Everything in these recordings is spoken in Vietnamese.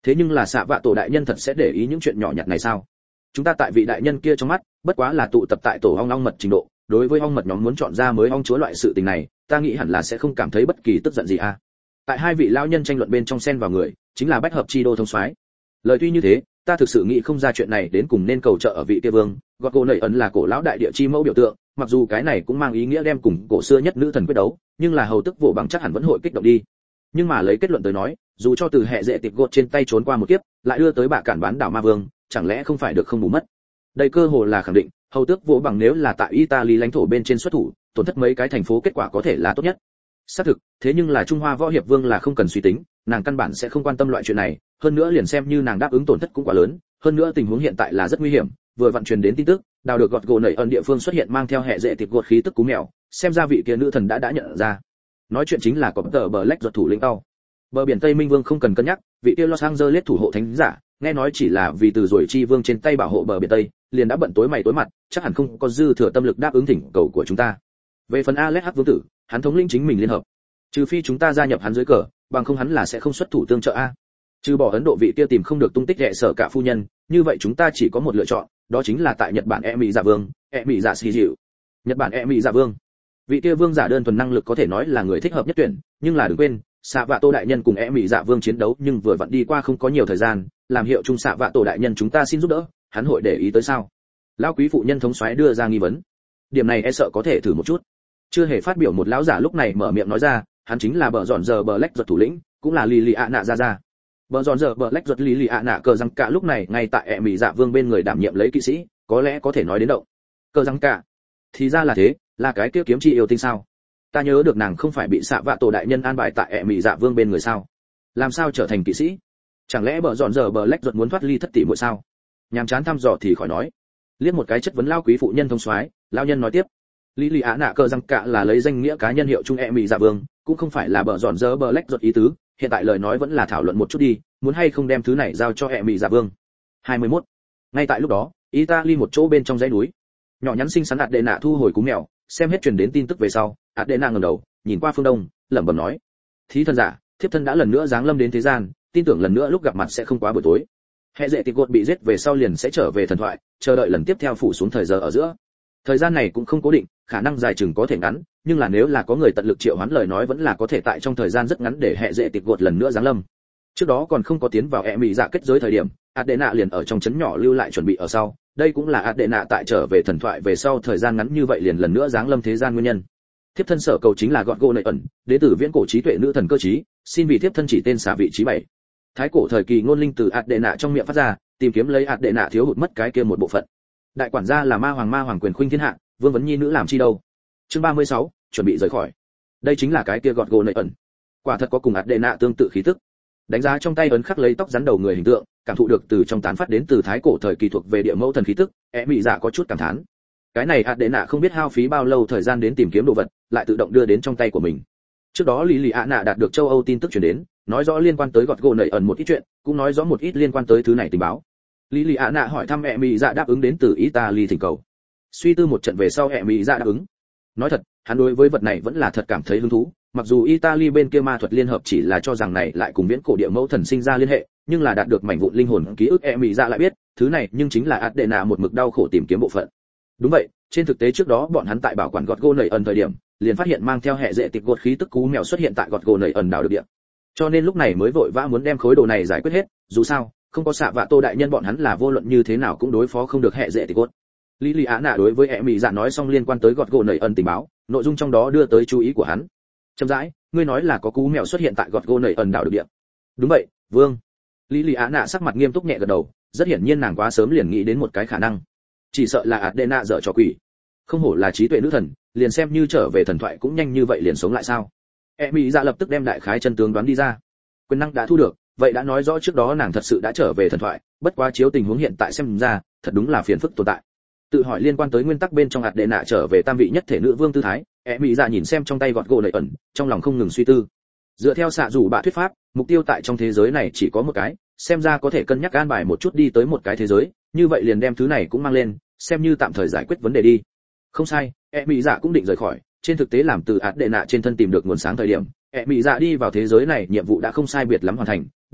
Thế nhưng là xạ vạ tổ đại nhân thật sẽ để ý những chuyện nhỏ nhặt này sao? Chúng ta tại vị đại nhân kia trong mắt bất quá là tụ tập tại tổ ong mật trình độ, đối với ong mật nhóm muốn chọn ra mới ong chúa loại sự tình này, ta nghĩ hẳn là sẽ không cảm thấy bất kỳ tức giận gì a. Tại hai vị lão nhân tranh luận bên trong xen vào người, chính là bách hợp chi đô thông soái. Lời tuy như thế, ta thực sự nghĩ không ra chuyện này đến cùng nên cầu trợ ở vị kia vương. Gọt gỗ nảy ẩn là cổ lão đại địa chi mẫu biểu tượng, mặc dù cái này cũng mang ý nghĩa đem cùng cổ xưa nhất nữ thần quyết đấu, nhưng là hầu tức vụ bằng chắc hẳn vẫn hội kích động đi. Nhưng mà lấy kết luận tới nói, dù cho từ hệ dễ tiệp gột trên tay trốn qua một kiếp, lại đưa tới bạ cản bán đảo ma vương, chẳng lẽ không phải được không bù mất? Đây cơ hồ là khẳng định, hầu tước vỗ bằng nếu là tại Italy lãnh thổ bên trên xuất thủ, tổn thất mấy cái thành phố kết quả có thể là tốt nhất. Xác thực, thế nhưng là Trung Hoa võ hiệp vương là không cần suy tính, nàng căn bản sẽ không quan tâm loại chuyện này, hơn nữa liền xem như nàng đáp ứng tổn thất cũng quá lớn, hơn nữa tình huống hiện tại là rất nguy hiểm, vừa vận truyền đến tin tức, đào được gọt gỗ nảy ẩn địa phương xuất hiện mang theo hệ dễ tiệp gột khí tức cú mèo, xem ra vị kia nữ thần đã nhận ra. Nói chuyện chính là có tờ Black giật thủ lĩnh tao. Bờ biển Tây Minh Vương không cần cân nhắc, vị kia Los Angeles thủ hộ thánh giả, nghe nói chỉ là vì từ rồi chi vương trên tay bảo hộ bờ biển Tây, liền đã bận tối mày tối mặt, chắc hẳn không có dư thừa tâm lực đáp ứng thỉnh cầu của chúng ta. Về phần Alex Hắc vương tử, hắn thống lĩnh chính mình liên hợp, trừ phi chúng ta gia nhập hắn dưới cờ, bằng không hắn là sẽ không xuất thủ tương trợ a. Trừ bỏ Ấn Độ vị kia tìm không được tung tích rẻ sở cả phu nhân, như vậy chúng ta chỉ có một lựa chọn, đó chính là tại Nhật Bản Mỹ Dạ Vương, Mỹ Dạ Sĩ Dịu. Nhật Bản Mỹ Dạ Vương, vị kia vương giả đơn thuần năng lực có thể nói là người thích hợp nhất tuyển, nhưng là đừng quên, xạ vạ tô đại nhân cùng Mỹ Dạ Vương chiến đấu nhưng vừa vặn đi qua không có nhiều thời gian, làm hiệu trung xạ vạ tổ đại nhân chúng ta xin giúp đỡ, hắn hội để ý tới sao? Lão quý phụ nhân thống soái đưa ra nghi vấn. Điểm này e sợ có thể thử một chút. Chưa hề phát biểu một lão giả lúc này mở miệng nói ra, hắn chính là bờ dọn giờ bờ lách giật thủ lĩnh, cũng là Liliana ra ra. Bờ dọn giờ bờ lách giật Liliana cờ răng cả lúc này ngay tại Mỹ Dạ Vương bên người đảm nhiệm lấy kỵ sĩ, có lẽ có thể nói đến động. Cờ răng cả, thì ra là thế, là cái kia kiếm chi yêu tinh sao? Ta nhớ được nàng không phải bị xạ vạ tổ đại nhân an bài tại Mỹ Dạ Vương bên người sao? Làm sao trở thành kỵ sĩ? Chẳng lẽ bờ dọn giờ bờ lách giật muốn thoát ly thất tỷ muội sao? Nhàm chán thăm dò thì khỏi nói. Liếc một cái chất vấn lao quý phụ nhân thông soái, lão nhân nói tiếp. Liliana cờ răng cả là lấy danh nghĩa cá nhân hiệu trung Mỹ Dạ Vương, cũng không phải là bờ dọn giờ bờ lách giật ý tứ, hiện tại lời nói vẫn là thảo luận một chút đi, muốn hay không đem thứ này giao cho Mỹ Dạ Vương. 21. Ngay tại lúc đó, Italy một chỗ bên trong dãy núi, nhỏ nhắn xinh xắn Adena thu hồi cú mèo, xem hết truyền đến tin tức về sau, Adena ngẩng đầu, nhìn qua phương đông, lẩm bẩm nói: "Thí thân giả, thiếp thân đã lần nữa giáng lâm đến thế gian, tin tưởng lần nữa lúc gặp mặt sẽ không quá buổi tối." Hệ dễ tiệp gột bị giết về sau liền sẽ trở về thần thoại, chờ đợi lần tiếp theo phủ xuống thời giờ ở giữa. Thời gian này cũng không cố định, khả năng dài chừng có thể ngắn, nhưng là nếu là có người tận lực triệu hoán lời nói vẫn là có thể tại trong thời gian rất ngắn để hệ dễ tiệp gột lần nữa giáng lâm. Trước đó còn không có tiến vào Mỹ dạ kết giới thời điểm, Adena liền ở trong trấn nhỏ lưu lại chuẩn bị ở sau, đây cũng là Adena tại trở về thần thoại về sau thời gian ngắn như vậy liền lần nữa giáng lâm thế gian nguyên nhân. Thiếp thân sở cầu chính là gọt gỗ nảy ẩn, đến từ viễn cổ trí tuệ nữ thần cơ trí, xin vì thiếp thân chỉ tên xả vị trí 7. Thái cổ thời kỳ ngôn linh từ Adena trong miệng phát ra, tìm kiếm lấy Adena thiếu hụt mất cái kia một bộ phận. Đại quản gia là ma hoàng quyền khuynh thiên hạ, vương vấn nhi nữ làm chi đâu. Chương 36, chuẩn bị rời khỏi. Đây chính là cái kia gọt gỗ nảy ẩn. Quả thật có cùng Adena tương tự khí tức. Đánh giá trong tay ấn khắc lấy tóc rắn đầu người hình tượng, cảm thụ được từ trong tán phát đến từ thái cổ thời kỳ thuộc về địa mẫu thần khí tức, Mỹ dạ có chút cảm thán. Cái này Adena không biết hao phí bao lâu thời gian đến tìm kiếm đồ vật, lại tự động đưa đến trong tay của mình. Trước đó Liliana đạt được châu Âu tin tức truyền đến, nói rõ liên quan tới gọt gỗ nảy ẩn một ít chuyện, cũng nói rõ một ít liên quan tới thứ này tình báo. Liliana hỏi thăm Mỹ dạ đáp ứng đến từ Italy thỉnh cầu. Suy tư một trận về sau Mỹ dạ đáp ứng. Nói thật, hắn đối với vật này vẫn là thật cảm thấy hứng thú, mặc dù Italy bên kia ma thuật liên hợp chỉ là cho rằng này lại cùng viễn cổ địa mẫu thần sinh ra liên hệ, nhưng là đạt được mảnh vụn linh hồn ký ức Mỹ dạ lại biết, thứ này nhưng chính là Adena một mực đau khổ tìm kiếm bộ phận. Đúng vậy, trên thực tế trước đó bọn hắn tại bảo quản gọt gỗ nảy ẩn thời điểm, liền phát hiện mang theo hệ dễ tiệp gột khí tức cú mèo xuất hiện tại gọt gỗ nảy ẩn đảo được địa. Cho nên lúc này mới vội vã muốn đem khối đồ này giải quyết hết, dù sao, không có xạ vạ tô đại nhân bọn hắn là vô luận như thế nào cũng đối phó không được hệ dễ tiệp gột. Liliana đối với Mỹ dạ nói xong liên quan tới gọt gỗ nảy ẩn tình báo, nội dung trong đó đưa tới chú ý của hắn. Chậm rãi, ngươi nói là có cú mèo xuất hiện tại gọt gỗ nảy ẩn đảo được địa. Đúng vậy, vương. Liliana sắc mặt nghiêm túc nhẹ gật đầu, rất hiển nhiên nàng quá sớm liền nghĩ đến một cái khả năng. Chỉ sợ là Adena dở trò quỷ. Không hổ là trí tuệ nữ thần, liền xem như trở về thần thoại cũng nhanh như vậy liền sống lại sao? Mỹ dạ lập tức đem đại khái chân tướng đoán đi ra. Quyền năng đã thu được, vậy đã nói rõ trước đó nàng thật sự đã trở về thần thoại, bất quá chiếu tình huống hiện tại xem ra, thật đúng là phiền phức tồn tại. Tự hỏi liên quan tới nguyên tắc bên trong Adena trở về tam vị nhất thể nữ vương tư thái, Mỹ dạ nhìn xem trong tay gọt gỗ nảy ẩn, trong lòng không ngừng suy tư. Dựa theo xạ rủ bạ thuyết pháp, mục tiêu tại trong thế giới này chỉ có một cái, xem ra có thể cân nhắc an bài một chút đi tới một cái thế giới, như vậy liền đem thứ này cũng mang lên, xem như tạm thời giải quyết vấn đề đi. Không sai, Mỹ dạ cũng định rời khỏi, trên thực tế làm từ Adena trên thân tìm được nguồn sáng thời điểm, Mỹ dạ đi vào thế giới này nhiệm vụ đã không sai biệt lắm hoàn thành,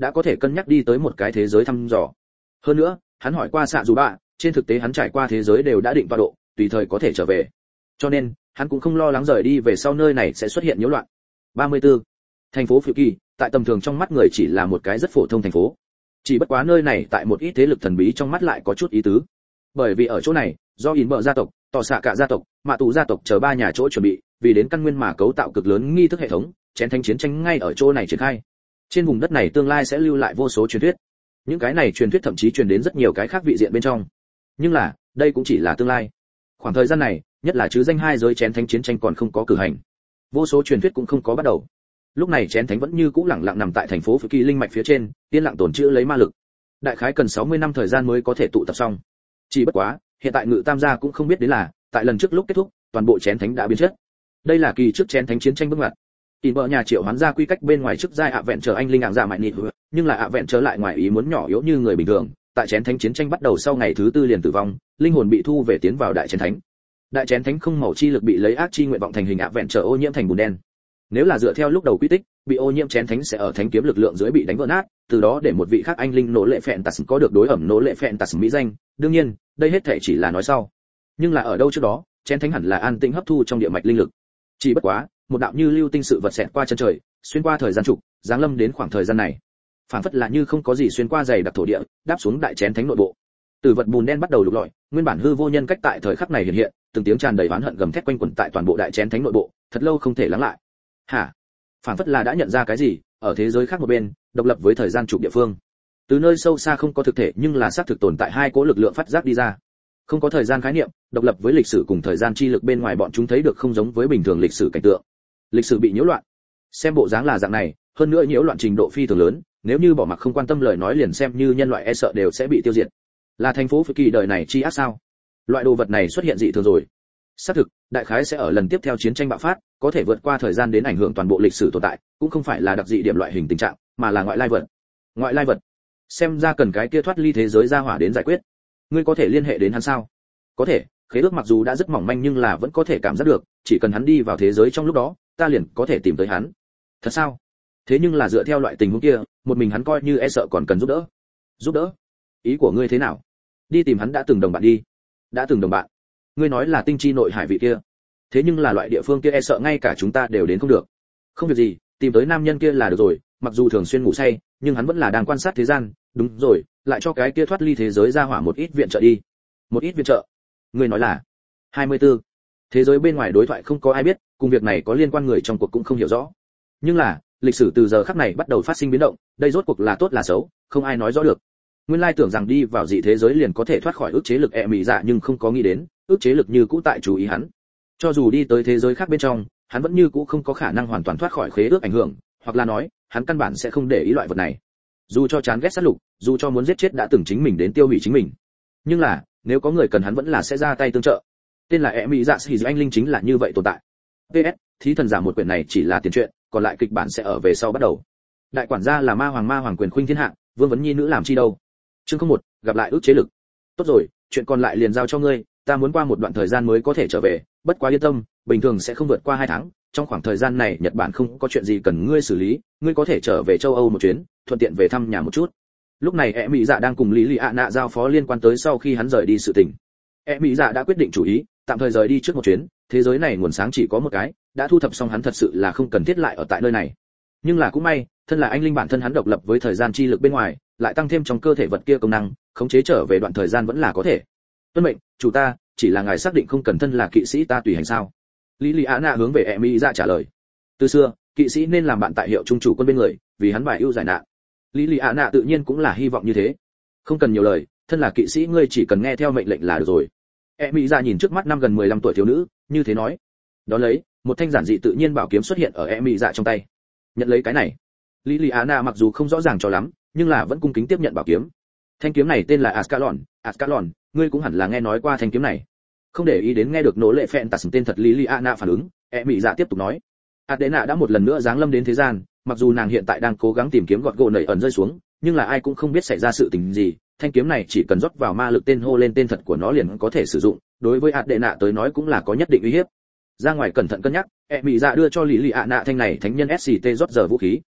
đã có thể cân nhắc đi tới một cái thế giới thăm dò. Hơn nữa, hắn hỏi qua xạ dù bạ, trên thực tế hắn trải qua thế giới đều đã định tọa độ, tùy thời có thể trở về. Cho nên, hắn cũng không lo lắng rời đi về sau nơi này sẽ xuất hiện nhiễu loạn. 34. Thành phố Phiêu Kỳ, tại tầm thường trong mắt người chỉ là một cái rất phổ thông thành phố. Chỉ bất quá nơi này tại một ít thế lực thần bí trong mắt lại có chút ý tứ. Bởi vì ở chỗ này, do In Bợ gia tộc, Tỏ Xạ Cả gia tộc, Mạ Tù gia tộc chờ ba nhà chỗ chuẩn bị, vì đến căn nguyên mà cấu tạo cực lớn nghi thức hệ thống, chén thánh chiến tranh ngay ở chỗ này triển khai. Trên vùng đất này tương lai sẽ lưu lại vô số truyền thuyết. Những cái này truyền thuyết thậm chí truyền đến rất nhiều cái khác vị diện bên trong. Nhưng là, đây cũng chỉ là tương lai. Khoảng thời gian này, nhất là chứ danh hai giới chén thánh chiến tranh còn không có cử hành. Vô số truyền thuyết cũng không có bắt đầu. Lúc này chén thánh vẫn như cũ lặng lặng nằm tại thành phố Phự Kỳ linh mạch phía trên, yên lặng tồn trữ lấy ma lực. Đại khái cần 60 năm thời gian mới có thể tụ tập xong. Chỉ bất quá, hiện tại Ngự Tam gia cũng không biết đến là, tại lần trước lúc kết thúc, toàn bộ chén thánh đã biến chất. Đây là kỳ trước chén thánh chiến tranh bước ngoặt. In Bợ nhà triệu hoán ra quy cách bên ngoài chức giai ạ vẹn chờ anh linh ạng giả mại nịt, nhưng là ạ vẹn trở lại ngoài ý muốn nhỏ yếu như người bình thường, tại chén thánh chiến tranh bắt đầu sau ngày thứ tư liền tử vong, linh hồn bị thu về tiến vào đại chén thánh. Đại chén thánh không màu chi lực bị lấy ác chi nguyện vọng thành hình ạ vẹn trở ô nhiễm thành bùn đen. Nếu là dựa theo lúc đầu quy tích, bị ô nhiễm chén thánh sẽ ở thánh kiếm lực lượng dưới bị đánh vỡ nát, từ đó để một vị khác anh linh nỗ lệ phèn tạt có được đối ẩm nỗ lệ phèn tạt mỹ danh. Đương nhiên, đây hết thể chỉ là nói sau. Nhưng là ở đâu trước đó, chén thánh hẳn là an tĩnh hấp thu trong địa mạch linh lực. Chỉ bất quá, một đạo như lưu tinh sự vật xẹt qua chân trời, xuyên qua thời gian trục, giáng lâm đến khoảng thời gian này. Phản phất là như không có gì xuyên qua dày đặc thổ địa, đáp xuống đại chén thánh nội bộ. Từ vật bùn đen bắt đầu lục lọi, nguyên bản hư vô nhân cách tại thời khắc này hiện hiện, từng tiếng tràn đầy oán hận gầm thét quanh quẩn tại toàn bộ đại chén thánh nội bộ, thật lâu không thể lắng lại. Hả? Phản phất là đã nhận ra cái gì, ở thế giới khác một bên, độc lập với thời gian trục địa phương. Từ nơi sâu xa không có thực thể nhưng là xác thực tồn tại hai cỗ lực lượng phát giác đi ra. Không có thời gian khái niệm, độc lập với lịch sử cùng thời gian chi lực bên ngoài bọn chúng thấy được không giống với bình thường lịch sử cảnh tượng. Lịch sử bị nhiễu loạn. Xem bộ dáng là dạng này, hơn nữa nhiễu loạn trình độ phi thường lớn, nếu như bỏ mặc không quan tâm lời nói liền xem như nhân loại e sợ đều sẽ bị tiêu diệt. Là thành phố Phự Kỳ đời này chi ác sao? Loại đồ vật này xuất hiện dị thường rồi. Xác thực, đại khái sẽ ở lần tiếp theo chiến tranh bạo phát, có thể vượt qua thời gian đến ảnh hưởng toàn bộ lịch sử tồn tại, cũng không phải là đặc dị điểm loại hình tình trạng, mà là ngoại lai vật. Ngoại lai vật. Xem ra cần cái kia thoát ly thế giới ra hỏa đến giải quyết. Ngươi có thể liên hệ đến hắn sao? Có thể, khế ước mặc dù đã rất mỏng manh nhưng là vẫn có thể cảm giác được, chỉ cần hắn đi vào thế giới trong lúc đó, ta liền có thể tìm tới hắn. Thật sao? Thế nhưng là dựa theo loại tình huống kia, một mình hắn coi như e sợ còn cần giúp đỡ. Giúp đỡ? Ý của ngươi thế nào? Đi tìm hắn đã từng đồng bạn đi. Đã từng đồng bạn? Ngươi nói là tinh chi nội hải vị kia. Thế nhưng là loại địa phương kia e sợ ngay cả chúng ta đều đến không được. Không việc gì, tìm tới nam nhân kia là được rồi, mặc dù thường xuyên ngủ say, nhưng hắn vẫn là đang quan sát thế gian, đúng rồi, lại cho cái kia thoát ly thế giới ra hỏa một ít viện trợ đi. Một ít viện trợ? Ngươi nói là 24. Thế giới bên ngoài đối thoại không có ai biết, cùng việc này có liên quan người trong cuộc cũng không hiểu rõ. Nhưng là, lịch sử từ giờ khắc này bắt đầu phát sinh biến động, đây rốt cuộc là tốt là xấu, không ai nói rõ được. Nguyên lai tưởng rằng đi vào dị thế giới liền có thể thoát khỏi ức chế lực mị dạ nhưng không có nghĩ đến, ức chế lực như cũ tại chú ý hắn. Cho dù đi tới thế giới khác bên trong, hắn vẫn như cũ không có khả năng hoàn toàn thoát khỏi khế ước ảnh hưởng, hoặc là nói, hắn căn bản sẽ không để ý loại vật này. Dù cho chán ghét sát lục, dù cho muốn giết chết đã từng chính mình đến tiêu hủy chính mình. Nhưng là, nếu có người cần hắn vẫn là sẽ ra tay tương trợ. Tên là mị dạ sĩ anh linh chính là như vậy tồn tại. PS, thí thần giả một quyển này chỉ là tiền truyện, còn lại kịch bản sẽ ở về sau bắt đầu. Đại quản gia là ma hoàng quyền khuynh thiên hạ, vương vấn nhi nữ làm chi đâu. Chương 01, gặp lại ước chế lực. Tốt rồi, chuyện còn lại liền giao cho ngươi, ta muốn qua một đoạn thời gian mới có thể trở về, bất quá yên tâm, bình thường sẽ không vượt qua 2 tháng, trong khoảng thời gian này Nhật Bản không có chuyện gì cần ngươi xử lý, ngươi có thể trở về châu Âu một chuyến, thuận tiện về thăm nhà một chút. Lúc này mỹ dạ đang cùng lý lì ạ nạ giao phó liên quan tới sau khi hắn rời đi sự tình. Mỹ dạ đã quyết định chủ ý, tạm thời rời đi trước một chuyến, thế giới này nguồn sáng chỉ có một cái, đã thu thập xong hắn thật sự là không cần thiết lại ở tại nơi này. Nhưng là cũng may, thân là anh linh bản thân hắn độc lập với thời gian chi lực bên ngoài, lại tăng thêm trong cơ thể vật kia công năng, khống chế trở về đoạn thời gian vẫn là có thể. Tuân mệnh, chủ ta, chỉ là ngài xác định không cần thân là kỵ sĩ ta tùy hành sao? Lý Lý Á Na hướng về Mỹ dạ trả lời. Từ xưa, kỵ sĩ nên làm bạn tại hiệu trung chủ quân bên người, vì hắn bài ưu giải nạn. Lý Lý Á Na tự nhiên cũng là hy vọng như thế. Không cần nhiều lời, thân là kỵ sĩ ngươi chỉ cần nghe theo mệnh lệnh là được rồi. Mỹ dạ nhìn trước mắt năm gần 15 tuổi thiếu nữ, như thế nói. Đó lấy, một thanh giản dị tự nhiên bảo kiếm xuất hiện ở Mỹ dạ trong tay. Nhận lấy cái này. Lý Lý Á Na mặc dù không rõ ràng cho lắm, nhưng là vẫn cung kính tiếp nhận bảo kiếm. Thanh kiếm này tên là Ascalon, ngươi cũng hẳn là nghe nói qua thanh kiếm này. Không để ý đến nghe được nỗ lệ phèn tạt tên thật Lý Lý Á Na phản ứng, Mỹ dạ tiếp tục nói. Adena đã một lần nữa giáng lâm đến thế gian, mặc dù nàng hiện tại đang cố gắng tìm kiếm gọt gỗ nảy ẩn rơi xuống, nhưng là ai cũng không biết xảy ra sự tình gì, thanh kiếm này chỉ cần rót vào ma lực tên hô lên tên thật của nó liền có thể sử dụng, đối với Adena tới nói cũng là có nhất định uy hiếp. Ra ngoài cẩn thận cân nhắc, Mỹ dạ đưa cho Lý Lý Á Na thanh này thánh nhân SCT rót giờ vũ khí.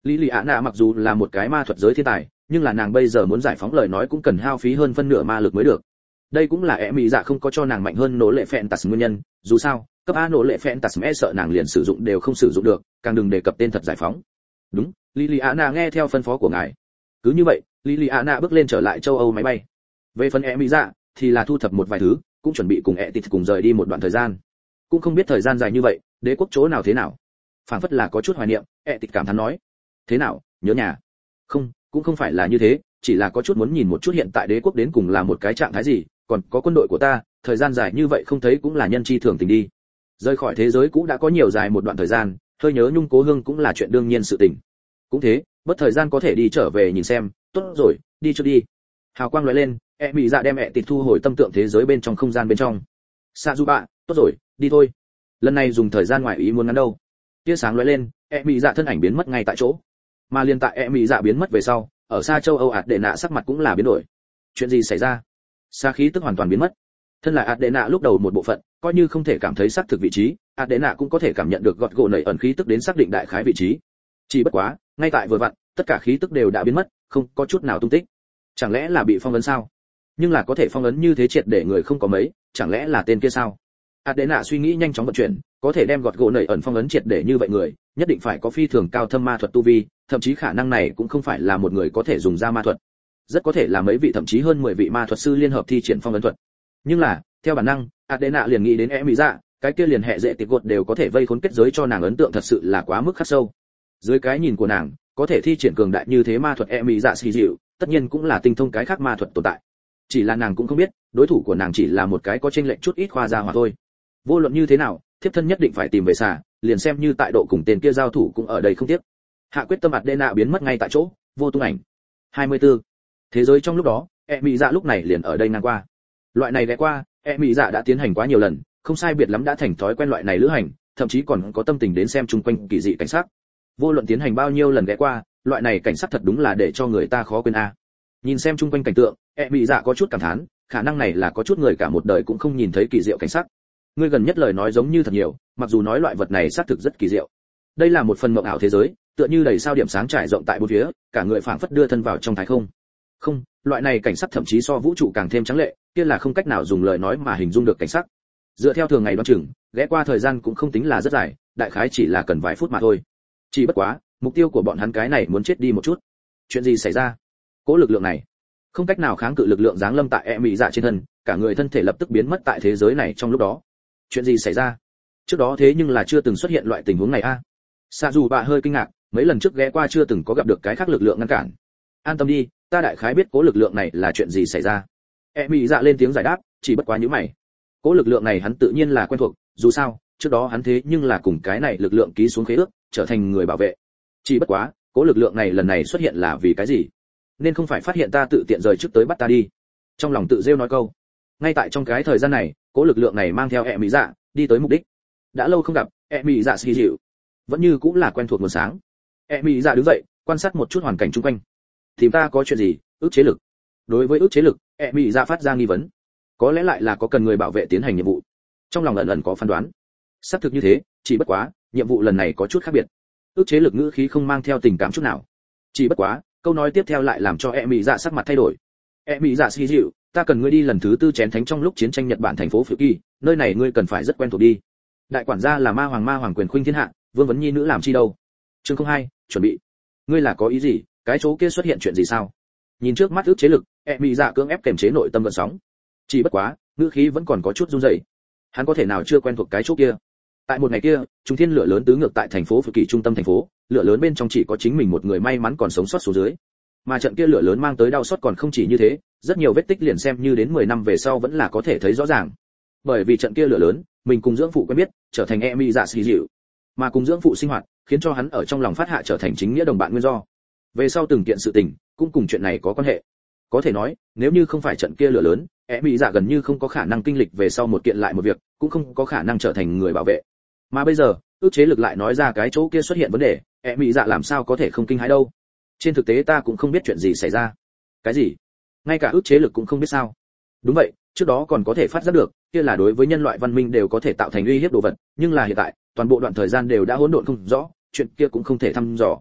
lý lì ạ nạ mặc dù là một cái ma thuật giới thiên tài, nhưng là nàng bây giờ muốn giải phóng lời nói cũng cần hao phí hơn phân nửa ma lực mới được. Đây cũng là mỹ dạ không có cho nàng mạnh hơn nỗ lệ phẹn tạt nguyên nhân, dù sao cấp A nỗ lệ phẹn tạt e sợ nàng liền sử dụng đều không sử dụng được, càng đừng đề cập tên thật giải phóng. Đúng, Liliana nghe theo phân phó của ngài. Cứ như vậy, Liliana bước lên trở lại châu Âu máy bay. Về phần mỹ dạ thì là thu thập một vài thứ, cũng chuẩn bị cùng Etit cùng rời đi một đoạn thời gian. Cũng không biết thời gian dài như vậy, đế quốc chỗ nào thế nào. Phảng phất là có chút hoài niệm, Etit cảm thán nói. Thế nào, nhớ nhà? Không, cũng không phải là như thế, chỉ là có chút muốn nhìn một chút hiện tại đế quốc đến cùng là một cái trạng thái gì, còn có quân đội của ta, thời gian dài như vậy không thấy cũng là nhân chi thường tình đi. Rời khỏi thế giới cũ đã có nhiều dài một đoạn thời gian, hơi nhớ nhung cố hương cũng là chuyện đương nhiên sự tình. Cũng thế, bất thời gian có thể đi trở về nhìn xem, tốt rồi, đi trước đi. Hào quang lóe lên, mỹ dạ đem Etit thu hồi tâm tượng thế giới bên trong không gian bên trong. Sa du bạ, tốt rồi, đi thôi. Lần này dùng thời gian ngoài ý muốn ngắn đâu. Tia sáng lóe lên, mỹ dạ thân ảnh biến mất ngay tại chỗ. Mà liên tại mỹ dạ biến mất về sau, ở xa châu Âu ạt đệ nạ sắc mặt cũng là biến đổi. Chuyện gì xảy ra? Sa khí tức hoàn toàn biến mất. Thân là ạt đệ nạ lúc đầu một bộ phận, coi như không thể cảm thấy xác thực vị trí, ạt đệ nạ cũng có thể cảm nhận được gọt gỗ nảy ẩn khí tức đến xác định đại khái vị trí. Chỉ bất quá, ngay tại vừa vặn, tất cả khí tức đều đã biến mất, không có chút nào tung tích. Chẳng lẽ là bị phong ấn sao? Nhưng là có thể phong ấn như thế triệt để người không có mấy, chẳng lẽ là tên kia sao? ạt đệ nạ suy nghĩ nhanh chóng vận chuyển, có thể đem gọt gỗ nảy ẩn phong ấn triệt để như vậy người, nhất định phải có phi thường cao thâm ma thuật tu vi, thậm chí khả năng này cũng không phải là một người có thể dùng ra ma thuật, rất có thể là mấy vị thậm chí hơn 10 vị ma thuật sư liên hợp thi triển phong ấn thuật. Nhưng là theo bản năng, Adena liền nghĩ đến mỹ dạ, cái kia liền hệ dễ tiệp gột đều có thể vây khốn kết giới cho nàng ấn tượng thật sự là quá mức khắc sâu. Dưới cái nhìn của nàng, có thể thi triển cường đại như thế ma thuật mỹ dạ xì dịu, tất nhiên cũng là tinh thông cái khác ma thuật tồn tại. Chỉ là nàng cũng không biết, đối thủ của nàng chỉ là một cái có chênh lệch chút ít khoa gia hòa thôi. Vô luận như thế nào, thiếp thân nhất định phải tìm về xà, liền xem như tại độ cùng tên kia giao thủ cũng ở đây không tiếc. Hạ quyết tâm Adena biến mất ngay tại chỗ, vô tung ảnh. 24. Thế giới trong lúc đó, mỹ dạ lúc này liền ở đây ngang qua. Loại này ghé qua, mỹ dạ đã tiến hành quá nhiều lần, không sai biệt lắm đã thành thói quen loại này lữ hành, thậm chí còn có tâm tình đến xem chung quanh kỳ dị cảnh sát. Vô luận tiến hành bao nhiêu lần ghé qua, loại này cảnh sát thật đúng là để cho người ta khó quên a. Nhìn xem chung quanh cảnh tượng, mỹ dạ có chút cảm thán, khả năng này là có chút người cả một đời cũng không nhìn thấy kỳ diệu cảnh sát. Ngươi gần nhất lời nói giống như thật nhiều, mặc dù nói loại vật này xác thực rất kỳ diệu. Đây là một phần mộng ảo thế giới, tựa như đầy sao điểm sáng trải rộng tại bốn phía, cả người phảng phất đưa thân vào trong thái không. Không, loại này cảnh sắc thậm chí so vũ trụ càng thêm trắng lệ, kia là không cách nào dùng lời nói mà hình dung được cảnh sắc. Dựa theo thường ngày đoán chừng, ghé qua thời gian cũng không tính là rất dài, đại khái chỉ là cần vài phút mà thôi. Chỉ bất quá, mục tiêu của bọn hắn cái này muốn chết đi một chút. Chuyện gì xảy ra? Cố lực lượng này không cách nào kháng cự lực lượng giáng lâm tại mỹ dạ trên thân, cả người thân thể lập tức biến mất tại thế giới này trong lúc đó. Chuyện gì xảy ra? Trước đó thế nhưng là chưa từng xuất hiện loại tình huống này a. Sa dù bà hơi kinh ngạc, mấy lần trước ghé qua chưa từng có gặp được cái khác lực lượng ngăn cản. An tâm đi, ta đại khái biết cố lực lượng này là chuyện gì xảy ra. Mỹ dạ lên tiếng giải đáp, chỉ bất quá như mày. Cố lực lượng này hắn tự nhiên là quen thuộc, dù sao, trước đó hắn thế nhưng là cùng cái này lực lượng ký xuống khế ước, trở thành người bảo vệ. Chỉ bất quá, cố lực lượng này lần này xuất hiện là vì cái gì? Nên không phải phát hiện ta tự tiện rời trước tới bắt ta đi. Trong lòng tự rêu nói câu. Ngay tại trong cái thời gian này, cố lực lượng này mang theo Mỹ dạ, đi tới mục đích. Đã lâu không gặp, Mỹ dạ xì dịu, vẫn như cũng là quen thuộc nguồn sáng. Mỹ dạ đứng dậy, quan sát một chút hoàn cảnh xung quanh. Tìm ta có chuyện gì? Ước chế lực. Đối với ước chế lực, mỹ dạ phát ra nghi vấn. Có lẽ lại là có cần người bảo vệ tiến hành nhiệm vụ. Trong lòng ẩn ẩn có phán đoán. Xác thực như thế, chỉ bất quá, nhiệm vụ lần này có chút khác biệt. Ước chế lực ngữ khí không mang theo tình cảm chút nào. Chỉ bất quá, câu nói tiếp theo lại làm cho mỹ dạ sắc mặt thay đổi. Mỹ dạ xì dịu, ta cần ngươi đi lần thứ tư chén thánh trong lúc chiến tranh Nhật Bản thành phố Phiêu Kỳ, nơi này ngươi cần phải rất quen thuộc đi. Đại quản gia là ma hoàng quyền khuynh thiên hạ, vương vấn nhi nữ làm chi đâu? Chương 02, chuẩn bị. Ngươi là có ý gì? Cái chỗ kia xuất hiện chuyện gì sao? Nhìn trước mắt ước chế lực, mỹ dạ cưỡng ép kềm chế nội tâm gợn sóng. Chỉ bất quá, ngữ khí vẫn còn có chút run rẩy. Hắn có thể nào chưa quen thuộc cái chỗ kia? Tại một ngày kia, trung thiên lửa lớn tứ ngược tại thành phố Phự Kỳ trung tâm thành phố, lửa lớn bên trong chỉ có chính mình một người may mắn còn sống sót xuống dưới. Mà trận kia lửa lớn mang tới đau xót còn không chỉ như thế, rất nhiều vết tích liền xem như đến 10 năm về sau vẫn là có thể thấy rõ ràng. Bởi vì trận kia lửa lớn, mình cùng dưỡng phụ quen biết, trở thành mỹ dạ xì dịu, mà cùng dưỡng phụ sinh hoạt, khiến cho hắn ở trong lòng phát hạ trở thành chính nghĩa đồng bạn nguyên do. Về sau từng kiện sự tình, cũng cùng chuyện này có quan hệ. Có thể nói, nếu như không phải trận kia lửa lớn, mỹ dạ gần như không có khả năng kinh lịch về sau một kiện lại một việc, cũng không có khả năng trở thành người bảo vệ. Mà bây giờ, ước chế lực lại nói ra cái chỗ kia xuất hiện vấn đề, mỹ dạ làm sao có thể không kinh hãi đâu. Trên thực tế ta cũng không biết chuyện gì xảy ra. Cái gì? Ngay cả ước chế lực cũng không biết sao? Đúng vậy, trước đó còn có thể phát giác được, kia là đối với nhân loại văn minh đều có thể tạo thành uy hiếp đồ vật, nhưng là hiện tại, toàn bộ đoạn thời gian đều đã hỗn độn không rõ, chuyện kia cũng không thể thăm dò.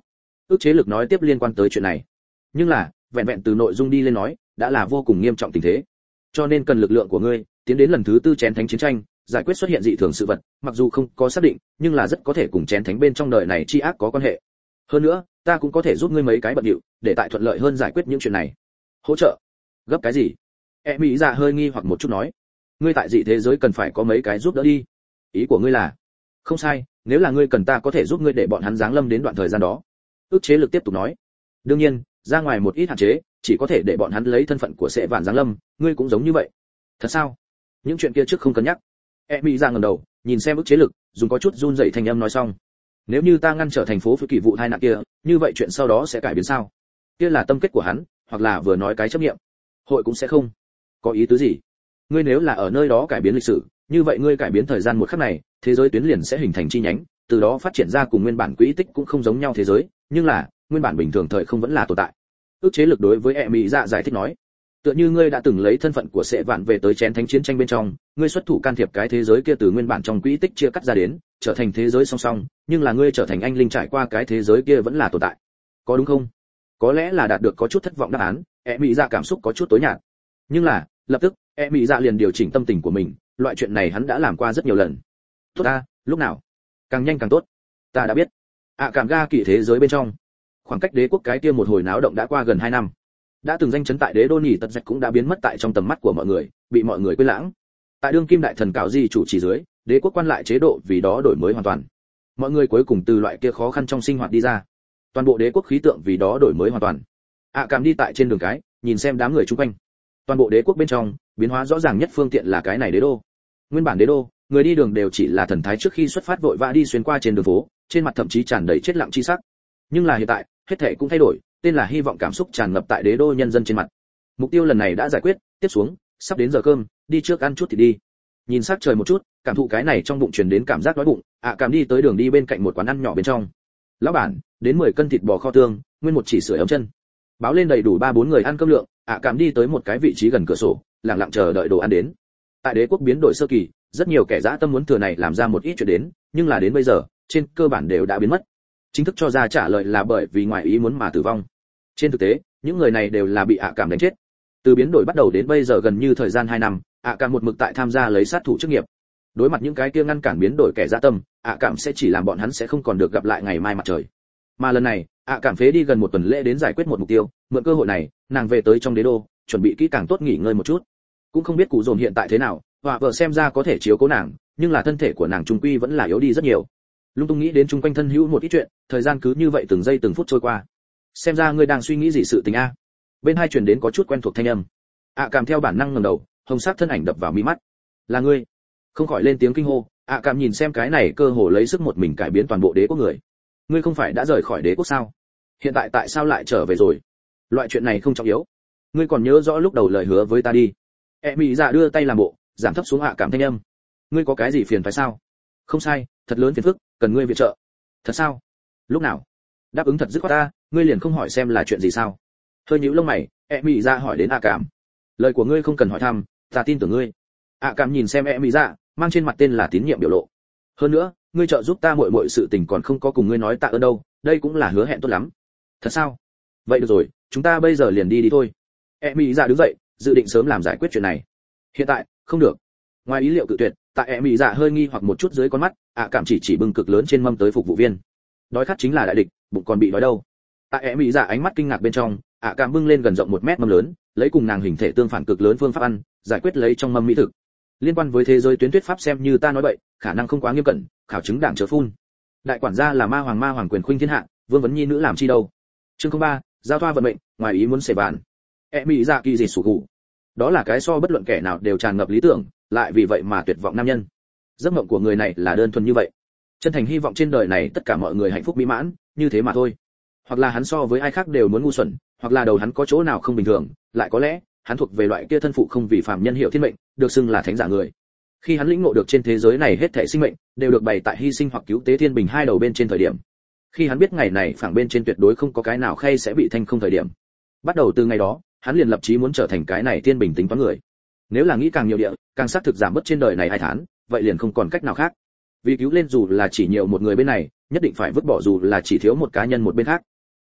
ức chế lực nói tiếp liên quan tới chuyện này. Nhưng là, vẹn vẹn từ nội dung đi lên nói, đã là vô cùng nghiêm trọng tình thế. Cho nên cần lực lượng của ngươi, tiến đến lần thứ tư chén thánh chiến tranh, giải quyết xuất hiện dị thường sự vật, mặc dù không có xác định, nhưng là rất có thể cùng chén thánh bên trong đời này chi ác có quan hệ. Hơn nữa, ta cũng có thể giúp ngươi mấy cái bận điệu, để tại thuận lợi hơn giải quyết những chuyện này. Hỗ trợ? Gấp cái gì? Mỹ dạ hơi nghi hoặc một chút nói. Ngươi tại dị thế giới cần phải có mấy cái giúp đỡ đi. Ý của ngươi là? Không sai, nếu là ngươi cần ta có thể giúp ngươi để bọn hắn giáng lâm đến đoạn thời gian đó. Ước chế lực tiếp tục nói. Đương nhiên, ra ngoài một ít hạn chế, chỉ có thể để bọn hắn lấy thân phận của sẽ vạn giáng lâm, ngươi cũng giống như vậy. Thật sao? Những chuyện kia trước không cân nhắc. Mỹ dạ ngẩng đầu, nhìn xem ước chế lực, dùng có chút run rẩy thanh âm nói xong. Nếu như ta ngăn trở thành phố phi kỳ vụ tai nạn kia, như vậy chuyện sau đó sẽ cải biến sao? Kia là tâm kết của hắn, hoặc là vừa nói cái chấp niệm. Hội cũng sẽ không. Có ý tứ gì? Ngươi nếu là ở nơi đó cải biến lịch sử, như vậy ngươi cải biến thời gian một khắc này, thế giới tuyến liền sẽ hình thành chi nhánh, từ đó phát triển ra cùng nguyên bản quỹ tích cũng không giống nhau thế giới, nhưng là, nguyên bản bình thường thời không vẫn là tồn tại. Ước chế lực đối với Mỹ dạ giải thích nói, tựa như ngươi đã từng lấy thân phận của sẽ vạn về tới chén thánh chiến tranh bên trong, ngươi xuất thủ can thiệp cái thế giới kia từ nguyên bản trong quỹ tích chia cắt ra đến, trở thành thế giới song song, nhưng là ngươi trở thành anh linh trải qua cái thế giới kia vẫn là tồn tại. Có đúng không? Có lẽ là đạt được có chút thất vọng đáp án, Mỹ dạ cảm xúc có chút tối nhạt. Nhưng là, lập tức, Mỹ dạ liền điều chỉnh tâm tình của mình, loại chuyện này hắn đã làm qua rất nhiều lần. Tốt ta, lúc nào? Càng nhanh càng tốt. Ta đã biết. Cảm ga kỳ thế giới bên trong. Khoảng cách đế quốc cái kia một hồi náo động đã qua gần 2 năm. Đã từng danh chấn tại đế đô nhỉ tật dạch cũng đã biến mất tại trong tầm mắt của mọi người, bị mọi người quên lãng. Tại đương kim đại thần cạo di chủ chỉ dưới, đế quốc quan lại chế độ vì đó đổi mới hoàn toàn. Mọi người cuối cùng từ loại kia khó khăn trong sinh hoạt đi ra. Toàn bộ đế quốc khí tượng vì đó đổi mới hoàn toàn. Cảm đi tại trên đường cái, nhìn xem đám người chung quanh. Toàn bộ đế quốc bên trong, biến hóa rõ ràng nhất phương tiện là cái này đế đô. Nguyên bản đế đô, người đi đường đều chỉ là thần thái trước khi xuất phát vội vã đi xuyên qua trên đường phố, trên mặt thậm chí tràn đầy chết lặng chi sắc. Nhưng là hiện tại, hết thảy cũng thay đổi, tên là hy vọng cảm xúc tràn ngập tại đế đô nhân dân trên mặt. Mục tiêu lần này đã giải quyết, tiếp xuống, sắp đến giờ cơm, đi trước ăn chút thì đi. Nhìn sắc trời một chút, cảm thụ cái này trong bụng truyền đến cảm giác đói bụng, Cảm đi tới đường đi bên cạnh một quán ăn nhỏ bên trong. Lão bản, đến 10 cân thịt bò kho tương, nguyên một chỉ sưởi ấm chân. Báo lên đầy đủ 3-4 người ăn cơm lượng, Cảm đi tới một cái vị trí gần cửa sổ, lặng lặng chờ đợi đồ ăn đến. Tại đế quốc biến đổi sơ kỳ, rất nhiều kẻ dã tâm muốn thừa này làm ra một ít chuyện đến, nhưng là đến bây giờ, trên cơ bản đều đã biến mất. Chính thức cho ra trả lời là bởi vì ngoài ý muốn mà tử vong. Trên thực tế, những người này đều là bị Cảm đánh chết. Từ biến đổi bắt đầu đến bây giờ gần như thời gian 2 năm, Cảm một mực tại tham gia lấy sát thủ chức nghiệp. Đối mặt những cái kia ngăn cản biến đổi kẻ dã tâm, Cảm sẽ chỉ làm bọn hắn sẽ không còn được gặp lại ngày mai mặt trời. Mà lần này, Cảm phế đi gần một tuần lễ đến giải quyết một mục tiêu, mượn cơ hội này, nàng về tới trong đế đô, chuẩn bị kỹ càng tốt nghỉ ngơi một chút. Cũng không biết cụ dồn hiện tại thế nào, họa vợ xem ra có thể chiếu cố nàng, nhưng là thân thể của nàng trung quy vẫn là yếu đi rất nhiều. Lung tung nghĩ đến chung quanh thân hữu một ít chuyện, thời gian cứ như vậy từng giây từng phút trôi qua. Xem ra ngươi đang suy nghĩ gì sự tình a? Bên hai truyền đến có chút quen thuộc thanh âm. Cảm theo bản năng ngẩng đầu, hồng sắc thân ảnh đập vào mi mắt. Là ngươi? Không khỏi lên tiếng kinh hô. Cảm nhìn xem cái này cơ hồ lấy sức một mình cải biến toàn bộ đế quốc người. Ngươi không phải đã rời khỏi đế quốc sao? Hiện tại tại sao lại trở về rồi? Loại chuyện này không trọng yếu. Ngươi còn nhớ rõ lúc đầu lời hứa với ta đi. Mỹ dạ đưa tay làm bộ, giảm thấp xuống Cảm thanh âm. Ngươi có cái gì phiền phải sao? Không sai, thật lớn phiền phức, cần ngươi viện trợ. Thật sao? Lúc nào? Đáp ứng thật dứt khoát ta, ngươi liền không hỏi xem là chuyện gì sao? Hơi nhíu lông mày, Mỹ dạ hỏi đến Cảm. Lời của ngươi không cần hỏi thăm, ta tin tưởng ngươi. Cảm nhìn xem Mỹ dạ, mang trên mặt tên là tín nhiệm biểu lộ. Hơn nữa, ngươi trợ giúp ta muội sự tình còn không có cùng ngươi nói tạ ơn đâu, đây cũng là hứa hẹn tốt lắm. Thật sao? Vậy được rồi, chúng ta bây giờ liền đi thôi. Mỹ dạ đứng dậy, dự định sớm làm giải quyết chuyện này. Hiện tại, không được. Ngoài ý liệu cự tuyệt, tại Mỹ dạ hơi nghi hoặc một chút dưới con mắt, Cảm chỉ bưng cực lớn trên mâm tới phục vụ viên. Đói khát chính là đại địch, bụng còn bị đói đâu. Tại Mỹ dạ ánh mắt kinh ngạc bên trong, Cảm bưng lên gần rộng 1 mét mâm lớn, lấy cùng nàng hình thể tương phản cực lớn phương pháp ăn, giải quyết lấy trong mâm mỹ thực. Liên quan với thế giới tuyến thuyết pháp xem như ta nói bậy, khả năng không quá nghiêm cẩn, khảo chứng đảng chớ phun. Đại quản gia là ma hoàng quyền khuynh thiên hạ, vương vấn nhi nữ làm chi đâu. Chương 03, giao thoa vận mệnh, ngoài ý muốn xẻ bàn. Mỹ dạ kỳ gì sủ gù. Đó là cái so bất luận kẻ nào đều tràn ngập lý tưởng, lại vì vậy mà tuyệt vọng nam nhân. Giấc mộng của người này là đơn thuần như vậy. Chân thành hy vọng trên đời này tất cả mọi người hạnh phúc mỹ mãn, như thế mà thôi. Hoặc là hắn so với ai khác đều muốn ngu xuẩn, hoặc là đầu hắn có chỗ nào không bình thường, lại có lẽ hắn thuộc về loại kia thân phụ không vì phàm nhân hiểu thiên mệnh, được xưng là thánh giả người. Khi hắn lĩnh ngộ được trên thế giới này hết thảy sinh mệnh đều được bày tại hy sinh hoặc cứu tế thiên bình hai đầu bên trên thời điểm. Khi hắn biết ngày này phẳng bên trên tuyệt đối không có cái nào khay sẽ bị thanh không thời điểm. Bắt đầu từ ngày đó, hắn liền lập chí muốn trở thành cái này thiên bình tính toán người. Nếu là nghĩ càng nhiều địa, càng xác thực giảm bớt trên đời này ai thán, vậy liền không còn cách nào khác. Vì cứu lên dù là chỉ nhiều một người bên này, nhất định phải vứt bỏ dù là chỉ thiếu một cá nhân một bên khác.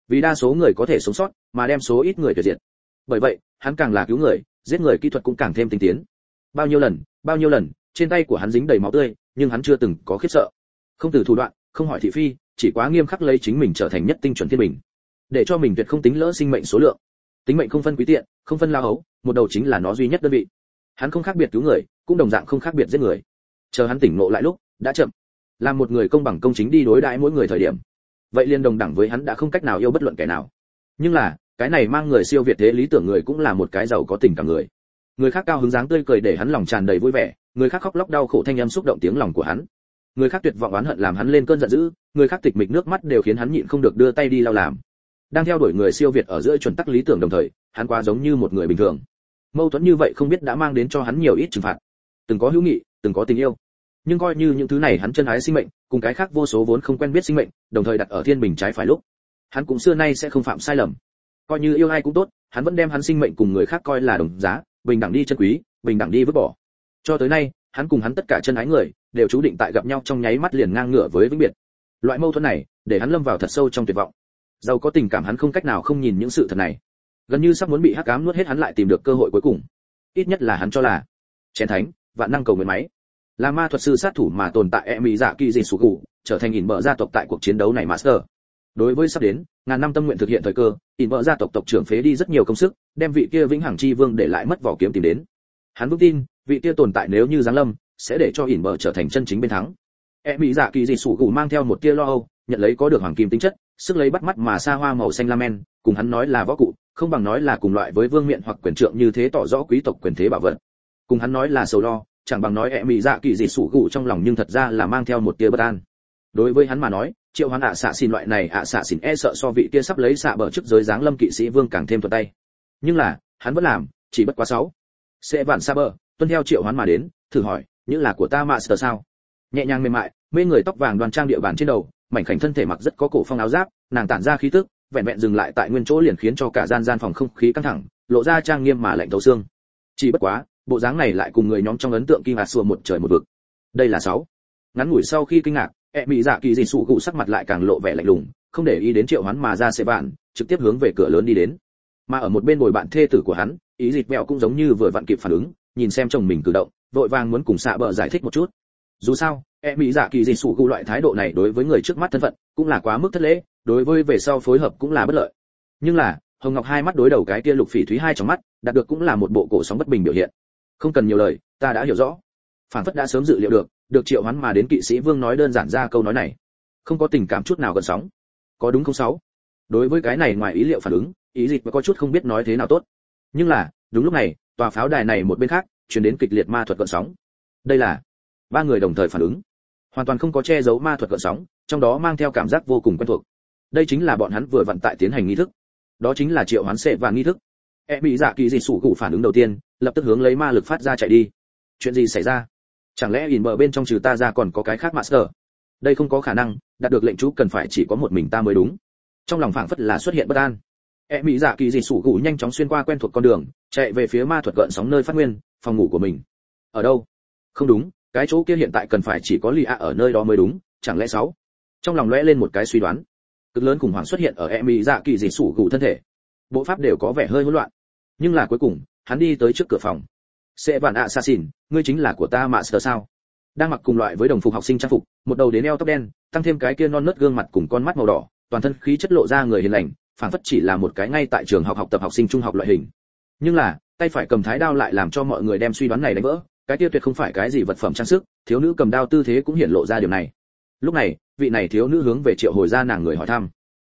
vì đa số người có thể sống sót mà đem số ít người tuyệt diệt. Bởi vậy hắn càng là cứu người, giết người kỹ thuật cũng càng thêm tinh tiến. Bao nhiêu lần trên tay của hắn dính đầy máu tươi, nhưng hắn chưa từng có khiếp sợ. Không từ thủ đoạn, không hỏi thị phi, chỉ quá nghiêm khắc lấy chính mình trở thành nhất tinh chuẩn thiên bình, để cho mình tuyệt không tính lỡ sinh mệnh số lượng. Tính mệnh không phân quý tiện, không phân lao hấu, một đầu chính là nó duy nhất đơn vị. Hắn không khác biệt cứu người, cũng đồng dạng không khác biệt giết người. Chờ hắn tỉnh ngộ lại lúc đã chậm. Làm một người công bằng công chính đi đối đãi mỗi người thời điểm, vậy liền đồng đẳng với hắn đã không cách nào yêu bất luận kẻ nào. Nhưng là cái này mang người siêu việt thế lý tưởng người cũng là một cái giàu có tình cảm người. Người khác cao hứng dáng tươi cười để hắn lòng tràn đầy vui vẻ, người khác khóc lóc đau khổ thanh âm xúc động tiếng lòng của hắn. Người khác tuyệt vọng oán hận làm hắn lên cơn giận dữ, người khác tịch mịch nước mắt đều khiến hắn nhịn không được đưa tay đi lau làm. Đang theo đuổi người siêu việt ở giữa chuẩn tắc lý tưởng đồng thời, hắn quá giống như một người bình thường. Mâu thuẫn như vậy không biết đã mang đến cho hắn nhiều ít trừng phạt. Từng có hữu nghị, từng có tình yêu. Nhưng coi như những thứ này hắn chân ái sinh mệnh, cùng cái khác vô số vốn không quen biết sinh mệnh, đồng thời đặt ở thiên bình trái phải lúc, hắn cũng xưa nay sẽ không phạm sai lầm. Coi như yêu ai cũng tốt, hắn vẫn đem hắn sinh mệnh cùng người khác coi là đồng giá, bình đẳng đi chân quý, bình đẳng đi vứt bỏ. Cho tới nay, hắn cùng hắn tất cả chân ái người đều chú định tại gặp nhau trong nháy mắt liền ngang ngửa với vĩnh biệt. Loại mâu thuẫn này để hắn lâm vào thật sâu trong tuyệt vọng. Giàu có tình cảm hắn không cách nào không nhìn những sự thật này, gần như sắp muốn bị hắc ám nuốt hết hắn lại tìm được cơ hội cuối cùng. Ít nhất là hắn cho là chén thánh, vạn năng cầu nguyện máy, là ma thuật sư sát thủ mà tồn tại Emi dạ kỳ dị sủ cụ, trở thành ỉn bợ gia tộc tại cuộc chiến đấu này master. Đối với sắp đến ngàn năm tâm nguyện thực hiện thời cơ, ỉn bợ gia tộc tộc trưởng phế đi rất nhiều công sức, đem vị kia vĩnh hằng chi vương để lại mất vỏ kiếm tìm đến. Hắn vững tin vị kia tồn tại nếu như giáng lâm sẽ để cho ỉn bợ trở thành chân chính bên thắng. Emi dạ kỳ dị sủ cụ mang theo một tia lo âu, nhận lấy có được hoàng kim tính chất, sức lấy bắt mắt mà xa hoa màu xanh lamen, cùng hắn nói là võ cụ, không bằng nói là cùng loại với vương miện hoặc quyền trượng như thế tỏ rõ quý tộc quyền thế bảo vật. Cùng hắn nói là sầu lo, chẳng bằng nói Emi dạ kỳ dị sủ cụ trong lòng nhưng thật ra là mang theo một tia bất an. Đối với hắn mà nói, triệu hoán xạ xin loại này xạ xin e sợ so vị kia sắp lấy xạ bờ trước giới dáng lâm kỵ sĩ vương càng thêm thuận tay. Nhưng là hắn vẫn làm, chỉ bất quá 6. Sẽ vạn Saber tuân theo triệu hoán mà đến, thử hỏi, những là của ta master sao? Nhẹ nhàng mềm mại, mê người tóc vàng đoan trang địa bàn trên đầu, mảnh khảnh thân thể mặc rất có cổ phong áo giáp, nàng tản ra khí tức, vẹn vẹn dừng lại tại nguyên chỗ liền khiến cho cả gian phòng không khí căng thẳng, lộ ra trang nghiêm mà lạnh thấu xương. Chỉ bất quá, bộ dáng này lại cùng người nhóm trong ấn tượng kinh ngạc xua một trời một vực. Đây là 6. Ngắn ngủi sau khi kinh ngạc, Emi dạ kỳ dị sủ cụ sắc mặt lại càng lộ vẻ lạnh lùng, không để ý đến triệu hoán mà ra sẽ bạn, trực tiếp hướng về cửa lớn đi đến. Mà ở một bên bồi bạn thê tử của hắn, ý dịch mẹo cũng giống như vừa vặn kịp phản ứng, nhìn xem chồng mình cử động, vội vàng muốn cùng xạ bờ giải thích một chút. Dù sao, Emi dạ kỳ dị sủ cụ loại thái độ này đối với người trước mắt thân phận cũng là quá mức thất lễ, đối với về sau phối hợp cũng là bất lợi. Nhưng là Hồng Ngọc hai mắt đối đầu cái kia Lục Phỉ Thúy hai trong mắt, đạt được cũng là một bộ cổ sóng bất bình biểu hiện. Không cần nhiều lời, ta đã hiểu rõ. Phản phất đã sớm dự liệu được triệu hoán mà đến kỵ sĩ vương nói đơn giản ra câu nói này, không có tình cảm chút nào gần sóng. Có đúng không 6? Đối với cái này ngoài ý liệu phản ứng, ý dịch có chút không biết nói thế nào tốt. Nhưng là đúng lúc này, tòa pháo đài này một bên khác truyền đến kịch liệt ma thuật gợn sóng. Đây là 3 người đồng thời phản ứng, hoàn toàn không có che giấu ma thuật gợn sóng, trong đó mang theo cảm giác vô cùng quen thuộc. Đây chính là bọn hắn vừa vận tại tiến hành nghi thức, đó chính là triệu hoán sệ và nghi thức. Bị dạ kỳ dị sủ cụ phản ứng đầu tiên, lập tức hướng lấy ma lực phát ra chạy đi. Chuyện gì xảy ra? Chẳng lẽ ỉn bờ bên trong trừ ta ra còn có cái khác master? Đây không có khả năng, đạt được lệnh chú cần phải chỉ có một mình ta mới đúng. Trong lòng phảng phất là xuất hiện bất an. Mỹ dạ kỳ dị sủ cụ nhanh chóng xuyên qua quen thuộc con đường, chạy về phía ma thuật gợn sóng nơi phát nguyên, phòng ngủ của mình. Ở đâu? Không đúng, cái chỗ kia hiện tại cần phải chỉ có Lia ở nơi đó mới đúng, chẳng lẽ 6? Trong lòng lóe lên một cái suy đoán. Cực lớn khủng hoảng xuất hiện ở Mỹ dạ kỳ dị sủ cụ thân thể. Bộ pháp đều có vẻ hơi hỗn loạn. Nhưng là cuối cùng, hắn đi tới trước cửa phòng. Sẽ vạn assassin, ngươi chính là của ta master sao? Đang mặc cùng loại với đồng phục học sinh trang phục, một đầu đến eo tóc đen, tăng thêm cái kia non nớt gương mặt cùng con mắt màu đỏ, toàn thân khí chất lộ ra người hiền lành, phảng phất chỉ là một cái ngay tại trường học tập học sinh trung học loại hình. Nhưng là, tay phải cầm thái đao lại làm cho mọi người đem suy đoán này đánh vỡ, cái kia tuyệt không phải cái gì vật phẩm trang sức, thiếu nữ cầm đao tư thế cũng hiển lộ ra điều này. Lúc này, vị này thiếu nữ hướng về Triệu Hồi ra nàng người hỏi thăm.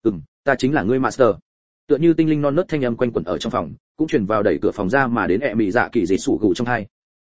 Ta chính là ngươi master." Tựa như tinh linh non nớt thanh âm quanh quẩn ở trong phòng, cũng truyền vào đẩy cửa phòng ra mà đến Mị Dạ Kỳ Dị Sủ Gù trong hai.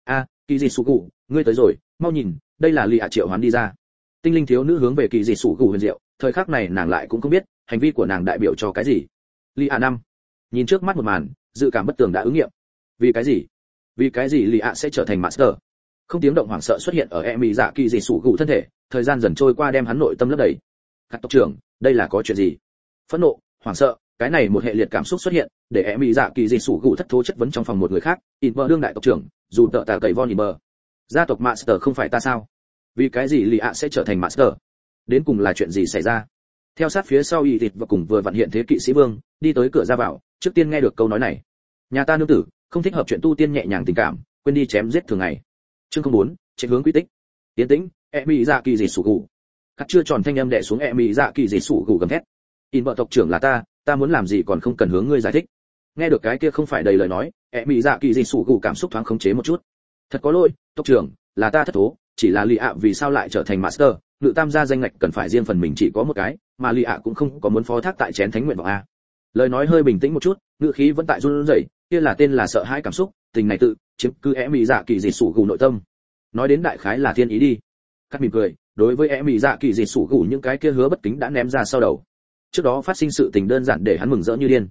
Kỳ Dị Sủ Gù, ngươi tới rồi, mau nhìn, đây là Lì ạ triệu hoán đi ra." Tinh linh thiếu nữ hướng về Kỳ Dị Sủ Gù huyền diệu, thời khắc này nàng lại cũng không biết, hành vi của nàng đại biểu cho cái gì. Lì ạ năm. Nhìn trước mắt một màn, dự cảm bất tường đã ứng nghiệm. Vì cái gì? Vì cái gì Lì ạ sẽ trở thành master? Không tiếng động hoảng sợ xuất hiện ở Mị Dạ Kỳ Dị Sủ Gù thân thể, thời gian dần trôi qua đem hắn nội tâm lấp đầy. "Các tộc trưởng, đây là có chuyện gì?" Phẫn nộ, hoảng sợ, cái này một hệ liệt cảm xúc xuất hiện, để Mị Dạ Kỳ Dị Sủ Gù thất thố chất vấn trong phòng một người khác, Inver đương đại tộc trưởng, dù tợ tà cậy von Inver. "Gia tộc master không phải ta sao? Vì cái gì Lì ạ sẽ trở thành master? Đến cùng là chuyện gì xảy ra?" Theo sát phía sau y thịt và cùng vừa vặn hiện thế kỵ sĩ vương đi tới cửa ra vào, trước tiên nghe được câu nói này. Nhà ta nương tử không thích hợp chuyện tu tiên nhẹ nhàng tình cảm, quên đi chém giết thường ngày. Chương 04, chạy hướng quy tích. Tiến tĩnh, Emi dạ kỳ gì sủ gù. Cắt chưa tròn thanh âm đè xuống Emi dạ kỳ gì sủ gù gầm thét. In vợ tộc trưởng là ta muốn làm gì còn không cần hướng ngươi giải thích. Nghe được cái kia không phải đầy lời nói, Emi dạ kỳ gì sủ gù cảm xúc thoáng khống chế một chút. Thật có lỗi, tộc trưởng, là ta thất thố, chỉ là lì ạ vì sao lại trở thành master, ngự tam gia danh ngạch cần phải riêng phần mình chỉ có một cái, mà lì ạ cũng không có muốn phó thác tại chén thánh nguyện vọng a. Lời nói hơi bình tĩnh một chút, ngữ khí vẫn tại run rẩy, kia là tên là sợ hãi cảm xúc, tình này tự chiếm cứ Emi dạ kỳ gì sủ gù nội tâm. Nói đến đại khái là thiên ý đi. Cắt mỉm cười, đối với Emi dạ kỳ gì sủ gù những cái kia hứa bất kính đã ném ra sau đầu. Trước đó phát sinh sự tình đơn giản để hắn mừng rỡ như điên.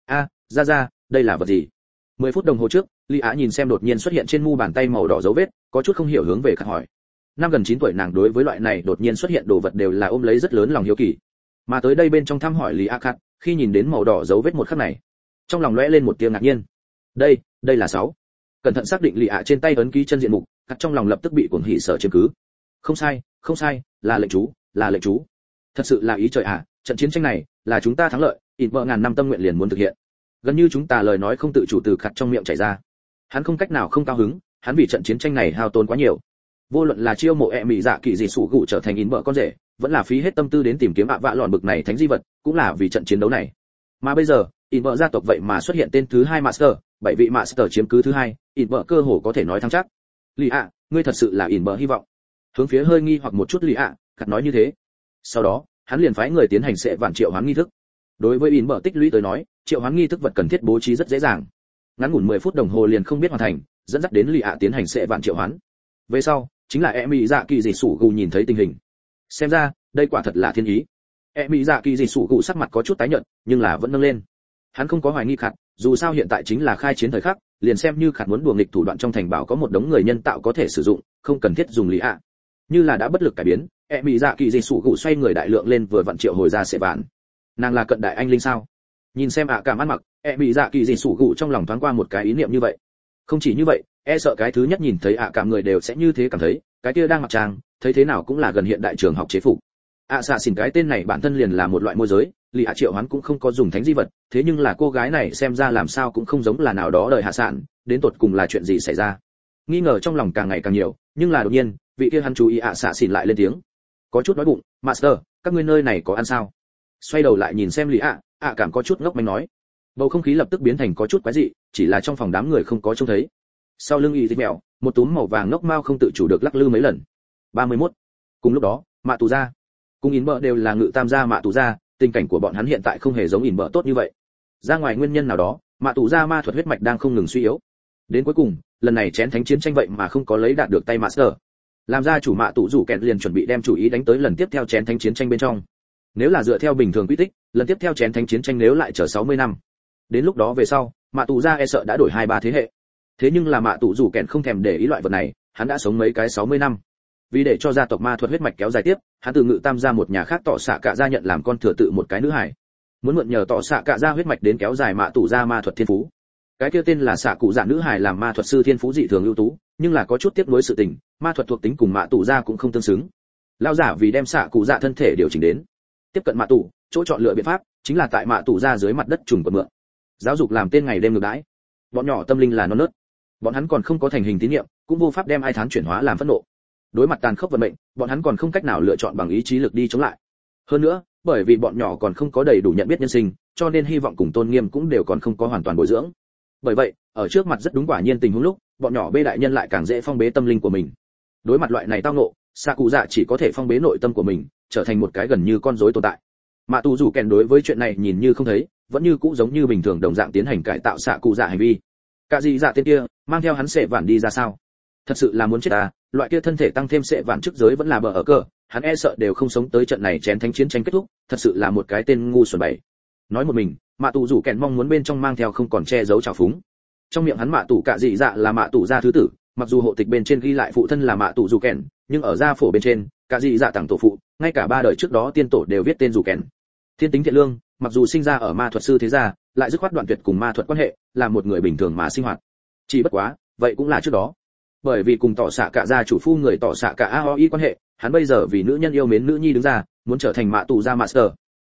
Ra, đây là vật gì? 10 phút đồng hồ trước, Lý Á nhìn xem đột nhiên xuất hiện trên mu bàn tay màu đỏ dấu vết, có chút không hiểu hướng về Cắt hỏi. Năm gần 9 tuổi nàng đối với loại này đột nhiên xuất hiện đồ vật đều là ôm lấy rất lớn lòng hiếu kỳ. Mà tới đây bên trong thăm hỏi Lý Á Cắt, khi nhìn đến màu đỏ dấu vết một khắc này, trong lòng lóe lên một tia ngạc nhiên. Đây là 6. Cẩn thận xác định Lý Á trên tay ấn ký chân diện mục, Cắt trong lòng lập tức bị cuồng hỉ sở chiếm cứ. Không sai, là lệnh chú. Thật sự là ý trời ạ, trận chiến tranh này là chúng ta thắng lợi, in vợ ngàn năm tâm nguyện liền muốn thực hiện. Gần như chúng ta lời nói không tự chủ từ Cắt trong miệng chảy ra. Hắn không cách nào không cao hứng, hắn vì trận chiến tranh này hao tốn quá nhiều. Vô luận là chiêu mộ Emi dạ kỳ dị sủ gụ trở thành in vợ con rể, vẫn là phí hết tâm tư đến tìm kiếm vạ lọn bực này thánh di vật, cũng là vì trận chiến đấu này. Mà bây giờ, in vợ gia tộc vậy mà xuất hiện tên thứ 2 master, 7 vị master chiếm cứ thứ 2, in vợ cơ hồ có thể nói thắng chắc. Lý ạ, ngươi thật sự là in vợ hy vọng. Hướng phía hơi nghi hoặc một chút Lý ạ, Cắt nói như thế. Sau đó, hắn liền phái người tiến hành sẽ vạn triệu hoán nghi thức. Đối với in vợ tích lũy tới nói, triệu hoán nghi thức vật cần thiết bố trí rất dễ dàng. Ngắn ngủn 10 phút đồng hồ liền không biết hoàn thành, dẫn dắt đến Lý ạ tiến hành sẽ vạn triệu hoán. Về sau, chính là Emi dạ kỳ dị sủ gù nhìn thấy tình hình. Xem ra, đây quả thật là thiên ý. Emi dạ kỳ dị sủ gù sắc mặt có chút tái nhợt, nhưng là vẫn nâng lên. Hắn không có hoài nghi Khạt, dù sao hiện tại chính là khai chiến thời khắc, liền xem như Khạt muốn đùa nghịch thủ đoạn trong thành bảo có một đống người nhân tạo có thể sử dụng, không cần thiết dùng Lý ạ. Như là đã bất lực cải biến, Emi dạ kỳ dị sủ gù xoay người đại lượng lên vừa vặn triệu hồi ra sẽ vạn. Nàng là cận đại anh linh sao? Nhìn xem cảm ăn mặc, Emi dạ kỳ dị sủ gù trong lòng thoáng qua một cái ý niệm như vậy. Không chỉ như vậy, sợ cái thứ nhất nhìn thấy cảm người đều sẽ như thế cảm thấy, cái kia đang mặc trang, thấy thế nào cũng là gần hiện đại trường học chế phục. Xạ xỉn cái tên này bản thân liền là một loại môi giới, Lý Hạ triệu hắn cũng không có dùng thánh di vật, thế nhưng là cô gái này xem ra làm sao cũng không giống là nào đó đời hạ sản, đến tột cùng là chuyện gì xảy ra. Nghi ngờ trong lòng càng ngày càng nhiều, nhưng là đột nhiên, vị kia hắn chú ý xạ xỉn lại lên tiếng. Có chút nói bụng, "Master, các ngươi nơi này có ăn sao?" Xoay đầu lại nhìn xem Lý Hạ, cảm có chút ngốc manh nói. Bầu không khí lập tức biến thành có chút quái dị, chỉ là trong phòng đám người không có trông thấy. Sau lưng y dịch mèo, một túm màu vàng ngốc mao không tự chủ được lắc lư mấy lần. 31. Cùng lúc đó, Mạ Tù gia cùng In Bợ đều là ngự tam gia Mạ Tù gia, tình cảnh của bọn hắn hiện tại không hề giống In Bợ tốt như vậy. Ra ngoài nguyên nhân nào đó, Mạ Tù gia ma thuật huyết mạch đang không ngừng suy yếu. Đến cuối cùng, lần này chén thánh chiến tranh vậy mà không có lấy đạt được tay Master. Làm ra chủ Mạ Tù rủ kẹt liền chuẩn bị đem chủ ý đánh tới lần tiếp theo chén thánh chiến tranh bên trong. Nếu là dựa theo bình thường quy tích, lần tiếp theo chén thánh chiến tranh nếu lại chờ 60 năm. Đến lúc đó về sau, Mạ Tù gia sợ đã đổi 2-3 thế hệ. Thế nhưng là Mạ Tù rủ kẹt không thèm để ý loại vật này, hắn đã sống mấy cái 60 năm. Vì để cho gia tộc ma thuật huyết mạch kéo dài tiếp, hắn từ ngự tam gia một nhà khác tỏ xạ cả gia nhận làm con thừa tự một cái nữ hải, muốn mượn nhờ tỏ xạ cả gia huyết mạch đến kéo dài Mạ Tù gia ma thuật thiên phú. Cái kia tên là xạ cụ dạ nữ hải làm ma thuật sư thiên phú dị thường ưu tú, nhưng là có chút tiếc nuối sự tình, ma thuật thuộc tính cùng Mạ Tù gia cũng không tương xứng. Lão giả vì đem xạ cụ dạ thân thể điều chỉnh đến tiếp cận Mạ Tù, chỗ chọn lựa biện pháp chính là tại Mạ Tù gia dưới mặt đất trùng quật mượn. Giáo dục làm tên ngày đêm ngược đãi. Bọn nhỏ tâm linh là non nớt, bọn hắn còn không có thành hình tín niệm, cũng vô pháp đem ai thán chuyển hóa làm phẫn nộ. Đối mặt tàn khốc vận mệnh, bọn hắn còn không cách nào lựa chọn bằng ý chí lực đi chống lại. Hơn nữa, bởi vì bọn nhỏ còn không có đầy đủ nhận biết nhân sinh, cho nên hy vọng cùng tôn nghiêm cũng đều còn không có hoàn toàn bồi dưỡng. Bởi vậy, ở trước mặt rất đúng quả nhiên tình huống lúc, bọn nhỏ bê đại nhân lại càng dễ phong bế tâm linh của mình. Đối mặt loại này tao ngộ, xạ cụ dạ chỉ có thể phong bế nội tâm của mình, trở thành một cái gần như con rối tồn tại. Mạ Tù rủ kèn đối với chuyện này nhìn như không thấy, vẫn như cũ giống như bình thường đồng dạng tiến hành cải tạo xạ cụ dạ hành vi. Cả gì dạ tên kia mang theo hắn sệ vạn đi ra sao? Thật sự là muốn chết à, loại kia thân thể tăng thêm sệ vạn trước giới vẫn là bờ ở cờ, hắn sợ đều không sống tới trận này chén thánh chiến tranh kết thúc, thật sự là một cái tên ngu xuẩn bậy. Nói một mình, Mạ Tù rủ kèn mong muốn bên trong mang theo không còn che giấu trào phúng. Trong miệng hắn Mạ Tù cả gì dạ là Mạ Tù gia thứ tử, mặc dù hộ tịch bên trên ghi lại phụ thân là Mạ Tù rủ kèn, nhưng ở gia phổ bên trên, cả gì dạ tặng tổ phụ, ngay cả 3 đời trước đó tiên tổ đều viết tên rủ kèn. Thiên tính thiện lương, mặc dù sinh ra ở ma thuật sư thế gia, lại dứt khoát đoạn tuyệt cùng ma thuật quan hệ, là một người bình thường mà sinh hoạt. Chỉ bất quá, vậy cũng là trước đó. Bởi vì cùng tỏ xạ cả gia chủ phu người tỏ xạ cả AOI quan hệ, hắn bây giờ vì nữ nhân yêu mến nữ nhi đứng ra, muốn trở thành Mạ Tù gia master,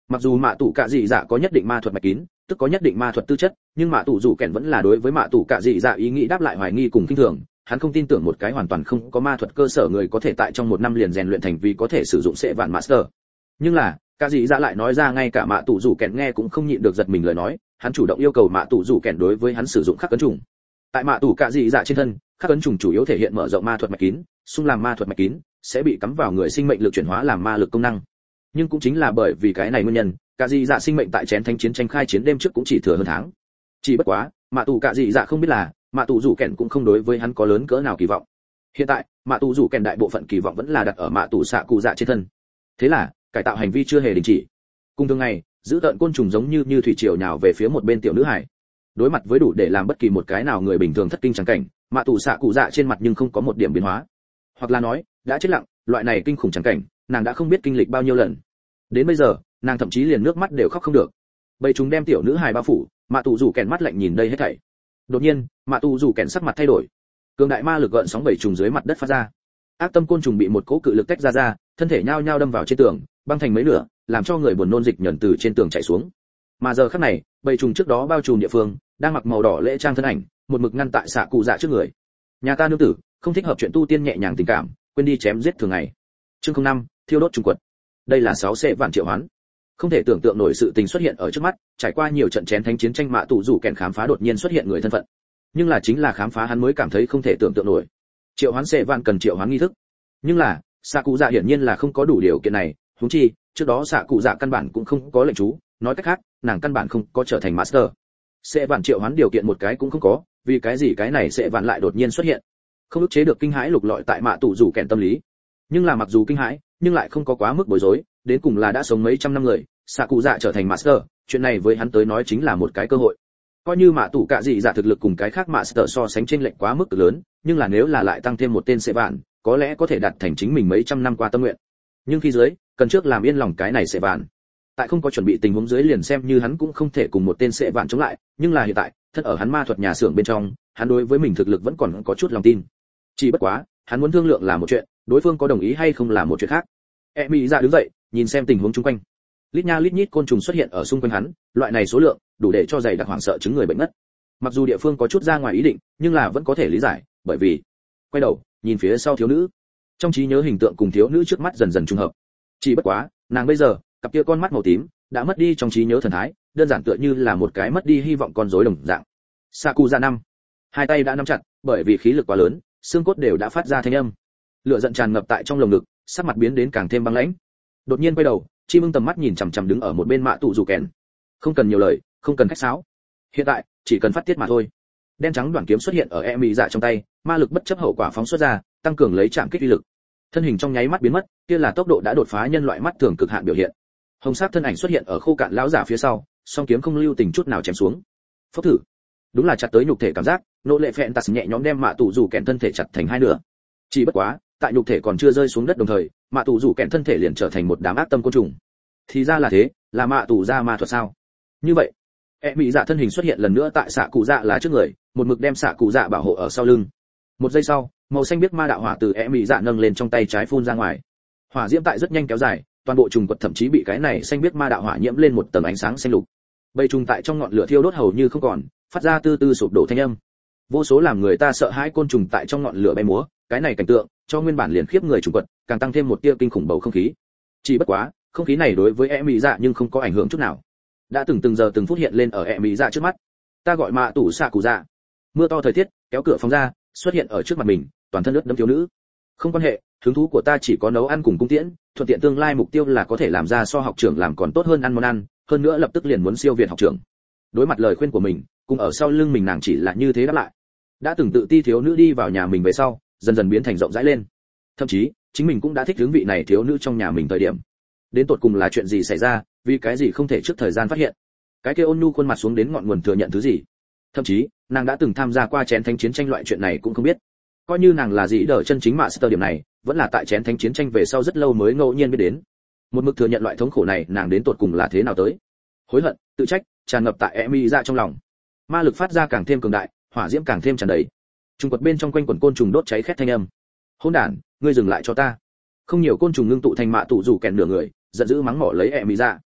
Mặc dù mạ tủ cạ dị dạ có nhất định ma thuật mạch kín, tức có nhất định ma thuật tư chất, nhưng mạ tủ rủ kèn vẫn là đối với mạ tủ cạ dị dạ ý nghĩ đáp lại hoài nghi cùng kinh thường. Hắn không tin tưởng một cái hoàn toàn không có ma thuật cơ sở người có thể tại trong một năm liền rèn luyện thành vì có thể sử dụng sệ vạn master. Nhưng là cạ dị dạ lại nói ra ngay cả mạ tủ rủ kèn nghe cũng không nhịn được giật mình lời nói. Hắn chủ động yêu cầu mạ tủ rủ kèn đối với hắn sử dụng khắc ấn trùng. Tại mạ tủ cạ dị dạ trên thân, khắc ấn trùng chủ yếu thể hiện mở rộng ma thuật mạch kín, xung làm ma thuật mạch kín sẽ bị cắm vào người sinh mệnh lực chuyển hóa làm ma lực công năng. Nhưng cũng chính là bởi vì cái này nguyên nhân, cạ dị dạ sinh mệnh tại chén thánh chiến tranh khai chiến đêm trước cũng chỉ thừa hơn tháng. Chỉ bất quá mạ tù cạ dị dạ không biết là mạ tù rủ kèn cũng không đối với hắn có lớn cỡ nào kỳ vọng. Hiện tại mạ tù rủ kèn đại bộ phận kỳ vọng vẫn là đặt ở mạ tù xạ cụ dạ trên thân. Thế là cải tạo hành vi chưa hề đình chỉ. Cùng thường ngày giữ tợn côn trùng giống như thủy triều nhào về phía một bên tiểu nữ hải. Đối mặt với đủ để làm bất kỳ một cái nào người bình thường thất kinh chẳng cảnh, mạ tù xạ cụ dạ trên mặt nhưng không có một điểm biến hóa, hoặc là nói đã chết lặng. Loại này kinh khủng chẳng cảnh nàng đã không biết kinh lịch bao nhiêu lần. Đến bây giờ nàng thậm chí liền nước mắt đều khóc không được. Bầy chúng đem tiểu nữ hài bao phủ, mạ tù rủ kèn mắt lạnh nhìn đây hết thảy. Đột nhiên mạ tù rủ kèn sắc mặt thay đổi, cường đại ma lực gợn sóng bầy trùng dưới mặt đất phát ra. Ác tâm côn trùng bị một cỗ cự lực tách ra, thân thể nhao nhao đâm vào trên tường, băng thành mấy nửa, làm cho người buồn nôn dịch nhẫn từ trên tường chảy xuống. Mà giờ khắc này bầy trùng trước đó bao trùm địa phương đang mặc màu đỏ lễ trang thân ảnh, một mực ngăn tại xạ cụ dạ trước người. Nhà ta nương tử không thích hợp chuyện tu tiên nhẹ nhàng tình cảm, quên đi chém giết thường ngày. Chương 05, thiêu đốt trùng quật. Đây là 6 sệ vạn triệu hoán. Không thể tưởng tượng nổi sự tình xuất hiện ở trước mắt, trải qua nhiều trận chén thánh chiến tranh mạ tù rủ kèn khám phá đột nhiên xuất hiện người thân phận. Nhưng là chính là khám phá hắn mới cảm thấy không thể tưởng tượng nổi. Triệu hoán sệ vạn cần triệu hoán nghi thức. Nhưng là xạ cụ dạ hiển nhiên là không có đủ điều kiện này, huống chi trước đó xạ cụ dạ căn bản cũng không có lệnh chú, nói cách khác nàng căn bản không có trở thành master. Sệ vạn triệu hoán điều kiện một cái cũng không có, vì cái gì cái này sệ vạn lại đột nhiên xuất hiện? Không ức chế được kinh hãi lục lọi tại mạ tù rủ kèn tâm lý. Nhưng là mặc dù kinh hãi nhưng lại không có quá mức bối rối, đến cùng là đã sống mấy trăm năm người, xạ cụ dạ trở thành master, chuyện này với hắn tới nói chính là một cái cơ hội. Coi như mạ tù cạ dị dạ thực lực cùng cái khác master so sánh trên lệnh quá mức lớn, nhưng là nếu là lại tăng thêm một tên sệ vạn, có lẽ có thể đạt thành chính mình mấy trăm năm qua tâm nguyện. Nhưng khi dưới cần trước làm yên lòng cái này sệ vạn. Tại không có chuẩn bị tình huống dưới liền xem như hắn cũng không thể cùng một tên sệ vạn chống lại, nhưng là hiện tại thân ở hắn ma thuật nhà xưởng bên trong, hắn đối với mình thực lực vẫn còn có chút lòng tin. Chỉ bất quá hắn muốn thương lượng là một chuyện, đối phương có đồng ý hay không là một chuyện khác. Mỹ dạ đứng dậy nhìn xem tình huống xung quanh, lít nha lít nhít côn trùng xuất hiện ở xung quanh hắn, loại này số lượng đủ để cho dày đặc hoảng sợ chứng người bệnh ngất. Mặc dù địa phương có chút ra ngoài ý định, nhưng là vẫn có thể lý giải, bởi vì quay đầu nhìn phía sau thiếu nữ, trong trí nhớ hình tượng cùng thiếu nữ trước mắt dần dần trùng hợp. Chỉ bất quá nàng bây giờ cặp kia con mắt màu tím đã mất đi trong trí nhớ thần thái, đơn giản tựa như là một cái mất đi hy vọng con rối đồng dạng. Sakuza năm, hai tay đã nắm chặt, bởi vì khí lực quá lớn, xương cốt đều đã phát ra thanh âm. Lửa giận tràn ngập tại trong lồng ngực, sắc mặt biến đến càng thêm băng lãnh. Đột nhiên quay đầu, Chim Ưng tầm mắt nhìn chằm chằm đứng ở một bên mạ tụ rủ kèn. Không cần nhiều lời, không cần khách sáo. Hiện tại chỉ cần phát tiết mà thôi. Đen trắng đoạn kiếm xuất hiện ở Mỹ dạ trong tay, ma lực bất chấp hậu quả phóng xuất ra, tăng cường lấy chạm kích uy lực. Thân hình trong nháy mắt biến mất, kia là tốc độ đã đột phá nhân loại mắt thường cực hạn biểu hiện. Hồng sắc thân ảnh xuất hiện ở khô cạn lão giả phía sau, song kiếm không lưu tình chút nào chém xuống. Phốc thử. Đúng là chặt tới nhục thể cảm giác, nỗ lệ phẹn tạt nhẹ nhõm đem mạ tụ rủ kèn thân thể chặt thành hai nửa. Chỉ bất quá, tại nhục thể còn chưa rơi xuống đất đồng thời, mạ tụ rủ kèn thân thể liền trở thành một đám ác tâm côn trùng. Thì ra là thế, là mạ tụ ra ma thuật sao? Như vậy, Mỹ dạ thân hình xuất hiện lần nữa tại xạ cụ dạ là trước người, một mực đem xạ cụ dạ bảo hộ ở sau lưng. Một giây sau, màu xanh biếc ma đạo hỏa từ Mỹ dạ nâng lên trong tay trái phun ra ngoài. Hỏa diễm tại rất nhanh kéo dài, toàn bộ trùng quật thậm chí bị cái này xanh biếc ma đạo hỏa nhiễm lên một tầng ánh sáng xanh lục. Bầy trùng tại trong ngọn lửa thiêu đốt hầu như không còn, phát ra từ từ sụp đổ thanh âm. Vô số làm người ta sợ hãi côn trùng tại trong ngọn lửa bay múa, cái này cảnh tượng cho nguyên bản liền khiếp người trùng quật, càng tăng thêm một tia kinh khủng bầu không khí. Chỉ bất quá, không khí này đối với Mỹ dạ nhưng không có ảnh hưởng chút nào. Đã từng giờ từng phút hiện lên ở Mỹ dạ trước mắt. Ta gọi mạ tủ xạ cụ dạ. Mưa to thời tiết, kéo cửa phòng ra, xuất hiện ở trước mặt mình, toàn thân ướt đẫm thiếu nữ. Không quan hệ, hứng thú của ta chỉ có nấu ăn cùng cung tiễn, thuận tiện tương lai mục tiêu là có thể làm ra so học trưởng làm còn tốt hơn ăn món ăn, hơn nữa lập tức liền muốn siêu việt học trưởng. Đối mặt lời khuyên của mình, cùng ở sau lưng mình nàng chỉ là như thế đáp lại. Đã từng tự ti thiếu nữ đi vào nhà mình về sau, dần dần biến thành rộng rãi lên. Thậm chí, chính mình cũng đã thích hướng vị này thiếu nữ trong nhà mình thời điểm. Đến tột cùng là chuyện gì xảy ra, vì cái gì không thể trước thời gian phát hiện. Cái kia ôn nhu khuôn mặt xuống đến ngọn nguồn thừa nhận thứ gì. Thậm chí, nàng đã từng tham gia qua chén thánh chiến tranh loại chuyện này cũng không biết. Coi như nàng là gì đỡ chân chính master điểm này, vẫn là tại chén thánh chiến tranh về sau rất lâu mới ngẫu nhiên biết đến. Một mực thừa nhận loại thống khổ này, nàng đến tột cùng là thế nào tới. Hối hận, tự trách, tràn ngập tại Mỹ dạ trong lòng. Ma lực phát ra càng thêm cường đại, hỏa diễm càng thêm tràn đầy. Trùng quật bên trong quanh quần côn trùng đốt cháy khét thanh âm. Hỗn đản, ngươi dừng lại cho ta. Không nhiều côn trùng ngưng tụ thành mạ tụ rủ kèn nửa người, giận dữ mắng mỏ lấy Mỹ dạ.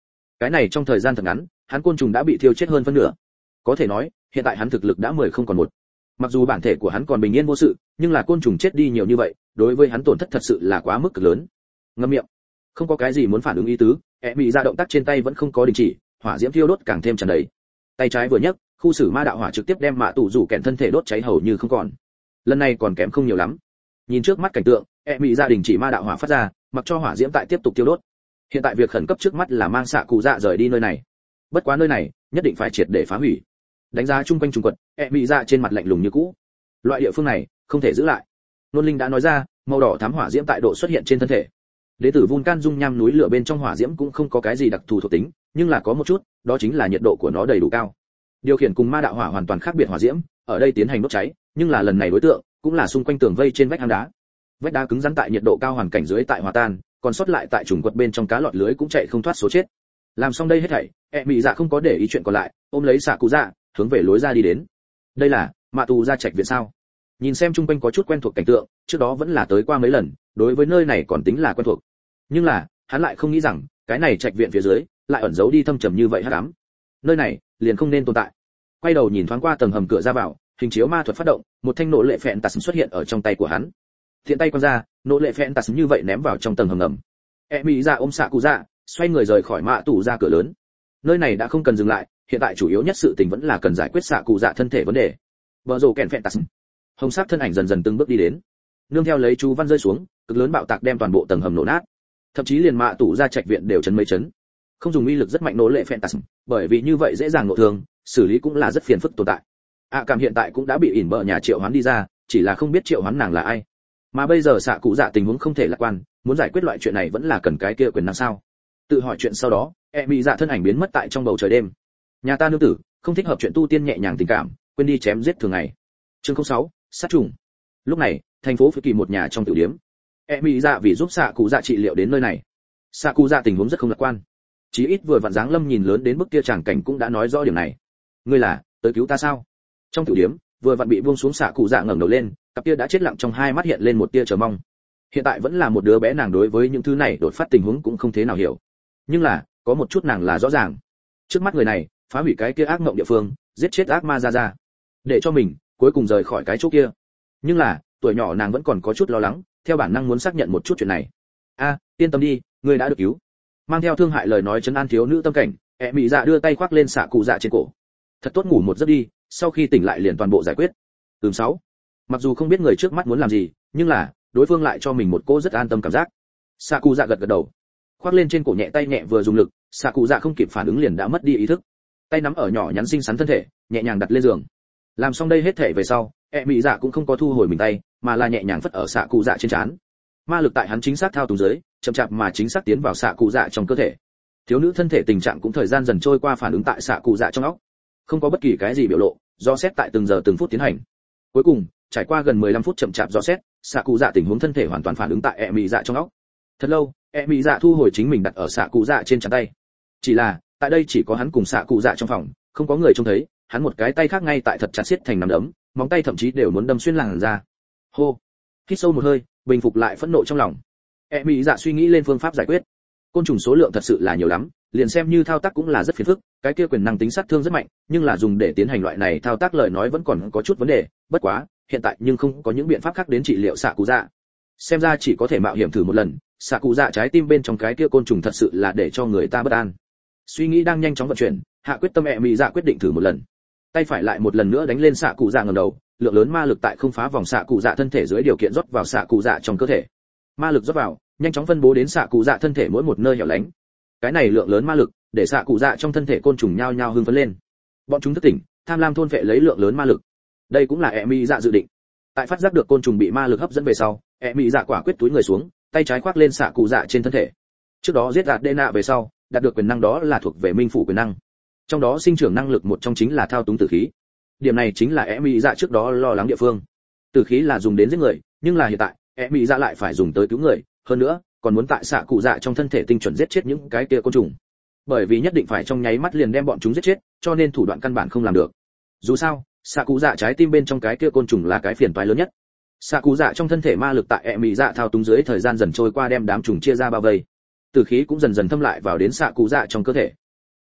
Cái này trong thời gian thật ngắn, hắn côn trùng đã bị thiêu chết hơn phân nửa. Có thể nói, hiện tại hắn thực lực đã 10 không còn một. Mặc dù bản thể của hắn còn bình yên vô sự, nhưng là côn trùng chết đi nhiều như vậy, đối với hắn tổn thất thật sự là quá mức cực lớn. Ngậm miệng, không có cái gì muốn phản ứng ý tứ, bị ra động tác trên tay vẫn không có đình chỉ, hỏa diễm thiêu đốt càng thêm tràn đầy. Tay trái vừa nhấc, khu xử ma đạo hỏa trực tiếp đem mạ tụ rủ kẹn thân thể đốt cháy hầu như không còn. Lần này còn kém không nhiều lắm. Nhìn trước mắt cảnh tượng, bị gia đình chỉ ma đạo hỏa phát ra, mặc cho hỏa diễm tại tiếp tục thiêu đốt. Hiện tại việc khẩn cấp trước mắt là mang xạ cụ dạ rời đi nơi này. Bất quá nơi này nhất định phải triệt để phá hủy. Đánh giá chung quanh trùng quật, bị dạ trên mặt lạnh lùng như cũ. Loại địa phương này không thể giữ lại. Luân Linh đã nói ra, màu đỏ thắm hỏa diễm tại độ xuất hiện trên thân thể. Đế tử Vulcan dung nham núi lửa bên trong hỏa diễm cũng không có cái gì đặc thù thuộc tính, nhưng là có một chút, đó chính là nhiệt độ của nó đầy đủ cao. Điều khiển cùng ma đạo hỏa hoàn toàn khác biệt hỏa diễm, ở đây tiến hành đốt cháy, nhưng là lần này đối tượng cũng là xung quanh tường vây trên vách hang đá. Vách đá cứng rắn tại nhiệt độ cao hoàn cảnh dưới tại hòa tan, còn sót lại tại trùng quật bên trong cá lọt lưới cũng chạy không thoát số chết. Làm xong đây hết thảy, bị dạ không có để ý chuyện còn lại, ôm lấy xạ cụ dạ, hướng về lối ra đi đến. Đây là mạ tù gia trạch viện sao? Nhìn xem chung quanh có chút quen thuộc cảnh tượng, trước đó vẫn là tới qua mấy lần, đối với nơi này còn tính là quen thuộc. Nhưng là, hắn lại không nghĩ rằng, cái này trạch viện phía dưới lại ẩn giấu đi thâm trầm như vậy hắc ám. Nơi này liền không nên tồn tại. Quay đầu nhìn thoáng qua tầng hầm cửa ra vào, hình chiếu ma thuật phát động, một thanh nộ lệ phẹn tạt xuất hiện ở trong tay của hắn. Thiện tay quăng ra, nộ lệ phẹn tạt như vậy ném vào trong tầng hầm ngầm. Mỹ ra ôm xạ cụ dạ, xoay người rời khỏi mạ tù ra cửa lớn. Nơi này đã không cần dừng lại, hiện tại chủ yếu nhất sự tình vẫn là cần giải quyết xạ cụ dạ thân thể vấn đề. Bờ rồ kèn phẹn tạt, hồng sắc thân ảnh dần dần từng bước đi đến. Nương theo lấy chú văn rơi xuống, cực lớn bạo tạc đem toàn bộ tầng hầm nổ nát. Thậm chí liền mạ tù ra trạch viện đều chấn mấy chấn. Không dùng uy lực rất mạnh nổ lệ phẹn tạt, bởi vì như vậy dễ dàng nổ thương, xử lý cũng là rất phiền phức tồn tại. Cảm hiện tại cũng đã bị ỉn bợ nhà triệu hoán đi ra, chỉ là không biết triệu hoán nàng là ai. Mà bây giờ xạ cụ dạ tình huống không thể lạc quan, muốn giải quyết loại chuyện này vẫn là cần cái kia quyền năng sao? Tự hỏi chuyện sau đó, bị dạ thân ảnh biến mất tại trong bầu trời đêm. Nhà ta nương tử, không thích hợp chuyện tu tiên nhẹ nhàng tình cảm, quên đi chém giết thường ngày. Chương 06, sát trùng. Lúc này, thành phố Phi Kỳ một nhà trong tiểu điếm. Bị dạ vì giúp xạ cụ dạ trị liệu đến nơi này. Xạ cụ dạ tình huống rất không lạc quan. Chí ít vừa vặn dáng lâm nhìn lớn đến mức kia tràng cảnh cũng đã nói rõ điểm này. Ngươi là tới cứu ta sao? Trong tiểu điếm, vừa vặn bị buông xuống xạ cụ dạ ngẩng đầu lên, cặp kia đã chết lặng trong hai mắt hiện lên một tia chờ mong. Hiện tại vẫn là một đứa bé, nàng đối với những thứ này đột phát tình huống cũng không thế nào hiểu. Nhưng là, có một chút nàng là rõ ràng. Trước mắt người này, phá hủy cái kia ác mộng địa phương, giết chết ác ma ra, để cho mình cuối cùng rời khỏi cái chỗ kia. Nhưng là, tuổi nhỏ nàng vẫn còn có chút lo lắng, theo bản năng muốn xác nhận một chút chuyện này. Yên tâm đi, ngươi đã được cứu. Mang theo thương hại lời nói trấn an thiếu nữ tâm cảnh, Mỹ dạ đưa tay khoác lên xạ cụ dạ trên cổ. Thật tốt ngủ một giấc đi, sau khi tỉnh lại liền toàn bộ giải quyết. 6. Mặc dù không biết người trước mắt muốn làm gì, nhưng là đối phương lại cho mình một cô rất an tâm cảm giác. Xạ cụ dạ gật gật đầu, khoác lên trên cổ nhẹ tay nhẹ vừa dùng lực, xạ cụ dạ không kịp phản ứng liền đã mất đi ý thức. Tay nắm ở nhỏ nhắn xinh xắn thân thể, nhẹ nhàng đặt lên giường. Làm xong đây hết thể về sau, Mỹ dạ cũng không có thu hồi mình tay, mà là nhẹ nhàng phất ở xạ cụ dạ trên trán. Ma lực tại hắn chính xác thao túng dưới, chậm chạp mà chính xác tiến vào xạ cụ dạ trong cơ thể. Thiếu nữ thân thể tình trạng cũng thời gian dần trôi qua phản ứng tại xạ cụ dạ trong óc, không có bất kỳ cái gì biểu lộ, do xét tại từng giờ từng phút tiến hành. Cuối cùng, trải qua gần 15 phút chậm chạp do xét, xạ cụ dạ tình huống thân thể hoàn toàn phản ứng tại Mỹ dạ trong óc. Thật lâu, Mỹ dạ thu hồi chính mình đặt ở xạ cụ dạ trên trán tay. Chỉ là, tại đây chỉ có hắn cùng xạ cụ dạ trong phòng, không có người trông thấy, hắn một cái tay khác ngay tại thật chặt siết thành nắm đấm, móng tay thậm chí đều muốn đâm xuyên làn da. Hô, hít sâu một hơi, bình phục lại phẫn nộ trong lòng. Mỹ dạ suy nghĩ lên phương pháp giải quyết. Côn trùng số lượng thật sự là nhiều lắm, liền xem như thao tác cũng là rất phiền phức, cái kia quyền năng tính sát thương rất mạnh, nhưng là dùng để tiến hành loại này thao tác lời nói vẫn còn có chút vấn đề, bất quá, hiện tại nhưng không có những biện pháp khác đến trị liệu xạ cụ dạ. Xem ra chỉ có thể mạo hiểm thử một lần, xạ cụ dạ trái tim bên trong cái kia côn trùng thật sự là để cho người ta bất an. Suy nghĩ đang nhanh chóng vận chuyển, hạ quyết tâm Mỹ dạ quyết định thử một lần. Tay phải lại một lần nữa đánh lên xạ cụ dạ ngẩng đầu, lượng lớn ma lực tại không phá vòng xạ cụ dạ thân thể dưới điều kiện rót vào xạ cụ dạ trong cơ thể. Ma lực rót vào, nhanh chóng phân bố đến xạ cụ dạ thân thể mỗi một nơi hẻo lánh. Cái này lượng lớn ma lực, để xạ cụ dạ trong thân thể côn trùng nhao nhao hưng phấn lên. Bọn chúng thức tỉnh, tham lam thôn phệ lấy lượng lớn ma lực. Đây cũng là Mỹ dạ dự định. Tại phát giác được côn trùng bị ma lực hấp dẫn về sau, Mỹ dạ quả quyết túi người xuống, tay trái khoác lên xạ cụ dạ trên thân thể. Trước đó giết gạt Đê nạ về sau, đạt được quyền năng đó là thuộc về minh phủ quyền năng. Trong đó sinh trưởng năng lực một trong chính là thao túng tử khí. Điểm này chính là Mỹ dạ trước đó lo lắng địa phương. Tử khí là dùng đến giết người, nhưng là hiện tại, Mỹ dạ lại phải dùng tới cứu người, hơn nữa, còn muốn tại xạ cụ dạ trong thân thể tinh chuẩn giết chết những cái kia côn trùng. Bởi vì nhất định phải trong nháy mắt liền đem bọn chúng giết chết, cho nên thủ đoạn căn bản không làm được. Dù sao, xạ cụ dạ trái tim bên trong cái kia côn trùng là cái phiền toái lớn nhất. Xạ cụ dạ trong thân thể ma lực tại Mỹ dạ thao túng dưới thời gian dần trôi qua đem đám trùng chia ra bao vây. Tử khí cũng dần dần thâm lại vào đến xạ cụ dạ trong cơ thể.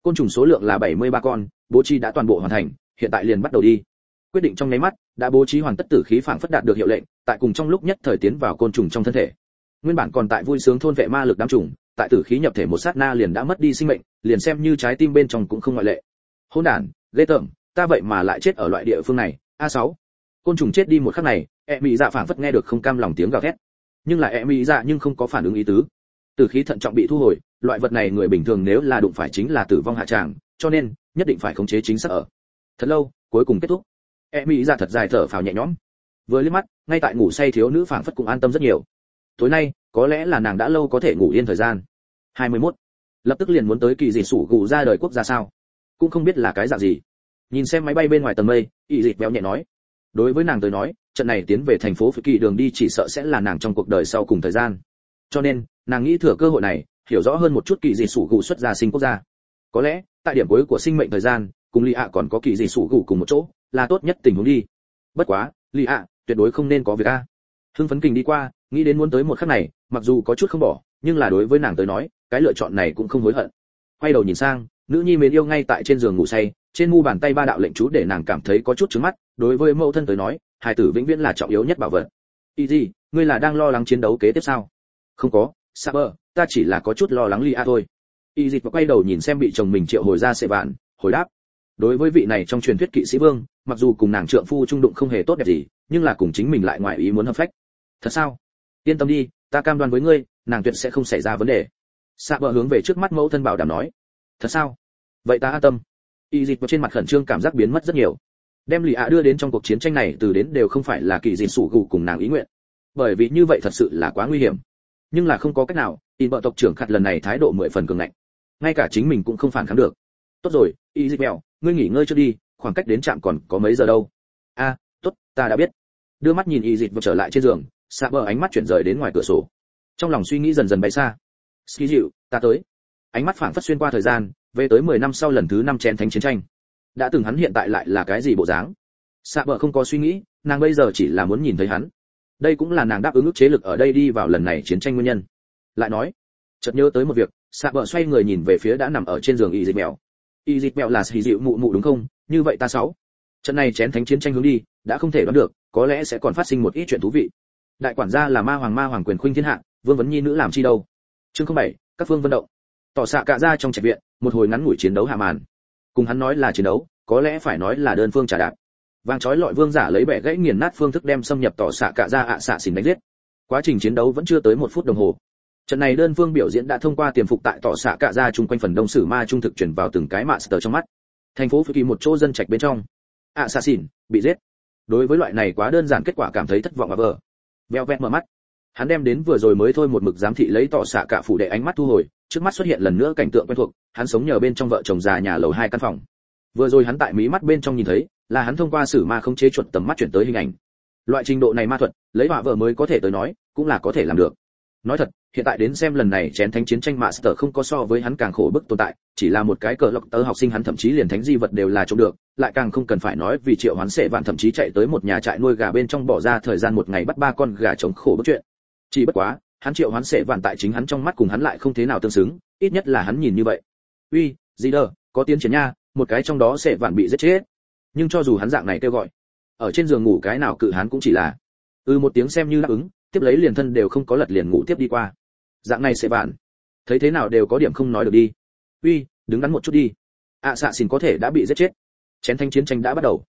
Côn trùng số lượng là 73 con, bố trí đã toàn bộ hoàn thành, hiện tại liền bắt đầu đi. Quyết định trong nháy mắt, đã bố trí hoàn tất tử khí phảng phất đạt được hiệu lệnh, tại cùng trong lúc nhất thời tiến vào côn trùng trong thân thể. Nguyên bản còn tại vui sướng thôn vệ ma lực đám trùng, tại tử khí nhập thể một sát na liền đã mất đi sinh mệnh, liền xem như trái tim bên trong cũng không ngoại lệ. Hỗn đản, ghê tởm, ta vậy mà lại chết ở loại địa phương này. A6. Côn trùng chết đi một khắc này, Mỹ Dạ phảng phất nghe được không cam lòng tiếng gào thét. Nhưng là Mỹ Dạ nhưng không có phản ứng ý tứ. Tử khí thận trọng bị thu hồi, loại vật này người bình thường nếu là đụng phải chính là tử vong hạ tràng, cho nên nhất định phải khống chế chính xác ở. Thật lâu, cuối cùng kết thúc. Mỹ Dạ thật dài thở phào nhẹ nhõm. Vừa liếc mắt, ngay tại ngủ say thiếu nữ phảng phất cũng an tâm rất nhiều. Tối nay, có lẽ là nàng đã lâu có thể ngủ yên thời gian. 21. Lập tức liền muốn tới kỳ dị sủ gù ra đời quốc gia sao? Cũng không biết là cái dạng gì. Nhìn xem máy bay bên ngoài tầng mây, Y Dịch béo nhẹ nói. Đối với nàng tới nói, trận này tiến về thành phố Phỉ Kỳ đường đi chỉ sợ sẽ là nàng trong cuộc đời sau cùng thời gian. Cho nên, nàng nghĩ thừa cơ hội này, hiểu rõ hơn một chút kỳ dị sủ gù xuất gia sinh quốc gia. Có lẽ, tại điểm cuối của sinh mệnh thời gian, cùng Lý Ạ còn có kỳ dị sủ gù cùng một chỗ, là tốt nhất tình huống đi. Bất quá, Lý Ạ tuyệt đối không nên có việc a. Hưng phấn kình đi qua, nghĩ đến muốn tới một khắc này, mặc dù có chút không bỏ, nhưng là đối với nàng tới nói, cái lựa chọn này cũng không hối hận. Quay đầu nhìn sang, nữ nhi mến yêu ngay tại trên giường ngủ say, trên mu bàn tay ba đạo lệnh chú để nàng cảm thấy có chút chướng mắt. Đối với mẫu thân tới nói, hài tử vĩnh viễn là trọng yếu nhất bảo vật. Y gì, ngươi là đang lo lắng chiến đấu kế tiếp sao? Không có, Saber, ta chỉ là có chút lo lắng Lia thôi. Y dịch quay đầu nhìn xem bị chồng mình triệu hồi ra sệ vạn, hồi đáp. Đối với vị này trong truyền thuyết kỵ sĩ vương, mặc dù cùng nàng trượng phu trung đụng không hề tốt đẹp gì, nhưng là cùng chính mình lại ngoài ý muốn hợp phách. Thật sao? Yên tâm đi, ta cam đoan với ngươi, nàng tuyệt sẽ không xảy ra vấn đề. Saber hướng về trước mắt mẫu thân bảo đảm nói. Thật sao? Vậy ta an tâm. Y dịch trên mặt khẩn trương cảm giác biến mất rất nhiều. Đem Lý Ạ đưa đến trong cuộc chiến tranh này từ đến đều không phải là kỳ dị sủ gù cùng nàng ý nguyện, bởi vì như vậy thật sự là quá nguy hiểm. Nhưng là không có cách nào, in vợ tộc trưởng khặt lần này thái độ 10 phần cường ngạnh, ngay cả chính mình cũng không phản kháng được. Tốt rồi, Y mèo, ngươi nghỉ ngơi trước đi, khoảng cách đến trạm còn có mấy giờ đâu. Tốt, ta đã biết. Đưa mắt nhìn Y dịch trở lại trên giường, Saber ánh mắt chuyển rời đến ngoài cửa sổ, trong lòng suy nghĩ dần dần bay xa. Ski dịu, ta tới. Ánh mắt phảng phất xuyên qua thời gian, về tới 10 năm sau lần thứ 5 chén thánh chiến tranh. Đã từng hắn hiện tại lại là cái gì bộ dáng? Saber không có suy nghĩ, nàng bây giờ chỉ là muốn nhìn thấy hắn. Đây cũng là nàng đáp ứng ức chế lực ở đây đi vào lần này chiến tranh nguyên nhân. Lại nói, chợt nhớ tới một việc, Saber xoay người nhìn về phía đã nằm ở trên giường Y dịch mèo. Y dịch mèo là Ski dịu mụ mụ đúng không? Như vậy ta sáu. Trận này chén thánh chiến tranh hướng đi, đã không thể đoán được, có lẽ sẽ còn phát sinh một ít chuyện thú vị. Đại quản gia là ma hoàng quyền khuynh thiên hạ, vương vấn nhi nữ làm chi đâu. Chương 07, các phương vận động. Tỏ xạ cả ra trong trạch viện, một hồi ngắn ngủi chiến đấu hạ màn. Cùng hắn nói là chiến đấu, có lẽ phải nói là đơn phương trả đạp. Vàng chói lọi vương giả lấy bẻ gãy nghiền nát phương thức đem xâm nhập tỏ xạ cả ra xạ xỉn đánh giết. Quá trình chiến đấu vẫn chưa tới 1 phút đồng hồ. Trận này đơn phương biểu diễn đã thông qua tiềm phục tại tỏ xạ cả ra chung quanh phần đông sử ma trung thực chuyển vào từng cái master trong mắt. Thành phố Phỉ Kỳ một chỗ dân trạch bên trong. Xạ xỉn bị giết. Đối với loại này quá đơn giản kết quả cảm thấy thất vọng và vờ. Veo vẹt mở mắt. Hắn đem đến vừa rồi mới thôi một mực giám thị lấy tỏ xạ cả phủ đệ ánh mắt thu hồi, trước mắt xuất hiện lần nữa cảnh tượng quen thuộc, hắn sống nhờ bên trong vợ chồng già nhà lầu 2 căn phòng. Vừa rồi hắn tại mí mắt bên trong nhìn thấy, là hắn thông qua sử ma khống chế chuột tầm mắt chuyển tới hình ảnh. Loại trình độ này ma thuật, lấy họa vợ mới có thể tới nói, cũng là có thể làm được. Nói thật, hiện tại đến xem lần này chén thánh chiến tranh master không có so với hắn càng khổ bức tồn tại, chỉ là một cái cờ lộc tơ học sinh hắn thậm chí liền thánh di vật đều là trông được, lại càng không cần phải nói vì triệu hoán sệ vạn thậm chí chạy tới một nhà trại nuôi gà bên trong bỏ ra thời gian một ngày bắt 3 con gà chống khổ bức chuyện. Chỉ bất quá, hắn triệu hoán sệ vạn tại chính hắn trong mắt cùng hắn lại không thế nào tương xứng, ít nhất là hắn nhìn như vậy. Uy, gì đờ, có tiến triển nha, một cái trong đó sệ vạn bị giết chết. Nhưng cho dù hắn dạng này kêu gọi, ở trên giường ngủ cái nào cự hắn cũng chỉ là một tiếng xem như đáp ứng, tiếp lấy liền thân đều không có lật liền ngủ tiếp đi qua. Dạng này sệ vạn, thấy thế nào đều có điểm không nói được đi. Uy, đứng đắn một chút đi. Xạ xỉn có thể đã bị giết chết. Chén thanh chiến tranh đã bắt đầu.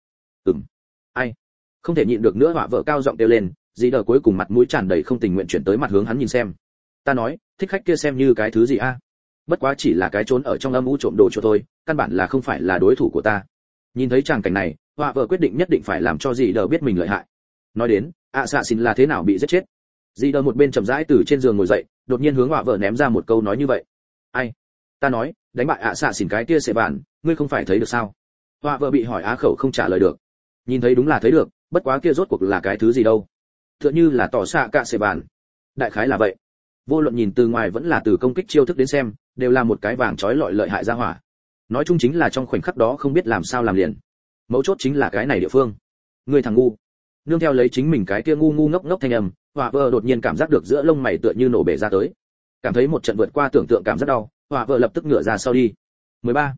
Ai? Không thể nhịn được nữa, họa vợ cao giọng kêu lên, dì đờ cuối cùng mặt mũi tràn đầy không tình nguyện chuyển tới mặt hướng hắn nhìn xem. Ta nói, thích khách kia xem như cái thứ gì a? Bất quá chỉ là cái trốn ở trong âm u trộm đồ cho thôi, căn bản là không phải là đối thủ của ta. Nhìn thấy tràng cảnh này, họa vợ quyết định nhất định phải làm cho dì đờ biết mình lợi hại. Nói đến, xạ xỉn là thế nào bị giết chết? Dì đờ một bên chậm rãi từ trên giường ngồi dậy, đột nhiên hướng họa vợ ném ra một câu nói như vậy. Ai? Ta nói, đánh bại xạ xỉn cái kia sẽ bạn, ngươi không phải thấy được sao? Họa vợ bị hỏi á khẩu không trả lời được. Nhìn thấy đúng là thấy được, bất quá kia rốt cuộc là cái thứ gì đâu? Tựa như là tỏ xạ cả sẽ bạn. Đại khái là vậy. Vô luận nhìn từ ngoài vẫn là từ công kích chiêu thức đến xem, đều là một cái vàng chói lọi lợi hại ra hỏa. Nói chung chính là trong khoảnh khắc đó không biết làm sao làm liền. Mấu chốt chính là cái này địa phương. Ngươi thằng ngu. Nương theo lấy chính mình cái kia ngu ngu ngốc ngốc thanh âm, Họa vợ đột nhiên cảm giác được giữa lông mày tựa như nổ bể ra tới. Cảm thấy một trận vượt qua tưởng tượng cảm rất đau, Họa vợ lập tức ngửa ra sau đi. 13.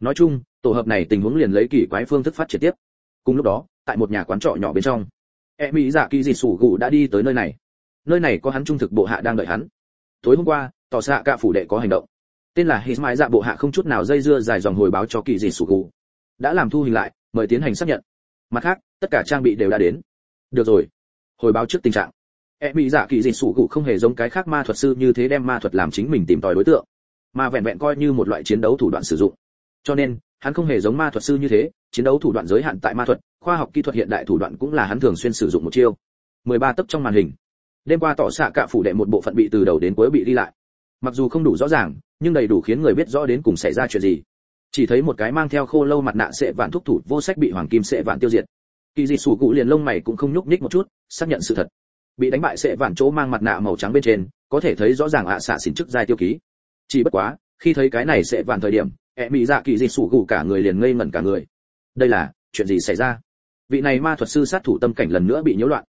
Nói chung, tổ hợp này tình huống liền lấy kỳ quái phương thức phát triển tiếp. Cùng lúc đó, tại một nhà quán trọ nhỏ bên trong, mỹ dạ kỳ dị sủ gù đã đi tới nơi này. Nơi này có hắn trung thực bộ hạ đang đợi hắn. Tối hôm qua, tỏ xạ cả phủ đệ có hành động. Tên là Hismai dạ bộ hạ không chút nào dây dưa dài dòng hồi báo cho kỳ dị sủ gù. Đã làm thu hình lại, mời tiến hành xác nhận. Mặt khác, tất cả trang bị đều đã đến. Được rồi. Hồi báo trước tình trạng. Mỹ dạ kỳ dị sủ gù không hề giống cái khác ma thuật sư như thế đem ma thuật làm chính mình tìm tòi đối tượng, mà vẹn vẹn coi như một loại chiến đấu thủ đoạn sử dụng. Cho nên, hắn không hề giống ma thuật sư như thế, chiến đấu thủ đoạn giới hạn tại ma thuật, khoa học kỹ thuật hiện đại thủ đoạn cũng là hắn thường xuyên sử dụng một chiêu. 13 tấc trong màn hình. Đêm qua tỏ xạ cả phủ đệ một bộ phận bị từ đầu đến cuối bị đi lại. Mặc dù không đủ rõ ràng, nhưng đầy đủ khiến người biết rõ đến cùng xảy ra chuyện gì. Chỉ thấy một cái mang theo khô lâu mặt nạ sệ vạn thúc thủ vô sách bị hoàng kim sệ vạn tiêu diệt. Kỳ dị sủ cụ liền lông mày cũng không nhúc nhích một chút, xác nhận sự thật. Bị đánh bại sệ vạn chỗ mang mặt nạ màu trắng bên trên, có thể thấy rõ ràng xạ xỉn chức giai tiêu ký. Chỉ bất quá, khi thấy cái này sệ vạn thời điểm, mỹ dạ kỳ dị sủ cụ cả người liền ngây ngẩn cả người. Đây là chuyện gì xảy ra? Vị này ma thuật sư sát thủ tâm cảnh lần nữa bị nhiễu loạn.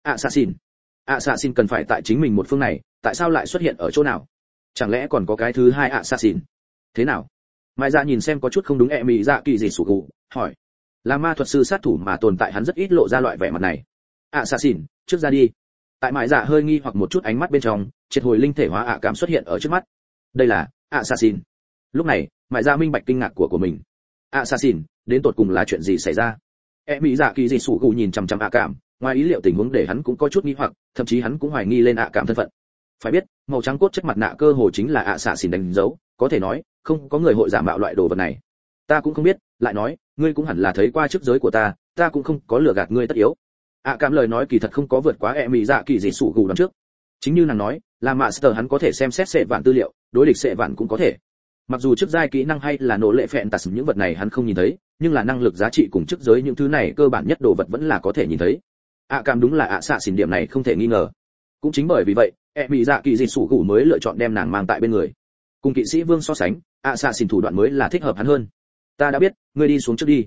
Assassin cần phải tại chính mình một phương này, tại sao lại xuất hiện ở chỗ nào? Chẳng lẽ còn có cái thứ hai Assassin? Thế nào? Mai Dạ nhìn xem có chút không đúng mỹ dạ kỳ dị sủ cụ, hỏi. Là ma thuật sư sát thủ mà tồn tại hắn rất ít lộ ra loại vẻ mặt này. Assassin, trước ra đi. Tại Mai Dạ hơi nghi hoặc một chút ánh mắt bên trong, triệt hồi linh thể hóa cảm xuất hiện ở trước mắt. Đây là Assassin. Lúc này, Mai Dạ minh bạch kinh ngạc của mình. Assassin, đến tột cùng là chuyện gì xảy ra? Mỹ dạ kỳ dị sủ cụ nhìn chằm chằm cảm, ngoài ý liệu tình huống để hắn cũng có chút nghi hoặc, thậm chí hắn cũng hoài nghi lên cảm thân phận. Phải biết, màu trắng cốt chất mặt nạ cơ hồ chính là Assassin đánh dấu, có thể nói, không có người hội giả mạo loại đồ vật này. Ta cũng không biết, lại nói, ngươi cũng hẳn là thấy qua trước giới của ta cũng không có lừa gạt ngươi tất yếu. Cảm lời nói kỳ thật không có vượt quá mỹ dạ kỳ dị sủ cụ đón trước. Chính như nàng nói, là master hắn có thể xem xét sệ vạn tư liệu, đối địch sệ vạn cũng có thể. Mặc dù trước giai kỹ năng hay là nổ lệ phẹn tạt những vật này hắn không nhìn thấy, nhưng là năng lực giá trị cùng trước giới những thứ này cơ bản nhất đồ vật vẫn là có thể nhìn thấy. Cảm đúng là xạ xỉn điểm này không thể nghi ngờ. Cũng chính bởi vì vậy, mỹ dạ kỳ dị sủ cụ mới lựa chọn đem nàng mang tại bên người. Cùng kỵ sĩ vương so sánh, xạ xỉn thủ đoạn mới là thích hợp hắn hơn. Ta đã biết, ngươi đi xuống trước đi.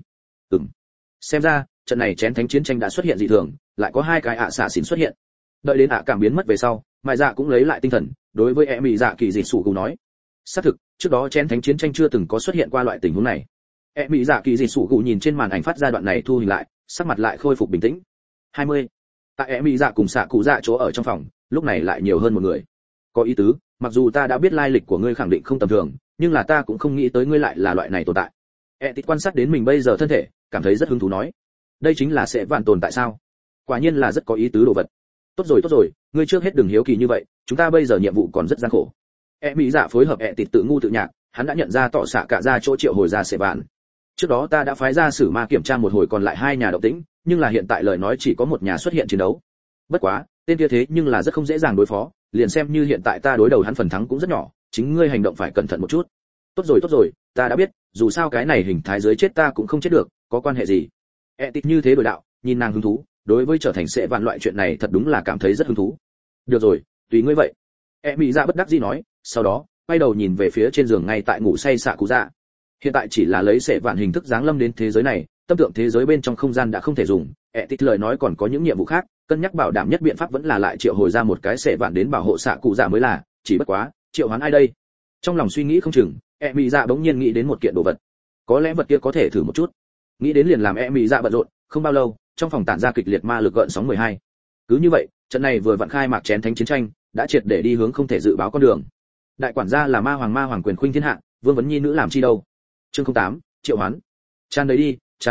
Xem ra, trận này chén thánh chiến tranh đã xuất hiện dị thường, lại có hai cái xạ xỉn xuất hiện. Đợi đến cảm biến mất về sau, Mai Dạ cũng lấy lại tinh thần, đối với mỹ dạ kỳ dị sủ cụ nói. Xác thực, trước đó chén thánh chiến tranh chưa từng có xuất hiện qua loại tình huống này. Mỹ dạ kỳ dị sủ cụ nhìn trên màn ảnh phát ra đoạn này thu hình lại, sắc mặt lại khôi phục bình tĩnh. 20. Tại Mỹ dạ cùng xạ cụ dạ chỗ ở trong phòng, lúc này lại nhiều hơn một người. Có ý tứ, mặc dù ta đã biết lai lịch của ngươi khẳng định không tầm thường, nhưng là ta cũng không nghĩ tới ngươi lại là loại này tồn tại. Tít quan sát đến mình bây giờ thân thể, cảm thấy rất hứng thú nói. Đây chính là sẽ vạn tồn tại sao? Quả nhiên là rất có ý tứ đồ vật. Tốt rồi, ngươi trước hết đừng hiếu kỳ như vậy, chúng ta bây giờ nhiệm vụ còn rất gian khổ. Mỹ dạ phối hợp Tít tự ngu tự nhạc, hắn đã nhận ra tỏ xạ cả ra chỗ triệu hồi ra sẽ vạn. Trước đó ta đã phái ra sử ma kiểm tra một hồi còn lại hai nhà động tĩnh, nhưng là hiện tại lời nói chỉ có một nhà xuất hiện chiến đấu. Bất quá, tên kia thế nhưng là rất không dễ dàng đối phó, liền xem như hiện tại ta đối đầu hắn phần thắng cũng rất nhỏ, chính ngươi hành động phải cẩn thận một chút. Tốt rồi, ta đã biết, dù sao cái này hình thái dưới chết ta cũng không chết được, có quan hệ gì? Tít như thế đổi đạo, nhìn nàng hứng thú, đối với trở thành sẽ vạn loại chuyện này thật đúng là cảm thấy rất hứng thú. Được rồi, tùy ngươi vậy. Mỹ dạ bất đắc dĩ nói, sau đó quay đầu nhìn về phía trên giường ngay tại ngủ say xạ cụ dạ. Hiện tại chỉ là lấy sẽ vạn hình thức giáng lâm đến thế giới này, tâm tượng thế giới bên trong không gian đã không thể dùng. Tít lời nói còn có những nhiệm vụ khác, cân nhắc bảo đảm nhất biện pháp vẫn là lại triệu hồi ra một cái sẽ vạn đến bảo hộ xạ cụ dạ mới là, chỉ bất quá, triệu hoán ai đây? Trong lòng suy nghĩ không chừng, Mỹ dạ bỗng nhiên nghĩ đến một kiện đồ vật. Có lẽ vật kia có thể thử một chút. Nghĩ đến liền làm Mỹ dạ bận rộn, không bao lâu, trong phòng tản ra kịch liệt ma lực gợn sóng 12. Cứ như vậy, trận này vừa vặn khai mạc chén thánh chiến tranh, đã triệt để đi hướng không thể dự báo con đường. Đại quản gia là ma hoàng quyền khuynh thiên hạ, vương vấn nhi nữ làm chi đâu? Chương 08, triệu hoán. Tràn đầy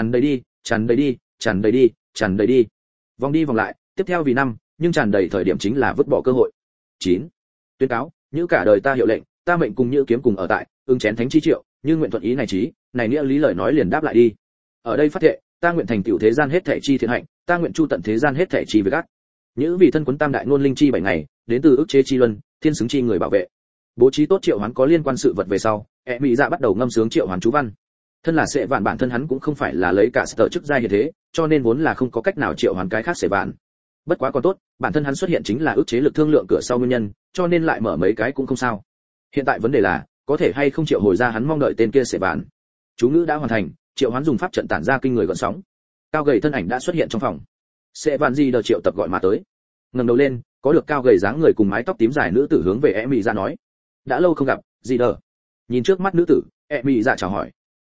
đi. Vòng đi vòng lại, tiếp theo vì năm, nhưng tràn đầy thời điểm chính là vứt bỏ cơ hội. 9. Tuyên cáo, như cả đời ta hiệu lệnh, ta mệnh cùng như kiếm cùng ở tại, ưng chén thánh chi triệu, như nguyện thuận ý này trí, này nghĩa lý lời nói liền đáp lại đi. Ở đây phát thệ, ta nguyện thành tựu thế gian hết thảy chi thiện hạnh, ta nguyện chu tận thế gian hết thảy chi việc ác. Những vị thân quấn tam đại ngôn linh chi 7 ngày, đến từ ức chế chi luân, thiên xứng chi người bảo vệ. Bố trí tốt triệu hoán có liên quan sự vật về sau, Mỹ dạ bắt đầu ngâm sướng triệu hoán chú văn. Thân là sẽ vạn bản thân hắn cũng không phải là lấy cả sở chức giai như thế, cho nên vốn là không có cách nào triệu hoán cái khác sẽ vạn. Bất quá còn tốt, bản thân hắn xuất hiện chính là ức chế lực thương lượng cửa sau nguyên nhân, cho nên lại mở mấy cái cũng không sao. Hiện tại vấn đề là, có thể hay không triệu hồi ra hắn mong đợi tên kia sẽ vạn. Chú ngữ đã hoàn thành, triệu hoán dùng pháp trận tản ra kinh người gợn sóng. Cao gầy thân ảnh đã xuất hiện trong phòng. Sẽ vạn gì đờ triệu tập gọi mà tới. Ngẩng đầu lên, có được cao gầy dáng người cùng mái tóc tím dài nữ tử hướng về Mỹ dạ nói: đã lâu không gặp, gì đờ. Nhìn trước mắt nữ tử, Mỹ dạ chào hỏi.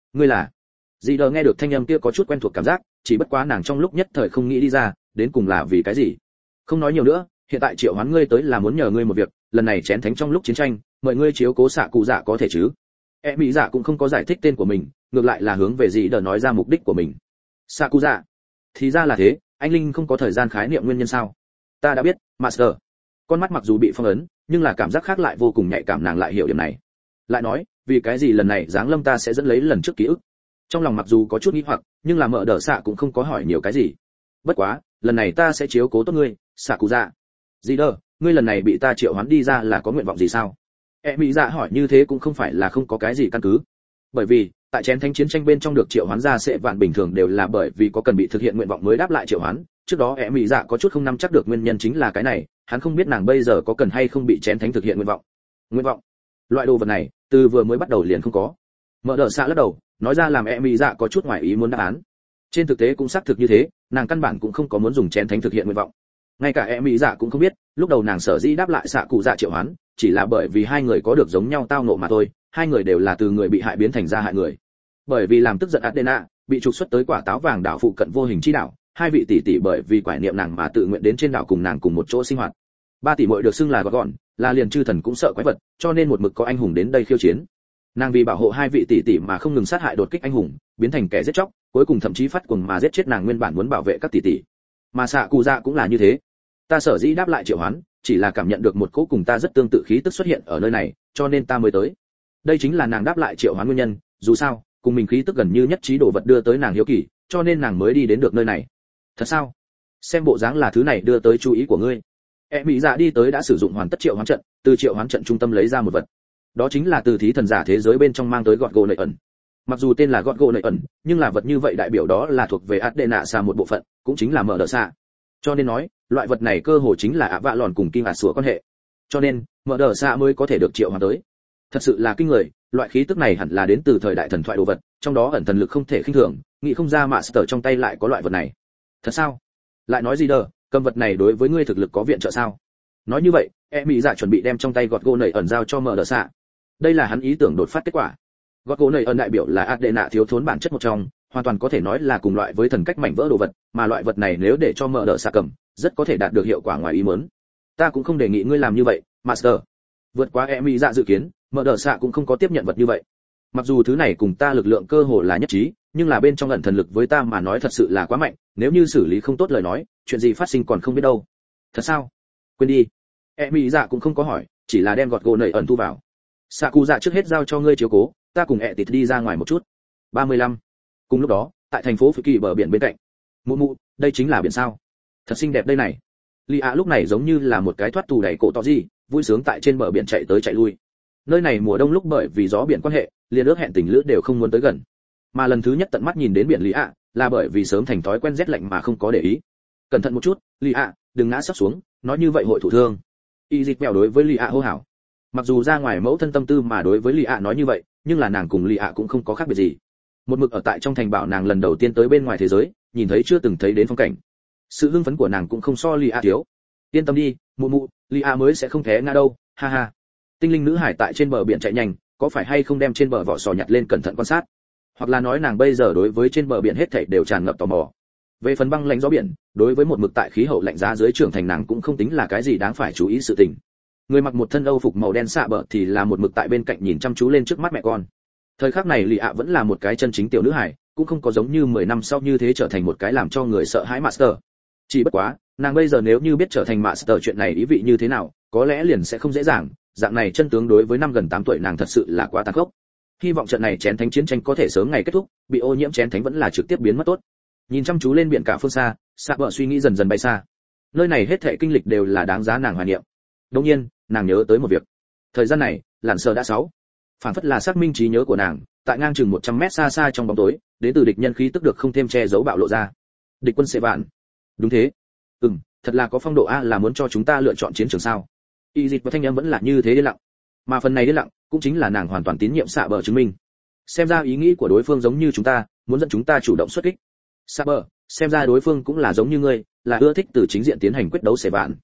Ngươi là? Dì đờ nghe được thanh âm kia có chút quen thuộc cảm giác, chỉ bất quá nàng trong lúc nhất thời không nghĩ đi ra, đến cùng là vì cái gì. Không nói nhiều nữa, hiện tại triệu hoán ngươi tới là muốn nhờ ngươi một việc, lần này chén thánh trong lúc chiến tranh, mời ngươi chiếu cố xạ cụ dạ có thể chứ? Mỹ dạ cũng không có giải thích tên của mình, ngược lại là hướng về dì đờ nói ra mục đích của mình. Xạ cụ dạ? Thì ra là thế, anh linh không có thời gian khái niệm nguyên nhân sao? Ta đã biết, Master. Con mắt mặc dù bị phong ấn, nhưng là cảm giác khác lại vô cùng nhạy cảm, nàng lại hiểu điểm này. Lại nói, vì cái gì lần này giáng lâm ta sẽ dẫn lấy lần trước ký ức? Trong lòng mặc dù có chút nghi hoặc, nhưng là Mở Đờ Xạ cũng không có hỏi nhiều cái gì. Bất quá, lần này ta sẽ chiếu cố tốt ngươi, xạ cụ dạ. Gì đờ, ngươi lần này bị ta triệu hoán đi ra là có nguyện vọng gì sao? Mỹ dạ hỏi như thế cũng không phải là không có cái gì căn cứ. Bởi vì, tại chén thánh chiến tranh bên trong được triệu hoán ra sẽ vạn bình thường đều là bởi vì có cần bị thực hiện nguyện vọng mới đáp lại triệu hoán. Trước đó Mỹ dạ có chút không nắm chắc được nguyên nhân chính là cái này, hắn không biết nàng bây giờ có cần hay không bị chén thánh thực hiện nguyện vọng. Nguyện vọng? Loại đồ vật này, từ vừa mới bắt đầu liền không có. Mở Đờ Xạ lắc đầu, nói ra làm Mỹ dạ có chút ngoài ý muốn đáp án. Trên thực tế cũng xác thực như thế, nàng căn bản cũng không có muốn dùng chén thánh thực hiện nguyện vọng. Ngay cả Mỹ dạ cũng không biết, lúc đầu nàng sở dĩ đáp lại xạ cụ dạ triệu hoán, chỉ là bởi vì hai người có được giống nhau tao ngộ mà thôi, hai người đều là từ người bị hại biến thành ra hại người. Bởi vì làm tức giận Adena, bị trục xuất tới quả táo vàng đảo phụ cận vô hình chi đảo, hai vị tỷ tỷ bởi vì quải niệm nàng mà tự nguyện đến trên đảo cùng nàng cùng một chỗ sinh hoạt. Ba tỷ muội được xưng là gọn, là liền chư thần cũng sợ quái vật, cho nên một mực có anh hùng đến đây khiêu chiến. Nàng vì bảo hộ hai vị tỷ tỷ mà không ngừng sát hại đột kích anh hùng, biến thành kẻ giết chóc, cuối cùng thậm chí phát cuồng mà giết chết nàng nguyên bản muốn bảo vệ các tỷ tỷ. Mà xạ cụ dạ cũng là như thế. Ta sở dĩ đáp lại triệu hoán, chỉ là cảm nhận được một cỗ cùng ta rất tương tự khí tức xuất hiện ở nơi này, cho nên ta mới tới. Đây chính là nàng đáp lại triệu hoán nguyên nhân, dù sao, cùng mình khí tức gần như nhất trí đồ vật đưa tới nàng hiếu kỳ, cho nên nàng mới đi đến được nơi này. Thật sao? Xem bộ dáng là thứ này đưa tới chú ý của ngươi. Mỹ dạ đi tới đã sử dụng hoàn tất triệu hoán trận, từ triệu hoán trận trung tâm lấy ra một vật. Đó chính là từ thí thần giả thế giới bên trong mang tới gọt gỗ nảy ẩn. Mặc dù tên là gọt gỗ nảy ẩn, nhưng là vật như vậy đại biểu đó là thuộc về Adena xa một bộ phận, cũng chính là Mở Đờ Xạ. Cho nên nói, loại vật này cơ hồ chính là ạ vạ lòn cùng kim ạt sủa quan hệ. Cho nên, Mở Đờ Xạ mới có thể được triệu hoán tới. Thật sự là kinh người, loại khí tức này hẳn là đến từ thời đại thần thoại đồ vật, trong đó ẩn thần lực không thể khinh thường, nghĩ không ra Master trong tay lại có loại vật này. Thật sao? Lại nói gì đờ, cầm vật này đối với ngươi thực lực có viện trợ sao? Nói như vậy, Mỹ dạ chuẩn bị đem trong tay gọt gỗ nảy ẩn giao cho Mở Đờ Xạ. Đây là hắn ý tưởng đột phát kết quả. Gọt gỗ nảy ẩn đại biểu là Adena thiếu thốn bản chất một trong, hoàn toàn có thể nói là cùng loại với thần cách mảnh vỡ đồ vật, mà loại vật này nếu để cho Mở Đờ Xạ cầm, rất có thể đạt được hiệu quả ngoài ý muốn. Ta cũng không đề nghị ngươi làm như vậy, Master. Vượt quá Mỹ dạ dự kiến, Mở Đờ Xạ cũng không có tiếp nhận vật như vậy. Mặc dù thứ này cùng ta lực lượng cơ hồ là nhất trí, nhưng là bên trong ẩn thần lực với ta mà nói thật sự là quá mạnh, nếu như xử lý không tốt lời nói, chuyện gì phát sinh còn không biết đâu. Thật sao? Quên đi. Mỹ dạ cũng không có hỏi, chỉ là đem gọt gỗ nảy ẩn thu vào. Xạ cụ dạ trước hết giao cho ngươi chiếu cố, ta cùng tịt đi ra ngoài một chút. 35. Cùng lúc đó, tại thành phố Phi Kỳ bờ biển bên cạnh. Mụ mụ, đây chính là biển sao? Thật xinh đẹp đây này. Lý ạ lúc này giống như là một cái thoát tù đẩy cổ to gì, vui sướng tại trên bờ biển chạy tới chạy lui. Nơi này mùa đông lúc bởi vì gió biển quan hệ, liền ước hẹn tình lữ đều không muốn tới gần. Mà lần thứ nhất tận mắt nhìn đến biển Lý ạ, là bởi vì sớm thành thói quen rét lạnh mà không có để ý. Cẩn thận một chút, Lý ạ, đừng ngã sắp xuống, nói như vậy hội thụ thương. Y dịch mèo đối với Lý ạ hô hào. Mặc dù ra ngoài mẫu thân tâm tư mà đối với Lý ạ nói như vậy, nhưng là nàng cùng Lý ạ cũng không có khác biệt gì. Một mực ở tại trong thành bảo nàng lần đầu tiên tới bên ngoài thế giới, nhìn thấy chưa từng thấy đến phong cảnh. Sự hưng phấn của nàng cũng không so Lý ạ thiếu. Yên tâm đi, mụ mụ, Lý ạ mới sẽ không té ngã đâu, ha ha. Tinh linh nữ hải tại trên bờ biển chạy nhanh, có phải hay không đem trên bờ vỏ sò nhặt lên cẩn thận quan sát, hoặc là nói nàng bây giờ đối với trên bờ biển hết thảy đều tràn ngập tò mò. Về phần băng lãnh gió biển, đối với một mực tại khí hậu lạnh giá dưới trưởng thành nàng cũng không tính là cái gì đáng phải chú ý sự tình. Người mặc một thân âu phục màu đen xạ bờ thì là một mực tại bên cạnh nhìn chăm chú lên trước mắt mẹ con. Thời khắc này Lý ạ vẫn là một cái chân chính tiểu nữ hải, cũng không có giống như 10 năm sau như thế trở thành một cái làm cho người sợ hãi Master. Chỉ bất quá, nàng bây giờ nếu như biết trở thành Master chuyện này ý vị như thế nào, có lẽ liền sẽ không dễ dàng, dạng này chân tướng đối với năm gần 8 tuổi nàng thật sự là quá tàn khốc. Hy vọng trận này chén thánh chiến tranh có thể sớm ngày kết thúc, bị ô nhiễm chén thánh vẫn là trực tiếp biến mất tốt. Nhìn chăm chú lên biển cả phương xa, xạ bờ suy nghĩ dần dần bay xa. Nơi này hết thảy kinh lịch đều là đáng giá nàng hoài niệm. Đương nhiên, nàng nhớ tới một việc. Thời gian này, lặn sờ đã 6. Phản phất là xác minh trí nhớ của nàng, tại ngang chừng 100 mét xa xa trong bóng tối, đến từ địch nhân khí tức được không thêm che giấu bạo lộ ra. Địch quân sẽ vạn. Đúng thế. Thật là có phong độ a, là muốn cho chúng ta lựa chọn chiến trường sao? Y dịch và thanh âm vẫn là như thế yên lặng. Mà phần này yên lặng, cũng chính là nàng hoàn toàn tín nhiệm xạ bờ chứng minh. Xem ra ý nghĩ của đối phương giống như chúng ta, muốn dẫn chúng ta chủ động xuất kích. Xạ bờ, xem ra đối phương cũng là giống như ngươi, là ưa thích từ chính diện tiến hành quyết đấu sẽ vạn.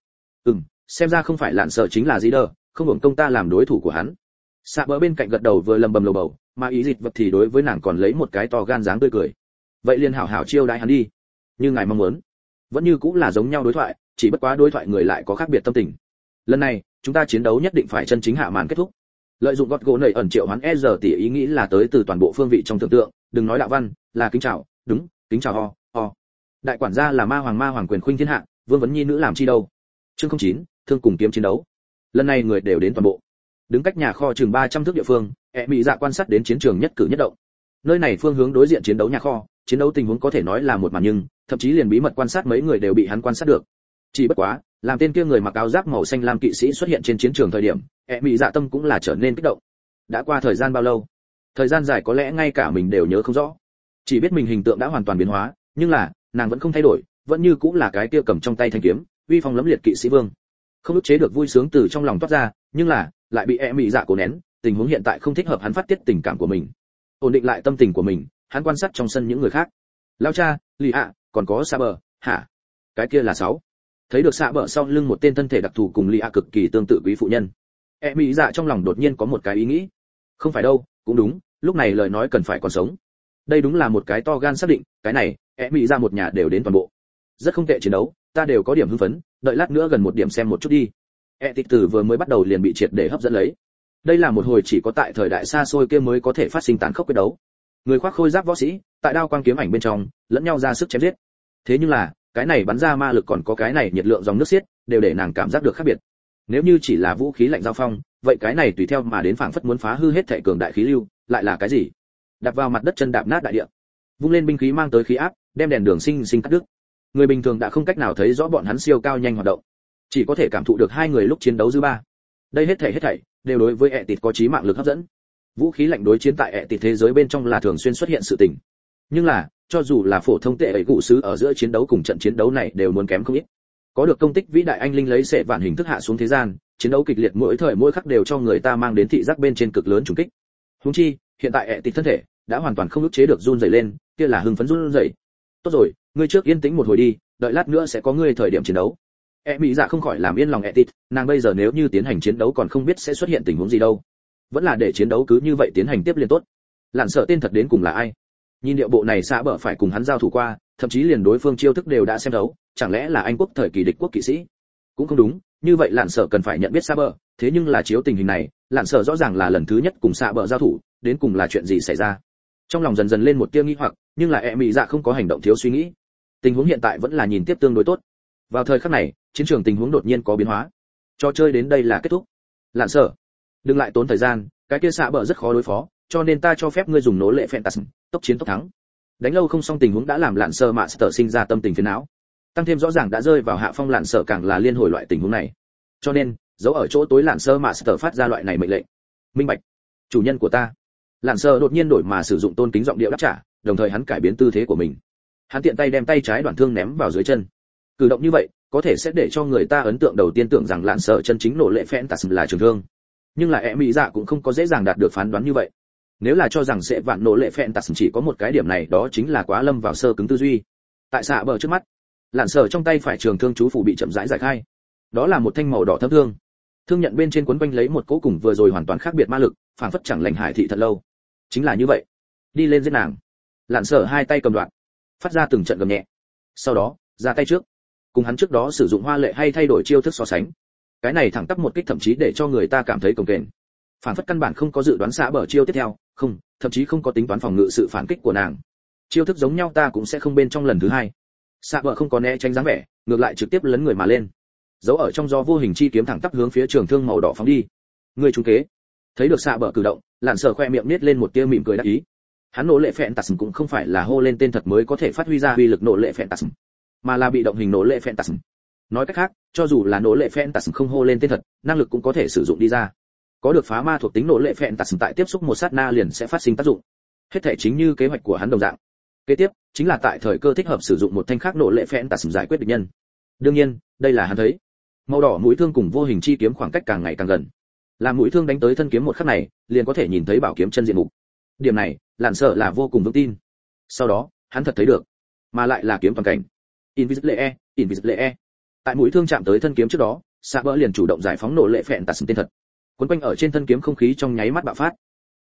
Xem ra không phải lạn sợ chính là gì đâu, không hưởng công ta làm đối thủ của hắn. Xạ bờ bên cạnh gật đầu vừa lầm bầm lầu bầu, mà ý dịch vật thì đối với nàng còn lấy một cái to gan dáng tươi cười. Vậy liền hảo hảo chiêu đãi hắn đi, như ngài mong muốn. Vẫn như cũng là giống nhau đối thoại, chỉ bất quá đối thoại người lại có khác biệt tâm tình. Lần này chúng ta chiến đấu nhất định phải chân chính hạ màn kết thúc. Lợi dụng gót gỗ nảy ẩn triệu hoán e giờ tỷ ý nghĩ là tới từ toàn bộ phương vị trong tưởng tượng, đừng nói đạo văn, là kính chào, đúng, kính chào ho. Đại quản gia là ma hoàng quyền khuynh thiên hạ, vương vấn nhi nữ làm chi đâu. Chương 09, thương cùng kiếm chiến đấu. Lần này người đều đến toàn bộ. Đứng cách nhà kho chừng 300 thước địa phương, Mị Dạ quan sát đến chiến trường nhất cử nhất động. Nơi này phương hướng đối diện chiến đấu nhà kho, chiến đấu tình huống có thể nói là một màn nhưng, thậm chí liền bí mật quan sát mấy người đều bị hắn quan sát được. Chỉ bất quá, làm tên kia người mặc áo giáp màu xanh lam kỵ sĩ xuất hiện trên chiến trường thời điểm, Mị Dạ tâm cũng là trở nên kích động. Đã qua thời gian bao lâu? Thời gian dài có lẽ ngay cả mình đều nhớ không rõ. Chỉ biết mình hình tượng đã hoàn toàn biến hóa, nhưng là, nàng vẫn không thay đổi, vẫn như cũng là cái kia cầm trong tay thanh kiếm, uy phong lẫm liệt kỵ sĩ vương. Không ức chế được vui sướng từ trong lòng toát ra, nhưng là, lại bị Mị Dạ cố nén, tình huống hiện tại không thích hợp hắn phát tiết tình cảm của mình. Ổn định lại tâm tình của mình, hắn quan sát trong sân những người khác. Lao cha, Lý ạ, còn có Sa Bờ, hả? Cái kia là 6. Thấy được Sa Bờ sau lưng một tên thân thể đặc thù cùng Lý ạ cực kỳ tương tự quý phụ nhân. Mị Dạ trong lòng đột nhiên có một cái ý nghĩ. Không phải đâu, cũng đúng, lúc này lời nói cần phải còn sống. Đây đúng là một cái to gan xác định, cái này, Mị Dạ một nhà đều đến toàn bộ. Rất không tệ chiến đấu, ta đều có điểm hưng phấn, đợi lát nữa gần một điểm xem một chút đi. Tịch Tử vừa mới bắt đầu liền bị triệt để hấp dẫn lấy. Đây là một hồi chỉ có tại thời đại xa xôi kia mới có thể phát sinh tàn khốc quyết đấu. Người khoác khôi giáp võ sĩ, tại đao quang kiếm ảnh bên trong, lẫn nhau ra sức chém giết. Thế nhưng là, cái này bắn ra ma lực còn có cái này nhiệt lượng dòng nước xiết, đều để nàng cảm giác được khác biệt. Nếu như chỉ là vũ khí lạnh giao phong, vậy cái này tùy theo mà đến phảng phất muốn phá hư hết thể cường đại khí lưu, lại là cái gì? Đạp vào mặt đất chân đạp nát đại địa. Vung lên binh khí mang tới khí áp, đem đèn đường sinh sinh cắt đứt. Người bình thường đã không cách nào thấy rõ bọn hắn siêu cao nhanh hoạt động, chỉ có thể cảm thụ được hai người lúc chiến đấu dư ba. Đây hết thảy đều đối với Tịch có chí mạng lực hấp dẫn. Vũ khí lạnh đối chiến tại Tịch thế giới bên trong là thường xuyên xuất hiện sự tình. Nhưng là, cho dù là phổ thông tệ ấy cụ sứ ở giữa chiến đấu cùng trận chiến đấu này đều muốn kém không ít. Có được công tích vĩ đại anh linh lấy sẽ vạn hình thức hạ xuống thế gian, chiến đấu kịch liệt mỗi thời mỗi khắc đều cho người ta mang đến thị giác bên trên cực lớn trùng kích. Huống chi, hiện tại Tịch thân thể đã hoàn toàn không ức chế được run rẩy lên, kia là hưng phấn run rẩy. Tốt rồi, ngươi trước yên tĩnh một hồi đi, đợi lát nữa sẽ có ngươi thời điểm chiến đấu. Mị Dạ không khỏi làm yên lòng Tịch, nàng bây giờ nếu như tiến hành chiến đấu còn không biết sẽ xuất hiện tình huống gì đâu. Vẫn là để chiến đấu cứ như vậy tiến hành tiếp liên tốt. Lạn sợ tên thật đến cùng là ai? Nhìn điệu bộ này Sa Bờ phải cùng hắn giao thủ qua, thậm chí liền đối phương chiêu thức đều đã xem thấu, chẳng lẽ là Anh quốc thời kỳ địch quốc kỵ sĩ? Cũng không đúng, như vậy Lạn sợ cần phải nhận biết Sa Bờ, thế nhưng là chiếu tình hình này, Lạn sợ rõ ràng là lần thứ nhất cùng Sa Bờ giao thủ, đến cùng là chuyện gì xảy ra? Trong lòng dần dần lên một tia nghi hoặc, nhưng là Mị Dạ không có hành động thiếu suy nghĩ. Tình huống hiện tại vẫn là nhìn tiếp tương đối tốt. Vào thời khắc này, chiến trường tình huống đột nhiên có biến hóa. Trò chơi đến đây là kết thúc. Lạn sợ, đừng lại tốn thời gian, cái kia Sa Bờ rất khó đối phó, cho nên ta cho phép ngươi dùng nỗ lệ Phantasm, tốc chiến tốc thắng. Đánh lâu không xong tình huống đã làm Lạn sợ Master sinh ra tâm tình phiền não. Tăng thêm rõ ràng đã rơi vào hạ phong Lạn sợ càng là liên hồi loại tình huống này. Cho nên, giấu ở chỗ tối Lạn sợ Master phát ra loại này mệnh lệnh. Minh bạch, chủ nhân của ta. Lạn sợ đột nhiên đổi mà sử dụng tôn kính giọng điệu đáp trả, đồng thời hắn cải biến tư thế của mình. Hắn tiện tay đem tay trái đoạn thương ném vào dưới chân. Cử động như vậy, có thể sẽ để cho người ta ấn tượng đầu tiên tưởng rằng Lạn sợ chân chính nỗ lệ Phantasm là trường thương. Nhưng là Mị Dạ cũng không có dễ dàng đạt được phán đoán như vậy. Nếu là cho rằng sẽ vạn nỗ lệ Phantasm chỉ có một cái điểm này, đó chính là quá lâm vào sơ cứng tư duy. Tại Sa Bờ trước mắt, Lạn sợ trong tay phải trường thương chú phủ bị chậm rãi giải khai. Đó là một thanh màu đỏ thâm thương. Thương nhận bên trên quấn quanh lấy một cỗ cùng vừa rồi hoàn toàn khác biệt ma lực, phảng phất chẳng lành hải thị thật lâu. Chính là như vậy. Đi lên giết nàng. Lạn sợ hai tay cầm đoạn, phát ra từng trận gầm nhẹ. Sau đó, ra tay trước. Cùng hắn trước đó sử dụng hoa lệ hay thay đổi chiêu thức so sánh. Cái này thẳng tắp một kích thậm chí để cho người ta cảm thấy cồng kềnh. Phảng phất căn bản không có dự đoán Sa Bờ chiêu tiếp theo, không, thậm chí không có tính toán phòng ngự sự phản kích của nàng. Chiêu thức giống nhau ta cũng sẽ không bên trong lần thứ hai. Sa Bờ không có né tránh dáng vẻ, ngược lại trực tiếp lấn người mà lên. Giấu ở trong gió vô hình chi kiếm thẳng tắp hướng phía trường thương màu đỏ phóng đi. Người trúng kế. Thấy được Sa Bờ cử động, Lạn sợ khoe miệng nết lên một tia mỉm cười đắc ý. Hắn nỗ lệ Phantasm cũng không phải là hô lên tên thật mới có thể phát huy ra uy lực nỗ lệ Phantasm, mà là bị động hình nỗ lệ Phantasm. Nói cách khác, cho dù là nỗ lệ Phantasm không hô lên tên thật, năng lực cũng có thể sử dụng đi ra. Có được phá ma thuộc tính nỗ lệ Phantasm tại tiếp xúc một sát na liền sẽ phát sinh tác dụng. Hết thể chính như kế hoạch của hắn đồng dạng. Kế tiếp, chính là tại thời cơ thích hợp sử dụng một thanh khác nỗ lệ Phantasm giải quyết địch nhân. Đương nhiên, đây là hắn thấy. Màu đỏ mũi thương cùng vô hình chi kiếm khoảng cách càng ngày càng gần. Làm mũi thương đánh tới thân kiếm một khắc này, liền có thể nhìn thấy bảo kiếm chân diện mục. Điểm này, Lạn sợ là vô cùng vững tin. Sau đó, hắn thật thấy được, mà lại là kiếm toàn cảnh. Invisible. Tại mũi thương chạm tới thân kiếm trước đó, Sa Bờ liền chủ động giải phóng nỗ lệ Phantasm tên thật. Quấn quanh ở trên thân kiếm không khí trong nháy mắt bạo phát.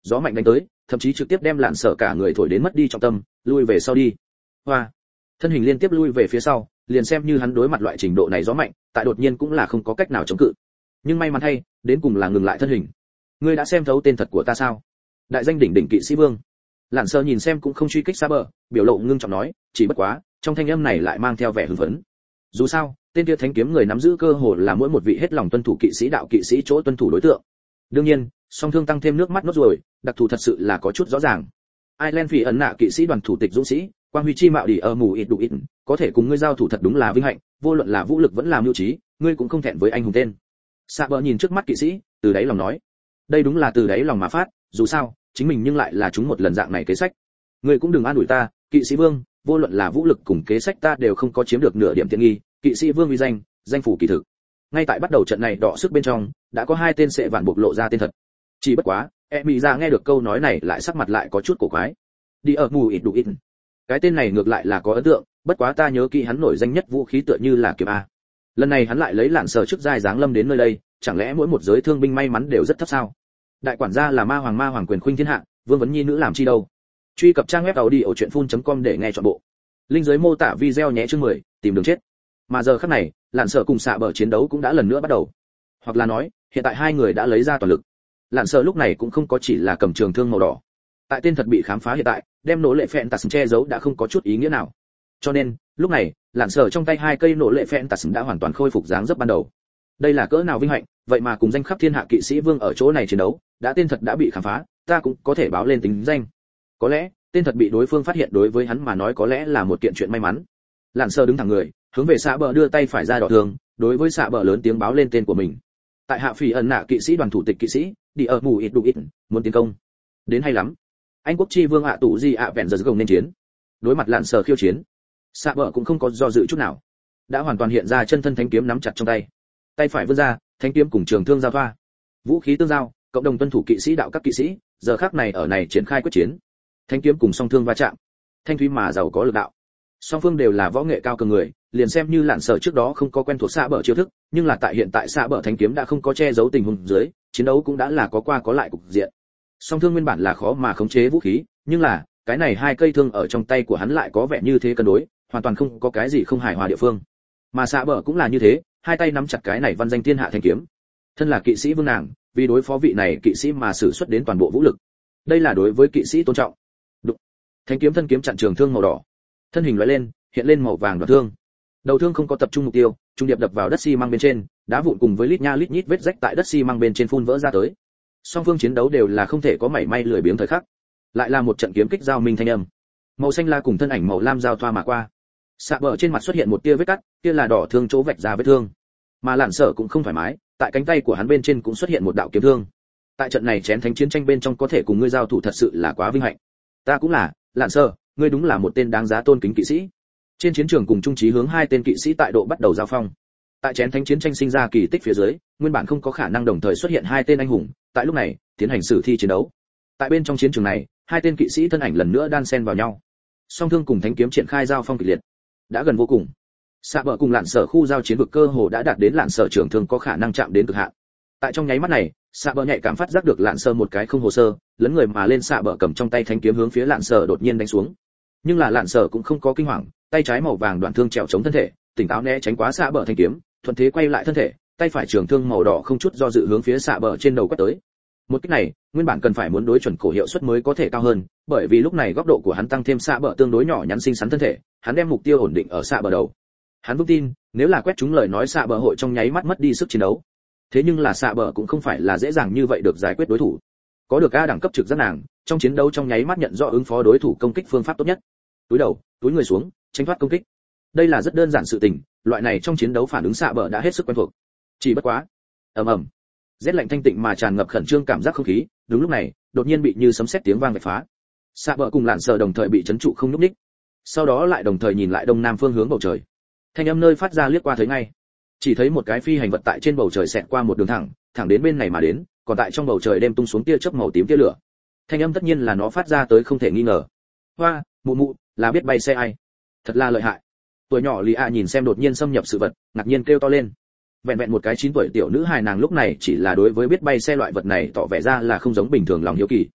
Gió mạnh đánh tới, thậm chí trực tiếp đem lạn sở cả người thổi đến mất đi trọng tâm, lui về sau đi. Hoa, thân hình liên tiếp lui về phía sau, liền xem như hắn đối mặt loại trình độ này gió mạnh, tại đột nhiên cũng là không có cách nào chống cự. Nhưng may mắn thay, đến cùng là ngừng lại thân hình. Ngươi đã xem thấu tên thật của ta sao? Đại danh đỉnh đỉnh kỵ sĩ vương. Lạn Sơ nhìn xem cũng không truy kích Saber, biểu lộ ngưng trọng nói, chỉ bất quá, trong thanh âm này lại mang theo vẻ hưng phấn. Dù sao, tên kia thánh kiếm người nắm giữ cơ hồ là mỗi một vị hết lòng tuân thủ kỵ sĩ đạo kỵ sĩ chỗ tuân thủ đối tượng. Đương nhiên, song thương tăng thêm nước mắt nốt rồi, đặc thù thật sự là có chút rõ ràng. Ireland Phỉ ẩn nạ kỵ sĩ đoàn thủ tịch dũng sĩ, quang huy chi mạo đi ở mù ít đủ ít, có thể cùng ngươi giao thủ thật đúng là vinh hạnh, vô luận là vũ lực vẫn là mưu trí, ngươi cũng không thẹn với anh hùng tên. Saber nhìn trước mắt kỵ sĩ, từ đáy lòng nói, đây đúng là từ đáy lòng mà phát, dù sao, chính mình nhưng lại là chúng một lần dạng này kế sách. Ngươi cũng đừng an ủi ta, kỵ sĩ vương, vô luận là vũ lực cùng kế sách ta đều không có chiếm được nửa điểm tiện nghi, kỵ sĩ vương uy danh, danh phủ kỳ thực. Ngay tại bắt đầu trận này đọ sức bên trong, đã có hai tên sẽ vạn bộc lộ ra tên thật. Chỉ bất quá, Emi ra nghe được câu nói này lại sắc mặt lại có chút cổ quái. Đi ở mù ít đủ ít. Cái tên này ngược lại là có ấn tượng, bất quá ta nhớ kỹ hắn nổi danh nhất vũ khí tựa như là kiếm a. Lần này hắn lại lấy lạn sở trước giai dáng lâm đến nơi đây, chẳng lẽ mỗi một giới thương binh may mắn đều rất thấp sao? Đại quản gia là ma hoàng quyền khuynh thiên hạ, vương vấn nhi nữ làm chi đâu? Truy cập trang web audiochuyenphun.com để nghe trọn bộ. Link dưới mô tả video nhé chương 10, tìm đường chết. Mà giờ khắc này, lạn sở cùng xạ bờ chiến đấu cũng đã lần nữa bắt đầu. Hoặc là nói, hiện tại hai người đã lấy ra toàn lực. Lạn sở lúc này cũng không có chỉ là cầm trường thương màu đỏ. Tại tên thật bị khám phá hiện tại, đem nổ lệ phẹn tạt che giấu đã không có chút ý nghĩa nào. Cho nên, lúc này, lạn sở trong tay hai cây nổ lệ phẹn tạt đã hoàn toàn khôi phục dáng dấp ban đầu. Đây là cỡ nào vinh hạnh, vậy mà cùng danh khắp thiên hạ kỵ sĩ vương ở chỗ này chiến đấu, đã tên thật đã bị khám phá, ta cũng có thể báo lên tính danh. Có lẽ, tên thật bị đối phương phát hiện đối với hắn mà nói có lẽ là một kiện chuyện may mắn. Lạn sở đứng thẳng người, hướng về xạ bờ đưa tay phải ra đỏ thường, đối với xạ bờ lớn tiếng báo lên tên của mình. Tại hạ Phỉ ẩn nạ kỵ sĩ đoàn thủ tịch kỵ sĩ, đi ở mù ít đủ ít, muốn tiến công. Đến hay lắm. Anh quốc chi vương ạ tủ gì ạ vẹn giờ gồng nên chiến. Đối mặt lạn sở khiêu chiến, xạ bờ cũng không có do dự chút nào, đã hoàn toàn hiện ra chân thân thánh kiếm nắm chặt trong tay. Tay phải vươn ra, thánh kiếm cùng trường thương giao thoa. Vũ khí tương giao, cộng đồng tuân thủ kỵ sĩ đạo các kỵ sĩ, giờ khắc này ở này triển khai quyết chiến. Thánh kiếm cùng song thương va chạm, thanh thúy mà giàu có lực đạo. Song phương đều là võ nghệ cao cường người, liền xem như lạn sở trước đó không có quen thuộc xạ bờ chiêu thức, nhưng là tại hiện tại xạ bờ thánh kiếm đã không có che giấu tình huống dưới, chiến đấu cũng đã là có qua có lại cục diện. Song thương nguyên bản là khó mà khống chế vũ khí, nhưng là cái này hai cây thương ở trong tay của hắn lại có vẻ như thế cân đối, hoàn toàn không có cái gì không hài hòa địa phương. Mà xạ bờ cũng là như thế, hai tay nắm chặt cái này văn danh thiên hạ thanh kiếm. Thân là kỵ sĩ vương nàng, vì đối phó vị này kỵ sĩ mà sử xuất đến toàn bộ vũ lực. Đây là đối với kỵ sĩ tôn trọng. Đụng. Thanh kiếm thân kiếm chặn trường thương màu đỏ. Thân hình lóe lên, hiện lên màu vàng đoạn thương. Đầu thương không có tập trung mục tiêu, trung điệp đập vào đất xi măng bên trên, đá vụn cùng với lít nha lít nhít vết rách tại đất xi măng bên trên phun vỡ ra tới. Song phương chiến đấu đều là không thể có mảy may lười biếng thời khắc. Lại là một trận kiếm kích giao minh thanh âm. Màu xanh la cùng thân ảnh màu lam giao thoa mà qua. Sạ bờ trên mặt xuất hiện một tia vết cắt, kia là đỏ thương chỗ vạch ra vết thương. Mà lạn sở cũng không thoải mái, tại cánh tay của hắn bên trên cũng xuất hiện một đạo kiếm thương. Tại trận này chén thánh chiến tranh bên trong có thể cùng ngươi giao thủ thật sự là quá vinh hạnh. Ta cũng là, lạn sở, ngươi đúng là một tên đáng giá tôn kính kỵ sĩ. Trên chiến trường cùng trung trí hướng hai tên kỵ sĩ tại độ bắt đầu giao phong. Tại chén thánh chiến tranh sinh ra kỳ tích phía dưới, nguyên bản không có khả năng đồng thời xuất hiện hai tên anh hùng, tại lúc này, tiến hành sử thi chiến đấu. Tại bên trong chiến trường này, hai tên kỵ sĩ thân ảnh lần nữa đan xen vào nhau. Song thương cùng thánh kiếm triển khai giao phong kịch liệt, đã gần vô cùng. Xạ bờ cùng lạn sở khu giao chiến vực cơ hồ đã đạt đến lạn sở trưởng thương có khả năng chạm đến cực hạn. Tại trong nháy mắt này, xạ bờ nhạy cảm phát giác được lạn sở một cái không hồ sơ, lấn người mà lên xạ bờ cầm trong tay thánh kiếm hướng phía lạn sở đột nhiên đánh xuống. Nhưng là lạn sở cũng không có kinh hoàng, tay trái màu vàng đoạn thương trèo chống thân thể, tỉnh táo né tránh quá xạ bờ thanh kiếm, thuận thế quay lại thân thể, tay phải trường thương màu đỏ không chút do dự hướng phía xạ bờ trên đầu quét tới. Một kích này, nguyên bản cần phải muốn đối chuẩn cổ hiệu suất mới có thể cao hơn, bởi vì lúc này góc độ của hắn tăng thêm xạ bờ tương đối nhỏ nhắn xinh xắn thân thể, hắn đem mục tiêu ổn định ở xạ bờ đầu. Hắn vững tin, nếu là quét trúng lời nói xạ bờ hội trong nháy mắt mất đi sức chiến đấu. Thế nhưng là xạ bờ cũng không phải là dễ dàng như vậy được giải quyết đối thủ. Có được A đẳng cấp trực giác nàng, trong chiến đấu trong nháy mắt nhận rõ ứng phó đối thủ công kích phương pháp tốt nhất. Túi đầu, túi người xuống, tránh thoát công kích. Đây là rất đơn giản sự tình, loại này trong chiến đấu phản ứng xạ bờ đã hết sức quen thuộc. Chỉ bất quá, ầm ầm, rét lạnh thanh tịnh mà tràn ngập khẩn trương cảm giác không khí, đúng lúc này, đột nhiên bị như sấm sét tiếng vang vạch phá. Xạ bờ cùng lạn sở đồng thời bị chấn trụ không nhúc nhích. Sau đó lại đồng thời nhìn lại đông nam phương hướng bầu trời. Thanh âm nơi phát ra liếc qua thấy ngay. Chỉ thấy một cái phi hành vật tại trên bầu trời xẹt qua một đường thẳng, thẳng đến bên này mà đến, còn tại trong bầu trời đem tung xuống tia chớp màu tím tia lửa. Thanh âm tất nhiên là nó phát ra tới không thể nghi ngờ. Hoa, mụ mụ, là biết bay xe ai? Thật là lợi hại. Tuổi nhỏ Lý A nhìn xem đột nhiên xâm nhập sự vật, ngạc nhiên kêu to lên. Vẹn vẹn một cái 9 tuổi tiểu nữ hài nàng lúc này chỉ là đối với biết bay xe loại vật này tỏ vẻ ra là không giống bình thường lòng hiếu kỳ.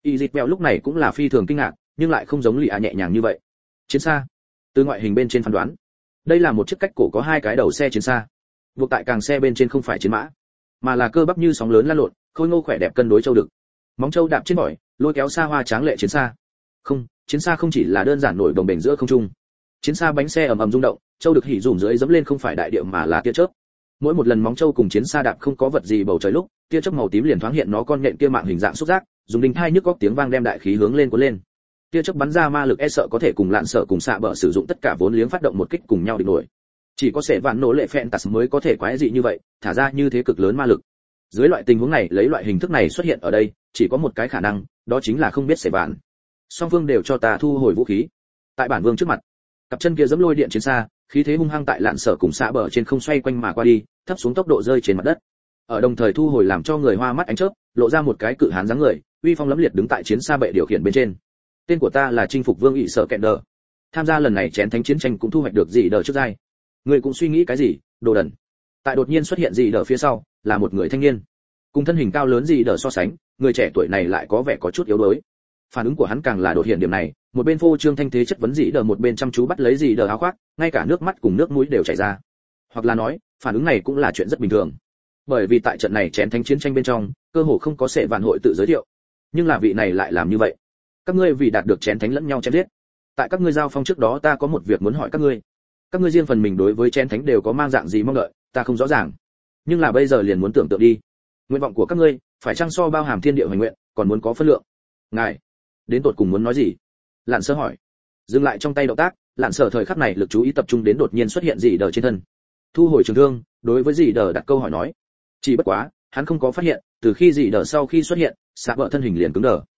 Y Dịch Bèo lúc này cũng là phi thường kinh ngạc, nhưng lại không giống lì nhẹ nhàng như vậy. Chiến xa. Từ ngoại hình bên trên phán đoán, đây là một chiếc cách cổ có hai cái đầu xe chiến xa. Buộc tại càng xe bên trên không phải chiến mã, mà là cơ bắp như sóng lớn lan lộn, khôi ngô khỏe đẹp cân đối châu đực. Móng châu đạp trên bỏi, lôi kéo xa hoa tráng lệ chiến xa. Không, chiến xa không chỉ là đơn giản nổi đồng bền giữa không trung. Chiến xa bánh xe ầm ầm rung động, châu được hỉ dùm dưới dẫm lên không phải đại địa mà là tia chớp. Mỗi một lần móng châu cùng chiến xa đạp không có vật gì bầu trời lúc, tia chớp màu tím liền thoáng hiện nó con nhện kia mạng hình dạng xúc giác, dùng đinh thai nhức góc tiếng vang đem đại khí hướng lên cuốn lên. Tia chớp bắn ra ma lực e sợ có thể cùng lạn sợ cùng xạ bờ sử dụng tất cả vốn liếng phát động một kích cùng nhau địch nổi. Chỉ có sẽ vạn nổ lệ phèn tạt mới có thể quái dị như vậy, thả ra như thế cực lớn ma lực. Dưới loại tình huống này, lấy loại hình thức này xuất hiện ở đây, chỉ có một cái khả năng, đó chính là không biết sẽ vạn. Song phương đều cho ta thu hồi vũ khí. Tại bản vương trước mặt, cặp chân kia giẫm lôi điện chiến xa, khí thế hung hăng tại lạn sở cùng xạ bờ trên không xoay quanh mà qua đi, thấp xuống tốc độ rơi trên mặt đất. Ở đồng thời thu hồi làm cho người hoa mắt ánh chớp, lộ ra một cái cự hán dáng người, uy phong lẫm liệt đứng tại chiến xa bệ điều khiển bên trên. Tên của ta là chinh phục vương ỵ sở kẹn đờ. Tham gia lần này chén thánh chiến tranh cũng thu hoạch được gì đờ trước giai. Người cũng suy nghĩ cái gì, đồ đần. Tại đột nhiên xuất hiện gì đờ phía sau, là một người thanh niên. Cùng thân hình cao lớn gì đờ so sánh, người trẻ tuổi này lại có vẻ có chút yếu đuối. Phản ứng của hắn càng là đột hiện điểm này, một bên phô trương thanh thế chất vấn gì đờ, một bên chăm chú bắt lấy gì đờ áo khoác, ngay cả nước mắt cùng nước mũi đều chảy ra. Hoặc là nói, phản ứng này cũng là chuyện rất bình thường. Bởi vì tại trận này chén thánh chiến tranh bên trong, cơ hồ không có sẽ vạn hội tự giới thiệu. Nhưng là vị này lại làm như vậy. Các ngươi vì đạt được chén thánh lẫn nhau chém giết. Tại các ngươi giao phong trước đó ta có một việc muốn hỏi các ngươi. Các ngươi riêng phần mình đối với chén thánh đều có mang dạng gì mong đợi, ta không rõ ràng. Nhưng là bây giờ liền muốn tưởng tượng đi. Nguyện vọng của các ngươi, phải chăng so bao hàm thiên địa hoành nguyện, còn muốn có phân lượng. Ngài, đến tột cùng muốn nói gì? Lạn Sơ hỏi. Dừng lại trong tay động tác, Lạn Sở thời khắc này lực chú ý tập trung đến đột nhiên xuất hiện gì đờ trên thân. Thu hồi trường thương, đối với gì đờ đặt câu hỏi nói. Chỉ bất quá, hắn không có phát hiện, từ khi gì đờ sau khi xuất hiện, xạ vợ thân hình liền cứng đờ.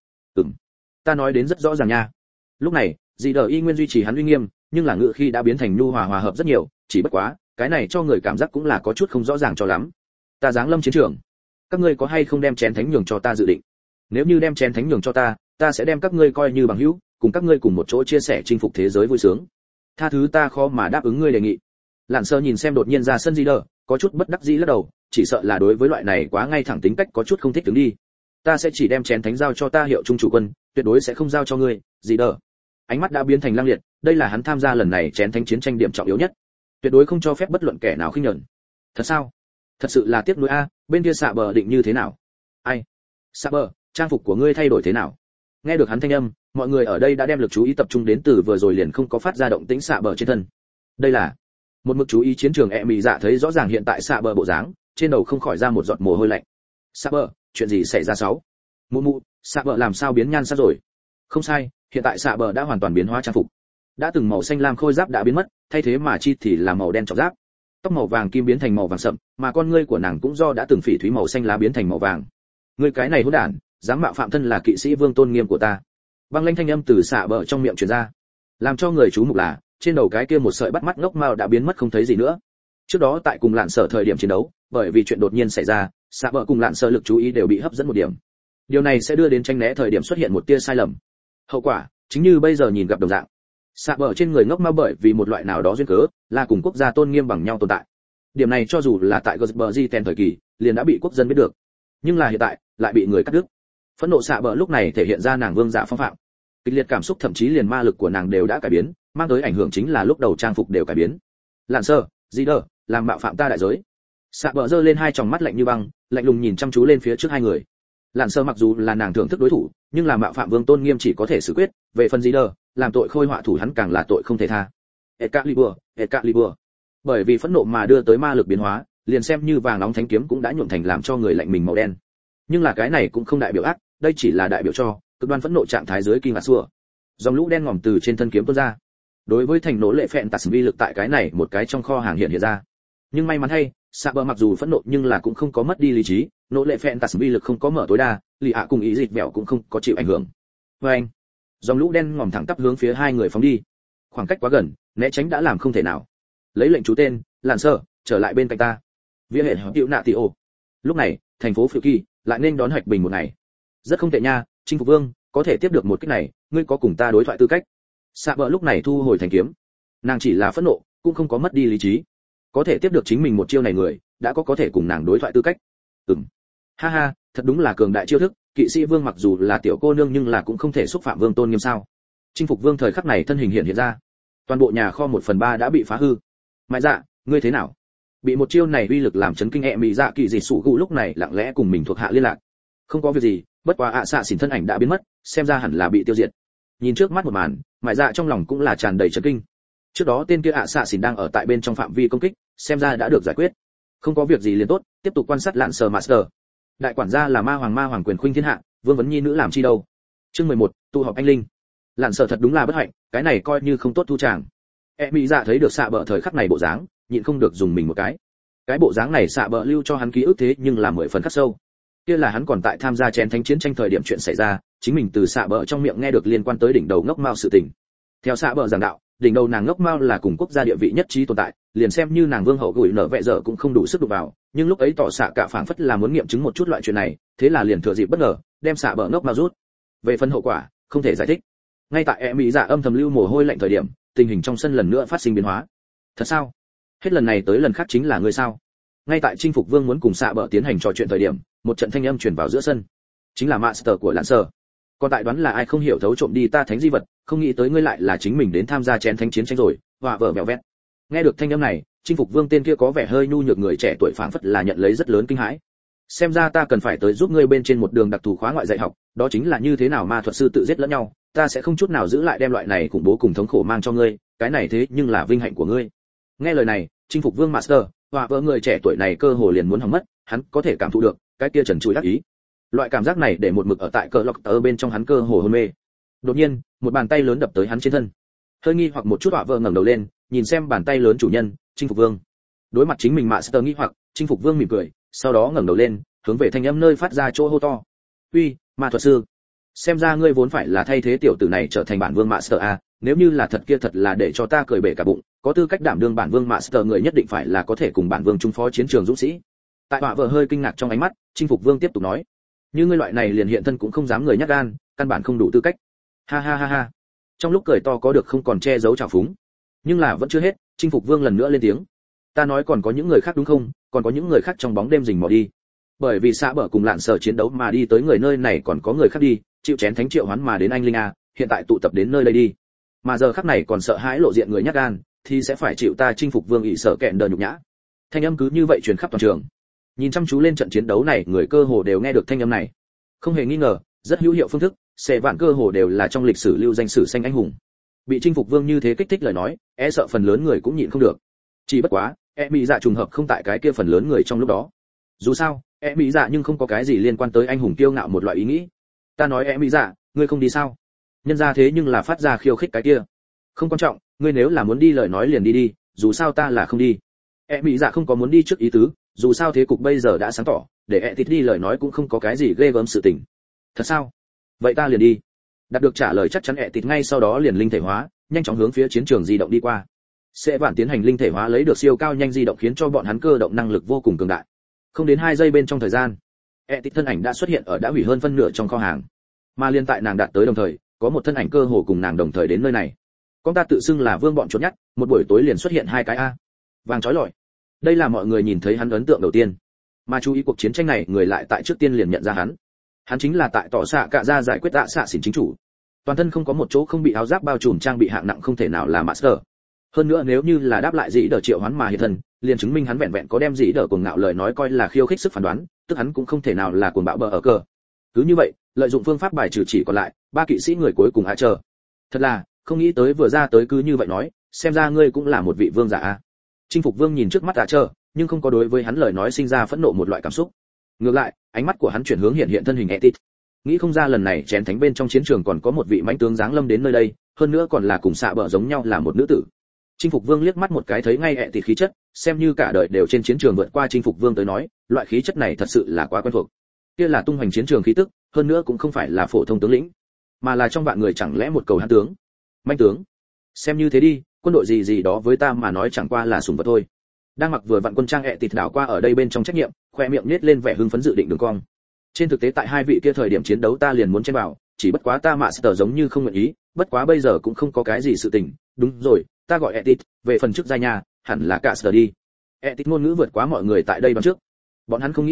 Ta nói đến rất rõ ràng nha. Lúc này, gì đờ y nguyên duy trì hắn uy nghiêm, nhưng là ngữ khi đã biến thành nhu hòa hòa hợp rất nhiều, chỉ bất quá, cái này cho người cảm giác cũng là có chút không rõ ràng cho lắm. Ta giáng lâm chiến trường, các ngươi có hay không đem chén thánh nhường cho ta dự định? Nếu như đem chén thánh nhường cho ta sẽ đem các ngươi coi như bằng hữu, cùng các ngươi cùng một chỗ chia sẻ chinh phục thế giới vui sướng. Tha thứ ta khó mà đáp ứng ngươi đề nghị. Lạn Sơ nhìn xem đột nhiên ra sân gì đờ, có chút bất đắc dĩ lắc đầu, chỉ sợ là đối với loại này quá ngay thẳng tính cách có chút không thích đứng đi. Ta sẽ chỉ đem chén thánh giao cho ta hiệu trung chủ quân, tuyệt đối sẽ không giao cho ngươi, gì đờ. Ánh mắt đã biến thành lăng liệt, đây là hắn tham gia lần này chén thánh chiến tranh điểm trọng yếu nhất, tuyệt đối không cho phép bất luận kẻ nào khinh nhẫn. Thật sao? Thật sự là tiếc nuối a, bên kia xạ bờ định như thế nào? Ai? Xạ bờ, trang phục của ngươi thay đổi thế nào? Nghe được hắn thanh âm, mọi người ở đây đã đem lực chú ý tập trung đến từ vừa rồi liền không có phát ra động tĩnh xạ bờ trên thân. Đây là một mực chú ý chiến trường mị dạ thấy rõ ràng hiện tại xạ bờ bộ dáng, trên đầu không khỏi ra một giọt mồ hôi lạnh. Xạ bờ, chuyện gì xảy ra sáu? Mụ mụ, xạ bờ làm sao biến nhan sắc rồi? Không sai, hiện tại xạ bờ đã hoàn toàn biến hóa trang phục. Đã từng màu xanh lam khôi giáp đã biến mất, thay thế mà chi thì là màu đen trọng giáp. Tóc màu vàng kim biến thành màu vàng sậm, mà con ngươi của nàng cũng do đã từng phỉ thúy màu xanh lá biến thành màu vàng. Ngươi cái này hỗn đản, dám mạo phạm thân là kỵ sĩ vương tôn nghiêm của ta. Băng lanh thanh âm từ xạ bờ trong miệng truyền ra, làm cho người chú mục là trên đầu cái kia một sợi bắt mắt ngốc mao đã biến mất không thấy gì nữa. Trước đó tại cùng Lạn Sở thời điểm chiến đấu, bởi vì chuyện đột nhiên xảy ra, xạ bờ cùng Lạn Sở lực chú ý đều bị hấp dẫn một điểm. Điều này sẽ đưa đến tranh né thời điểm xuất hiện một tia sai lầm. Hậu quả chính như bây giờ nhìn gặp đồng dạng. Xạ bờ trên người ngốc mao bởi vì một loại nào đó duyên cớ, là cùng quốc gia tôn nghiêm bằng nhau tồn tại. Điểm này cho dù là tại Gersbergen thời kỳ, liền đã bị quốc dân biết được. Nhưng là hiện tại, lại bị người cắt đứt. Phẫn nộ xạ bờ lúc này thể hiện ra nàng vương giả phong phạm. Kịch liệt cảm xúc thậm chí liền ma lực của nàng đều đã cải biến, mang tới ảnh hưởng chính là lúc đầu trang phục đều cải biến. Lạn Sơ, gì đờ, làm mạo phạm ta đại giới. Xạ bờ giơ lên hai tròng mắt lạnh như băng, lạnh lùng nhìn chăm chú lên phía trước hai người. Lạn Sơ mặc dù là nàng thưởng thức đối thủ, nhưng là mạo phạm vương tôn nghiêm chỉ có thể xử quyết, về phần gì đờ, làm tội khôi họa thủ hắn càng là tội không thể tha. Excalibur. Bởi vì phẫn nộ mà đưa tới ma lực biến hóa, liền xem như vàng nóng thánh kiếm cũng đã nhuộm thành làm cho người lạnh mình màu đen. Nhưng là cái này cũng không đại biểu ác, đây chỉ là đại biểu cho cực đoan phẫn nộ trạng thái dưới kinh ngạc xua. Dòng lũ đen ngòm từ trên thân kiếm tuôn ra. Đối với thành nổ lệ phẹn tạt vi lực tại cái này một cái trong kho hàng hiện ra. Nhưng may mắn hay, xạ bờ mặc dù phẫn nộ nhưng là cũng không có mất đi lý trí, nỗ lệ phẹn tạt vi lực không có mở tối đa, lì ạ cùng ý dịch vẹo cũng không có chịu ảnh hưởng. Với anh, dòng lũ đen ngòm thẳng tắp hướng phía hai người phóng đi. Khoảng cách quá gần, né tránh đã làm không thể nào. Lấy lệnh chú tên, Lạn Sơ, trở lại bên cạnh ta. Vía hệ hữu nạ tỷ ô. Lúc này, thành phố Phiêu Kỳ lại nên đón Hạch Bình một ngày. Rất không tệ nha, chinh phục vương, có thể tiếp được một kích này, ngươi có cùng ta đối thoại tư cách. Xạ bờ lúc này thu hồi thành kiếm. Nàng chỉ là phẫn nộ, cũng không có mất đi lý trí. Có thể tiếp được chính mình một chiêu này người, đã có thể cùng nàng đối thoại tư cách. Ha ha, thật đúng là cường đại chiêu thức, kỵ sĩ vương mặc dù là tiểu cô nương nhưng là cũng không thể xúc phạm vương tôn nghiêm sao? Chinh phục vương thời khắc này thân hình hiện ra, toàn bộ nhà kho 1/3 đã bị phá hư. Mại dạ, ngươi thế nào? Bị một chiêu này uy lực làm chấn kinh mị dạ kỳ dị sủ gù lúc này lặng lẽ cùng mình thuộc hạ liên lạc. Không có việc gì, bất quá ạ xạ xỉn thân ảnh đã biến mất, xem ra hẳn là bị tiêu diệt. Nhìn trước mắt một màn, Mại dạ trong lòng cũng là tràn đầy chấn kinh. Trước đó tên kia ạ xạ xỉn đang ở tại bên trong phạm vi công kích, xem ra đã được giải quyết. Không có việc gì liền tốt, tiếp tục quan sát lạn sờ master. Đại quản gia là ma hoàng quyền khuynh thiên hạ, vương vấn nhi nữ làm chi đâu. Chương 11, tụ họp anh linh. Lạn sờ thật đúng là bất hạnh, cái này coi như không tốt thu chàng. Mị dạ thấy được xạ bợ thời khắc này bộ dáng, nhịn không được dùng mình một cái. Cái bộ dáng này xạ bợ lưu cho hắn ký ức thế nhưng là 10 phần khắc sâu. Kia là hắn còn tại tham gia chén thánh chiến tranh thời điểm chuyện xảy ra, chính mình từ xạ bợ trong miệng nghe được liên quan tới đỉnh đầu ngốc mao sự tình. Theo xạ bợ giảng đạo, đỉnh đầu nàng ngốc mao là cùng quốc gia địa vị nhất trí tồn tại, liền xem như nàng vương hậu gửi nở vẽ dở cũng không đủ sức đụng vào, nhưng lúc ấy tỏ xạ cả phảng phất là muốn nghiệm chứng một chút loại chuyện này, thế là liền thừa dịp bất ngờ, đem xạ bợ ngốc mao rút. Về phần hậu quả, không thể giải thích. Ngay tại Mị dạ âm thầm lưu mồ hôi lạnh thời điểm, tình hình trong sân lần nữa phát sinh biến hóa. Thật sao? Hết lần này tới lần khác chính là ngươi sao? Ngay tại chinh phục vương muốn cùng xạ bợ tiến hành trò chuyện thời điểm, một trận thanh âm truyền vào giữa sân. Chính là master của Lãn Sở. Còn tại đoán là ai không hiểu thấu trộm đi ta thánh di vật, không nghĩ tới ngươi lại là chính mình đến tham gia chén thánh chiến tranh rồi, họa vợ mèo vét. Nghe được thanh âm này, chinh phục vương tên kia có vẻ hơi nhu nhược người trẻ tuổi phảng phất là nhận lấy rất lớn kinh hãi. Xem ra ta cần phải tới giúp ngươi bên trên một đường đặc thù khóa ngoại dạy học, đó chính là như thế nào ma thuật sư tự giết lẫn nhau, ta sẽ không chút nào giữ lại đem loại này khủng bố cùng thống khổ mang cho ngươi, cái này thế nhưng là vinh hạnh của ngươi. Nghe lời này, chinh phục vương master, họa vợ người trẻ tuổi này cơ hồ liền muốn hỏng mất, hắn có thể cảm thụ được cái kia trần trụi đắc ý. Loại cảm giác này để một mực ở tại cờ lọc ở bên trong hắn cơ hồ hôn mê. Đột nhiên, một bàn tay lớn đập tới hắn trên thân. Hơi nghi hoặc một chút họa vợ ngẩng đầu lên, nhìn xem bàn tay lớn chủ nhân, chinh phục vương. Đối mặt chính mình master nghi hoặc, chinh phục vương mỉm cười, sau đó ngẩng đầu lên, hướng về thanh âm nơi phát ra chỗ hô to. Uy, ma thuật sư, xem ra ngươi vốn phải là thay thế tiểu tử này trở thành bản vương master a, nếu như là thật kia thật là để cho ta cười bể cả bụng, có tư cách đảm đương bản vương master người nhất định phải là có thể cùng bản vương trung phó chiến trường dũng sĩ. Tại họa vợ hơi kinh ngạc trong ánh mắt, chinh phục vương tiếp tục nói, như ngươi loại này liền hiện thân cũng không dám người nhát gan, căn bản không đủ tư cách. Ha ha ha ha. Trong lúc cười to có được không còn che giấu trào phúng. Nhưng là vẫn chưa hết, chinh phục vương lần nữa lên tiếng. Ta nói còn có những người khác đúng không, còn có những người khác trong bóng đêm rình mò đi. Bởi vì xạ bở cùng Lạn Sở chiến đấu mà đi tới người nơi này còn có người khác đi, chịu chén thánh triệu hoán mà đến anh linh a, hiện tại tụ tập đến nơi đây đi. Mà giờ khắc này còn sợ hãi lộ diện người nhát gan, thì sẽ phải chịu ta chinh phục vương ỷ sợ kẹn đờ nhục nhã. Thanh âm cứ như vậy truyền khắp toàn trường. Nhìn chăm chú lên trận chiến đấu này, người cơ hồ đều nghe được thanh âm này. Không hề nghi ngờ, rất hữu hiệu phương thức, sẽ vạn cơ hồ đều là trong lịch sử lưu danh sử xanh anh hùng. Bị chinh phục vương như thế kích thích lời nói, e sợ phần lớn người cũng nhịn không được. Chỉ bất quá, Mị dạ trùng hợp không tại cái kia phần lớn người trong lúc đó. Dù sao, Mị dạ nhưng không có cái gì liên quan tới anh hùng kiêu ngạo một loại ý nghĩ. Ta nói Mị dạ, ngươi không đi sao? Nhân ra thế nhưng là phát ra khiêu khích cái kia. Không quan trọng, ngươi nếu là muốn đi lời nói liền đi đi, dù sao ta là không đi. Mị dạ không có muốn đi trước ý tứ, dù sao thế cục bây giờ đã sáng tỏ, để Etit đi lời nói cũng không có cái gì ghê gớm sự tình. Thật sao? Vậy ta liền đi. Đạt được trả lời chắc chắn Etit ngay sau đó liền linh thể hóa, nhanh chóng hướng phía chiến trường di động đi qua. Sẽ vạn tiến hành linh thể hóa lấy được siêu cao nhanh di động khiến cho bọn hắn cơ động năng lực vô cùng cường đại. Không đến 2 giây bên trong thời gian, Etit thân ảnh đã xuất hiện ở đã hủy hơn phân nửa trong kho hàng. Mà liên tại nàng đạt tới đồng thời, có một thân ảnh cơ hồ cùng nàng đồng thời đến nơi này. Con ta tự xưng là vương bọn chốt nhắt, một buổi tối liền xuất hiện 2 cái a. Vàng chói lọi. Đây là mọi người nhìn thấy hắn ấn tượng đầu tiên. Mà chú ý cuộc chiến tranh này, người lại tại trước tiên liền nhận ra hắn. Hắn chính là tại tỏ xạ cạ ra giải quyết tạ xạ xỉn chính chủ. Toàn thân không có một chỗ không bị áo giáp bao trùm trang bị hạng nặng không thể nào là master. Hơn nữa nếu như là đáp lại dĩ đờ triệu hoán mà hiện thân, liền chứng minh hắn vẹn vẹn có đem dĩ đờ cuồng ngạo lời nói coi là khiêu khích sức phán đoán, tức hắn cũng không thể nào là cuồng bạo bờ ở cờ. Cứ như vậy, lợi dụng phương pháp bài trừ chỉ còn lại 3 kỵ sĩ người cuối cùng hạ chờ. Thật là, không nghĩ tới vừa ra tới cứ như vậy nói, xem ra ngươi cũng là một vị vương giả a. Chinh phục vương nhìn trước mắt hạ chờ, nhưng không có đối với hắn lời nói sinh ra phẫn nộ một loại cảm xúc. Ngược lại, ánh mắt của hắn chuyển hướng hiện thân hình Etit. Nghĩ không ra lần này chén thánh bên trong chiến trường còn có một vị mãnh tướng giáng lâm đến nơi đây, hơn nữa còn là cùng xạ bợ giống nhau là một nữ tử. Chinh phục vương liếc mắt một cái thấy ngay Etit khí chất, xem như cả đời đều trên chiến trường vượt qua chinh phục vương tới nói, loại khí chất này thật sự là quá quen thuộc. Kia là tung hoành chiến trường khí tức, hơn nữa cũng không phải là phổ thông tướng lĩnh, mà là trong vạn người chẳng lẽ một cầu hãn tướng, mãnh tướng. Xem như thế đi, quân đội gì gì đó với ta mà nói chẳng qua là sủng vật thôi. Đang mặc vừa vặn quân trang Etit đảo qua ở đây bên trong trách nhiệm, khoe miệng nhếch lên vẻ hưng phấn dự định đường cong. Trên thực tế tại 2 vị kia thời điểm chiến đấu ta liền muốn chen vào, chỉ bất quá ta master giống như không nguyện ý, bất quá bây giờ cũng không có cái gì sự tình. Đúng rồi, ta gọi Etit, về phần trước giai nhà, hẳn là Caster đi. Etit ngôn ngữ vượt quá mọi người tại đây bằng trước. Bọn hắn không nghĩ tới,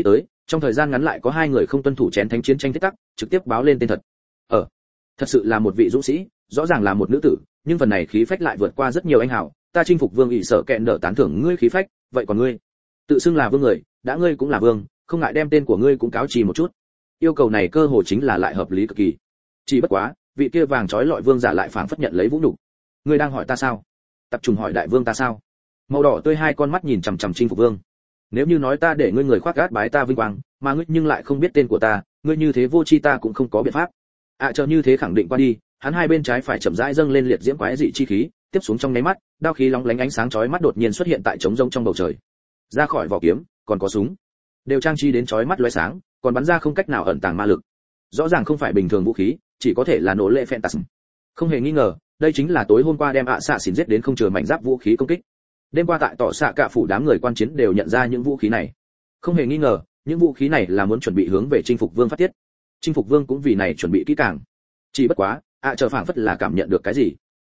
trong thời gian ngắn lại có hai người không tuân thủ chén thánh chiến tranh thiết tắc, trực tiếp báo lên tên thật. Thật sự là một vị dũng sĩ, rõ ràng là một nữ tử, nhưng phần này khí phách lại vượt qua rất nhiều anh hào, ta chinh phục vương ỷ sở kẹn đỡ tán thưởng ngươi khí phách, vậy còn ngươi, tự xưng là vương người, đã ngươi cũng là vương, không ngại đem tên của ngươi cũng cáo trì một chút. Yêu cầu này cơ hồ chính là lại hợp lý cực kỳ. Chỉ bất quá, vị kia vàng trói lọi vương giả lại phảng phất nhận lấy vũ nhục. Ngươi đang hỏi ta sao? Tập trung hỏi đại vương ta sao? Màu đỏ tươi hai con mắt nhìn chằm chằm chinh phục vương. Nếu như nói ta để ngươi người khoác gát bái ta vinh quang, mà ngươi nhưng lại không biết tên của ta, ngươi như thế vô tri ta cũng không có biện pháp. Chờ như thế khẳng định qua đi, hắn hai bên trái phải chậm rãi dâng lên liệt diễm quái dị chi khí, tiếp xuống trong nháy mắt, đao khí lóng lánh ánh sáng chói mắt đột nhiên xuất hiện tại trống rông trong bầu trời. Ra khỏi vỏ kiếm, còn có súng, đều trang trí đến chói mắt lóe sáng, còn bắn ra không cách nào ẩn tàng ma lực. Rõ ràng không phải bình thường vũ khí, chỉ có thể là nổ lệ phantasm. Không hề nghi ngờ, đây chính là tối hôm qua đem xạ xỉn giết đến không chừa mảnh giáp vũ khí công kích. Đêm qua tại tỏ xạ cả phủ đám người quan chiến đều nhận ra những vũ khí này. Không hề nghi ngờ, những vũ khí này là muốn chuẩn bị hướng về chinh phục vương phát tiết. Chinh phục vương cũng vì này chuẩn bị kỹ càng. Chỉ bất quá, chờ phảng phất là cảm nhận được cái gì.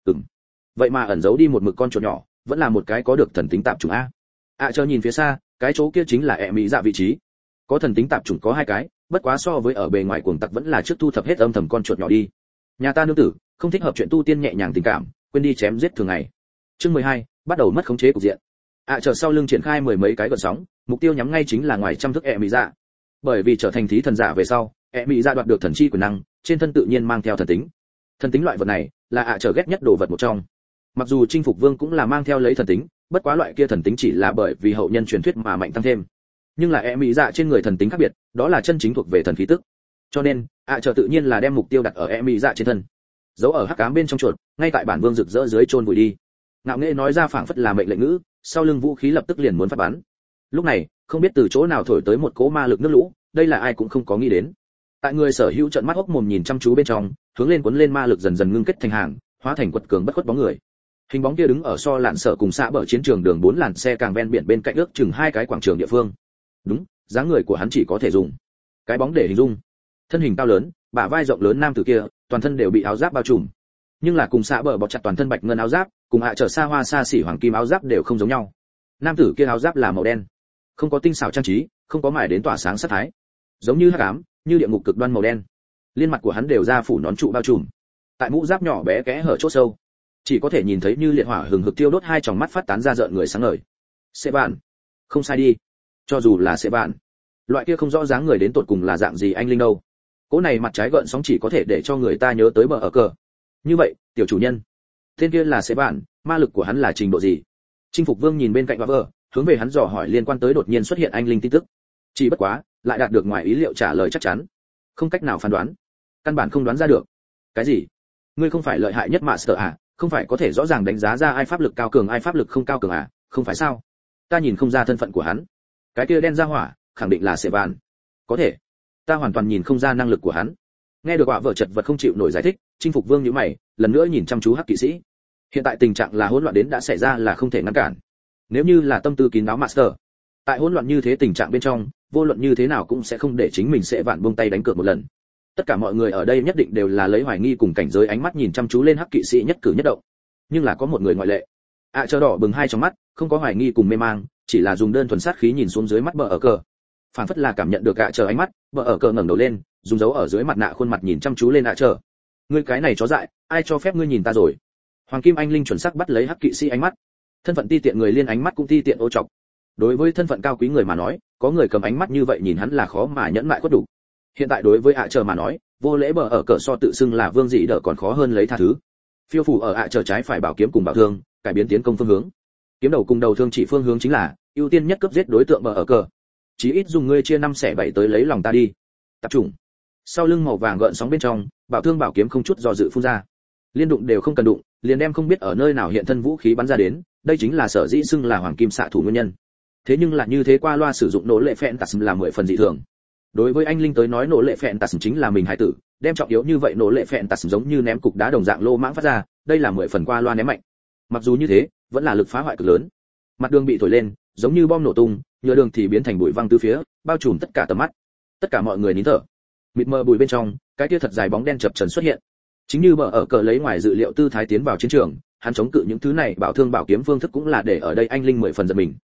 Vậy mà ẩn giấu đi một mực con chuột nhỏ, vẫn là một cái có được thần tính tạp chủng a. Chờ nhìn phía xa, cái chỗ kia chính là mỹ dạ vị trí. Có thần tính tạp chủng có hai cái, bất quá so với ở bề ngoài cuồng tặc vẫn là trước thu thập hết âm thầm con chuột nhỏ đi. Nhà ta nương tử, không thích hợp chuyện tu tiên nhẹ nhàng tình cảm, quên đi chém giết thường ngày. Chương 12, bắt đầu mất khống chế cục diện. Chờ sau lưng triển khai mười mấy cái gợn sóng, mục tiêu nhắm ngay chính là ngoài trăm thước mỹ dạ. Bởi vì trở thành thí thần giả về sau, mỹ dạ đoạt được thần chi quyền năng, trên thân tự nhiên mang theo thần tính. Thần tính loại vật này là ghét nhất đồ vật một trong. Mặc dù chinh phục vương cũng là mang theo lấy thần tính, bất quá loại kia thần tính chỉ là bởi vì hậu nhân truyền thuyết mà mạnh tăng thêm. Nhưng là mỹ dạ trên người thần tính khác biệt, đó là chân chính thuộc về thần khí tức. Cho nên, tự nhiên là đem mục tiêu đặt ở mỹ dạ trên thân. Giấu ở hắc ám bên trong chuột, ngay tại bản vương rực rỡ dưới chôn vùi đi. Ngạo nghễ nói ra phảng phất là mệnh lệnh ngữ, sau lưng vũ khí lập tức liền muốn phát bắn. Lúc này, không biết từ chỗ nào thổi tới một cỗ ma lực nước lũ, đây là ai cũng không có nghĩ đến. Tại người sở hữu trợn mắt hốc mồm nhìn chăm chú bên trong, hướng lên cuốn lên ma lực dần dần ngưng kết thành hàng, hóa thành quật cường bất khuất bóng người. Hình bóng kia đứng ở so lạn sở cùng xã bờ chiến trường đường 4 làn xe càng ven biển bên cạnh ước chừng hai cái quảng trường địa phương. Đúng, dáng người của hắn chỉ có thể dùng cái bóng để hình dung. Thân hình cao lớn, bả vai rộng lớn nam tử kia, toàn thân đều bị áo giáp bao trùm. Nhưng là cùng xã bờ bọc chặt toàn thân bạch ngân áo giáp, cùng trở xa hoa xa xỉ hoàng kim áo giáp đều không giống nhau. Nam tử kia áo giáp là màu đen, không có tinh xảo trang trí, không có mài đến tỏa sáng sắc thái, giống như hắc ám, như địa ngục cực đoan màu đen. Liên mặt của hắn đều da phủ nón trụ bao trùm. Tại mũ giáp nhỏ bé kẽ hở chỗ sâu, chỉ có thể nhìn thấy như liệt hỏa hừng hực tiêu đốt hai tròng mắt phát tán ra rợn người sáng ngời. Sẽ bạn, không sai đi. Cho dù là sẽ bạn, loại kia không rõ dáng người đến tột cùng là dạng gì anh linh đâu. Cỗ này mặt trái gợn sóng chỉ có thể để cho người ta nhớ tới bờ ở cờ. Như vậy, tiểu chủ nhân, tên kia là sẽ bạn, ma lực của hắn là trình độ gì? Chinh phục vương nhìn bên cạnh vợ, hướng về hắn dò hỏi liên quan tới đột nhiên xuất hiện anh linh tin tức. Chỉ bất quá, lại đạt được ngoài ý liệu trả lời chắc chắn. Không cách nào phán đoán, căn bản không đoán ra được. Cái gì? Ngươi không phải lợi hại nhất Master à? Không phải có thể rõ ràng đánh giá ra ai pháp lực cao cường ai pháp lực không cao cường à? Không phải sao? Ta nhìn không ra thân phận của hắn. Cái kia đen ra hỏa, khẳng định là sẽ bạn. Có thể, ta hoàn toàn nhìn không ra năng lực của hắn. Nghe được quả vợ chật vật không chịu nổi giải thích, chinh phục vương nhíu mày, lần nữa nhìn chăm chú hắc kỵ sĩ. Hiện tại tình trạng là hỗn loạn đến đã xảy ra là không thể ngăn cản. Nếu như là tâm tư kín đáo Master, tại hỗn loạn như thế tình trạng bên trong, vô luận như thế nào cũng sẽ không để chính mình sẽ vạn buông tay đánh cược một lần. Tất cả mọi người ở đây nhất định đều là lấy hoài nghi cùng cảnh giới ánh mắt nhìn chăm chú lên hắc kỵ sĩ nhất cử nhất động. Nhưng là có một người ngoại lệ. Chờ đỏ bừng hai trong mắt, không có hoài nghi cùng mê mang, chỉ là dùng đơn thuần sát khí nhìn xuống dưới mắt bờ ở cờ. Phản phất là cảm nhận được chờ ánh mắt, bờ ở cờ ngẩng đầu lên, dùng dấu ở dưới mặt nạ khuôn mặt nhìn chăm chú lên chờ. Ngươi cái này chó dại, ai cho phép ngươi nhìn ta rồi? Hoàng kim anh linh chuẩn xác bắt lấy hắc kỵ sĩ ánh mắt. Thân phận ti tiện người liên ánh mắt cũng ti tiện ô trọc. Đối với thân phận cao quý người mà nói, có người cầm ánh mắt như vậy nhìn hắn là khó mà nhẫn mại có đủ. Hiện tại đối với chờ mà nói, vô lễ bờ ở cờ so tự xưng là vương dị đỡ còn khó hơn lấy tha thứ. Phiêu phủ ở chờ trái phải bảo kiếm cùng bảo thương, cải biến tiến công phương hướng. Kiếm đầu cùng đầu thương chỉ phương hướng chính là ưu tiên nhất cấp giết đối tượng bờ ở cờ. Chí ít dùng ngươi chia 5 xẻ 7 tới lấy lòng ta đi. Tập trung. Sau lưng màu vàng gợn sóng bên trong, bảo thương bảo kiếm không chút do dự phun ra. Liên đụng đều không cần đụng, liền đem không biết ở nơi nào hiện thân vũ khí bắn ra đến, đây chính là sở dĩ xưng là hoàng kim xạ thủ nguyên nhân. Thế nhưng là như thế qua loa sử dụng nổ lệ phẹn tạt là 10 phần dị thường. Đối với anh linh tới nói nổ lệ phẹn tạt chính là mình hải tử, đem trọng yếu như vậy nổ lệ phẹn tạt giống như ném cục đá đồng dạng lô mãng phát ra, đây là 10 phần qua loa ném mạnh. Mặc dù như thế, vẫn là lực phá hoại cực lớn. Mặt đường bị thổi lên, giống như bom nổ tung, nhựa đường thì biến thành bụi văng tứ phía, bao trùm tất cả tầm mắt. Tất cả mọi người nín thở. Mịt mờ bụi bên trong, cái kia thật dài bóng đen chập chờn xuất hiện. Chính như bờ ở cờ lấy ngoài dự liệu tư thái tiến vào chiến trường, hắn chống cự những thứ này bảo thương bảo kiếm phương thức cũng là để ở đây anh linh 10 phần giật mình.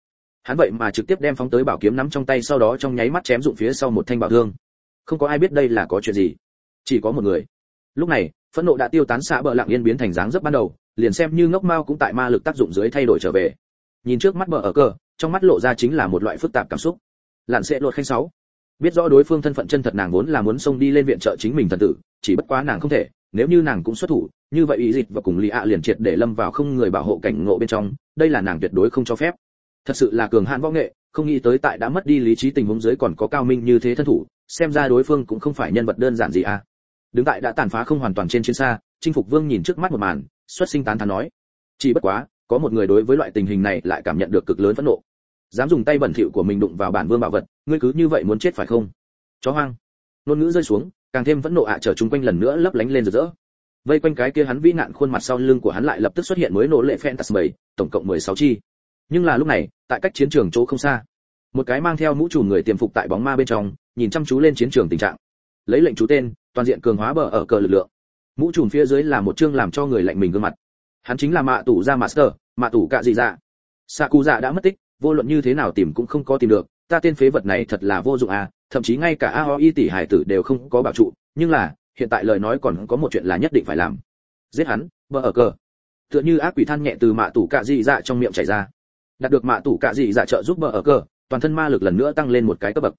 Hắn vậy mà trực tiếp đem phóng tới bảo kiếm nắm trong tay, sau đó trong nháy mắt chém dụng phía sau một thanh bảo thương. Không có ai biết đây là có chuyện gì, chỉ có một người. Lúc này phẫn nộ đã tiêu tán, xạ bờ lặng yên biến thành dáng dấp ban đầu, liền xem như ngốc mao cũng tại ma lực tác dụng dưới thay đổi trở về. Nhìn trước mắt bờ ở cờ, trong mắt lộ ra chính là một loại phức tạp cảm xúc. Lạn sẽ lột khanh 6. Biết rõ đối phương thân phận chân thật, nàng vốn là muốn xông đi lên viện trợ chính mình thần tử, chỉ bất quá nàng không thể, nếu như nàng cũng xuất thủ, như vậy ý dịch và cùng Lý ạ liền triệt để lâm vào không người bảo hộ cảnh ngộ bên trong, đây là nàng tuyệt đối không cho phép. Thật sự là cường hãn võ nghệ, không nghĩ tới tại đã mất đi lý trí tình huống dưới còn có cao minh như thế thân thủ, xem ra đối phương cũng không phải nhân vật đơn giản gì à. Đứng tại đã tàn phá không hoàn toàn trên chiến xa, Chinh Phục Vương nhìn trước mắt một màn, xuất sinh tán thán nói: chỉ bất quá, có một người đối với loại tình hình này lại cảm nhận được cực lớn phẫn nộ. Dám dùng tay bẩn thỉu của mình đụng vào bản vương bảo vật, ngươi cứ như vậy muốn chết phải không? Chó hoang. Ngôn ngữ rơi xuống, càng thêm phẫn nộ trở chung quanh lần nữa lấp lánh lên rực rỡ. Vây quanh cái kia hắn vĩ nạn khuôn mặt, sau lưng của hắn lại lập tức xuất hiện mới nổ lệ Phantasm 7, tổng cộng 16 chi. Nhưng là lúc này, tại cách chiến trường chỗ không xa, một cái mang theo mũ trùm người tiềm phục tại bóng ma bên trong, nhìn chăm chú lên chiến trường tình trạng. Lấy lệnh chú tên, toàn diện cường hóa bờ ở cờ lực lượng. Mũ trùm phía dưới là một chương làm cho người lạnh mình gương mặt. Hắn chính là Mạ Tủ Gia Master, Mạ Tủ Cạ Dị Dạ. Sakuza đã mất tích, vô luận như thế nào tìm cũng không có tìm được, ta tên phế vật này thật là vô dụng à, thậm chí ngay cả AOI tỷ hải tử đều không có bảo trụ, nhưng là, hiện tại lời nói còn có một chuyện là nhất định phải làm. Giết hắn, bờ ở cờ. Tựa như ác quỷ than nhẹ từ Mạ Tủ Cạ Dị Dạ trong miệng chảy ra. Đạt được Mạ Tủ Cạ Dị Dạ trợ giúp bờ ở cờ, toàn thân ma lực lần nữa tăng lên một cái cấp bậc.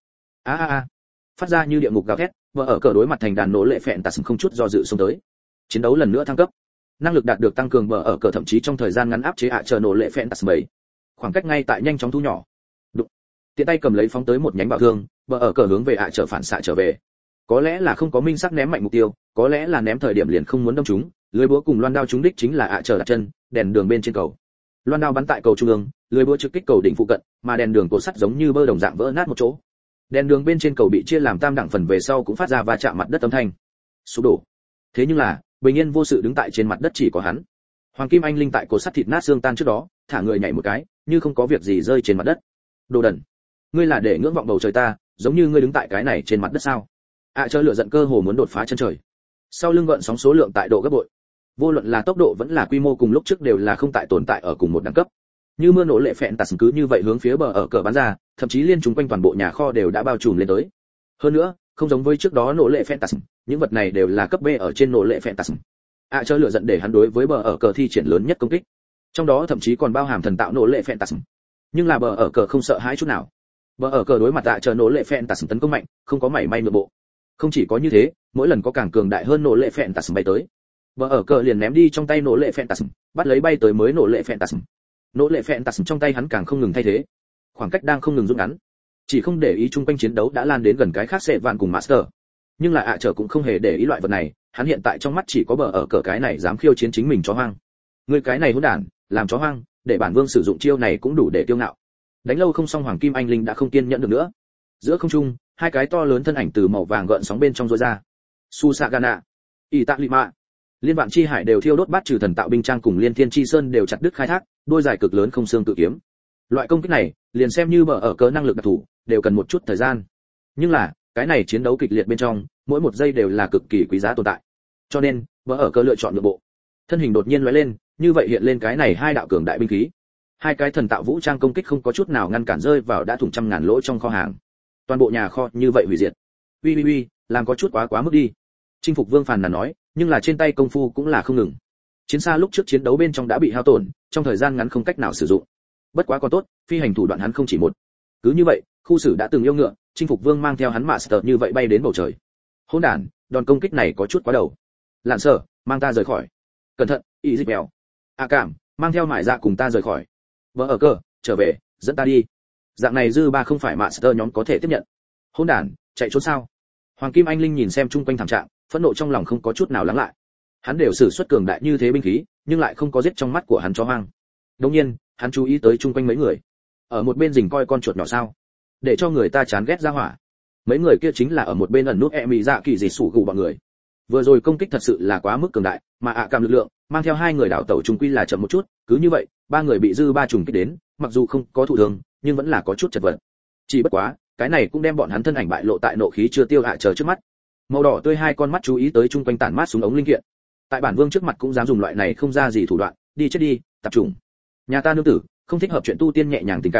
Phát ra như địa ngục gào thét, bờ ở cờ đối mặt thành đàn nổ lệ phẹn tạt không chút do dự xông tới. Chiến đấu lần nữa thăng cấp. Năng lực đạt được tăng cường, bờ ở cờ thậm chí trong thời gian ngắn áp chế chờ nổ lệ phẹn tạt 7. Khoảng cách ngay tại nhanh chóng thu nhỏ. Đụng. Tiện tay cầm lấy phóng tới một nhánh bảo thương, bờ ở cờ hướng về trở phản xạ trở về. Có lẽ là không có minh sắc ném mạnh mục tiêu, có lẽ là ném thời điểm liền không muốn đâm chúng, lưới búa cùng loan đao trúng đích chính là chờ đặt chân, đèn đường bên trên cầu. Loan đao bắn tại cầu trung ương, lưới búa trực kích cầu đỉnh phụ cận, mà đèn đường cổ sắt giống như bơ đồng dạng vỡ nát một chỗ. Đèn đường bên trên cầu bị chia làm tam đẳng phần, về sau cũng phát ra va chạm mặt đất âm thanh. Sụp đổ. Thế nhưng là, bình yên vô sự đứng tại trên mặt đất chỉ có hắn. Hoàng Kim Anh Linh tại cổ sắt thịt nát xương tan trước đó, thả người nhảy một cái, như không có việc gì rơi trên mặt đất. Đồ đần, ngươi là để ngưỡng vọng bầu trời ta, giống như ngươi đứng tại cái này trên mặt đất sao? Chơi lửa giận cơ hồ muốn đột phá chân trời. Sau lưng gợn sóng số lượng tại độ gấp bội. Vô luận là tốc độ vẫn là quy mô cùng lúc trước đều là không tại tồn tại ở cùng một đẳng cấp. Như mưa nổ lệ phẹn tạt cứ như vậy hướng phía bờ ở cờ bắn ra, thậm chí liên chúng quanh toàn bộ nhà kho đều đã bao trùm lên tới. Hơn nữa, không giống với trước đó nổ lệ phẹn tạt, những vật này đều là cấp B ở trên nổ lệ phẹn tạt. Chơi lửa giận để hắn đối với bờ ở cờ thi triển lớn nhất công kích. Trong đó thậm chí còn bao hàm thần tạo nổ lệ phẹn tạt. Nhưng là bờ ở cờ không sợ hãi chút nào. Bờ ở cờ đối mặt chờ nổ lệ phẹn tạt tấn công mạnh, không có mảy may nhượng bộ. Không chỉ có như thế, mỗi lần có càng cường đại hơn nổ lệ phẹn tạt bay tới, bờ ở cờ liền ném đi trong tay nổ lệ phẹn tạt, bắt lấy bay tới mới nổ lệ phẹn tạt. Nỗ lệ phẹn tạt trong tay hắn càng không ngừng thay thế, khoảng cách đang không ngừng rút ngắn, chỉ không để ý chung quanh chiến đấu đã lan đến gần cái khác sẽ vạn cùng master. Nhưng là trở cũng không hề để ý loại vật này, hắn hiện tại trong mắt chỉ có bờ ở cờ cái này dám khiêu chiến chính mình chó hoang. Người cái này hỗn đản, làm chó hoang, để bản vương sử dụng chiêu này cũng đủ để kiêu ngạo. Đánh lâu không xong, Hoàng Kim Anh Linh đã không kiên nhẫn được nữa. Giữa không trung, hai cái to lớn thân ảnh từ màu vàng gợn sóng bên trong rối ra. Susagana, Italima, liên vạn chi hải đều thiêu đốt, bát trừ thần tạo binh trang cùng liên thiên chi sơn đều chặt đứt khai thác, đôi dài cực lớn không xương tự kiếm. Loại công kích này, liền xem như bờ ở cờ năng lực đặc thù, đều cần một chút thời gian. Nhưng là, cái này chiến đấu kịch liệt bên trong, mỗi một giây đều là cực kỳ quý giá tồn tại. Cho nên, bờ ở cờ lựa chọn nhượng bộ. Thân hình đột nhiên lóe lên, như vậy hiện lên cái này hai đạo cường đại binh khí. Hai cái thần tạo vũ trang công kích không có chút nào ngăn cản, rơi vào đã thủng trăm ngàn lỗ trong kho hàng. Toàn bộ nhà kho như vậy hủy diệt. Uy, làm có chút quá mức đi. Chinh Phục Vương phàn nàn nói, nhưng là trên tay công phu cũng là không ngừng. Chiến xa lúc trước chiến đấu bên trong đã bị hao tổn, trong thời gian ngắn không cách nào sử dụng. Bất quá còn tốt, phi hành thủ đoạn hắn không chỉ một. Cứ như vậy, khu sử đã từng yêu ngựa, Chinh Phục Vương mang theo hắn master như vậy bay đến bầu trời. Hỗn đản, đòn công kích này có chút quá đầu. Lạn Sở, mang ta rời khỏi. Cẩn thận, y dịch mèo. Cảm, mang theo Mại Dạ cùng ta rời khỏi. Vợ ở cờ, trở về, dẫn ta đi. Dạng này dư ba không phải master nhóm có thể tiếp nhận. Hỗn đản, chạy trốn sao? Hoàng Kim Anh Linh nhìn xem chung quanh thảm trạng, phẫn nộ trong lòng không có chút nào lắng lại. Hắn đều sử xuất cường đại như thế binh khí, nhưng lại không có giết trong mắt của hắn chó hoang. Đương nhiên, hắn chú ý tới chung quanh mấy người. Ở một bên rình coi con chuột nhỏ sao? Để cho người ta chán ghét ra hỏa. Mấy người kia chính là ở một bên ẩn nút Mị Dạ Kỳ Dị sủ gù bọn người. Vừa rồi công kích thật sự là quá mức cường đại, mà cảm lực lượng mang theo hai người đảo tẩu trung quy là chậm một chút, cứ như vậy, ba người bị dư ba trùng kích đến, mặc dù không có thụ thương, nhưng vẫn là có chút chật vật. Chỉ bất quá, cái này cũng đem bọn hắn thân ảnh bại lộ tại nộ khí chưa tiêu chờ trước mắt. Màu đỏ tươi hai con mắt chú ý tới chung quanh tản mát súng ống linh kiện. Tại bản vương trước mặt cũng dám dùng loại này không ra gì thủ đoạn, đi chết đi, tập trung. Nhà ta nương tử, không thích hợp chuyện tu tiên nhẹ nhàng tình cảm,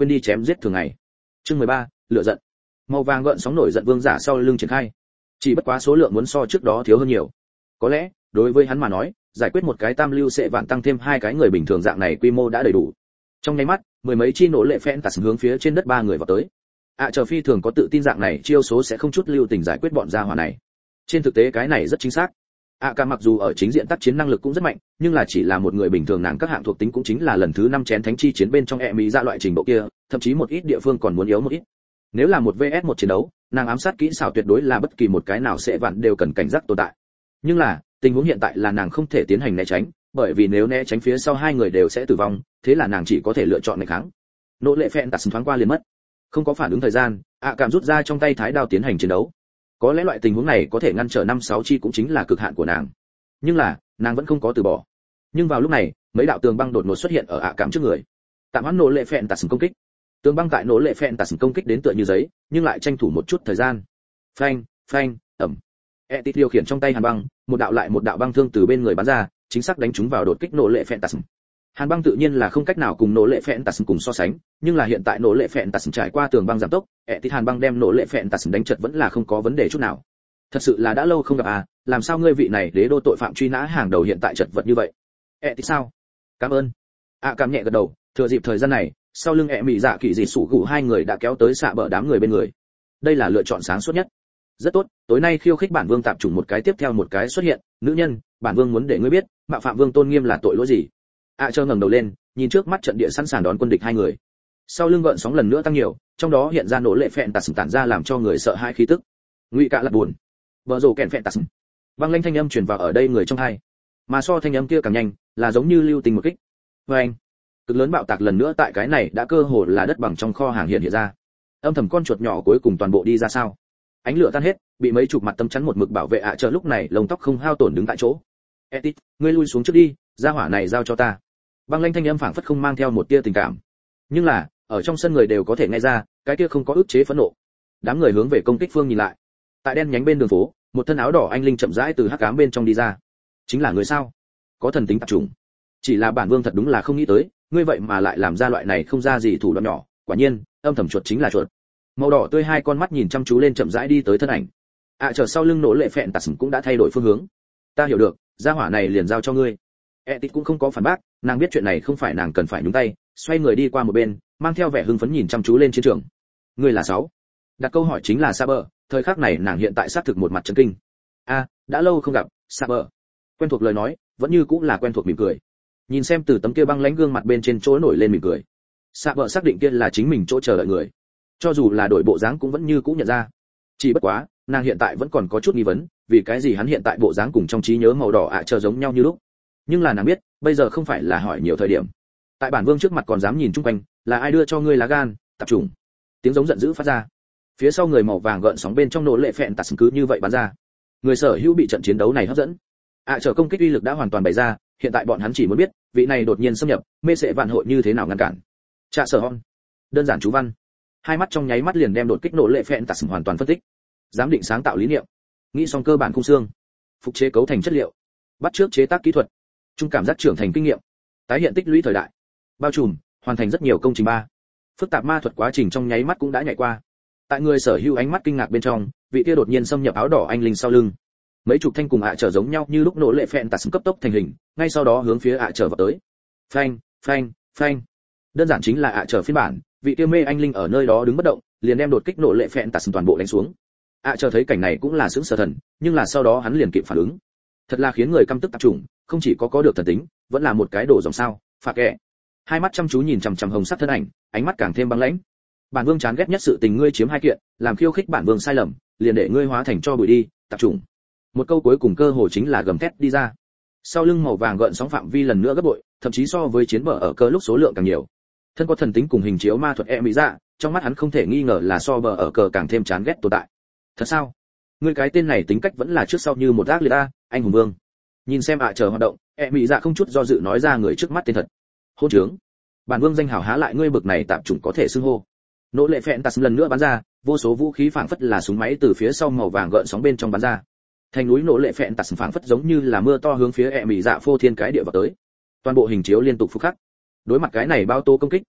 quên đi chém giết thường ngày. Chương 13, lửa giận. Màu vàng gợn sóng nổi giận vương giả sau lưng triển khai. Chỉ bất quá số lượng muốn so trước đó thiếu hơn nhiều. Có lẽ, đối với hắn mà nói, giải quyết một cái tam lưu sẽ vạn tăng thêm hai cái người bình thường dạng này quy mô đã đầy đủ. Trong nháy mắt, mười mấy chi nổ lệ phèn tạt hướng phía trên đất ba người vào tới. Chờ phi thường có tự tin dạng này chiêu số sẽ không chút lưu tình giải quyết bọn gia hỏa này. Trên thực tế cái này rất chính xác. Cả mặc dù ở chính diện tác chiến năng lực cũng rất mạnh, nhưng là chỉ là một người bình thường, nàng các hạng thuộc tính cũng chính là lần thứ 5 chén thánh chi chiến bên trong mỹ ra loại trình độ kia, thậm chí một ít địa phương còn muốn yếu một ít. Nếu là một vs một chiến đấu, nàng ám sát kỹ xảo tuyệt đối là bất kỳ một cái nào sẽ vạn đều cần cảnh giác tồn tại. Nhưng là, tình huống hiện tại là nàng không thể tiến hành né tránh, bởi vì nếu né tránh phía sau hai người đều sẽ tử vong, thế là nàng chỉ có thể lựa chọn nghịch kháng. Nỗ lệ phèn tạt thoáng qua liền mất, không có phản ứng thời gian, cảm rút ra trong tay thái đao tiến hành chiến đấu. Có lẽ loại tình huống này có thể ngăn trở 5-6 chi cũng chính là cực hạn của nàng. Nhưng là, nàng vẫn không có từ bỏ. Nhưng vào lúc này, mấy đạo tường băng đột ngột xuất hiện ở cảm trước người. Tạm hoãn nỗ lệ phèn tạt công kích. Tường băng tại nỗ lệ phèn tạt công kích đến tựa như giấy, nhưng lại tranh thủ một chút thời gian. Phanh, phanh, ầm. Etit điều khiển trong tay hàn băng, một đạo lại một đạo băng thương từ bên người bắn ra, chính xác đánh trúng vào đột kích nỗ lệ phèn tạt. Hàn băng tự nhiên là không cách nào cùng nỗ lệ phèn tạt cùng so sánh, nhưng là hiện tại nỗ lệ phèn tạt trải qua tường băng giảm tốc, Etit hàn băng đem nỗ lệ phèn tạt đánh chật vẫn là không có vấn đề chút nào. Thật sự là đã lâu không gặp làm sao ngươi vị này đế đô tội phạm truy nã hàng đầu hiện tại chật vật như vậy? Etit sao? Cảm ơn. Cảm nhẹ gật đầu, thừa dịp thời gian này, sau lưng mị dạ kỳ dị sủ gù hai người đã kéo tới xạ bờ đám người bên người. Đây là lựa chọn sáng suốt nhất. Rất tốt, tối nay khiêu khích bản vương tạp chủng một cái tiếp theo một cái xuất hiện, nữ nhân, bản vương muốn để ngươi biết, mạo phạm vương tôn nghiêm là tội lỗi gì. Chờ ngẩng đầu lên, nhìn trước mắt trận địa sẵn sàng đón quân địch hai người. Sau lưng gợn sóng lần nữa tăng nhiều, trong đó hiện ra nổ lệ phèn tạt tản ra làm cho người sợ hãi khí tức. Ngụy Cạ Lật buồn. Bờ rồ kèn phèn tạt. Vang lên thanh âm truyền vào ở đây người trong hai. Mà so thanh âm kia càng nhanh, là giống như lưu tình một kích. Anh, cực lớn bạo tạc lần nữa tại cái này đã cơ hồ là đất bằng trong kho hàng hiện ra. Âm thầm con chuột nhỏ cuối cùng toàn bộ đi ra sao? Ánh lửa tan hết, bị mấy chục mặt tấm chắn một mực bảo vệ chờ lúc này lông tóc không hao tổn đứng tại chỗ. Etit, ngươi lui xuống trước đi, gia hỏa này giao cho ta. Băng lanh thanh âm phảng phất không mang theo một tia tình cảm, nhưng là ở trong sân người đều có thể nghe ra cái kia không có ức chế phẫn nộ. Đám người hướng về công kích phương nhìn lại, tại đen nhánh bên đường phố, một thân áo đỏ anh linh chậm rãi từ hắc ám bên trong đi ra. Chính là người sao? Có thần tính tạp trùng. Chỉ là bản vương thật đúng là không nghĩ tới, ngươi vậy mà lại làm ra loại này không ra gì thủ đoạn nhỏ. Quả nhiên, âm thầm chuột chính là chuột. Màu đỏ tươi hai con mắt nhìn chăm chú lên chậm rãi đi tới thân ảnh. Chờ sau lưng nổ lệ phèn tạt cũng đã thay đổi phương hướng. Ta hiểu được, gia hỏa này liền giao cho ngươi. Etit cũng không có phản bác, nàng biết chuyện này không phải nàng cần phải nhúng tay, xoay người đi qua một bên, mang theo vẻ hưng phấn nhìn chăm chú lên chiến trường. Ngươi là 6. Đặt câu hỏi chính là Saber, thời khắc này nàng hiện tại xác thực một mặt chấn kinh. Đã lâu không gặp, Saber. Quen thuộc lời nói, vẫn như cũng là quen thuộc mỉm cười. Nhìn xem từ tấm kia băng lãnh gương mặt bên trên chỗ nổi lên mỉm cười. Saber xác định kia là chính mình chỗ chờ đợi người. Cho dù là đổi bộ dáng cũng vẫn như cũ nhận ra. Chỉ bất quá, nàng hiện tại vẫn còn có chút nghi vấn, vì cái gì hắn hiện tại bộ dáng cùng trong trí nhớ màu đỏ chờ giống nhau như lúc. Nhưng là nàng biết, bây giờ không phải là hỏi nhiều thời điểm. Tại bản vương trước mặt còn dám nhìn chung quanh, là ai đưa cho ngươi lá gan, tạp chủng. Tiếng giống giận dữ phát ra. Phía sau người màu vàng gợn sóng bên trong nổ lệ phèn tạt cứ như vậy bắn ra. Người sở hữu bị trận chiến đấu này hấp dẫn. Chờ công kích uy lực đã hoàn toàn bày ra, hiện tại bọn hắn chỉ muốn biết, vị này đột nhiên xâm nhập, mê sệ vạn hội như thế nào ngăn cản. Trạ sở hon. Đơn giản chú văn. Hai mắt trong nháy mắt liền đem đột kích nổ lệ phèn tạt hoàn toàn phân tích. Giám định sáng tạo lý niệm. Nghĩ xong cơ bản khung xương. Phục chế cấu thành chất liệu. Bắt trước chế tác kỹ thuật. Trung cảm giác trưởng thành kinh nghiệm. Tái hiện tích lũy thời đại. Bao trùm, hoàn thành rất nhiều công trình ba. Phức tạp ma thuật quá trình trong nháy mắt cũng đã nhảy qua. Tại người sở hữu ánh mắt kinh ngạc bên trong, vị kia đột nhiên xâm nhập áo đỏ anh linh sau lưng. Mấy chục thanh cùng trở giống nhau như lúc nổ lệ phèn tạt cấp tốc thành hình, ngay sau đó hướng phía trở vào tới. Phanh, phanh, phanh. Đơn giản chính là trở phiên bản, vị kia mê anh linh ở nơi đó đứng bất động, liền đem đột kích nổ lệ phèn tạt toàn bộ đánh xuống. Thấy cảnh này cũng là sững sờ thần, nhưng là sau đó hắn liền kịp phản ứng. Thật là khiến người căm tức tạp chủng, không chỉ có được thần tính, vẫn là một cái đồ dòng sao, phạt kệ. Hai mắt chăm chú nhìn chằm chằm hồng sắc thân ảnh, ánh mắt càng thêm băng lãnh. Bản vương chán ghét nhất sự tình ngươi chiếm hai kiện, làm khiêu khích bản vương sai lầm, liền để ngươi hóa thành cho bụi đi, tạp chủng. Một câu cuối cùng cơ hồ chính là gầm thét đi ra. Sau lưng màu vàng gợn sóng phạm vi lần nữa gấp bội, thậm chí so với chiến bờ ở cơ lúc số lượng càng nhiều. Thân có thần tính cùng hình chiếu ma thuật mỹ dạ, trong mắt hắn không thể nghi ngờ là so bờ ở cờ càng thêm chán ghét tồn tại. Thật sao? Ngươi cái tên này tính cách vẫn là trước sau như một ác liệt a, anh hùng vương. Nhìn xem chờ hoạt động, mỹ dạ không chút do dự nói ra người trước mắt tên thật. Hôn trướng. Bản vương danh hảo há lại ngươi bực này tạp chủng có thể xưng hô. Nỗ lệ phèn tạt lần nữa bắn ra, vô số vũ khí phảng phất là súng máy từ phía sau màu vàng gợn sóng bên trong bắn ra. Thành núi nỗ lệ phèn tạt phảng phất giống như là mưa to hướng phía mỹ dạ phô thiên cái địa vào tới. Toàn bộ hình chiếu liên tục phục khắc. Đối mặt cái này bao tô công kích,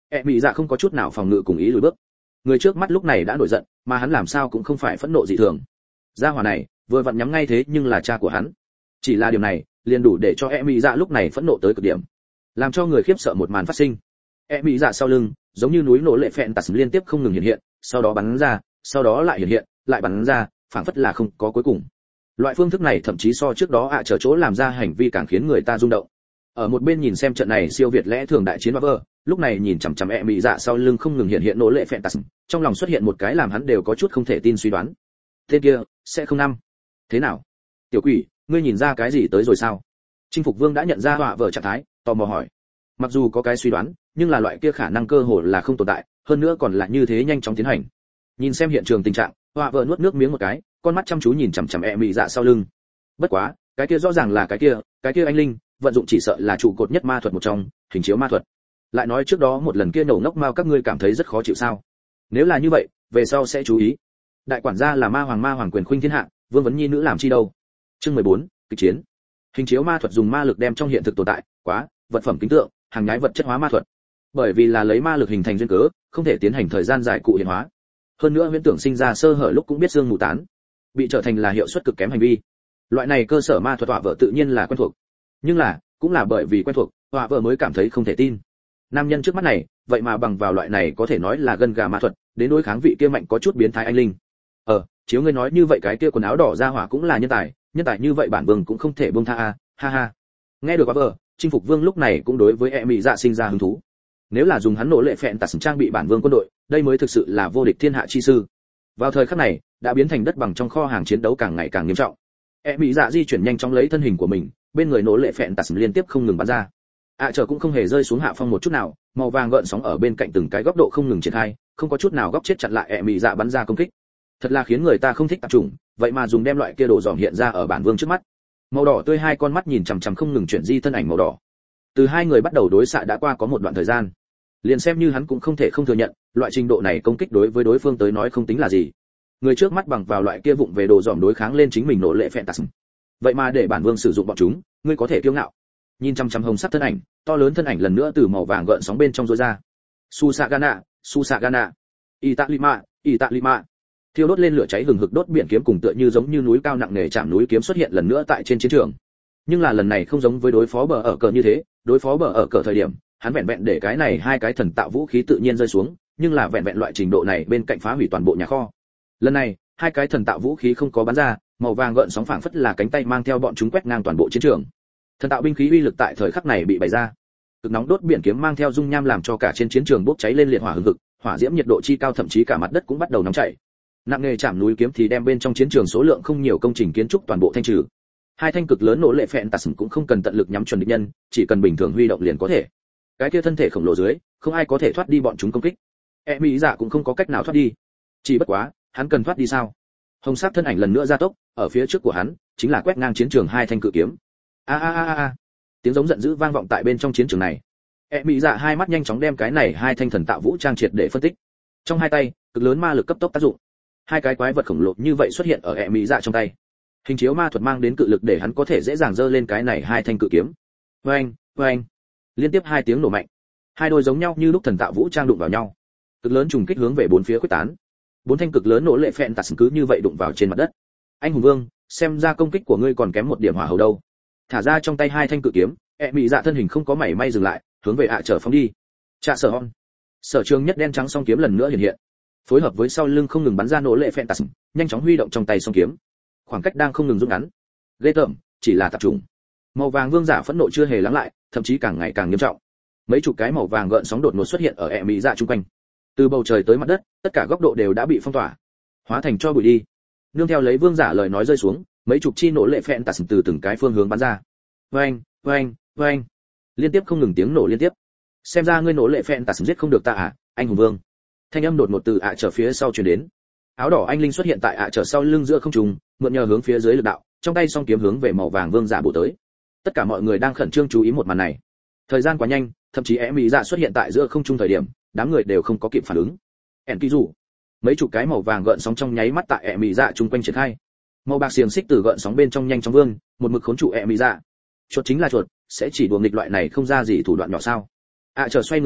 Mỹ dạ không có chút nào phòng ngự cùng ý lùi bước. Người trước mắt lúc này đã nổi giận, mà hắn làm sao cũng không phải phẫn nộ dị thường. Gia hỏa này vừa vặn nhắm ngay thế nhưng là cha của hắn. Chỉ là điều này liền đủ để cho Mỹ dạ lúc này phẫn nộ tới cực điểm, làm cho người khiếp sợ một màn phát sinh. Mỹ dạ sau lưng giống như núi nổ lệ phẹn tạt liên tiếp không ngừng hiện hiện, sau đó bắn ra, sau đó lại hiện hiện, lại bắn ra, phảng phất là không có cuối cùng. Loại phương thức này thậm chí so trước đó trở chỗ làm ra hành vi càng khiến người ta rung động. Ở một bên nhìn xem trận này siêu việt lẽ thường đại chiến vơ, lúc này nhìn chằm chằm Mỹ dạ sau lưng không ngừng hiện hiện nổ lệ phẹn tạt, trong lòng xuất hiện một cái làm hắn đều có chút không thể tin suy đoán. Tên kia sẽ không năm. Thế nào? Tiểu quỷ, ngươi nhìn ra cái gì tới rồi sao? Chinh Phục Vương đã nhận ra họa vợ trạng thái, tò mò hỏi. Mặc dù có cái suy đoán, nhưng là loại kia khả năng cơ hồ là không tồn tại, hơn nữa còn là như thế nhanh chóng tiến hành. Nhìn xem hiện trường tình trạng, họa vợ nuốt nước miếng một cái, con mắt chăm chú nhìn chằm chằm Mỹ dạ sau lưng. Bất quá, cái kia rõ ràng là cái kia anh linh, vận dụng chỉ sợ là trụ cột nhất ma thuật một trong, hình chiếu ma thuật. Lại nói trước đó một lần kia nổ ngốc mao các ngươi cảm thấy rất khó chịu sao? Nếu là như vậy, về sau sẽ chú ý. Đại quản gia là ma hoàng quyền khuynh thiên hạ, vương vấn nhi nữ làm chi đâu? Chương 14, kịch chiến. Hình chiếu ma thuật dùng ma lực đem trong hiện thực tồn tại, vật phẩm kính tượng, hàng nhái vật chất hóa ma thuật. Bởi vì là lấy ma lực hình thành duyên cớ, không thể tiến hành thời gian dài cụ hiện hóa. Hơn nữa huyễn tưởng sinh ra sơ hở lúc cũng biết xương mù tán, bị trở thành là hiệu suất cực kém hành vi. Loại này cơ sở ma thuật họa vợ tự nhiên là quen thuộc, nhưng là cũng là bởi vì quen thuộc, họa vợ mới cảm thấy không thể tin. Nam nhân trước mắt này, vậy mà bằng vào loại này có thể nói là gân gà ma thuật, đến đối kháng vị kia mạnh có chút biến thái anh linh. Chiếu ngươi nói như vậy cái kia quần áo đỏ ra hỏa cũng là nhân tài như vậy bản vương cũng không thể buông tha a, ha ha. Nghe được họa vợ, Chinh Phục Vương lúc này cũng đối với Mỹ dạ sinh ra hứng thú. Nếu là dùng hắn nổ lệ phẹn tạt trang bị bản vương quân đội, đây mới thực sự là vô địch thiên hạ chi sư. Vào thời khắc này, đã biến thành đất bằng trong kho hàng chiến đấu càng ngày càng nghiêm trọng. Mỹ dạ di chuyển nhanh chóng lấy thân hình của mình, bên người nổ lệ phẹn tạt liên tiếp không ngừng bắn ra. Trở cũng không hề rơi xuống hạ phong một chút nào, màu vàng gợn sóng ở bên cạnh từng cái góc độ không ngừng triển khai, không có chút nào góc chết chặn lại Mỹ dạ bắn ra công kích. Thật là khiến người ta không thích tạp trùng, vậy mà dùng đem loại kia đồ dòm hiện ra ở bản vương trước mắt. Màu đỏ tươi hai con mắt nhìn chằm chằm không ngừng chuyển di thân ảnh màu đỏ. Từ hai người bắt đầu đối xạ đã qua có một đoạn thời gian, liền xem như hắn cũng không thể không thừa nhận, loại trình độ này công kích đối với đối phương tới nói không tính là gì. Người trước mắt bằng vào loại kia vụng về đồ dòm đối kháng lên chính mình nổ lệ phẹn tạt, vậy mà để bản vương sử dụng bọn chúng, ngươi có thể kiêu ngạo. Nhìn chằm chằm hồng sắc thân ảnh, to lớn thân ảnh lần nữa từ màu vàng gợn sóng bên trong rối ra. Susagana, Italima. Thiêu đốt lên lửa cháy hừng hực đốt biển kiếm cùng tựa như giống như núi cao nặng nề chạm núi kiếm xuất hiện lần nữa tại trên chiến trường. Nhưng là lần này không giống với đối phó bờ ở cờ như thế, đối phó bờ ở cờ thời điểm, hắn vẹn vẹn để cái này hai cái thần tạo vũ khí tự nhiên rơi xuống, nhưng là vẹn vẹn loại trình độ này bên cạnh phá hủy toàn bộ nhà kho. Lần này, hai cái thần tạo vũ khí không có bắn ra, màu vàng gợn sóng phảng phất là cánh tay mang theo bọn chúng quét ngang toàn bộ chiến trường. Thần tạo binh khí uy lực tại thời khắc này bị bày ra. Cực nóng đốt biển kiếm mang theo dung nham làm cho cả trên chiến trường bốc cháy lên liệt hỏa hừng hực, hỏa diễm nhiệt độ chi cao thậm chí cả mặt đất cũng bắt đầu nóng chảy. Nặng nghề chạm núi kiếm thì đem bên trong chiến trường số lượng không nhiều công trình kiến trúc toàn bộ thanh trừ. Hai thanh cực lớn nổ lệ phẹn tạt cũng không cần tận lực nhắm chuẩn địch nhân, chỉ cần bình thường huy động liền có thể. Cái kia thân thể khổng lồ dưới, không ai có thể thoát đi bọn chúng công kích. Mỹ dạ cũng không có cách nào thoát đi. Chỉ bất quá, hắn cần thoát đi sao? Hồng sắc thân ảnh lần nữa gia tốc, ở phía trước của hắn chính là quét ngang chiến trường hai thanh cự kiếm. A. Tiếng giống giận dữ vang vọng tại bên trong chiến trường này. Mỹ dạ hai mắt nhanh chóng đem cái này hai thanh thần tạo vũ trang triệt để phân tích. Trong hai tay, cực lớn ma lực cấp tốc tác dụng. Hai cái quái vật khổng lồ như vậy xuất hiện ở Mỹ dạ trong tay. Hình chiếu ma thuật mang đến cự lực để hắn có thể dễ dàng giơ lên cái này hai thanh cự kiếm. Oeng. Liên tiếp hai tiếng nổ mạnh. Hai đôi giống nhau như lúc thần tạo vũ trang đụng vào nhau. Cực lớn trùng kích hướng về bốn phía khuếch tán. Bốn thanh cực lớn nổ lệ phẹn tạt cứ như vậy đụng vào trên mặt đất. Anh hùng vương, xem ra công kích của ngươi còn kém một điểm hỏa hầu đâu. Thả ra trong tay hai thanh cự kiếm, Mỹ dạ thân hình không có mảy may dừng lại, hướng về trở phóng đi. Trạ sở hon. Sở trường nhất đen trắng song kiếm lần nữa hiện hiện, phối hợp với sau lưng không ngừng bắn ra nổ lệ phẹn tạt, nhanh chóng huy động trong tay song kiếm. Khoảng cách đang không ngừng rút ngắn. Ghê tởm, chỉ là tạp trùng. Màu vàng vương giả phẫn nộ chưa hề lắng lại, thậm chí càng ngày càng nghiêm trọng. Mấy chục cái màu vàng gợn sóng đột ngột xuất hiện ở Mỹ dạ trung quanh. Từ bầu trời tới mặt đất, tất cả góc độ đều đã bị phong tỏa, hóa thành cho bụi đi. Nương theo lấy vương giả lời nói rơi xuống, mấy chục chi nổ lệ phẹn tạt từ từng cái phương hướng bắn ra. Oeng. Liên tiếp không ngừng tiếng nổ liên tiếp. Xem ra ngươi nổ lệ phẹn tạt giết không được ta à, anh hùng vương. Thanh âm đột ngột từ trở phía sau truyền đến. Áo đỏ anh linh xuất hiện tại trở sau lưng giữa không trung, mượn nhờ hướng phía dưới lực đạo, trong tay song kiếm hướng về màu vàng vương giả bổ tới. Tất cả mọi người đang khẩn trương chú ý một màn này. Thời gian quá nhanh, thậm chí Mỹ dạ xuất hiện tại giữa không trung thời điểm, đám người đều không có kịp phản ứng. Enkizu. Mấy chục cái màu vàng gợn sóng trong nháy mắt tại Mỹ dạ trung quanh triển khai. Màu bạc xiềng xích từ gợn sóng bên trong nhanh chóng vươn, một mực khốn trụ Mỹ dạ. Chuột chính là chuột, sẽ chỉ đùa nghịch loại này không ra gì thủ đoạn nhỏ sao? Trở xoay người lại,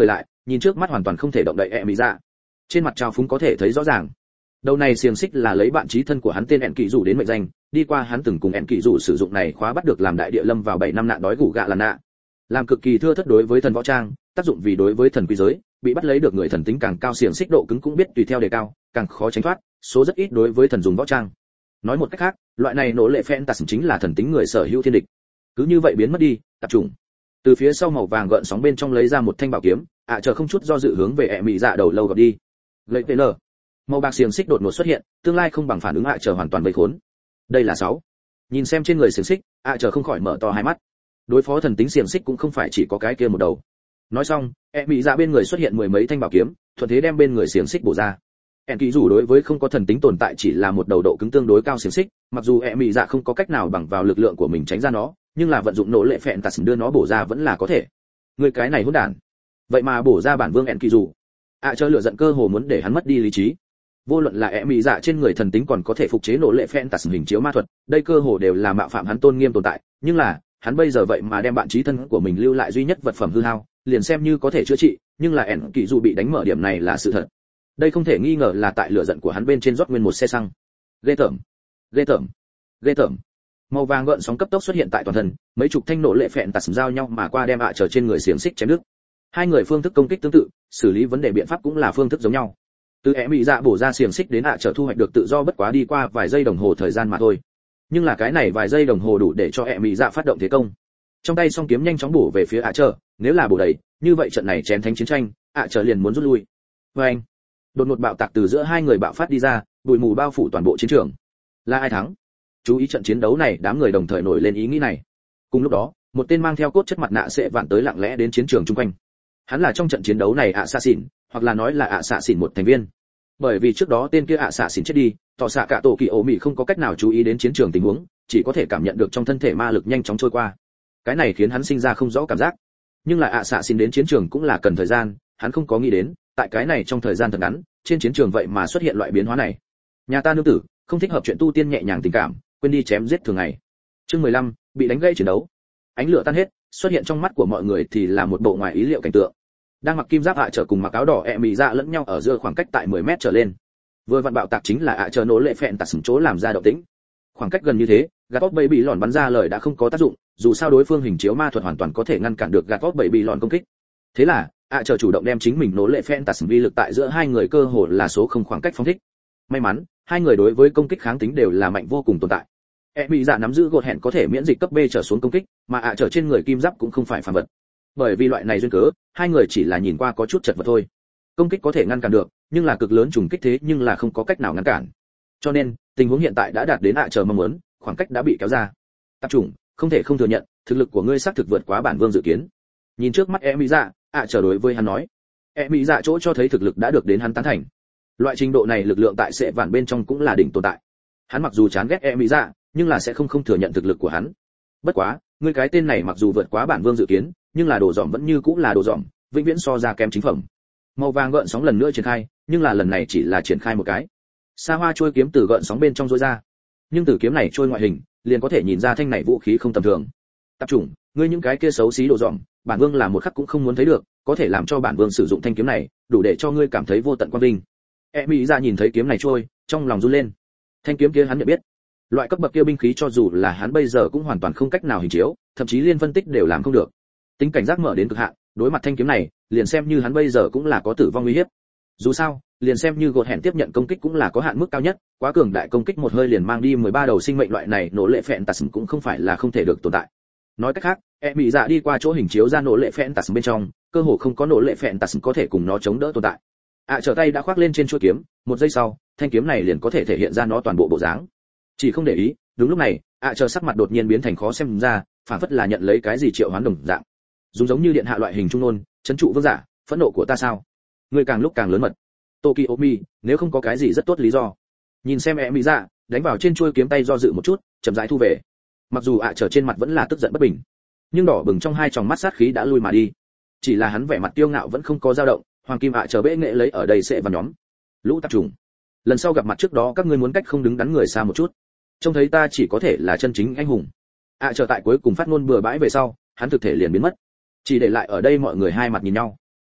nhìn trước mắt hoàn toàn không thể động đậy ẹ mỹ dạ, trên mặt trào phúng có thể thấy rõ ràng. Đầu này xiềng xích là lấy bạn chí thân của hắn tên ẻn kỳ rủ đến mệnh danh, đi qua hắn từng cùng ẻn kỳ rủ sử dụng này khóa bắt được làm đại địa lâm vào 7 năm nạn đói gù gạ là nạ, làm cực kỳ thưa thớt đối với thần võ trang, tác dụng vì đối với thần quý giới, bị bắt lấy được người thần tính càng cao xiềng xích độ cứng cũng biết tùy theo đề cao, càng khó tránh thoát, số rất ít đối với thần dùng võ trang. Nói một cách khác, loại này nỗ lệ phen tạt chính là thần tính người sở hữu thiên địch. Cứ như vậy biến mất đi, tập trung. Từ phía sau màu vàng gợn sóng bên trong lấy ra một thanh bảo kiếm, chờ không chút do dự hướng về ẹ mị dạ đầu lâu gặp đi. Lấy PL. Màu bạc xiềng xích đột ngột xuất hiện, tương lai không bằng phản ứng chờ hoàn toàn vây khốn. Đây là 6. Nhìn xem trên người xiềng xích, chờ không khỏi mở to hai mắt. Đối phó thần tính xiềng xích cũng không phải chỉ có cái kia một đầu. Nói xong, ẹ mị dạ bên người xuất hiện 10 mấy thanh bảo kiếm, thuận thế đem bên người xiềng xích bổ ra. ẻn kỳ dù đối với không có thần tính tồn tại chỉ là một đầu độ cứng tương đối cao xiềng xích, mặc dù ẹ mị dạ không có cách nào bằng vào lực lượng của mình tránh ra nó, nhưng là vận dụng nỗ lệ phẹn tạt đưa nó bổ ra vẫn là có thể. Người cái này hỗn đản, vậy mà bổ ra bản vương ẻn kỳ dù. Chờ lửa giận cơ hồ muốn để hắn mất đi lý trí. Vô luận là ẹ mị dạ trên người thần tính còn có thể phục chế nỗ lệ phẹn tạt hình chiếu ma thuật, đây cơ hồ đều là mạo phạm hắn tôn nghiêm tồn tại, nhưng là hắn bây giờ vậy mà đem bạn chí thân của mình lưu lại duy nhất vật phẩm hư hao, liền xem như có thể chữa trị, nhưng là ẻn kỳ dù bị đánh mở điểm này là sự thật. Đây không thể nghi ngờ là tại lửa giận của hắn bên trên rót nguyên một xe xăng. Ghê tởm, ghê tởm, ghê tởm. Màu vàng gợn sóng cấp tốc xuất hiện tại toàn thân, mấy chục thanh nổ lệ phẹn tạt giao nhau mà qua đem trở trên người xiềng xích chém đứt. Hai người phương thức công kích tương tự, xử lý vấn đề biện pháp cũng là phương thức giống nhau. Từ ẻ mị dạ bổ ra xiềng xích đến trở thu hoạch được tự do bất quá đi qua vài giây đồng hồ thời gian mà thôi. Nhưng là cái này vài giây đồng hồ đủ để cho ẻ mị dạ phát động thế công. Trong tay song kiếm nhanh chóng bổ về phía trở, nếu là bổ đầy, như vậy trận này chém thánh chiến tranh, trở liền muốn rút lui. Anh, đột ngột bạo tạc từ giữa hai người bạo phát đi ra, bụi mù bao phủ toàn bộ chiến trường. Là ai thắng? Chú ý trận chiến đấu này, đám người đồng thời nổi lên ý nghĩ này. Cùng lúc đó, một tên mang theo cốt chất mặt nạ sẽ vạn tới lặng lẽ đến chiến trường chung quanh. Hắn là trong trận chiến đấu này assassin, hoặc là nói là assassin một thành viên. Bởi vì trước đó tên kia assassin chết đi, tỏ xạ cả tổ kỳ ổ mị không có cách nào chú ý đến chiến trường tình huống, chỉ có thể cảm nhận được trong thân thể ma lực nhanh chóng trôi qua. Cái này khiến hắn sinh ra không rõ cảm giác. Nhưng là assassin đến chiến trường cũng là cần thời gian, hắn không có nghĩ đến, tại cái này trong thời gian thật ngắn, trên chiến trường vậy mà xuất hiện loại biến hóa này. Nhà ta nương tử, không thích hợp chuyện tu tiên nhẹ nhàng tình cảm, quên đi chém giết thường ngày. Chương 15, bị đánh gãy chiến đấu. Ánh lửa tan hết, xuất hiện trong mắt của mọi người thì là một bộ ngoài ý liệu cảnh tượng. Đang mặc kim giáp trở cùng mặc áo đỏ ẹ mị dạ lẫn nhau ở giữa khoảng cách tại 10 mét trở lên. Vừa vặn bạo tạc chính là trở nổ lệ phẹn tạt sừng chỗ làm ra động tĩnh. Khoảng cách gần như thế, gạt óc baby lòn bắn ra lời đã không có tác dụng, dù sao đối phương hình chiếu ma thuật hoàn toàn có thể ngăn cản được gạt óc baby lòn công kích. Thế là trở chủ động đem chính mình nổ lệ phẹn tạt sừng vi lực tại giữa hai người cơ hồ là số không khoảng cách phóng thích. May mắn, hai người đối với công kích kháng tính đều là mạnh vô cùng tồn tại. Bị dạ nắm giữ gột hẹn có thể miễn dịch cấp B trở xuống công kích, mà trở trên người kim giáp cũng không phải phàm vật. Bởi vì loại này duyên cớ, hai người chỉ là nhìn qua có chút chật vật thôi. Công kích có thể ngăn cản được, nhưng là cực lớn trùng kích thế nhưng là không có cách nào ngăn cản. Cho nên, tình huống hiện tại đã đạt đến trở mong muốn, khoảng cách đã bị kéo ra. Tập trung, không thể không thừa nhận, thực lực của ngươi xác thực vượt quá bản vương dự kiến. Nhìn trước mắt Mỹ dạ, trở đối với hắn nói. Mỹ dạ chỗ cho thấy thực lực đã được đến hắn tán thành. Loại trình độ này lực lượng tại sệ vạn bên trong cũng là đỉnh tồn tại. Hắn mặc dù chán ghét Mỹ dạ, nhưng là sẽ không thừa nhận thực lực của hắn. Bất quá, ngươi cái tên này mặc dù vượt quá bản vương dự kiến, nhưng là đồ dỏm vẫn như cũng là đồ dỏm, vĩnh viễn so ra kém chính phẩm. Màu vàng gợn sóng lần nữa triển khai, nhưng là lần này chỉ là triển khai một cái. Sa hoa trôi kiếm từ gợn sóng bên trong rối ra. Nhưng từ kiếm này trôi ngoại hình, liền có thể nhìn ra thanh này vũ khí không tầm thường. Tập trung, ngươi những cái kia xấu xí đồ dỏm, bản vương là một khắc cũng không muốn thấy được, có thể làm cho bản vương sử dụng thanh kiếm này, đủ để cho ngươi cảm thấy vô tận quang vinh. Mỹ ra nhìn thấy kiếm này trôi, trong lòng run lên. Thanh kiếm kia hắn nhận biết. Loại cấp bậc kia binh khí cho dù là hắn bây giờ cũng hoàn toàn không cách nào hình chiếu, thậm chí liên phân tích đều làm không được. Tính cảnh giác mở đến cực hạn, đối mặt thanh kiếm này, liền xem như hắn bây giờ cũng là có tử vong nguy hiểm. Dù sao, liền xem như gột hẹn tiếp nhận công kích cũng là có hạn mức cao nhất, quá cường đại công kích một hơi liền mang đi 13 đầu sinh mệnh loại này nổ lệ phẹn tạt cũng không phải là không thể được tồn tại. Nói cách khác, Mỹ dạ đi qua chỗ hình chiếu ra nổ lệ phẹn tạt bên trong, cơ hồ không có nổ lệ phẹn tạt có thể cùng nó chống đỡ tồn tại. Trở tay đã khoác lên trên chuôi kiếm, một giây sau, thanh kiếm này liền có thể thể hiện ra nó toàn bộ bộ dáng. Chỉ không để ý, đúng lúc này, trở sắc mặt đột nhiên biến thành khó xem ra, phản phất là nhận lấy cái gì triệu hoán đồng dạng. Giống như điện hạ loại hình trung nôn, trấn trụ vương giả, phẫn nộ của ta sao? Ngươi càng lúc càng lớn mật. Tokiomi, nếu không có cái gì rất tốt lý do. Nhìn xem Mỹ dạ, đánh vào trên chuôi kiếm tay do dự một chút, chậm rãi thu về. Mặc dù trở trên mặt vẫn là tức giận bất bình, nhưng đỏ bừng trong hai tròng mắt sát khí đã lui mà đi. Chỉ là hắn vẻ mặt kiêu ngạo vẫn không có dao động, hoàng kim trở bệ nghệ lấy ở đây sẽ vào nhóm. Lũ tạp trùng. Lần sau gặp mặt trước đó các ngươi muốn cách không đứng đắn người xa một chút. Trông thấy ta chỉ có thể là chân chính anh hùng. Trở tại cuối cùng phát ngôn bừa bãi về sau, hắn thực thể liền biến mất. Chỉ để lại ở đây mọi người hai mặt nhìn nhau.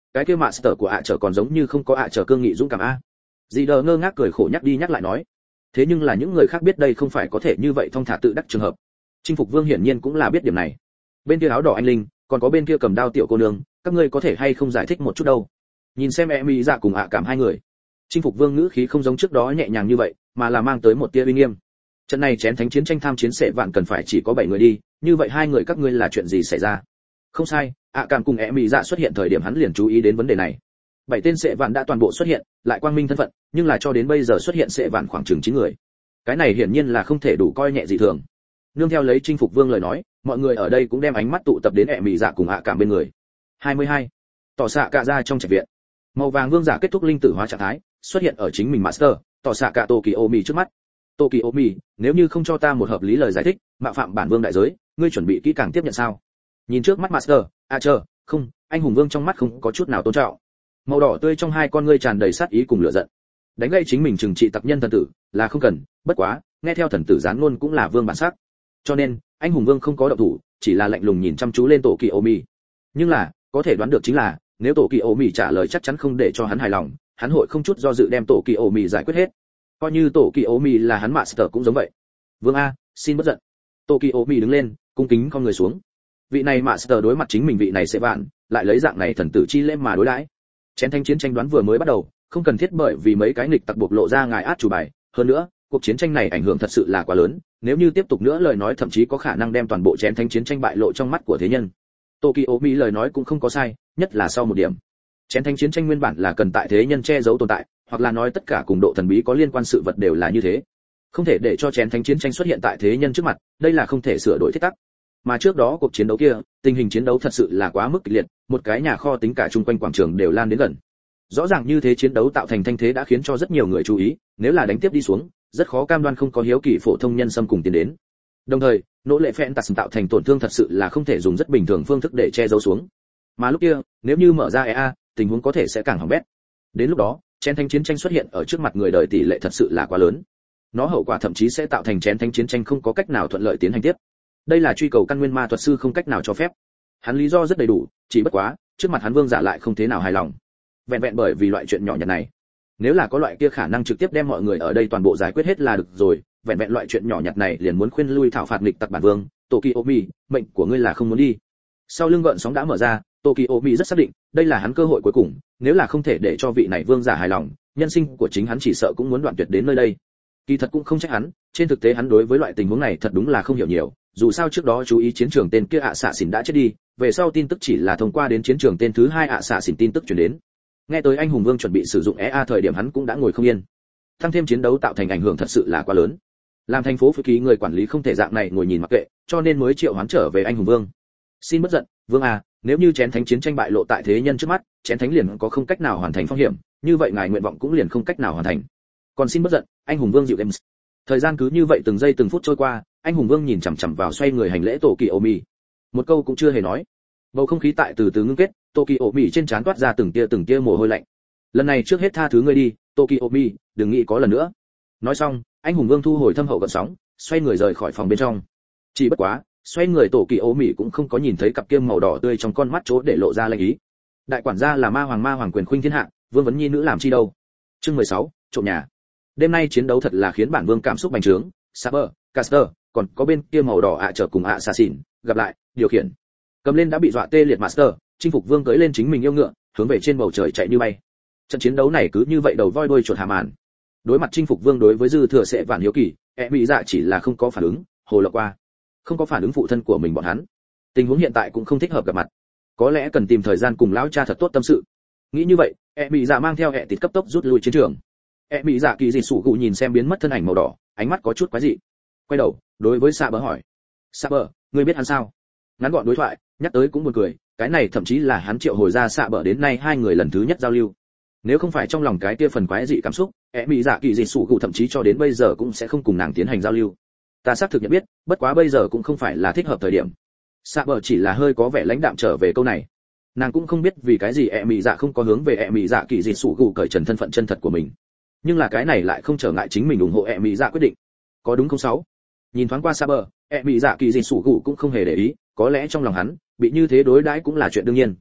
cái kia master của ạ trở còn giống như không có ạ trở cương nghị dũng cảm a. Dì đờ ngơ ngác cười khổ nhắc đi nhắc lại nói. Thế nhưng là những người khác biết đây không phải có thể như vậy thong thả tự đắc trường hợp. Chinh phục vương hiển nhiên cũng là biết điểm này. Bên kia áo đỏ anh linh, còn có bên kia cầm đao tiểu cô nương, các ngươi có thể hay không giải thích một chút đâu? Nhìn xem mỹ dạ cùng ạ cảm hai người. Chinh phục vương ngữ khí không giống trước đó nhẹ nhàng như vậy, mà là mang tới một tia uy nghiêm. Trận này chén thánh chiến tranh tham chiến sẽ vạn cần phải chỉ có 7 người đi, như vậy hai người các ngươi là chuyện gì xảy ra? Không sai, ạ cảm cùng mỹ dạ xuất hiện thời điểm hắn liền chú ý đến vấn đề này. 7 tên sẽ vạn đã toàn bộ xuất hiện, lại quang minh thân phận, nhưng là cho đến bây giờ xuất hiện sẽ vạn khoảng chừng 9 người. Cái này hiển nhiên là không thể đủ coi nhẹ dị thường. Nương theo lấy chinh phục vương lời nói, mọi người ở đây cũng đem ánh mắt tụ tập đến mỹ dạ cùng ạ cảm bên người. 22. Tỏ xạ cả ra trong trạch viện. Màu vàng vương giả kết thúc linh tử hóa trạng thái, xuất hiện ở chính mình master, tỏ xạ cả Tokiomi trước mắt. Tokiomi, nếu như không cho ta một hợp lý lời giải thích, mạo phạm bản vương đại giới, ngươi chuẩn bị kỹ càng tiếp nhận sao? Nhìn trước mắt master, chờ, không, anh hùng vương trong mắt không có chút nào tôn trọng. Màu đỏ tươi trong hai con ngươi tràn đầy sát ý cùng lửa giận. Đánh gây chính mình trừng trị tặc nhân thần tử, là không cần, bất quá, nghe theo thần tử gián luôn cũng là vương bản sắc. Cho nên, anh hùng vương không có động thủ, chỉ là lạnh lùng nhìn chăm chú lên Tokiomi. Nhưng là, có thể đoán được chính là, nếu Tokiomi trả lời chắc chắn không để cho hắn hài lòng, hắn hội không chút do dự đem Tokiomi giải quyết hết. Coi như Tokiomi là hắn master cũng giống vậy. Vương a, xin bất giận. Tokiomi đứng lên, cung kính con người xuống. Vị này master đối mặt chính mình vị này sẽ vạn, lại lấy dạng này thần tử chi lễ mà đối đãi. Chén thanh chiến tranh đoán vừa mới bắt đầu, không cần thiết bởi vì mấy cái nghịch tặc buộc lộ ra ngài át chủ bài, hơn nữa, cuộc chiến tranh này ảnh hưởng thật sự là quá lớn, nếu như tiếp tục nữa lời nói thậm chí có khả năng đem toàn bộ chén thanh chiến tranh bại lộ trong mắt của thế nhân. Tokiomi lời nói cũng không có sai, nhất là sau một điểm. Chén thanh chiến tranh nguyên bản là cần tại thế nhân che giấu tồn tại, hoặc là nói tất cả cùng độ thần bí có liên quan sự vật đều là như thế. Không thể để cho chén thanh chiến tranh xuất hiện tại thế nhân trước mặt, đây là không thể sửa đổi thiết tắc. Mà trước đó cuộc chiến đấu kia, tình hình chiến đấu thật sự là quá mức kịch liệt, một cái nhà kho tính cả chung quanh quảng trường đều lan đến gần. Rõ ràng như thế chiến đấu tạo thành thanh thế đã khiến cho rất nhiều người chú ý, nếu là đánh tiếp đi xuống, rất khó cam đoan không có hiếu kỳ phổ thông nhân xâm cùng tiến đến. Đồng thời, nỗ lệ phèn tạt tạo thành tổn thương thật sự là không thể dùng rất bình thường phương thức để che giấu xuống. Mà lúc kia, nếu như mở ra EA, tình huống có thể sẽ càng hỏng bét. Đến lúc đó, chén thánh chiến tranh xuất hiện ở trước mặt người đời tỷ lệ thật sự là quá lớn. Nó hậu quả thậm chí sẽ tạo thành chén thánh chiến tranh không có cách nào thuận lợi tiến hành tiếp. Đây là truy cầu căn nguyên ma thuật sư không cách nào cho phép. Hắn lý do rất đầy đủ, chỉ bất quá, trước mặt hắn vương giả lại không thế nào hài lòng. Vẹn vẹn bởi vì loại chuyện nhỏ nhặt này. Nếu là có loại kia khả năng trực tiếp đem mọi người ở đây toàn bộ giải quyết hết là được rồi, vẹn vẹn loại chuyện nhỏ nhặt này liền muốn khuyên lui thảo phạt nghịch tặc bản vương, Tokiomi, mệnh của ngươi là không muốn đi. Sau lưng gợn sóng đã mở ra, Tokiomi rất xác định, đây là hắn cơ hội cuối cùng, nếu là không thể để cho vị này vương giả hài lòng, nhân sinh của chính hắn chỉ sợ cũng muốn đoạn tuyệt đến nơi đây. Kỳ thật cũng không trách hắn, trên thực tế hắn đối với loại tình huống này thật đúng là không hiểu nhiều, dù sao trước đó chú ý chiến trường tên kia xạ xỉn đã chết đi, về sau tin tức chỉ là thông qua đến chiến trường tên thứ 2 xạ xỉn tin tức truyền đến. Nghe tới anh hùng vương chuẩn bị sử dụng EA thời điểm hắn cũng đã ngồi không yên. Tăng thêm chiến đấu tạo thành ảnh hưởng thật sự là quá lớn. Làm thành phố phía ký người quản lý không thể dạng này ngồi nhìn mặc kệ, cho nên mới triệu hoán trở về anh hùng vương. Xin bất giận, vương à, nếu như chén thánh chiến tranh bại lộ tại thế nhân trước mắt, chén thánh liền có không cách nào hoàn thành phong hiểm, như vậy ngài nguyện vọng cũng liền không cách nào hoàn thành. Còn xin bất giận, anh hùng vương dịu em. Thời gian cứ như vậy từng giây từng phút trôi qua, anh hùng vương nhìn chằm chằm vào xoay người hành lễ Tokiomi. Một câu cũng chưa hề nói. Bầu không khí tại từ từ ngưng kết, Tokiomi trên trán toát ra từng tia mồ hôi lạnh. Lần này trước hết tha thứ ngươi đi, Tokiomi, đừng nghĩ có lần nữa. Nói xong, anh hùng vương thu hồi thâm hậu gợn sóng, xoay người rời khỏi phòng bên trong. Chỉ bất quá, xoay người Tokiomi cũng không có nhìn thấy cặp kia màu đỏ tươi trong con mắt chỗ để lộ ra lệnh ý. Đại quản gia là ma hoàng quyền khuynh thiên hạ, vương vấn nhi nữ làm chi đâu? Chương 16, trộm nhà. Đêm nay chiến đấu thật là khiến bản vương cảm xúc bành trướng, Saber, Caster, còn có bên kia màu đỏ trở cùng Assassin, gặp lại, điều khiển. Cầm lên đã bị dọa tê liệt Master, chinh phục vương cưỡi lên chính mình yêu ngựa, hướng về trên bầu trời chạy như bay. Trận chiến đấu này cứ như vậy đầu voi đuôi chuột hạ màn. Đối mặt chinh phục vương đối với dư thừa sẽ vạn hiếu kỳ, bị dạ chỉ là không có phản ứng, hồ lộng qua. Không có phản ứng phụ thân của mình bọn hắn. Tình huống hiện tại cũng không thích hợp gặp mặt. Có lẽ cần tìm thời gian cùng lão cha thật tốt tâm sự. Nghĩ như vậy, bị dạ mang theo tịt cấp tốc rút lui chiến trường. Bị dạ kỳ dị sủ gụ nhìn xem biến mất thân ảnh màu đỏ, ánh mắt có chút quái dị. Quay đầu, đối với Saber hỏi: "Saber, ngươi biết hắn sao?" Ngắn gọn đối thoại, nhắc tới cũng buồn cười, cái này thậm chí là hắn triệu hồi ra Saber đến nay hai người lần thứ nhất giao lưu. Nếu không phải trong lòng cái kia phần quái dị cảm xúc, bị dạ kỳ dị sủ gụ thậm chí cho đến bây giờ cũng sẽ không cùng nàng tiến hành giao lưu. Ta xác thực nhận biết, bất quá bây giờ cũng không phải là thích hợp thời điểm. Saber chỉ là hơi có vẻ lãnh đạm trở về câu này. Nàng cũng không biết vì cái gì bị dạ không có hướng về bị dạ kỳ dị sủ gụ cởi trần thân phận chân thật của mình. Nhưng là cái này lại không trở ngại chính mình ủng hộ mỹ dạ quyết định, có đúng không? 6. Nhìn thoáng qua Saber, mỹ dạ kỳ dị sủ gụ cũng không hề để ý, có lẽ trong lòng hắn bị như thế đối đãi cũng là chuyện đương nhiên.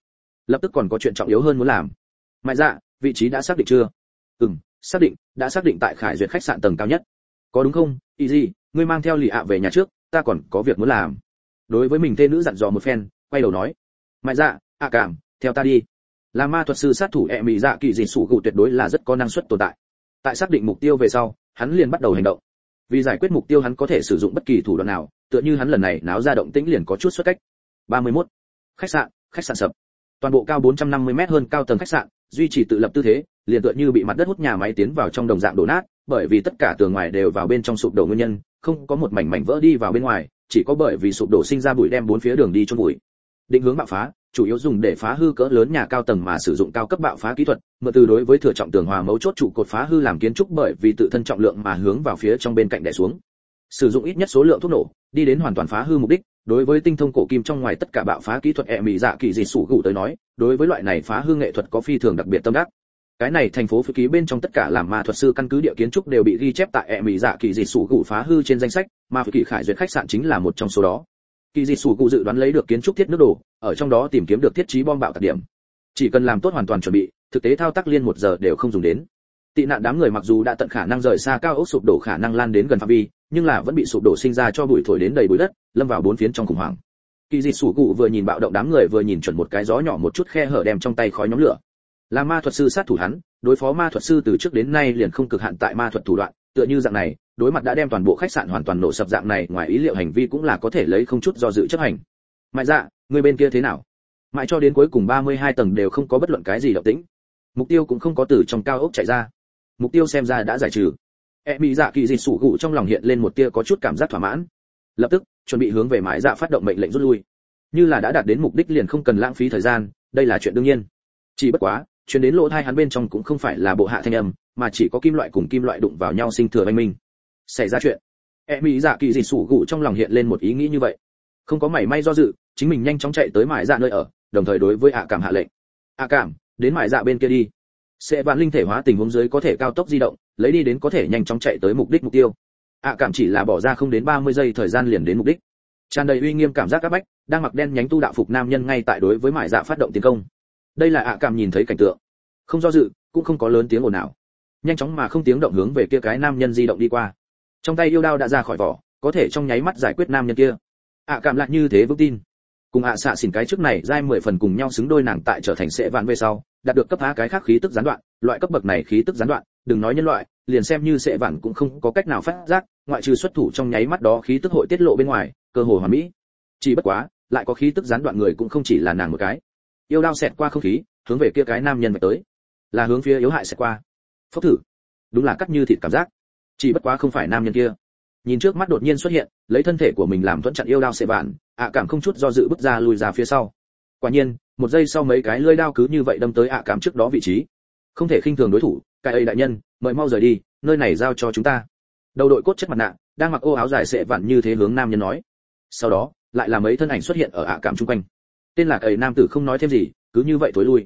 lập tức còn có chuyện trọng yếu hơn muốn làm. Mại dạ, vị trí đã xác định chưa? Xác định, đã xác định tại Khải Duyệt khách sạn tầng cao nhất. Có đúng không? Ý gì, ngươi mang theo Lì ạ về nhà trước, ta còn có việc muốn làm. Đối với mình thê nữ dặn dò một phen, quay đầu nói. Mại dạ, cảm, theo ta đi. Là ma thuật sư sát thủ Mị Dạ Kỳ Dị Sủ Gù tuyệt đối là rất có năng suất tồn tại. Tại xác định mục tiêu về sau, hắn liền bắt đầu hành động. Vì giải quyết mục tiêu hắn có thể sử dụng bất kỳ thủ đoạn nào, tựa như hắn lần này náo ra động tĩnh liền có chút xuất cách. 31. Khách sạn sập. Toàn bộ cao 450m hơn cao tầng khách sạn, duy trì tự lập tư thế, liền tựa như bị mặt đất hút nhà máy tiến vào trong đồng dạng đổ nát, bởi vì tất cả tường ngoài đều vào bên trong sụp đổ nguyên nhân, không có một mảnh vỡ đi vào bên ngoài, chỉ có bởi vì sụp đổ sinh ra bụi đem bốn phía đường đi chôn bụi. Định hướng bạo phá, chủ yếu dùng để phá hư cỡ lớn nhà cao tầng mà sử dụng cao cấp bạo phá kỹ thuật, mượn từ đối với thừa trọng tường hòa mấu chốt trụ cột phá hư làm kiến trúc bởi vì tự thân trọng lượng mà hướng vào phía trong bên cạnh đè xuống. Sử dụng ít nhất số lượng thuốc nổ, đi đến hoàn toàn phá hư mục đích, đối với tinh thông cổ kim trong ngoài tất cả bạo phá kỹ thuật Mị Dạ Kỳ Dị Sủ Gù tới nói, đối với loại này phá hư nghệ thuật có phi thường đặc biệt tâm đắc. Cái này thành phố phú ký bên trong tất cả làm ma thuật sư căn cứ địa kiến trúc đều bị ghi chép tại Mị Dạ Kỳ Dị Sủ Gù phá hư trên danh sách, mà Phú Kỳ Khải Duyệt khách sạn chính là một trong số đó. Kỳ Dị Sủ Gù dự đoán lấy được kiến trúc thiết nước đồ, ở trong đó tìm kiếm được thiết trí bom bạo tạc điểm. Chỉ cần làm tốt hoàn toàn chuẩn bị, thực tế thao tác liên 1 giờ đều không dùng đến. Tị nạn đám người mặc dù đã tận khả năng rời xa cao ốc sụp đổ khả năng lan đến gần phạm vi, nhưng là vẫn bị sụp đổ sinh ra cho bụi thổi đến đầy bụi đất, lâm vào bốn phiến trong khủng hoảng. Kỳ Dị Sủ Gù vừa nhìn bạo động đám người vừa nhìn chuẩn một cái gió nhỏ một chút khe hở đem trong tay khói nhóm lửa. Là ma thuật sư sát thủ hắn, đối phó ma thuật sư từ trước đến nay liền không cực hạn tại ma thuật thủ đoạn, tựa như dạng này, đối mặt đã đem toàn bộ khách sạn hoàn toàn nổ sập dạng này, ngoài ý liệu hành vi cũng là có thể lấy không chút do dự chấp hành. Mại dạ, người bên kia thế nào? Mãi cho đến cuối cùng 32 tầng đều không có bất luận cái gì động tĩnh. Mục tiêu cũng không có từ trong cao ốc chạy ra. Mục tiêu xem ra đã giải trừ. Mị Dạ Kỳ Dị Sủ Gù trong lòng hiện lên một tia có chút cảm giác thỏa mãn. Lập tức, chuẩn bị hướng về Mại dạ phát động mệnh lệnh rút lui. Như là đã đạt đến mục đích liền không cần lãng phí thời gian, đây là chuyện đương nhiên. Chỉ bất quá, truyền đến lỗ tai hắn bên trong cũng không phải là bộ hạ thanh âm, mà chỉ có kim loại cùng kim loại đụng vào nhau sinh thừa oanh minh. Xảy ra chuyện. Mị Dạ Kỳ Dị Sủ Gù trong lòng hiện lên một ý nghĩ như vậy. Không có mảy may do dự, chính mình nhanh chóng chạy tới Mại dạ nơi ở, đồng thời đối với cảm hạ lệnh. Cảm, đến Mại dạ bên kia đi. Sẽ vạn linh thể hóa tình huống dưới có thể cao tốc di động, lấy đi đến có thể nhanh chóng chạy tới mục tiêu. Cảm chỉ là bỏ ra không đến 30 giây thời gian liền đến mục đích. Tràn đầy uy nghiêm cảm giác áp bách, đang mặc đen nhánh tu đạo phục nam nhân ngay tại đối với Mại dạ phát động tiến công. Đây là cảm nhìn thấy cảnh tượng, không do dự, cũng không có lớn tiếng ồn nào, nhanh chóng mà không tiếng động hướng về kia cái nam nhân di động đi qua. Trong tay yêu đao đã ra khỏi vỏ, có thể trong nháy mắt giải quyết nam nhân kia. Cảm lại như thế vững tin. Cùng xạ xỉn cái trước này giai 10 phần cùng nhau xứng đôi, nàng tại trở thành sẽ vạn về sau, đạt được cấp phá cái khác khí tức gián đoạn, loại cấp bậc này khí tức gián đoạn, đừng nói nhân loại, liền xem như sẽ vạn cũng không có cách nào phát giác, ngoại trừ xuất thủ trong nháy mắt đó khí tức hội tiết lộ bên ngoài, cơ hồ hoàn mỹ. Chỉ bất quá, lại có khí tức gián đoạn người cũng không chỉ là nàng một cái. Yêu đao xẹt qua không khí, hướng về kia cái nam nhân vạch tới, là hướng phía yếu hại xẹt qua. Phốc thử, đúng là cắt như thịt cảm giác. Chỉ bất quá không phải nam nhân kia. Nhìn trước mắt đột nhiên xuất hiện, lấy thân thể của mình làm thuẫn chặn yêu đao sẽ vạn, cảm không chút do dự bước ra lùi ra phía sau. Quả nhiên, một giây sau mấy cái lưỡi đao cứ như vậy đâm tới cảm trước đó vị trí. Không thể khinh thường đối thủ, cái ấy đại nhân, mời mau rời đi, nơi này giao cho chúng ta. Đầu đội cốt chất mặt nạ, đang mặc ô áo dài sẽ vạn như thế hướng nam nhân nói. Sau đó, lại là mấy thân ảnh xuất hiện ở cảm chung quanh. Tên là cái nam tử không nói thêm gì, cứ như vậy thối lui.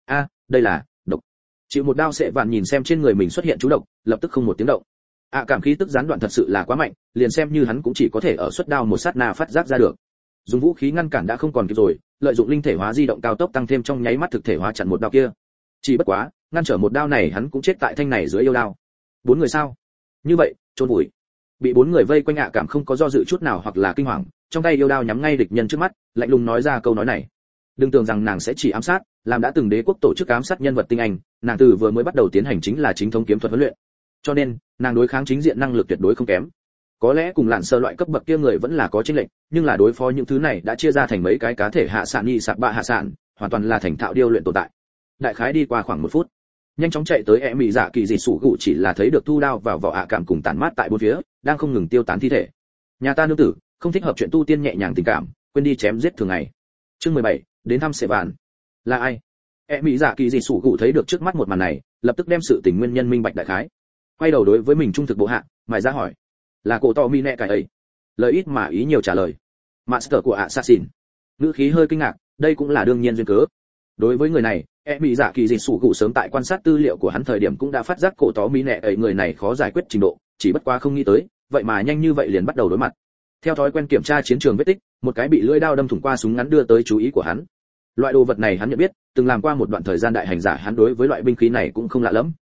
Đây là độc. Chịu một đao sẽ vạn nhìn xem trên người mình xuất hiện chú độc, lập tức không một tiếng động. Cảm khí tức gián đoạn thật sự là quá mạnh, liền xem như hắn cũng chỉ có thể ở xuất đao một sát na phát giác ra được. Dùng vũ khí ngăn cản đã không còn kịp rồi, lợi dụng linh thể hóa di động cao tốc tăng thêm trong nháy mắt thực thể hóa chặn một đao kia. Chỉ bất quá, ngăn trở một đao này hắn cũng chết tại thanh này dưới yêu đao. 4 người sao? Như vậy, chôn vùi. Bị 4 người vây quanh cảm không có do dự chút nào hoặc là kinh hoàng, trong tay yêu đao nhắm ngay địch nhân trước mắt, lạnh lùng nói ra câu nói này. Đừng tưởng rằng nàng sẽ chỉ ám sát, làm đã từng đế quốc tổ chức ám sát nhân vật tinh anh, nàng từ vừa mới bắt đầu tiến hành chính là chính thống kiếm thuật huấn luyện. Cho nên, nàng đối kháng chính diện năng lực tuyệt đối không kém. Có lẽ cùng lạn sơ loại cấp bậc kia người vẫn là có chênh lệch, nhưng là đối phó những thứ này đã chia ra thành mấy cái cá thể hạ sản nhị sạc bạ hạ sản, hoàn toàn là thành thạo điêu luyện tồn tại. Đại khái đi qua khoảng 1 phút, nhanh chóng chạy tới Mị Dạ Kỳ Dị Sủ Gù chỉ là thấy được thu đao vào vỏ cảm cùng tản mát tại bốn phía, đang không ngừng tiêu tán thi thể. Nhà ta nương tử, không thích hợp chuyện tu tiên nhẹ nhàng tình cảm, quên đi chém giết thường ngày. Chương 17, đến thăm Sệ Vạn. Là ai? Mị Dạ Kỳ Dị Sủ Gù thấy được trước mắt một màn này, lập tức đem sự tình nguyên nhân minh bạch đại khái. Quay đầu đối với mình trung thực bộ hạ, Mại Dạ hỏi, là cổ to mi nẹ cái ấy. Lời ít mà ý nhiều trả lời. Master của Assassin. Ngữ khí hơi kinh ngạc, đây cũng là đương nhiên duyên cớ. Đối với người này, Mị Dạ Kỳ Dị Sủ Gù sớm tại quan sát tư liệu của hắn thời điểm cũng đã phát giác cổ to mi nẹ ấy người này khó giải quyết trình độ, chỉ bất quá không nghĩ tới, vậy mà nhanh như vậy liền bắt đầu đối mặt. Theo thói quen kiểm tra chiến trường vết tích, một cái bị lưỡi đao đâm thủng qua súng ngắn đưa tới chú ý của hắn. Loại đồ vật này hắn nhận biết, từng làm qua một đoạn thời gian đại hành giả, hắn đối với loại binh khí này cũng không lạ lắm.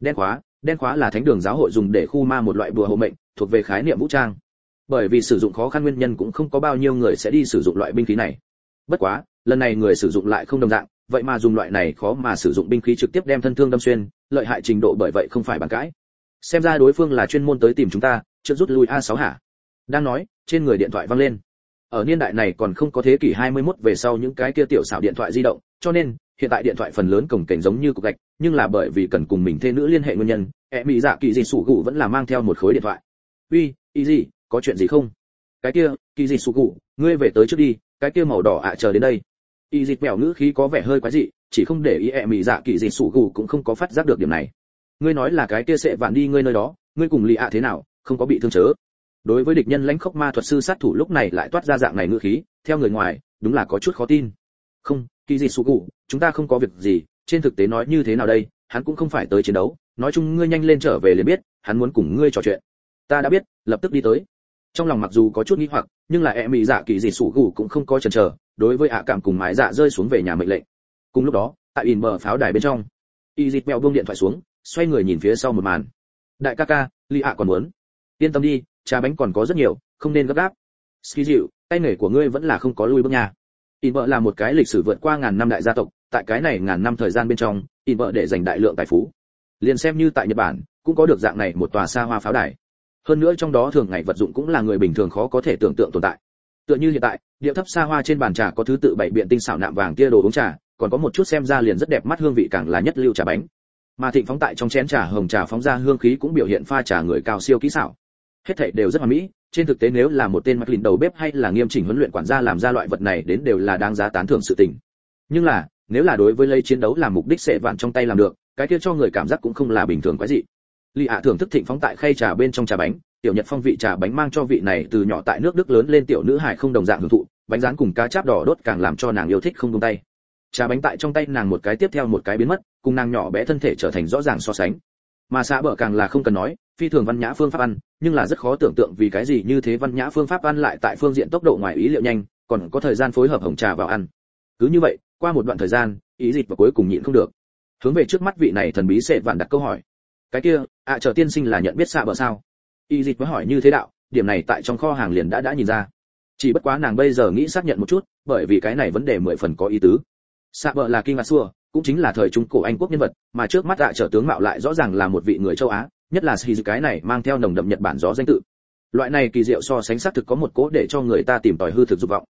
Đen khóa là thánh đường giáo hội dùng để khu ma một loại bùa hộ mệnh, thuộc về khái niệm vũ trang. Bởi vì sử dụng khó khăn nguyên nhân cũng không có bao nhiêu người sẽ đi sử dụng loại binh khí này. Bất quá, lần này người sử dụng lại không đồng dạng, vậy mà dùng loại này khó mà sử dụng binh khí trực tiếp đem thân thương đâm xuyên, lợi hại trình độ bởi vậy không phải bàn cãi. Xem ra đối phương là chuyên môn tới tìm chúng ta, trước rút lui A6 hả? Đang nói, trên người điện thoại vang lên. Ở niên đại này còn không có thế kỷ 21 về sau những cái kia tiểu xảo điện thoại di động, cho nên hiện tại điện thoại phần lớn cồng kềnh giống như cục gạch, nhưng là bởi vì cần cùng mình thê nữ liên hệ nguyên nhân, mỹ dạ kỳ dị sủ gụ vẫn là mang theo một khối điện thoại. Uy, ý gì, có chuyện gì không? Cái kia, kỳ dị sủ gụ, ngươi về tới trước đi, cái kia màu đỏ chờ đến đây. Y dịch mèo ngữ khí có vẻ hơi quái dị, chỉ không để ý mỹ dạ kỳ dị sủ gụ cũng không có phát giác được điểm này. Ngươi nói là cái kia sẽ vạn đi ngươi nơi đó, ngươi cùng lì thế nào, không có bị thương chớ? Đối với địch nhân lãnh khốc ma thuật sư sát thủ lúc này lại toát ra dạng này ngữ khí, theo người ngoài đúng là có chút khó tin. Không, kỳ dị sủ gụ, chúng ta không có việc gì, trên thực tế nói như thế nào đây, hắn cũng không phải tới chiến đấu, nói chung ngươi nhanh lên trở về liền biết, hắn muốn cùng ngươi trò chuyện. Ta đã biết, lập tức đi tới. Trong lòng mặc dù có chút nghi hoặc, nhưng là mỹ dạ kỳ dị sủ gụ cũng không có chần chờ, đối với cảm cùng mái dạ rơi xuống về nhà mệnh lệnh. Cùng lúc đó, tại in bờ pháo đài bên trong, y dịch mèo buông điện thoại xuống, xoay người nhìn phía sau một màn. Đại ca ca, Lý còn muốn. Yên tâm đi, trà bánh còn có rất nhiều, không nên gấp gáp. Ski dịu, tay nghề của ngươi vẫn là không có lui bước nhà. In bờ là một cái lịch sử vượt qua ngàn năm đại gia tộc, tại cái này ngàn năm thời gian bên trong, in bờ để dành đại lượng tài phú. Liền xem như tại Nhật Bản, cũng có được dạng này một tòa xa hoa pháo đài. Hơn nữa trong đó thường ngày vật dụng cũng là người bình thường khó có thể tưởng tượng tồn tại. Tựa như hiện tại, điệu thấp xa hoa trên bàn trà có thứ tự bảy biện tinh xảo nạm vàng kia đồ uống trà, còn có một chút xem ra liền rất đẹp mắt hương vị càng là nhất lưu trà bánh. Mà thịnh phóng tại trong chén trà hồng trà phóng ra hương khí cũng biểu hiện pha trà người cao siêu kỹ xảo. Hết thảy đều rất hoàn mỹ, trên thực tế nếu là một tên McLean đầu bếp hay là nghiêm chỉnh huấn luyện quản gia làm ra loại vật này đến đều là đáng giá tán thưởng sự tình. Nhưng là, nếu là đối với lấy chiến đấu làm mục đích sẽ vạn trong tay làm được, cái kia cho người cảm giác cũng không là bình thường quái dị. Lý thưởng thức thịnh phóng tại khay trà bên trong trà bánh, tiểu Nhật phong vị trà bánh mang cho vị này từ nhỏ tại nước Đức lớn lên tiểu nữ hài không đồng dạng hưởng thụ, bánh rán cùng cá cháp đỏ đốt càng làm cho nàng yêu thích không buông tay. Trà bánh tại trong tay nàng một cái tiếp theo một cái biến mất, cùng nàng nhỏ bé thân thể trở thành rõ ràng so sánh. Mà xạ bờ càng là không cần nói, phi thường văn nhã phương pháp ăn, nhưng là rất khó tưởng tượng vì cái gì như thế văn nhã phương pháp ăn lại tại phương diện tốc độ ngoài ý liệu nhanh, còn có thời gian phối hợp hồng trà vào ăn. Cứ như vậy, qua một đoạn thời gian, ý dịch và cuối cùng nhịn không được, hướng về trước mắt vị này thần bí sẽ vạn đặt câu hỏi. Cái kia, chờ tiên sinh là nhận biết xạ bờ sao? Ý dịch mới hỏi như thế đạo, điểm này tại trong kho hàng liền đã nhìn ra. Chỉ bất quá nàng bây giờ nghĩ xác nhận một chút, bởi vì cái này vấn đề 10 phần có ý tứ. Xạ bờ là King Arthur, cũng chính là thời trung cổ Anh quốc nhân vật, mà trước mắt trở tướng mạo lại rõ ràng là một vị người châu Á, nhất là Shizu cái này mang theo nồng đậm Nhật Bản gió danh tự. Loại này kỳ diệu so sánh xác thực có một cố để cho người ta tìm tòi hư thực dục vọng.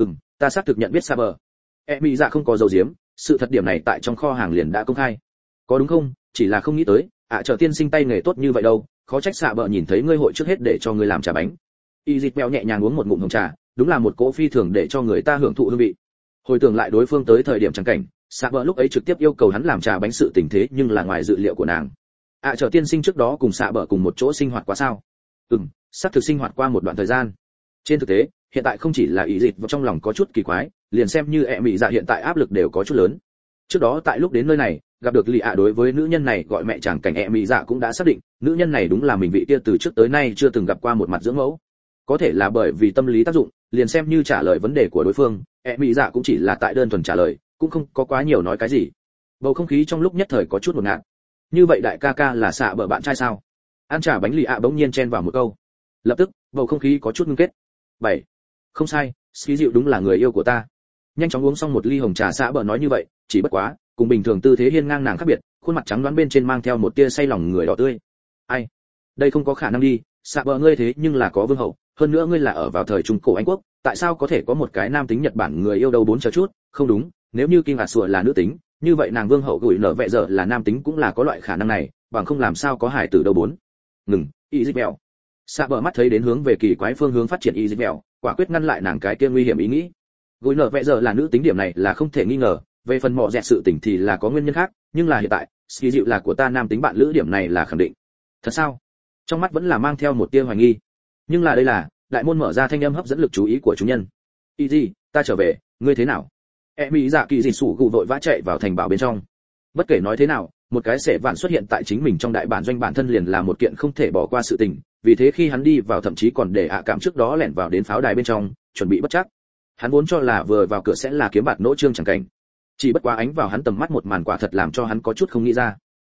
Ta xác thực nhận biết Saber. Mỹ dạ không có dấu diếm, sự thật điểm này tại trong kho hàng liền đã công khai. Có đúng không? Chỉ là không nghĩ tới, chờ tiên sinh tay nghề tốt như vậy đâu, khó trách Saber nhìn thấy ngươi hội trước hết để cho ngươi làm trà bánh. Y Dịch Mèo nhẹ nhàng uống một ngụm hồng trà, đúng là một cỗ phi thường để cho người ta hưởng thụ hương vị. Hồi tưởng lại đối phương tới thời điểm chẳng cảnh, Saber lúc ấy trực tiếp yêu cầu hắn làm trà bánh sự tình thế nhưng là ngoài dự liệu của nàng. Chờ tiên sinh trước đó cùng Saber cùng một chỗ sinh hoạt quá sao? Sắp thực sinh hoạt qua một đoạn thời gian. Trên thực tế, hiện tại không chỉ là ý dịch vào trong lòng có chút kỳ quái, liền xem như Mỹ dạ hiện tại áp lực đều có chút lớn. Trước đó tại lúc đến nơi này, gặp được Lì đối với nữ nhân này gọi mẹ chàng cảnh Mỹ dạ cũng đã xác định, nữ nhân này đúng là mình vị kia từ trước tới nay chưa từng gặp qua một mặt dưỡng mẫu. Có thể là bởi vì tâm lý tác dụng, liền xem như trả lời vấn đề của đối phương, Mỹ dạ cũng chỉ là tại đơn thuần trả lời, cũng không có quá nhiều nói cái gì. Bầu không khí trong lúc nhất thời có chút hỗn loạn. Như vậy đại ca ca là xạ bờ bạn trai sao? Ăn trà bánh Lì bỗng nhiên chen vào một câu. Lập tức, bầu không khí có chút ngưng kết. 7. Không sai, Ski dịu đúng là người yêu của ta. Nhanh chóng uống xong một ly hồng trà xạ bờ nói như vậy, chỉ bất quá, cùng bình thường tư thế hiên ngang nàng khác biệt, khuôn mặt trắng đoán bên trên mang theo một tia say lòng người đỏ tươi. Ai? Đây không có khả năng đi, xạ bờ ngươi thế nhưng là có vương hậu, hơn nữa ngươi là ở vào thời trung cổ Anh quốc, tại sao có thể có một cái nam tính Nhật Bản người yêu đâu bốn chờ chút, không đúng, nếu như Kim Hạt Sủa là nữ tính, như vậy nàng vương hậu gửi nở vẽ giờ là nam tính cũng là có loại khả năng này, bằng không làm sao có hải tử đâu bốn. Ngừng, Isabel. Xạ bờ mắt thấy đến hướng về kỳ quái phương hướng phát triển Isabel, quả quyết ngăn lại nàng cái kia nguy hiểm ý nghĩ. Gửi nở vẽ giờ là nữ tính điểm này là không thể nghi ngờ, về phần mọ dẹt sự tình thì là có nguyên nhân khác, nhưng là hiện tại, Ski dịu là của ta nam tính bạn lữ điểm này là khẳng định. Thật sao? Trong mắt vẫn là mang theo một tia hoài nghi. Nhưng là đây là, đại môn mở ra thanh âm hấp dẫn lực chú ý của chúng nhân. Ý gì, ta trở về, ngươi thế nào? Mỹ dạ kỳ dị sủ gù vội vã chạy vào thành bảo bên trong. Bất kể nói thế nào, một cái xẻ vạn xuất hiện tại chính mình trong đại bản doanh bản thân liền là một kiện không thể bỏ qua sự tình, vì thế khi hắn đi vào thậm chí còn để cảm trước đó lẻn vào đến pháo đài bên trong, chuẩn bị bất chắc. Hắn vốn cho là vừa vào cửa sẽ là kiếm bạt nỗ trương chẳng cảnh, chỉ bất quá ánh vào hắn tầm mắt một màn quả thật làm cho hắn có chút không nghĩ ra.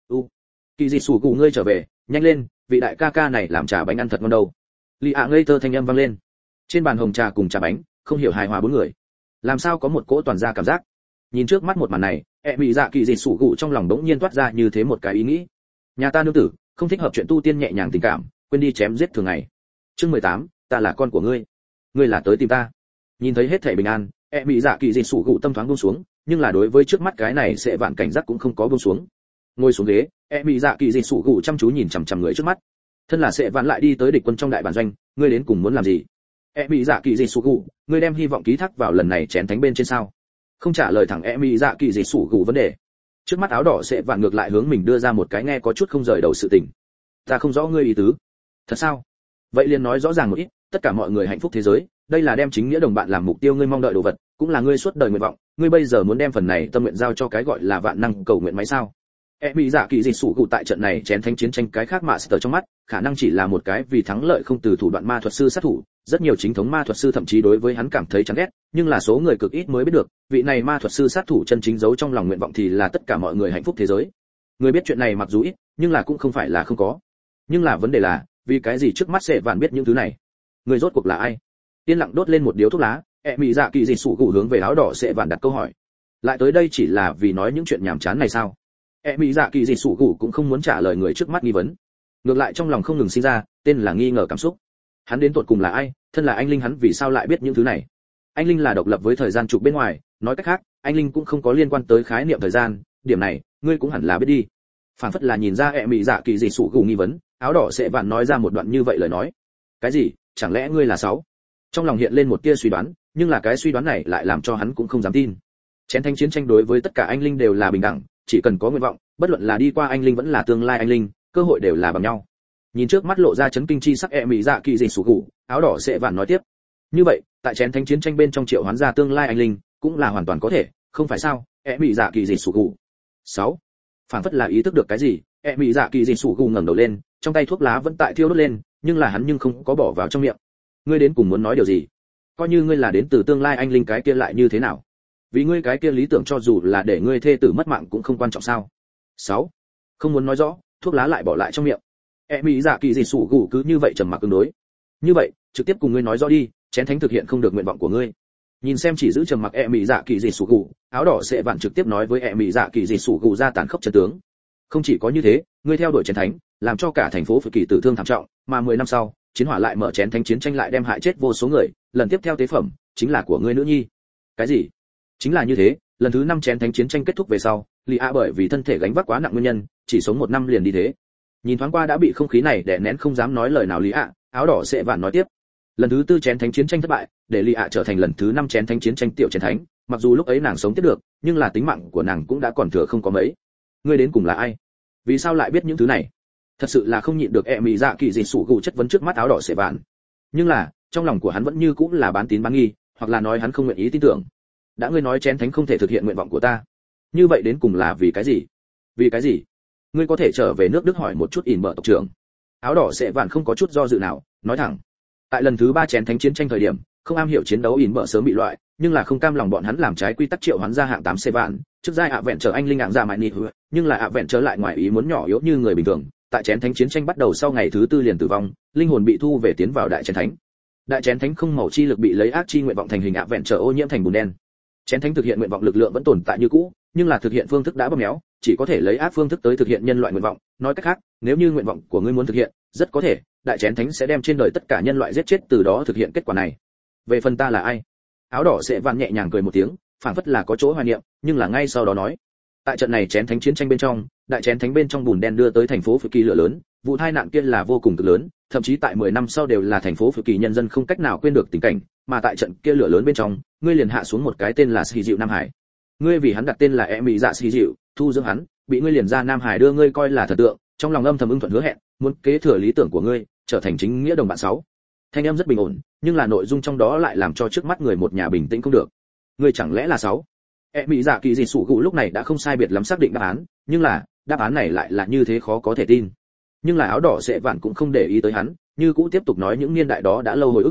Kỳ dị sủ cụ ngươi trở về, nhanh lên, vị đại ca ca này làm trà bánh ăn thật ngon đâu. Lý ạ ngây thơ thanh âm vang lên. Trên bàn hồng trà cùng trà bánh, không hiểu hài hòa bốn người. Làm sao có một cỗ toàn ra cảm giác. Nhìn trước mắt một màn này, bị dạ kỳ dị sủ cụ trong lòng đống nhiên toát ra như thế một cái ý nghĩ. Nhà ta nương tử, không thích hợp chuyện tu tiên nhẹ nhàng tình cảm, quên đi chém giết thường ngày. Chương 18, ta là con của ngươi. Ngươi là tới tìm ta. Nhìn thấy hết thảy bình an, bị dạ kỳ dị sủ cụ tâm thoáng buông xuống, nhưng là đối với trước mắt cái này sẽ vạn cảnh giác cũng không có buông xuống. Ngồi xuống ghế, bị dạ kỳ dị sủ cụ chăm chú nhìn chằm chằm người trước mắt. Thân là sẽ vạn lại đi tới địch quân trong đại bản doanh, ngươi đến cùng muốn làm gì? Bị dạ kỳ dị sủ cụ, ngươi đem hy vọng ký thác vào lần này chén thánh bên trên sao? Không trả lời thẳng bị dạ kỳ dị sủ cụ vấn đề. Trước mắt áo đỏ sẽ vạn ngược lại hướng mình đưa ra một cái nghe có chút không rời đầu sự tình. Ta không rõ ngươi ý tứ. Thật sao? Vậy liền nói rõ ràng một ít, tất cả mọi người hạnh phúc thế giới, đây là đem chính nghĩa đồng bạn làm mục tiêu ngươi mong đợi đồ vật, cũng là ngươi suốt đời nguyện vọng, ngươi bây giờ muốn đem phần này tâm nguyện giao cho cái gọi là vạn năng cầu nguyện máy sao? Bị dạ kỳ dị sủ cụ tại trận này chén thánh chiến tranh cái khác master trong mắt, khả năng chỉ là một cái vì thắng lợi không từ thủ đoạn ma thuật sư sát thủ, rất nhiều chính thống ma thuật sư thậm chí đối với hắn cảm thấy chán ghét, nhưng là số người cực ít mới biết được, vị này ma thuật sư sát thủ chân chính giấu trong lòng nguyện vọng thì là tất cả mọi người hạnh phúc thế giới. Người biết chuyện này mặc dù ít, nhưng là cũng không phải là không có. Nhưng là vấn đề là, vì cái gì trước mắt sẽ vạn biết những thứ này? Người rốt cuộc là ai? Tiên lặng đốt lên một điếu thuốc lá, bị dạ kỳ dị sủ cụ hướng về áo đỏ sẽ vạn đặt câu hỏi. Lại tới đây chỉ là vì nói những chuyện nhảm chán này sao? Bị dạ kỳ dị sủ cụ cũng không muốn trả lời người trước mắt nghi vấn. Ngược lại trong lòng không ngừng sinh ra tên là nghi ngờ cảm xúc. Hắn đến tột cùng là ai? Thân là anh linh hắn vì sao lại biết những thứ này? Anh linh là độc lập với thời gian trục bên ngoài, nói cách khác, anh linh cũng không có liên quan tới khái niệm thời gian, điểm này, ngươi cũng hẳn là biết đi. Phản phất là nhìn ra bị dạ kỳ dị sủ cụ nghi vấn, áo đỏ sẽ vạn nói ra một đoạn như vậy lời nói. Cái gì? Chẳng lẽ ngươi là sáu? Trong lòng hiện lên một tia suy đoán, nhưng là cái suy đoán này lại làm cho hắn cũng không dám tin. Chén thánh chiến tranh đối với tất cả anh linh đều là bình đẳng, chỉ cần có nguyện vọng, bất luận là đi qua anh linh vẫn là tương lai anh linh, cơ hội đều là bằng nhau. Nhìn trước mắt lộ ra chấn kinh chi sắc mỹ dạ kỳ dị sủ cụ, áo đỏ sẽ vạn nói tiếp. Như vậy, tại chén thánh chiến tranh bên trong triệu hoán ra tương lai anh linh, cũng là hoàn toàn có thể, không phải sao? Mỹ dạ kỳ dị sủ cụ. 6. Phản phất là ý thức được cái gì, mỹ dạ kỳ dị sủ cụ ngẩng đầu lên, trong tay thuốc lá vẫn tại thiêu đốt lên, nhưng là hắn nhưng không có bỏ vào trong miệng. Ngươi đến cùng muốn nói điều gì? Coi như ngươi là đến từ tương lai anh linh cái kia lại như thế nào? Vì ngươi cái kia lý tưởng cho dù là để ngươi thê tử mất mạng cũng không quan trọng sao? 6. Không muốn nói rõ, thuốc lá lại bỏ lại trong miệng. Mỹ dạ kỳ dị sủ cụ cứ như vậy trầm mặc ứng đối. Như vậy, trực tiếp cùng ngươi nói rõ đi, chén thánh thực hiện không được nguyện vọng của ngươi. Nhìn xem chỉ giữ trầm mặc mỹ dạ kỳ dị sủ cụ, áo đỏ sẽ vặn trực tiếp nói với mỹ dạ kỳ dị sủ cụ ra tàn khốc chân tướng. Không chỉ có như thế, ngươi theo đuổi chén thánh, làm cho cả thành phố Phật Kỳ tử thương thảm trọng, mà 10 năm sau, chiến hỏa lại mở chén thánh chiến tranh lại đem hại chết vô số người, lần tiếp theo tế phẩm chính là của ngươi nữ nhi. Cái gì? Chính là như thế, lần thứ 5 chén thánh chiến tranh kết thúc về sau, Lý A bởi vì thân thể gánh vác quá nặng nguyên nhân, chỉ sống 1 năm liền đi thế. Nhìn thoáng qua đã bị không khí này đè nén không dám nói lời nào Lý A, áo đỏ sẽ vạn nói tiếp. Lần thứ 4 chén thánh chiến tranh thất bại, để Lý A trở thành lần thứ 5 chén thánh chiến tranh tiểu chén thánh, mặc dù lúc ấy nàng sống tiếp được, nhưng là tính mạng của nàng cũng đã còn thừa không có mấy. Ngươi đến cùng là ai? Vì sao lại biết những thứ này? Thật sự là không nhịn được mỹ dạ kỳ dị sủ gù chất vấn trước mắt áo đỏ sẽ vạn. Nhưng là, trong lòng của hắn vẫn như cũng là bán tín bán nghi, hoặc là nói hắn không nguyện ý tin tưởng. Đã ngươi nói chén thánh không thể thực hiện nguyện vọng của ta, như vậy đến cùng là vì cái gì? Vì cái gì? Ngươi có thể trở về nước Đức hỏi một chút ỉn bợ tộc trưởng. Áo đỏ sẽ vạn không có chút do dự nào, nói thẳng. Tại lần thứ 3 chén thánh chiến tranh thời điểm, không am hiểu chiến đấu ỉn bợ sớm bị loại, nhưng là không cam lòng bọn hắn làm trái quy tắc triệu hoán ra hạng 8 xe vạn, trước giai ạ vẹn trở anh linh hạng ra mại nị, nhưng là ạ vẹn trở lại ngoài ý muốn nhỏ yếu như người bình thường. Tại chén thánh chiến tranh bắt đầu sau ngày thứ 4 liền tử vong, linh hồn bị thu về tiến vào đại chén thánh. Đại chén thánh không màu chi lực bị lấy ác chi nguyện vọng thành hình ạ vẹn trở ô nhiễm thành bùn đen. Chén thánh thực hiện nguyện vọng lực lượng vẫn tồn tại như cũ, nhưng là thực hiện phương thức đã bóp méo, chỉ có thể lấy ác phương thức tới thực hiện nhân loại nguyện vọng. Nói cách khác, nếu như nguyện vọng của ngươi muốn thực hiện, rất có thể đại chén thánh sẽ đem trên đời tất cả nhân loại giết chết, từ đó thực hiện kết quả này. Về phần ta là ai? Áo đỏ sẽ vạn nhẹ nhàng cười một tiếng, phảng phất là có chỗ hoài niệm, nhưng là ngay sau đó nói, tại trận này chén thánh chiến tranh bên trong, đại chén thánh bên trong bùn đen đưa tới thành phố Phật Kỳ lửa lớn, vụ tai nạn kia là vô cùng cực lớn, thậm chí tại 10 năm sau đều là thành phố Phật Kỳ nhân dân không cách nào quên được tình cảnh, mà tại trận kia lửa lớn bên trong, ngươi liền hạ xuống một cái tên là Sĩ Dịu Nam Hải. Ngươi vì hắn đặt tên là Mỹ Dạ Sĩ Dịu, thu dưỡng hắn, bị ngươi liền ra Nam Hải đưa ngươi coi là thần tượng, trong lòng âm thầm ưng thuận hứa hẹn, muốn kế thừa lý tưởng của ngươi, trở thành chính nghĩa đồng bạn 6. Thanh âm rất bình ổn, nhưng là nội dung trong đó lại làm cho trước mắt người một nhà bình tĩnh không được. Ngươi chẳng lẽ là 6? Mỹ Dạ kỳ dị sủ gụ lúc này đã không sai biệt lắm xác định đáp án, nhưng là đáp án này lại là như thế khó có thể tin. Nhưng là áo đỏ sẽ vạn cũng không để ý tới hắn, như cũ tiếp tục nói những niên đại đó đã lâu hồi ức.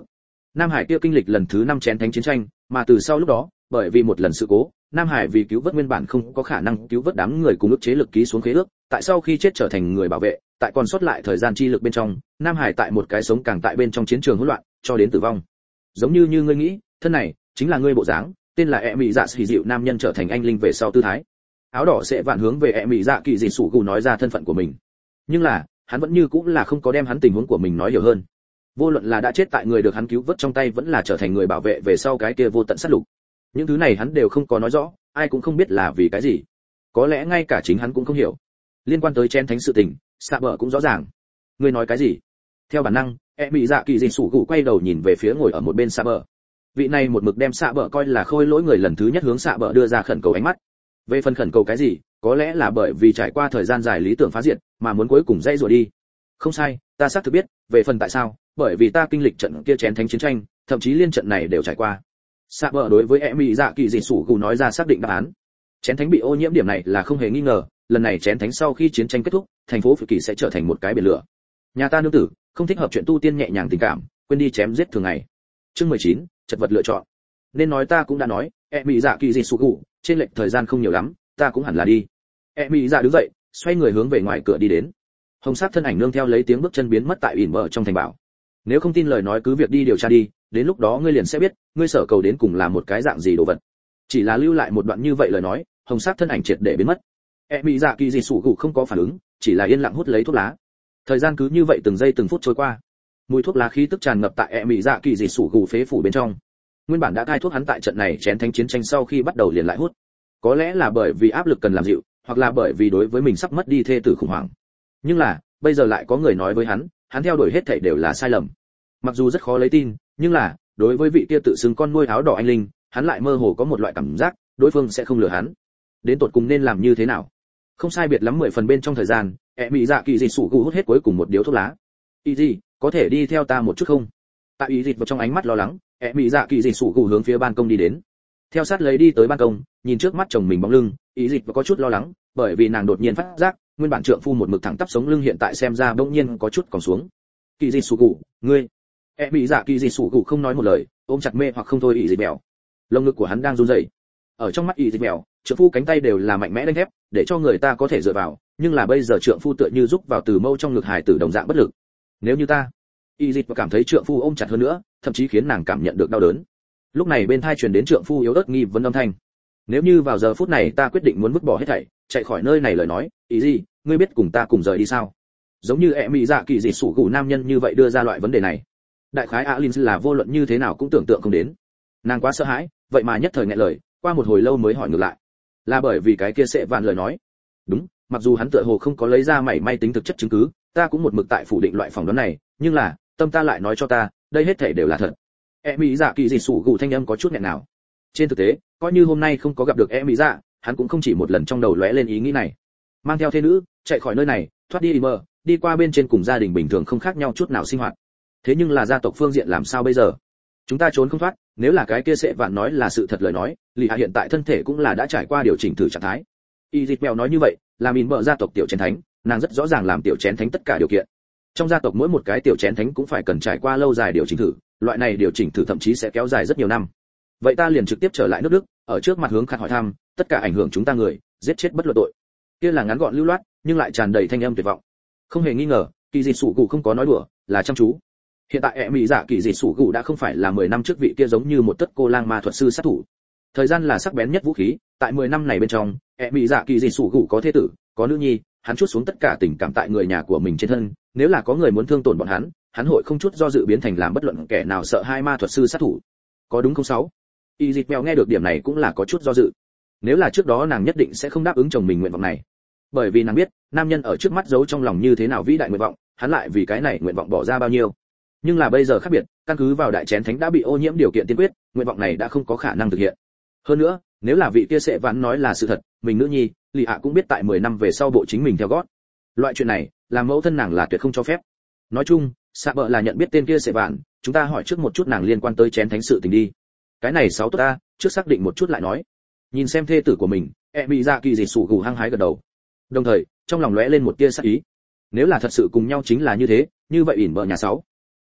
Nam Hải kia kinh lịch lần thứ 5 chén thánh chiến tranh, mà từ sau lúc đó, bởi vì một lần sự cố, Nam Hải vì cứu vớt nguyên bản không có khả năng cứu vớt đám người cùng ức chế lực ký xuống khế ước, tại sau khi chết trở thành người bảo vệ, tại còn sót lại thời gian chi lực bên trong, Nam Hải tại một cái sống càng tại bên trong chiến trường hỗn loạn, cho đến tử vong. Giống như ngươi nghĩ, thân này chính là ngươi bộ dáng, tên là e mỹ dạ xì dịu nam nhân trở thành anh linh về sau tư thái. Áo đỏ sẽ vạn hướng về e mỹ dạ kỳ dị sủ gù nói ra thân phận của mình. Nhưng là, hắn vẫn như cũng là không có đem hắn tình huống của mình nói hiểu hơn. Vô luận là đã chết tại người được hắn cứu vớt trong tay vẫn là trở thành người bảo vệ về sau cái kia vô tận sát lục. Những thứ này hắn đều không có nói rõ, ai cũng không biết là vì cái gì. Có lẽ ngay cả chính hắn cũng không hiểu. Liên quan tới chén thánh sự tình, Sạ Bờ cũng rõ ràng. Ngươi nói cái gì? Theo bản năng, e mỹ dạ kỳ dị sủ gù quay đầu nhìn về phía ngồi ở một bên Sạ Bờ. Vị này một mực đem Sạ Bờ coi là khôi lỗi người lần thứ nhất hướng Sạ Bờ đưa ra khẩn cầu ánh mắt. Về phần khẩn cầu cái gì, có lẽ là bởi vì trải qua thời gian dài lý tưởng phá diệt, mà muốn cuối cùng dây rủa đi. Không sai, ta xác thực biết, về phần tại sao, bởi vì ta kinh lịch trận kia chén thánh chiến tranh, thậm chí liên trận này đều trải qua. Sạ Bờ đối với Emi Dạ Kỳ Dị Sủ Gù nói ra xác định đáp án. Chén thánh bị ô nhiễm điểm này là không hề nghi ngờ, lần này chén thánh sau khi chiến tranh kết thúc, thành phố Phự Kỳ sẽ trở thành một cái biển lửa. Nhà ta nương tử, không thích hợp chuyện tu tiên nhẹ nhàng tình cảm, quên đi chém giết thường ngày. Chương 19, chật vật lựa chọn. Nên nói ta cũng đã nói, Emi Dạ Kỳ Dị Sủ Gù, trên lệch thời gian không nhiều lắm, ta cũng hẳn là đi. Emi Dạ đứng dậy, xoay người hướng về ngoài cửa đi đến. Hồng sắc thân ảnh nương theo lấy tiếng bước chân biến mất tại ỉn bờ trong thành bảo. Nếu không tin lời nói cứ việc đi điều tra đi, đến lúc đó ngươi liền sẽ biết, ngươi sở cầu đến cùng là một cái dạng gì đồ vật. Chỉ là lưu lại một đoạn như vậy lời nói, hồng sắc thân ảnh triệt để biến mất. Emi Dạ Kỳ Dị Sủ Gù không có phản ứng, chỉ là yên lặng hút lấy thuốc lá. Thời gian cứ như vậy từng giây từng phút trôi qua. Mùi thuốc lá khí tức tràn ngập tại Emi Dạ Kỳ Dị Sủ Gù phế phủ bên trong. Nguyên bản đã cai thuốc hắn tại trận này chén thánh chiến tranh sau khi bắt đầu liền lại hút. Có lẽ là bởi vì áp lực cần làm dịu, hoặc là bởi vì đối với mình sắp mất đi thê tử khủng hoảng. Nhưng là, bây giờ lại có người nói với hắn theo đuổi hết thảy đều là sai lầm. Mặc dù rất khó lấy tin, nhưng là, đối với vị kia tự xưng con nuôi áo đỏ anh linh, hắn lại mơ hồ có một loại cảm giác, đối phương sẽ không lừa hắn. Đến tột cùng nên làm như thế nào? Không sai biệt lắm 10 phần bên trong thời gian, Emi Dạ Kỳ Dị Sủ Gù hút hết cuối cùng một điếu thuốc lá. "Ý gì, có thể đi theo ta một chút không?" Tại ý dịch vào trong ánh mắt lo lắng, Emi Dạ Kỳ Dị Sủ Gù hướng phía ban công đi đến. Theo sát lấy đi tới ban công, nhìn trước mắt chồng mình bóng lưng, ý dịch và có chút lo lắng, bởi vì nàng đột nhiên phát giác, nguyên bản trượng phu một mực thẳng tắp sống lưng hiện tại xem ra bỗng nhiên có chút còn xuống. "Kỳ Dị Sủ Gù, ngươi..." Emi Dạ Kỳ Dị Sủ Gù không nói một lời, ôm chặt mê hoặc không thôi ý dịch mèo. Lồng ngực của hắn đang run rẩy. Ở trong mắt ý dịch mèo, trượng phu cánh tay đều là mạnh mẽ đánh thép, để cho người ta có thể dựa vào, nhưng là bây giờ trượng phu tựa như rúc vào từ mâu trong ngực hài tử đồng dạng bất lực. Nếu như ta, ý dịch cảm thấy trượng phu ôm chặt hơn nữa, thậm chí khiến nàng cảm nhận được đau đớn. Lúc này bên tai truyền đến trượng phu yếu ớt nghi vấn âm thanh. "Nếu như vào giờ phút này ta quyết định muốn vứt bỏ hết thảy, chạy khỏi nơi này lời nói, ý gì, ngươi biết cùng ta cùng rời đi sao?" Giống như Emi Dạ Kỳ Dị Sủ Gù nam nhân như vậy đưa ra loại vấn đề này. Đại khái Alin là vô luận như thế nào cũng tưởng tượng không đến. Nàng quá sợ hãi, vậy mà nhất thời nghẹn lời, qua một hồi lâu mới hỏi ngược lại. Là bởi vì cái kia sẽ vạn lời nói. Đúng, mặc dù hắn tựa hồ không có lấy ra mảy may tính thực chất chứng cứ, ta cũng một mực tại phủ định loại phỏng đoán này, nhưng là, tâm ta lại nói cho ta, đây hết thảy đều là thật. Emi Dạ Kỳ Dị Sủ Gù thanh âm có chút nghẹn nào. Trên thực tế, coi như hôm nay không có gặp được Emi Dạ, hắn cũng không chỉ một lần trong đầu lóe lên ý nghĩ này. Mang theo thê nữ, chạy khỏi nơi này, thoát đi mơ, đi qua bên trên cùng gia đình bình thường không khác nhau chút nào sinh hoạt. Thế nhưng là gia tộc phương diện làm sao bây giờ? Chúng ta trốn không thoát, nếu là cái kia sẽ vạn nói là sự thật lời nói, Lý Hạ hiện tại thân thể cũng là đã trải qua điều chỉnh thử trạng thái. Y Dịch Mèo nói như vậy, là mình mở gia tộc tiểu chén thánh, nàng rất rõ ràng làm tiểu chén thánh tất cả điều kiện. Trong gia tộc mỗi một cái tiểu chén thánh cũng phải cần trải qua lâu dài điều chỉnh thử, loại này điều chỉnh thử thậm chí sẽ kéo dài rất nhiều năm. Vậy ta liền trực tiếp trở lại nước Đức, ở trước mặt hướng Khát hỏi thăm, tất cả ảnh hưởng chúng ta người, giết chết bất luận tội. Kia là ngắn gọn lưu loát, nhưng lại tràn đầy thanh âm tuyệt vọng. Không hề nghi ngờ, Kỳ Dị Sủ Gù không có nói đùa, là chăm chú. Hiện tại Emi Dạ Kỳ Dị Sủ Gù đã không phải là 10 năm trước vị kia giống như một tất cô lang ma thuật sư sát thủ. Thời gian là sắc bén nhất vũ khí, tại 10 năm này bên trong, Emi Dạ Kỳ Dị Sủ Gù có thế tử, có nữ nhi, hắn chút xuống tất cả tình cảm tại người nhà của mình trên thân, nếu là có người muốn thương tổn bọn hắn hội không chút do dự biến thành làm bất luận kẻ nào sợ hai ma thuật sư sát thủ. Có đúng không sáu? Y Dịch Mèo nghe được điểm này cũng là có chút do dự. Nếu là trước đó nàng nhất định sẽ không đáp ứng chồng mình nguyện vọng này. Bởi vì nàng biết, nam nhân ở trước mắt giấu trong lòng như thế nào vĩ đại nguyện vọng, hắn lại vì cái này nguyện vọng bỏ ra bao nhiêu. Nhưng là bây giờ khác biệt, căn cứ vào đại chén thánh đã bị ô nhiễm điều kiện tiên quyết, nguyện vọng này đã không có khả năng thực hiện. Hơn nữa, nếu là vị kia sẽ ván nói là sự thật, mình nữ nhi, Lý Hạ cũng biết tại 10 năm về sau bộ chính mình theo gót. Loại chuyện này, làm mẫu thân nàng là tuyệt không cho phép. Nói chung, Sạ Bợ là nhận biết tên kia sẽ vạn, chúng ta hỏi trước một chút nàng liên quan tới chén thánh sự tình đi. Cái này sáu tốt ta, trước xác định một chút lại nói. Nhìn xem thê tử của mình, Emi Dạ Kỳ Dị Sủ Gù hăng hái gật đầu. Đồng thời, trong lòng lóe lên một tia sát ý. Nếu là thật sự cùng nhau chính là như thế, như vậy ỉn bợ nhà sáu.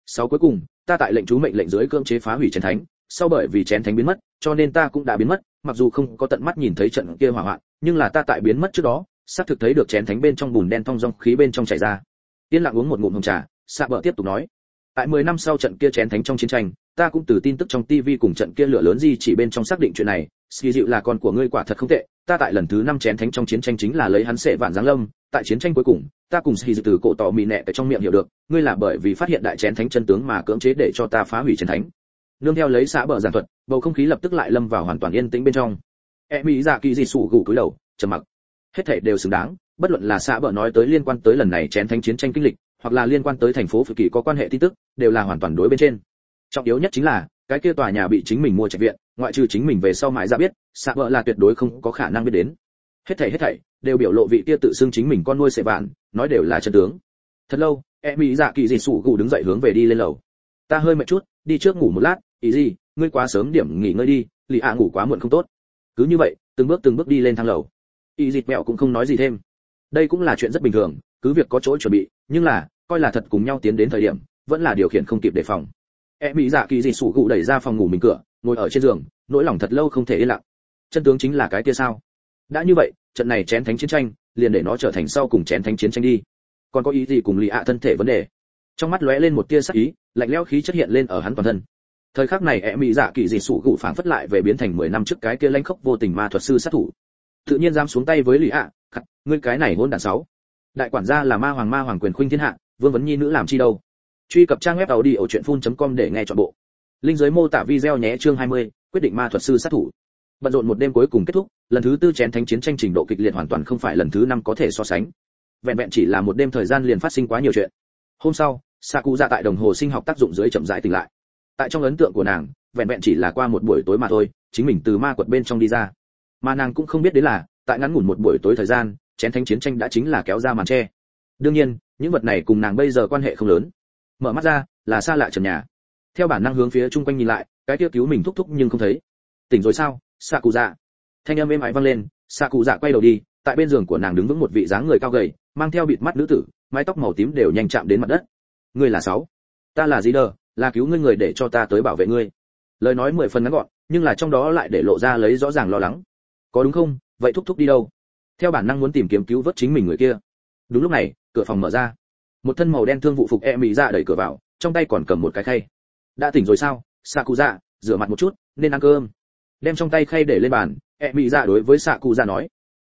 Sau cuối cùng, ta tại lệnh chú mệnh lệnh dưới cưỡng chế phá hủy chén thánh, sau bởi vì chén thánh biến mất, cho nên ta cũng đã biến mất, mặc dù không có tận mắt nhìn thấy trận kia hỏa hoạn, nhưng là ta tại biến mất trước đó, xác thực thấy được chén thánh bên trong bùn đen thong dong khí bên trong chảy ra. Yên lặng uống một ngụm hồng trà, Sạ Bợ tiếp tục nói, tại 10 năm sau trận kia chén thánh trong chiến tranh, ta cũng từ tin tức trong TV cùng trận kia lửa lớn gì chỉ bên trong xác định chuyện này, Ski dịu là con của ngươi quả thật không tệ, ta tại lần thứ 5 chén thánh trong chiến tranh chính là lấy hắn sệ vạn giáng lâm, tại chiến tranh cuối cùng, ta cùng Ski dịu từ cổ tỏ mì nẹ tại trong miệng hiểu được, ngươi là bởi vì phát hiện đại chén thánh chân tướng mà cưỡng chế để cho ta phá hủy chén thánh. Nương theo lấy Sạ Bợ giảng thuật, bầu không khí lập tức lại lâm vào hoàn toàn yên tĩnh bên trong. Mỹ dạ kỳ dị sủ gù cúi đầu, trầm mặc. Hết thảy đều xứng đáng, bất luận là Sạ Bợ nói tới liên quan tới lần này chén thánh chiến tranh kinh lịch, hoặc là liên quan tới thành phố Phự Kỳ có quan hệ tin tức, đều là hoàn toàn đối bên trên. Trọng yếu nhất chính là, cái kia tòa nhà bị chính mình mua trạch viện, ngoại trừ chính mình về sau mãi ra biết, Sạ Bợ là tuyệt đối không có khả năng biết đến. Hết thảy đều biểu lộ vị kia tự xưng chính mình con nuôi sệ vạn, nói đều là chân tướng. Thật lâu, Mỹ dạ kỳ dị sủ gù đứng dậy hướng về đi lên lầu. Ta hơi mệt chút, đi trước ngủ một lát, ý gì, ngươi quá sớm điểm nghỉ ngơi đi, lì ạ ngủ quá muộn không tốt. Cứ như vậy, từng bước đi lên thang lầu. Y dịt mẹo cũng không nói gì thêm. Đây cũng là chuyện rất bình thường, cứ việc có chỗ chuẩn bị, nhưng là coi là thật cùng nhau tiến đến thời điểm, vẫn là điều khiển không kịp đề phòng. Mỹ dạ kỳ dị sủ gù đẩy ra phòng ngủ mình cửa, ngồi ở trên giường, nỗi lòng thật lâu không thể yên lặng. Chân tướng chính là cái kia sao? Đã như vậy, trận này chén thánh chiến tranh, liền để nó trở thành sau cùng chén thánh chiến tranh đi. Còn có ý gì cùng lì ạ thân thể vấn đề? Trong mắt lóe lên một tia sắc ý, lạnh lẽo khí chất hiện lên ở hắn toàn thân. Thời khắc này Mỹ dạ kỳ dị sủ gù phảng phất lại về biến thành 10 năm trước cái kia lãnh khốc vô tình ma thuật sư sát thủ. Tự nhiên dám xuống tay với lì ạ, ngươi cái này hỗn đản sáu. Đại quản gia là ma hoàng quyền khuynh thiên hạ, vương vấn nhi nữ làm chi đâu? Truy cập trang web audiochuyenphun.com để nghe trọn bộ. Linh dưới mô tả video nhé. Chương 20, quyết định ma thuật sư sát thủ. Bận rộn một đêm cuối cùng kết thúc, lần thứ 4 chén thánh chiến tranh trình độ kịch liệt hoàn toàn không phải lần thứ 5 có thể so sánh. Vẹn chỉ là một đêm thời gian liền phát sinh quá nhiều chuyện. Hôm sau, Sakuza tại đồng hồ sinh học tác dụng dưới chậm rãi tỉnh lại. Tại trong ấn tượng của nàng, vẹn chỉ là qua một buổi tối mà thôi, chính mình từ ma quật bên trong đi ra. Mà nàng cũng không biết đến là, tại ngắn ngủn một buổi tối thời gian, chén thánh chiến tranh đã chính là kéo ra màn che. Đương nhiên, những vật này cùng nàng bây giờ quan hệ không lớn. Mở mắt ra, là xa lạ trần nhà. Theo bản năng hướng phía chung quanh nhìn lại, cái kia cứu mình thúc nhưng không thấy. Tỉnh rồi sao, Sakuza? Thanh âm êm ái vang lên, Sakuza quay đầu đi, tại bên giường của nàng đứng vững một vị dáng người cao gầy, mang theo bịt mắt nữ tử, mái tóc màu tím đều nhanh chạm đến mặt đất. Ngươi là sáu? Ta là Zider, là cứu ngươi người để cho ta tới bảo vệ ngươi. Lời nói 10 phần ngắn gọn, nhưng là trong đó lại để lộ ra lấy rõ ràng lo lắng. Có đúng không? Vậy thúc đi đâu? Theo bản năng muốn tìm kiếm cứu vớt chính mình người kia. Đúng lúc này, cửa phòng mở ra. Một thân màu đen thương vụ phục Mỹ dạ đẩy cửa vào, trong tay còn cầm một cái khay. Đã tỉnh rồi sao, Sakuza? Rửa mặt một chút, nên ăn cơm. Đem trong tay khay để lên bàn, Mỹ dạ đối với Sakuza nói.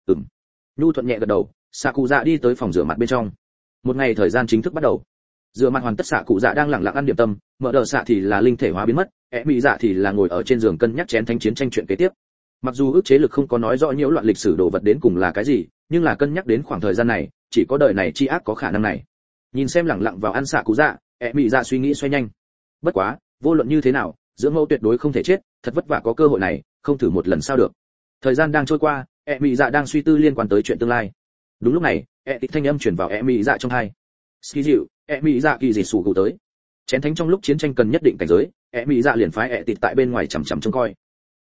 Nhu thuận nhẹ gật đầu, Sakuza đi tới phòng rửa mặt bên trong. Một ngày thời gian chính thức bắt đầu. Rửa mặt hoàn tất, Sakuza đang lặng lặng ăn điểm tâm, mở đờ xạ thì là linh thể hóa biến mất, Mỹ dạ thì là ngồi ở trên giường cân nhắc chén thánh chiến tranh chuyện kế tiếp. Mặc dù ức chế lực không có nói rõ nhiễu loạn lịch sử đồ vật đến cùng là cái gì, nhưng là cân nhắc đến khoảng thời gian này, chỉ có đời này chi ác có khả năng này. Nhìn xem lặng lặng vào ăn Sakuza, Mỹ dạ suy nghĩ xoay nhanh. Bất quá, vô luận như thế nào, dưỡng mẫu tuyệt đối không thể chết, thật vất vả có cơ hội này, không thử một lần sao được. Thời gian đang trôi qua, Mỹ dạ đang suy tư liên quan tới chuyện tương lai. Đúng lúc này, thanh âm truyền vào Mỹ dạ trong tai. Ski dịu, Mỹ dạ kỳ dị sủ cụ tới. Chén thánh trong lúc chiến tranh cần nhất định cảnh giới, Mỹ dạ liền phái tại bên ngoài chằm chằm trông coi.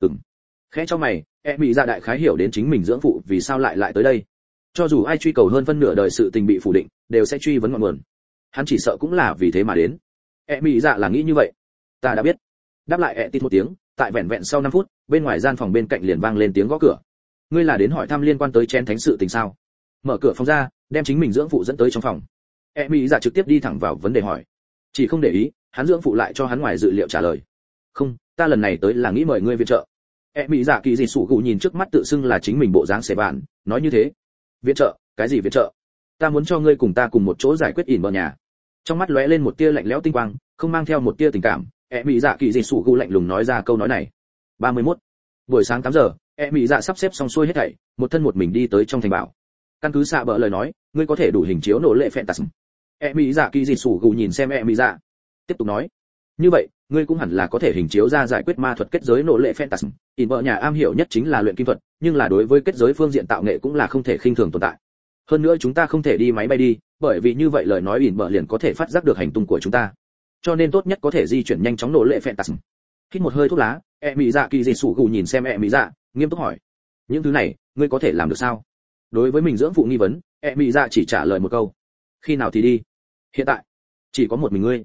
Khẽ cho mày, Mỹ dạ đại khái hiểu đến chính mình dưỡng phụ vì sao lại tới đây. Cho dù ai truy cầu hơn phân nửa đời sự tình bị phủ định, đều sẽ truy vấn ngọn nguồn. Hắn chỉ sợ cũng là vì thế mà đến. Mỹ dạ là nghĩ như vậy. Ta đã biết. Đáp lại một tiếng, tại vẹn sau 5 phút, bên ngoài gian phòng bên cạnh liền vang lên tiếng gõ cửa. Ngươi là đến hỏi thăm liên quan tới chén thánh sự tình sao? Mở cửa phòng ra, đem chính mình dưỡng phụ dẫn tới trong phòng. Mỹ dạ trực tiếp đi thẳng vào vấn đề hỏi. Chỉ không để ý, hắn dưỡng phụ lại cho hắn ngoài dự liệu trả lời. Không, ta lần này tới là nghĩ mời ngươi viện trợ. Mỹ dạ kỳ dị sủ gù nhìn trước mắt tự xưng là chính mình bộ dáng xẻ bạn, nói như thế. Viện trợ? Cái gì viện trợ? Ta muốn cho ngươi cùng ta cùng một chỗ giải quyết ỉn bờ nhà. Trong mắt lóe lên một tia lạnh lẽo tinh quang, không mang theo một tia tình cảm. Mỹ dạ kỳ dị sủ gù lạnh lùng nói ra câu nói này. 31. Buổi sáng 8 giờ, Mỹ dạ sắp xếp xong xuôi hết thảy, một thân một mình đi tới trong thành bảo. Căn cứ xạ bỡ lời nói, ngươi có thể đủ hình chiếu nổ lệ phẹn tạt. Mỹ dạ kỳ dị sủ gù nhìn xem Mỹ dạ, tiếp tục nói. Như vậy, ngươi cũng hẳn là có thể hình chiếu ra giải quyết ma thuật kết giới nổ lệ phẹn tạt. ỉn bờ nhà am hiểu nhất chính là luyện kim thuật, nhưng là đối với kết giới phương diện tạo nghệ cũng là không thể khinh thường tồn tại. Hơn nữa chúng ta không thể đi máy bay đi, bởi vì như vậy lời nói ỉn bờ liền có thể phát giác được hành tung của chúng ta. Cho nên tốt nhất có thể di chuyển nhanh chóng nổ lệ phẹn tạt. Hít một hơi thuốc lá, Mỹ dạ kỳ dị sủ gù nhìn xem Mỹ dạ, nghiêm túc hỏi. Những thứ này, ngươi có thể làm được sao? Đối với mình dưỡng phụ nghi vấn, Mỹ dạ chỉ trả lời một câu. Khi nào thì đi? Hiện tại, chỉ có một mình ngươi.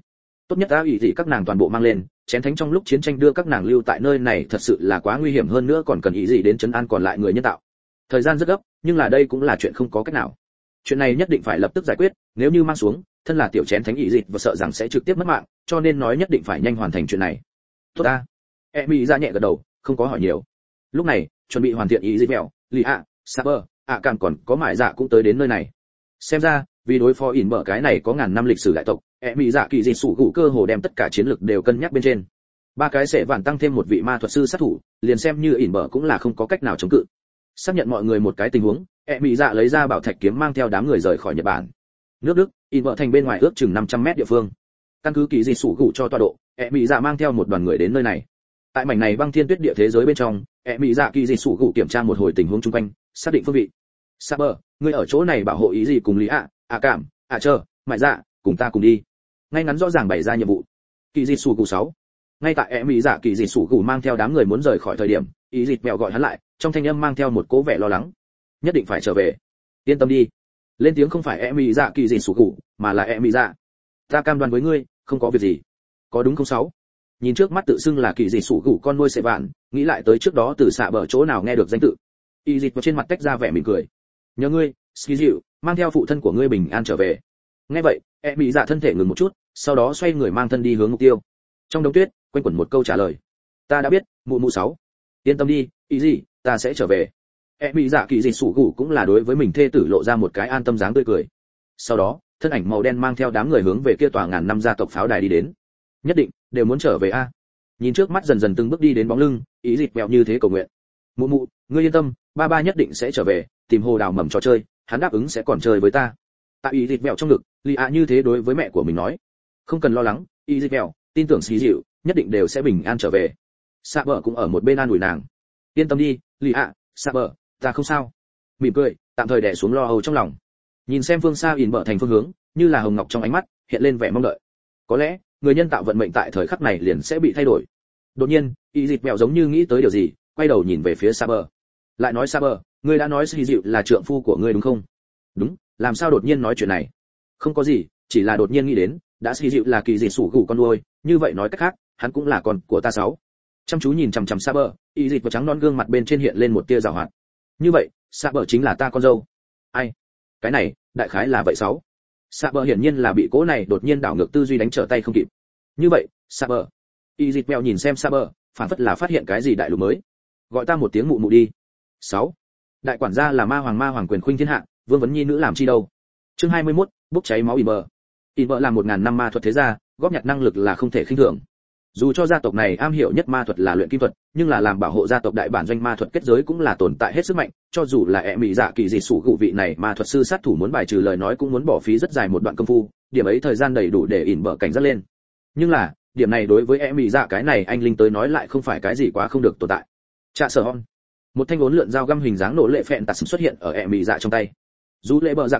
tốt nhất đã ủy dị các nàng toàn bộ mang lên, chén thánh trong lúc chiến tranh đưa các nàng lưu tại nơi này thật sự là quá nguy hiểm, hơn nữa còn cần ý gì đến trấn an còn lại người nhân tạo. Thời gian rất gấp, nhưng là đây cũng là chuyện không có cách nào. Chuyện này nhất định phải lập tức giải quyết, nếu như mang xuống, thân là tiểu chén thánh ý dị và sợ rằng sẽ trực tiếp mất mạng, cho nên nói nhất định phải nhanh hoàn thành chuyện này. Tốt ta. Emi ra nhẹ gật đầu, không có hỏi nhiều. Lúc này, chuẩn bị hoàn thiện ý dị mèo, lì ạ, Saber, càng còn có mại dạ cũng tới đến nơi này. Xem ra, vì đối phó ỉn bở cái này có ngàn năm lịch sử đại tộc, mỹ dạ kỳ dị sủ gụ cơ hồ đem tất cả chiến lực đều cân nhắc bên trên. Ba cái sẽ vạn tăng thêm một vị ma thuật sư sát thủ, liền xem như ỉn bở cũng là không có cách nào chống cự. Xác nhận mọi người một cái tình huống, mỹ dạ lấy ra bảo thạch kiếm mang theo đám người rời khỏi Nhật Bản. Nước Đức, ỉn bở thành bên ngoài ước chừng 500 mét địa phương. Căn cứ kỳ dị sủ gụ cho tọa độ, mỹ dạ mang theo một đoàn người đến nơi này. Tại mảnh này băng thiên tuyết địa thế giới bên trong, mỹ dạ kỳ dị sủ gụ kiểm tra một hồi tình huống xung quanh, xác định phương vị. Saber, ngươi ở chỗ này bảo hộ ý gì cùng lý ạ, cảm, chờ, mại dạ, cùng ta cùng đi. Ngay ngắn rõ ràng bày ra nhiệm vụ. Kỳ dị sủ gù 6. Ngay tại mỹ dạ kỳ dị sủ gù mang theo đám người muốn rời khỏi thời điểm, ý dịch mèo gọi hắn lại, trong thanh âm mang theo một cố vẻ lo lắng. Nhất định phải trở về. Yên tâm đi. Lên tiếng không phải mỹ dạ kỳ dị sủ gù, mà là mỹ dạ. Ta cam đoan với ngươi, không có việc gì. Có đúng không 6? Nhìn trước mắt tự xưng là kỳ dị sủ gù con nuôi sẽ bạn, nghĩ lại tới trước đó từ xạ bờ chỗ nào nghe được danh tự. Ý dịch trên mặt tách ra vẻ mỉm cười. Nhớ ngươi, Ski dịu, mang theo phụ thân của ngươi bình an trở về. Nghe vậy, mỹ dạ thân thể ngừng một chút, sau đó xoay người mang thân đi hướng mục tiêu. Trong đống tuyết, quanh quẩn một câu trả lời. Ta đã biết, mụ mụ 6. Yên tâm đi, ý gì, ta sẽ trở về. Mỹ dạ kỳ dị sủ gù cũng là đối với mình thê tử lộ ra một cái an tâm dáng tươi cười. Sau đó, thân ảnh màu đen mang theo đám người hướng về kia tòa ngàn năm gia tộc pháo đài đi đến. Nhất định đều muốn trở về a. Nhìn trước mắt dần dần từng bước đi đến bóng lưng, ý dịch mèo như thế cầu nguyện. Mụ mụ, ngươi yên tâm, ba nhất định sẽ trở về, tìm hồ đào mầm trò chơi, hắn đáp ứng sẽ còn chơi với ta. Tại ý dịch mèo trong ngực, lì ạ như thế đối với mẹ của mình nói. Không cần lo lắng, ý dịch mèo, tin tưởng xí dịu, nhất định đều sẽ bình an trở về. Saber cũng ở một bên an ủi nàng. Yên tâm đi, lì ạ, Saber, ta không sao. Mỉm cười, tạm thời đè xuống lo âu trong lòng. Nhìn xem phương xa ỉn bở thành phương hướng, như là hồng ngọc trong ánh mắt hiện lên vẻ mong đợi. Có lẽ người nhân tạo vận mệnh tại thời khắc này liền sẽ bị thay đổi. Đột nhiên, ý dịch mèo giống như nghĩ tới điều gì, quay đầu nhìn về phía Saber. Lại nói Saber, ngươi đã nói xì dịu là trượng phu của ngươi đúng không? Đúng, làm sao đột nhiên nói chuyện này? Không có gì, chỉ là đột nhiên nghĩ đến, đã xì dịu là kỳ dị sủ gù con nuôi, như vậy nói cách khác, hắn cũng là con của ta 6. Chăm chú nhìn chằm chằm Saber, ý dịch và trắng non gương mặt bên trên hiện lên một tia giảo hoạt. Như vậy, Saber chính là ta con dâu. Ai? Cái này, đại khái là vậy 6. Saber hiển nhiên là bị cố này đột nhiên đảo ngược tư duy đánh trở tay không kịp. Như vậy, Saber. Ý dịch mèo nhìn xem Saber, phản phất là phát hiện cái gì đại lục mới. Gọi ta một tiếng mụ mụ đi. 6. Đại quản gia là ma hoàng quyền khuynh thiên hạ, vương vấn nhi nữ làm chi đâu. Chương 21, bốc cháy máu ỉn bờ là 1000 năm ma thuật thế gia, góp nhặt năng lực là không thể khinh thường. Dù cho gia tộc này am hiểu nhất ma thuật là luyện kim thuật, nhưng là làm bảo hộ gia tộc đại bản doanh ma thuật kết giới cũng là tồn tại hết sức mạnh, cho dù là mỹ dạ kỳ dị sủ gụ vị này ma thuật sư sát thủ muốn bài trừ lời nói cũng muốn bỏ phí rất dài một đoạn công phu, điểm ấy thời gian đầy đủ để ỉn bờ cảnh giác lên. Nhưng là, điểm này đối với mỹ dạ cái này anh linh tới nói lại không phải cái gì quá không được tồn tại. Trạ sở hon. Một thanh uốn lượn dao găm hình dáng nổ lệ phẹn tạt xuất hiện ở mỹ dạ trong tay. Dù lệ bờ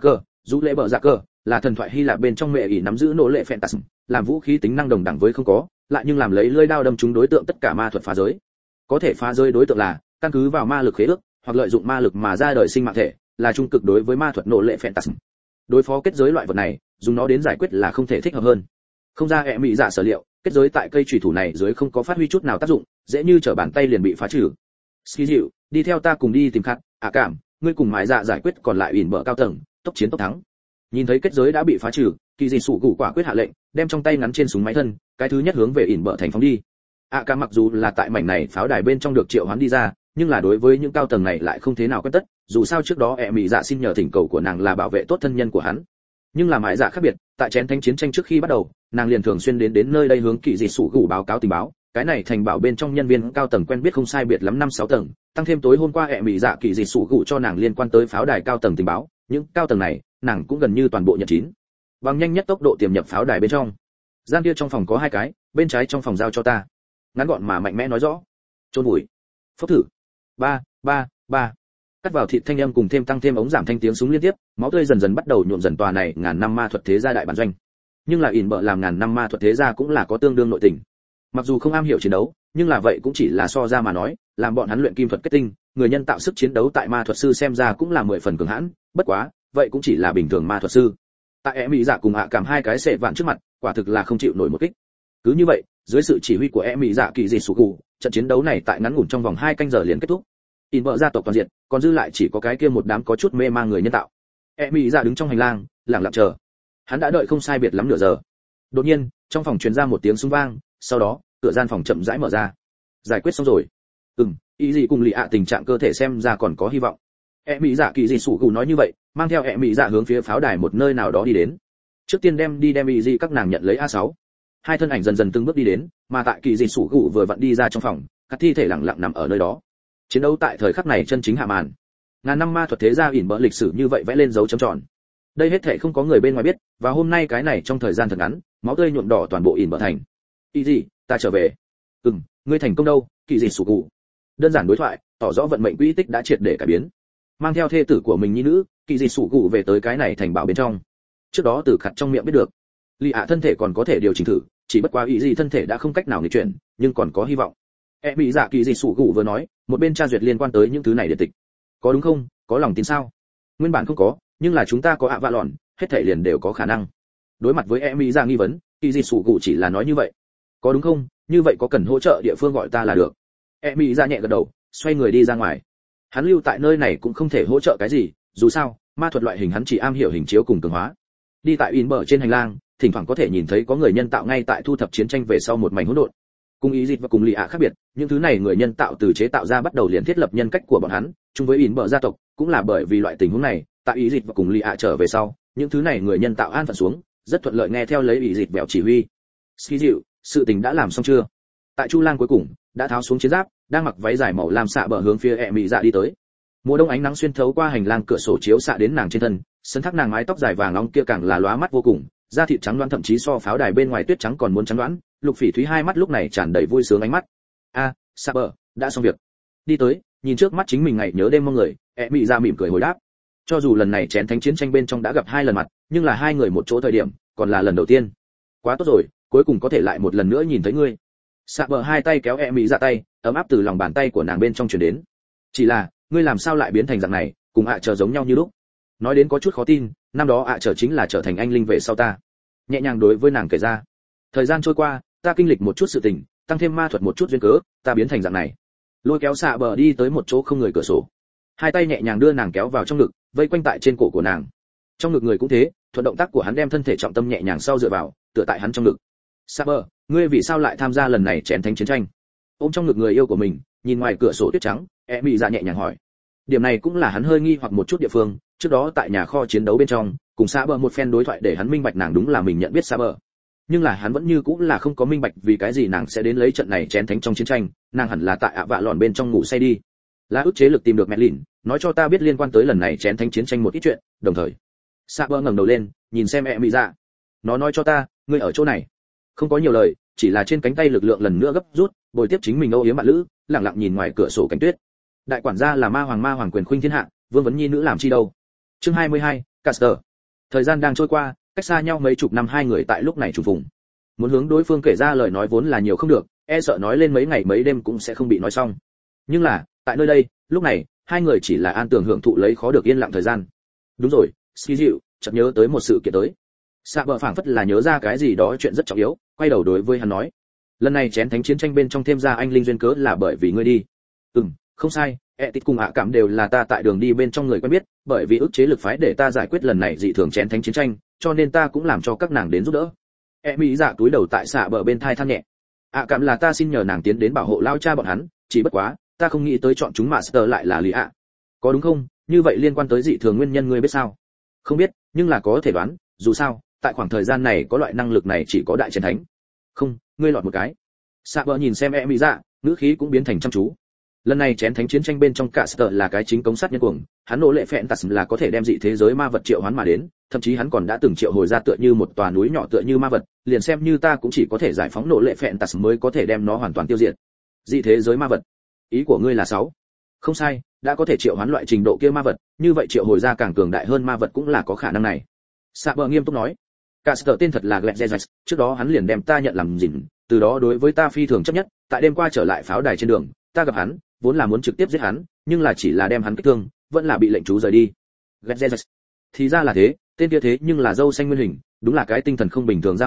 dạ cờ là thần thoại Hy Lạp bên trong mẹ ỷ nắm giữ nổ lệ phẹn tạt, làm vũ khí tính năng đồng đẳng với không có, lại nhưng làm lấy lưỡi đao đâm trúng đối tượng tất cả ma thuật phá giới. Có thể phá giới đối tượng là căn cứ vào ma lực khế ước, hoặc lợi dụng ma lực mà ra đời sinh mạng thể, là trung cực đối với ma thuật nổ lệ phẹn tạt. Đối phó kết giới loại vật này, dùng nó đến giải quyết là không thể thích hợp hơn. Không ra mỹ dạ sở liệu, kết giới tại cây chùy thủ này dưới không có phát huy chút nào tác dụng, dễ như trở bàn tay liền bị phá trừ. Ski dịu, đi theo ta cùng đi tìm khát, cảm, ngươi cùng mại dạ giải quyết còn lại ỉn bờ cao tầng, tốc chiến tốc thắng. Nhìn thấy kết giới đã bị phá trừ, kỳ dị sủ gù quả quyết hạ lệnh, đem trong tay ngắn trên súng máy thân, cái thứ nhất hướng về ỉn bờ thành phóng đi. Cảm mặc dù là tại mảnh này pháo đài bên trong được triệu hoán đi ra, nhưng là đối với những cao tầng này lại không thế nào quen tất, dù sao trước đó mỹ dạ xin nhờ thỉnh cầu của nàng là bảo vệ tốt thân nhân của hắn. Nhưng là mại dạ khác biệt, tại chén thánh chiến tranh trước khi bắt đầu, nàng liền thường xuyên đến nơi đây hướng kỳ dị sủ gù báo cáo tình báo. Cái này thành bảo bên trong nhân viên cao tầng quen biết không sai biệt lắm 5-6 tầng, tăng thêm tối hôm qua mỹ dạ kỳ dị sủ gù cho nàng liên quan tới pháo đài cao tầng tình báo, những cao tầng này nàng cũng gần như toàn bộ nhận chín. Bằng nhanh nhất tốc độ tiềm nhập pháo đài bên trong. Gian kia trong phòng có 2 cái, bên trái trong phòng giao cho ta. Ngắn gọn mà mạnh mẽ nói rõ. Chôn vùi. Phốc thử. 3. Cắt vào thịt thanh âm cùng thêm tăng thêm ống giảm thanh tiếng súng liên tiếp, máu tươi dần dần bắt đầu nhuộm dần tòa này ngàn năm ma thuật thế gia đại bản doanh. Nhưng là ỉn bợ làm ngàn năm ma thuật thế gia cũng là có tương đương nội tình. Mặc dù không am hiểu chiến đấu, nhưng là vậy cũng chỉ là so ra mà nói, làm bọn hắn luyện kim thuật kết tinh, người nhân tạo sức chiến đấu tại ma thuật sư xem ra cũng là 10 phần cường hãn, bất quá, vậy cũng chỉ là bình thường ma thuật sư. Tại mỹ dạ cùng cảm 2 cái sệ vạn trước mặt, quả thực là không chịu nổi một kích. Cứ như vậy, dưới sự chỉ huy của Emi Dạ Kỳ Dị Sủ Cụ, trận chiến đấu này tại ngắn ngủn trong vòng 2 canh giờ liền kết thúc. In vợ gia tộc toàn diện, còn dư lại chỉ có cái kia một đám có chút mê mang người nhân tạo. Emi Dạ đứng trong hành lang, lặng lặng chờ. Hắn đã đợi không sai biệt lắm nửa giờ. Đột nhiên, trong phòng truyền ra một tiếng súng vang, sau đó, cửa gian phòng chậm rãi mở ra. Giải quyết xong rồi. Ý gì cùng lì ạ tình trạng cơ thể xem ra còn có hy vọng. Emi Dạ Kỳ Dị Sủ Cụ nói như vậy, mang theo Emi Dạ hướng phía pháo đài một nơi nào đó đi đến. Trước tiên đem Ý gì các nàng nhận lấy A6. Hai thân ảnh dần dần từng bước đi đến, mà tại Kỳ Dị Sủ Cụ vừa vặn đi ra trong phòng, các thi thể lặng lặng nằm ở nơi đó. Chiến đấu tại thời khắc này chân chính hạ màn. Ngàn năm ma thuật thế gia ỉn bỡ lịch sử như vậy vẽ lên dấu chấm tròn. Đây hết thảy không có người bên ngoài biết, và hôm nay cái này trong thời gian thật ngắn, máu tươi nhuộm đỏ toàn bộ ỉn bỡ thành. Ý gì, ta trở về. Ngươi thành công đâu, Kỳ Dị Sủ Cụ. Đơn giản đối thoại, tỏ rõ vận mệnh quỹ tích đã triệt để cải biến. Mang theo thê tử của mình nhi nữ, Kỳ Dị Sủ Cụ về tới cái này thành bảo bên trong. Trước đó từ khặt trong miệng biết được, lì ạ thân thể còn có thể điều chỉnh thử, chỉ bất quá ý gì thân thể đã không cách nào nghịch chuyển, nhưng còn có hy vọng. Bị Dạ Kỳ Dị Sủ Cụ vừa nói, một bên tra duyệt liên quan tới những thứ này điện tịch. Có đúng không? Có lòng tin sao? Nguyên bản không có, nhưng là chúng ta có ạ vạ lòn, hết thảy liền đều có khả năng. Đối mặt với Bị Dạ nghi vấn, Kỳ Dị Sủ Cụ chỉ là nói như vậy. Có đúng không? Như vậy có cần hỗ trợ địa phương gọi ta là được. Bị Dạ nhẹ gật đầu, xoay người đi ra ngoài. Hắn lưu tại nơi này cũng không thể hỗ trợ cái gì, dù sao, ma thuật loại hình hắn chỉ am hiểu hình chiếu cùng cường hóa. Đi tại in bờ trên hành lang, thỉnh thoảng có thể nhìn thấy có người nhân tạo ngay tại thu thập chiến tranh về sau một mảnh hỗn độn. Cùng ý dịch và cùng lì ạ khác biệt, những thứ này người nhân tạo từ chế tạo ra bắt đầu liền thiết lập nhân cách của bọn hắn, chung với in bờ gia tộc, cũng là bởi vì loại tình huống này, tại ý dịch và cùng lì ạ trở về sau, những thứ này người nhân tạo an phận xuống, rất thuận lợi nghe theo lấy ý dịch bèo chỉ huy. Ski dịu, sự tình đã làm xong chưa? Tại Chu Lang cuối cùng đã tháo xuống chiến giáp, đang mặc váy dài màu lam xạ bờ hướng phía Mỹ Dạ đi tới. Mùa đông ánh nắng xuyên thấu qua hành lang cửa sổ chiếu xạ đến nàng trên thân, sân thác nàng mái tóc dài vàng nóng kia càng là lóa mắt vô cùng, da thịt trắng loáng thậm chí so pháo đài bên ngoài tuyết trắng còn muốn trắng loáng. Lục Phỉ Thúy hai mắt lúc này tràn đầy vui sướng ánh mắt. Xạ bờ, đã xong việc. Đi tới, nhìn trước mắt chính mình ngày nhớ đêm mong người, Mỹ Dạ mỉm cười hồi đáp. Cho dù lần này chén thánh chiến tranh bên trong đã gặp 2 lần mặt, nhưng là hai người một chỗ thời điểm, còn là lần đầu tiên. Quá tốt rồi, cuối cùng có thể lại một lần nữa nhìn thấy ngươi. Xạ bờ hai tay kéo Mỹ Dạ tay, ấm áp từ lòng bàn tay của nàng bên trong truyền đến. Chỉ là, ngươi làm sao lại biến thành dạng này, cùng chờ giống nhau như lúc. Nói đến có chút khó tin, năm đó chờ chính là trở thành anh linh về sau ta. Nhẹ nhàng đối với nàng kể ra. Thời gian trôi qua, ta kinh lịch một chút sự tình, tăng thêm ma thuật một chút duyên cớ, ta biến thành dạng này. Lôi kéo Xạ bờ đi tới một chỗ không người cửa sổ. Hai tay nhẹ nhàng đưa nàng kéo vào trong ngực, vây quanh tại trên cổ của nàng. Trong ngực người cũng thế, thuận động tác của hắn đem thân thể trọng tâm nhẹ nhàng sau dựa vào, tựa tại hắn trong ngực. Xạ bờ, ngươi vì sao lại tham gia lần này chén thánh chiến tranh? Ôm trong ngực người yêu của mình, nhìn ngoài cửa sổ tuyết trắng, Mỹ Dạ nhẹ nhàng hỏi. Điểm này cũng là hắn hơi nghi hoặc một chút địa phương, trước đó tại nhà kho chiến đấu bên trong, cùng Xạ bờ một phen đối thoại để hắn minh bạch nàng đúng là mình nhận biết Xạ bờ. Nhưng là hắn vẫn như cũng là không có minh bạch vì cái gì nàng sẽ đến lấy trận này chén thánh trong chiến tranh, nàng hẳn là tại ạ vạ lòn bên trong ngủ say đi. Là ức chế lực tìm được Merlin, nói cho ta biết liên quan tới lần này chén thánh chiến tranh một ít chuyện, đồng thời. Xạ bờ ngẩng đầu lên, nhìn xem Mỹ Dạ. Nó nói cho ta, ngươi ở chỗ này. Không có nhiều lời, chỉ là trên cánh tay lực lượng lần nữa gấp rút, bồi tiếp chính mình âu yếm bạn lữ, lặng lặng nhìn ngoài cửa sổ cánh tuyết. Đại quản gia là ma hoàng quyền khuynh thiên hạ, vương vấn nhi nữ làm chi đâu. Chương 22, Caster. Thời gian đang trôi qua, cách xa nhau mấy chục năm hai người tại lúc này trùng phùng. Muốn hướng đối phương kể ra lời nói vốn là nhiều không được, e sợ nói lên mấy ngày mấy đêm cũng sẽ không bị nói xong. Nhưng là, tại nơi đây, lúc này, hai người chỉ là an tường hưởng thụ lấy khó được yên lặng thời gian. Đúng rồi, Ski dịu, chợt nhớ tới một sự kiện tới. Xạ bờ phảng phất là nhớ ra cái gì đó chuyện rất trọng yếu, quay đầu đối với hắn nói. Lần này chén thánh chiến tranh bên trong thêm ra anh linh duyên cớ là bởi vì ngươi đi. Không sai, Tít cùng ạ cảm đều là ta tại đường đi bên trong người quen biết, bởi vì ức chế lực phái để ta giải quyết lần này dị thường chén thánh chiến tranh, cho nên ta cũng làm cho các nàng đến giúp đỡ. Mỹ Dạ túi đầu tại xạ bờ bên thai than nhẹ. ạ cảm là ta xin nhờ nàng tiến đến bảo hộ lao cha bọn hắn, chỉ bất quá, ta không nghĩ tới chọn chúng Master lại là Lý ạ. Có đúng không? Như vậy liên quan tới dị thường nguyên nhân ngươi biết sao? Không biết, nhưng là có thể đoán, dù sao, tại khoảng thời gian này có loại năng lực này chỉ có đại chiến thánh. Không, ngươi lọt một cái. Xạ bờ nhìn xem Mỹ Dạ, ngữ khí cũng biến thành chăm chú. Lần này chén thánh chiến tranh bên trong Caster là cái chính cống sát nhân cuồng, hắn nỗ lệ phẹn tạt là có thể đem dị thế giới ma vật triệu hoán mà đến, thậm chí hắn còn đã từng triệu hồi ra tựa như một tòa núi nhỏ tựa như ma vật, liền xem như ta cũng chỉ có thể giải phóng nỗ lệ phẹn tạt mới có thể đem nó hoàn toàn tiêu diệt. Dị thế giới ma vật? Ý của ngươi là 6? Không sai, đã có thể triệu hoán loại trình độ kia ma vật, như vậy triệu hồi ra càng cường đại hơn ma vật cũng là có khả năng này. Saber nghiêm túc nói. Caster tên thật là Glezes, trước đó hắn liền đem ta nhận làm gìn, từ đó đối với ta phi thường chấp nhất, tại đêm qua trở lại pháo đài trên đường, ta gặp hắn, vốn là muốn trực tiếp giết hắn, nhưng là chỉ là đem hắn kích thương, vẫn là bị lệnh chú rời đi. Glezes. Thì ra là thế, tên kia thế nhưng là dâu xanh nguyên hình, đúng là cái tinh thần không bình thường ra hỏa,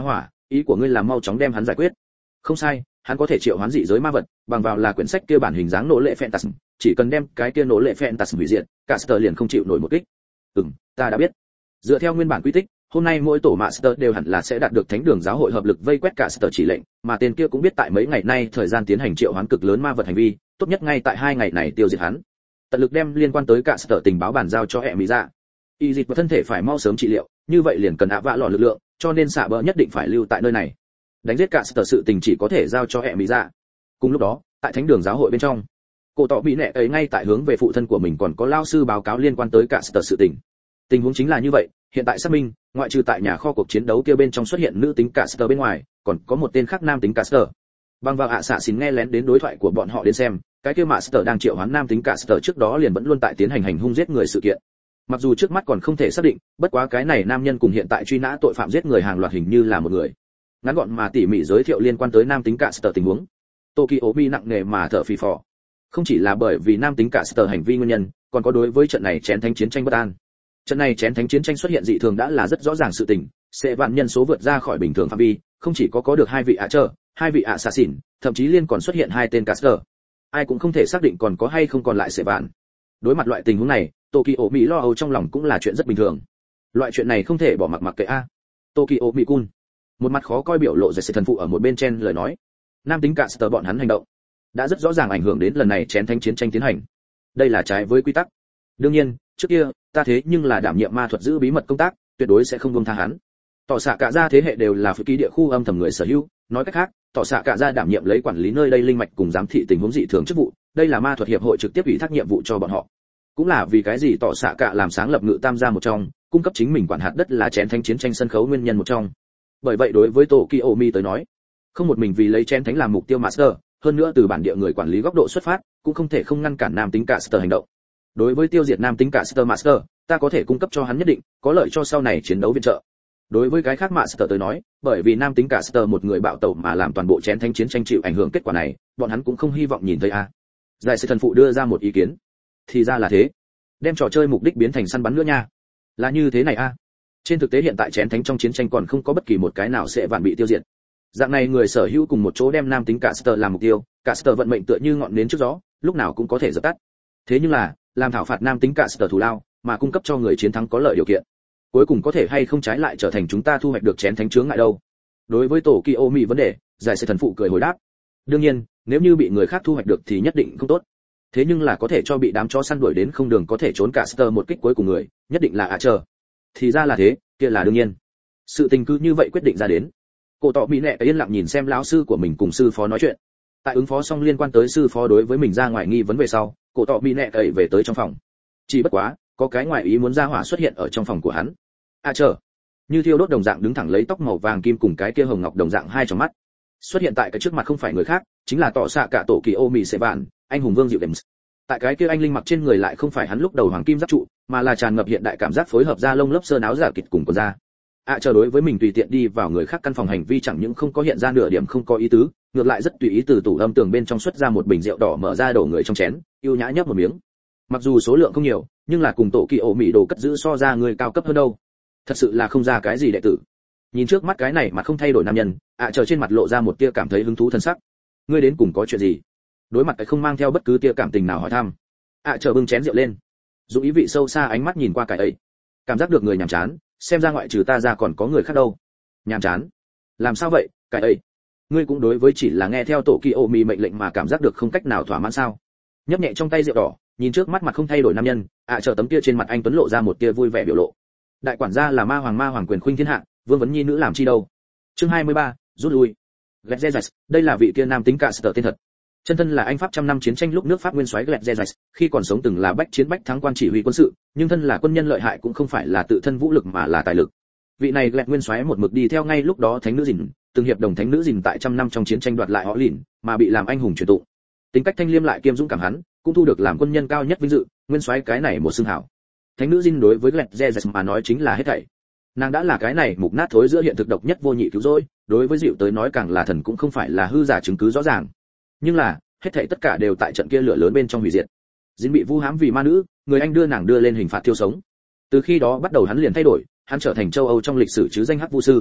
Ý của ngươi là mau chóng đem hắn giải quyết? Không sai, hắn có thể triệu hoán dị giới ma vật, bằng vào là quyển sách kia bản hình dáng nỗ lệ Phantasm, chỉ cần đem cái kia nỗ lệ Phantasm hủy diệt, Caster liền không chịu nổi một kích. Ta đã biết. Dựa theo nguyên bản quy tích, hôm nay mỗi tổ Master đều hẳn là sẽ đạt được Thánh đường giáo hội hợp lực vây quét Caster chỉ lệnh, mà tên kia cũng biết tại mấy ngày nay thời gian tiến hành triệu hoán cực lớn ma vật hành vi, tốt nhất ngay tại 2 ngày này tiêu diệt hắn. Tận lực đem liên quan tới Caster tình báo bàn giao cho hệ mỹ dạ. Y dịch và thân thể phải mau sớm trị liệu, như vậy liền cần ạ vạ lọ lực lượng, cho nên xạ bỡ nhất định phải lưu tại nơi này. Đánh giết Caster sự tình chỉ có thể giao cho hệ mỹ dạ. Cùng lúc đó, tại Thánh đường giáo hội bên trong, cổ tọ bị nẹ ấy ngay tại hướng về phụ thân của mình còn có lao sư báo cáo liên quan tới Caster sự tình. Tình huống chính là như vậy, hiện tại xác minh, ngoại trừ tại nhà kho cuộc chiến đấu kia bên trong xuất hiện nữ tính Caster bên ngoài, còn có một tên khác nam tính Caster. Bằng vào ạ xạ xin nghe lén đến đối thoại của bọn họ đến xem, cái kia Master đang triệu hoán nam tính Caster trước đó liền vẫn luôn tại tiến hành hành hung giết người sự kiện. Mặc dù trước mắt còn không thể xác định, bất quá cái này nam nhân cùng hiện tại truy nã tội phạm giết người hàng loạt hình như là một người. Ngắn gọn mà tỉ mỉ giới thiệu liên quan tới nam tính Caster tình huống. Tokyo Mi nặng nề mà thở phì phò. Không chỉ là bởi vì nam tính Caster hành vi nguyên nhân, còn có đối với trận này chén thánh chiến tranh bất an. Trận này chén thánh chiến tranh xuất hiện dị thường đã là rất rõ ràng sự tình, sẽ vạn nhân số vượt ra khỏi bình thường phạm vi, không chỉ có được 2 vị ạ chờ, 2 vị ạ xạ xỉn, thậm chí liên còn xuất hiện 2 tên Caster. Ai cũng không thể xác định còn có hay không còn lại sẽ vạn. Đối mặt loại tình huống này, Tokyo Mỹ lo âu trong lòng cũng là chuyện rất bình thường. Loại chuyện này không thể bỏ mặc kệ a. Tokyo Mỹ cun. Một mặt khó coi biểu lộ rồi sẽ thần phụ ở một bên trên lời nói. Nam tính Caster bọn hắn hành động đã rất rõ ràng ảnh hưởng đến lần này chén thánh chiến tranh tiến hành. Đây là trái với quy tắc. Đương nhiên, trước kia, ta thế nhưng là đảm nhiệm ma thuật giữ bí mật công tác, tuyệt đối sẽ không buông tha hắn. Tỏ xạ cả gia thế hệ đều là phú ký địa khu âm thầm người sở hữu, nói cách khác, tỏ xạ cả gia đảm nhiệm lấy quản lý nơi đây linh mạch cùng giám thị tình huống dị thường chức vụ, đây là ma thuật hiệp hội trực tiếp ủy thác nhiệm vụ cho bọn họ. Cũng là vì cái gì tỏ xạ cả làm sáng lập ngự tam gia một trong, cung cấp chính mình quản hạt đất là chén thánh chiến tranh sân khấu nguyên nhân một trong. Bởi vậy đối với Tokyo Mi tới nói, không một mình vì lấy chén thánh làm mục tiêu Master, hơn nữa từ bản địa người quản lý góc độ xuất phát, cũng không thể không ngăn cản nam tính Caster hành động. Đối với tiêu diệt nam tính Caster Master, ta có thể cung cấp cho hắn nhất định, có lợi cho sau này chiến đấu viện trợ. Đối với cái khác Master tới nói, bởi vì nam tính Caster một người bạo tẩu mà làm toàn bộ chén thánh chiến tranh chịu ảnh hưởng kết quả này, bọn hắn cũng không hy vọng nhìn thấy a. Giải sự thần phụ đưa ra một ý kiến. Thì ra là thế. Đem trò chơi mục đích biến thành săn bắn nữa nha. Là như thế này a. Trên thực tế hiện tại chén thánh trong chiến tranh còn không có bất kỳ một cái nào sẽ vạn bị tiêu diệt. Dạng này người sở hữu cùng một chỗ đem nam tính Caster làm mục tiêu, Caster vận mệnh tựa như ngọn nến trước gió, lúc nào cũng có thể dập tắt. Thế nhưng là, làm thảo phạt nam tính Caster thù lao, mà cung cấp cho người chiến thắng có lợi điều kiện. Cuối cùng có thể hay không trái lại trở thành chúng ta thu hoạch được chén thánh chướng ngại đâu. Đối với Tokyo Mi vấn đề, giải sự thần phụ cười hồi đáp. Đương nhiên, nếu như bị người khác thu hoạch được thì nhất định không tốt. Thế nhưng là có thể cho bị đám chó săn đuổi đến không đường có thể trốn Caster một kích cuối cùng người, nhất định là ạ chờ. Thì ra là thế, kia là đương nhiên. Sự tình cứ như vậy quyết định ra đến. Cổ tọ Mỹ nệ yên lặng nhìn xem lão sư của mình cùng sư phó nói chuyện. Tại ứng phó xong liên quan tới sư phó đối với mình ra ngoài nghi vấn về sau, cổ tọ Mỹ nệ về tới trong phòng. Chỉ bất quá, có cái ngoại ý muốn ra hỏa xuất hiện ở trong phòng của hắn. Chờ, như thiêu đốt đồng dạng đứng thẳng lấy tóc màu vàng kim cùng cái kia hồng ngọc đồng dạng hai trong mắt. Xuất hiện tại cái trước mặt không phải người khác, chính là tỏ xạ cả tổ kỳ ô mì sẽ bạn, anh hùng vương diệu đệm. Tại cái kia anh linh mặc trên người lại không phải hắn lúc đầu hoàng kim giáp trụ, mà là tràn ngập hiện đại cảm giác phối hợp da lông lớp sơn áo giả kịch cùng quần da. Chờ đối với mình tùy tiện đi vào người khác căn phòng hành vi chẳng những không có hiện ra nửa điểm không có ý tứ, ngược lại rất tùy ý từ tủ âm tường bên trong xuất ra một bình rượu đỏ mở ra đổ người trong chén, yêu nhã nhấp một miếng. Mặc dù số lượng không nhiều, nhưng là cùng tổ kỳ ổ mỹ đồ cất giữ so ra người cao cấp hơn đâu. Thật sự là không ra cái gì đệ tử. Nhìn trước mắt cái này mà không thay đổi nam nhân, chờ trên mặt lộ ra một tia cảm thấy hứng thú thân sắc. Ngươi đến cùng có chuyện gì? Đối mặt cái không mang theo bất cứ tia cảm tình nào hỏi thăm. Chờ bưng chén rượu lên, dùng ý vị sâu xa ánh mắt nhìn qua cái ấy, cảm giác được người nhàm chán, xem ra ngoại trừ ta ra còn có người khác đâu. Nhàm chán? Làm sao vậy, cái ấy? Ngươi cũng đối với chỉ là nghe theo tổ kỳ ô mì mệnh lệnh mà cảm giác được không cách nào thỏa mãn sao? Nhấp nhẹ trong tay rượu đỏ, nhìn trước mắt mặt không thay đổi nam nhân, chờ tấm kia trên mặt anh tuấn lộ ra một tia vui vẻ biểu lộ. Đại quản gia là ma hoàng quyền khuynh thiên hạ, vương vấn nhi nữ làm chi đâu? Chương 23, rút lui. Gletzejas, đây là vị kia nam tính Caster tên thật. Chân thân là anh Pháp trăm năm chiến tranh lúc nước Pháp nguyên soái Gletzejas, khi còn sống từng là bách chiến bách thắng quan chỉ huy quân sự, nhưng thân là quân nhân lợi hại cũng không phải là tự thân vũ lực mà là tài lực. Vị này Glet nguyên soái một mực đi theo ngay lúc đó thánh nữ Dìn, từng hiệp đồng thánh nữ Dìn tại trăm năm trong chiến tranh đoạt lại họ Lìn, mà bị làm anh hùng truyền tụng. Tính cách thanh liêm lại kiêm dũng cảm hắn, cũng thu được làm quân nhân cao nhất vinh dự, nguyên soái cái này một xưng hảo. Thánh nữ Dìn đối với Gletzejas mà nói chính là hết thảy. Nàng đã là cái này mục nát thối giữa hiện thực độc nhất vô nhị cứu rỗi, đối với Dịu tới nói càng là thần cũng không phải là hư giả chứng cứ rõ ràng. Nhưng là, hết thảy tất cả đều tại trận kia lửa lớn bên trong hủy diệt. Dìn bị vu hãm vì ma nữ, người anh đưa nàng đưa lên hình phạt thiêu sống. Từ khi đó bắt đầu hắn liền thay đổi, hắn trở thành châu Âu trong lịch sử chứ danh hắc vu sư.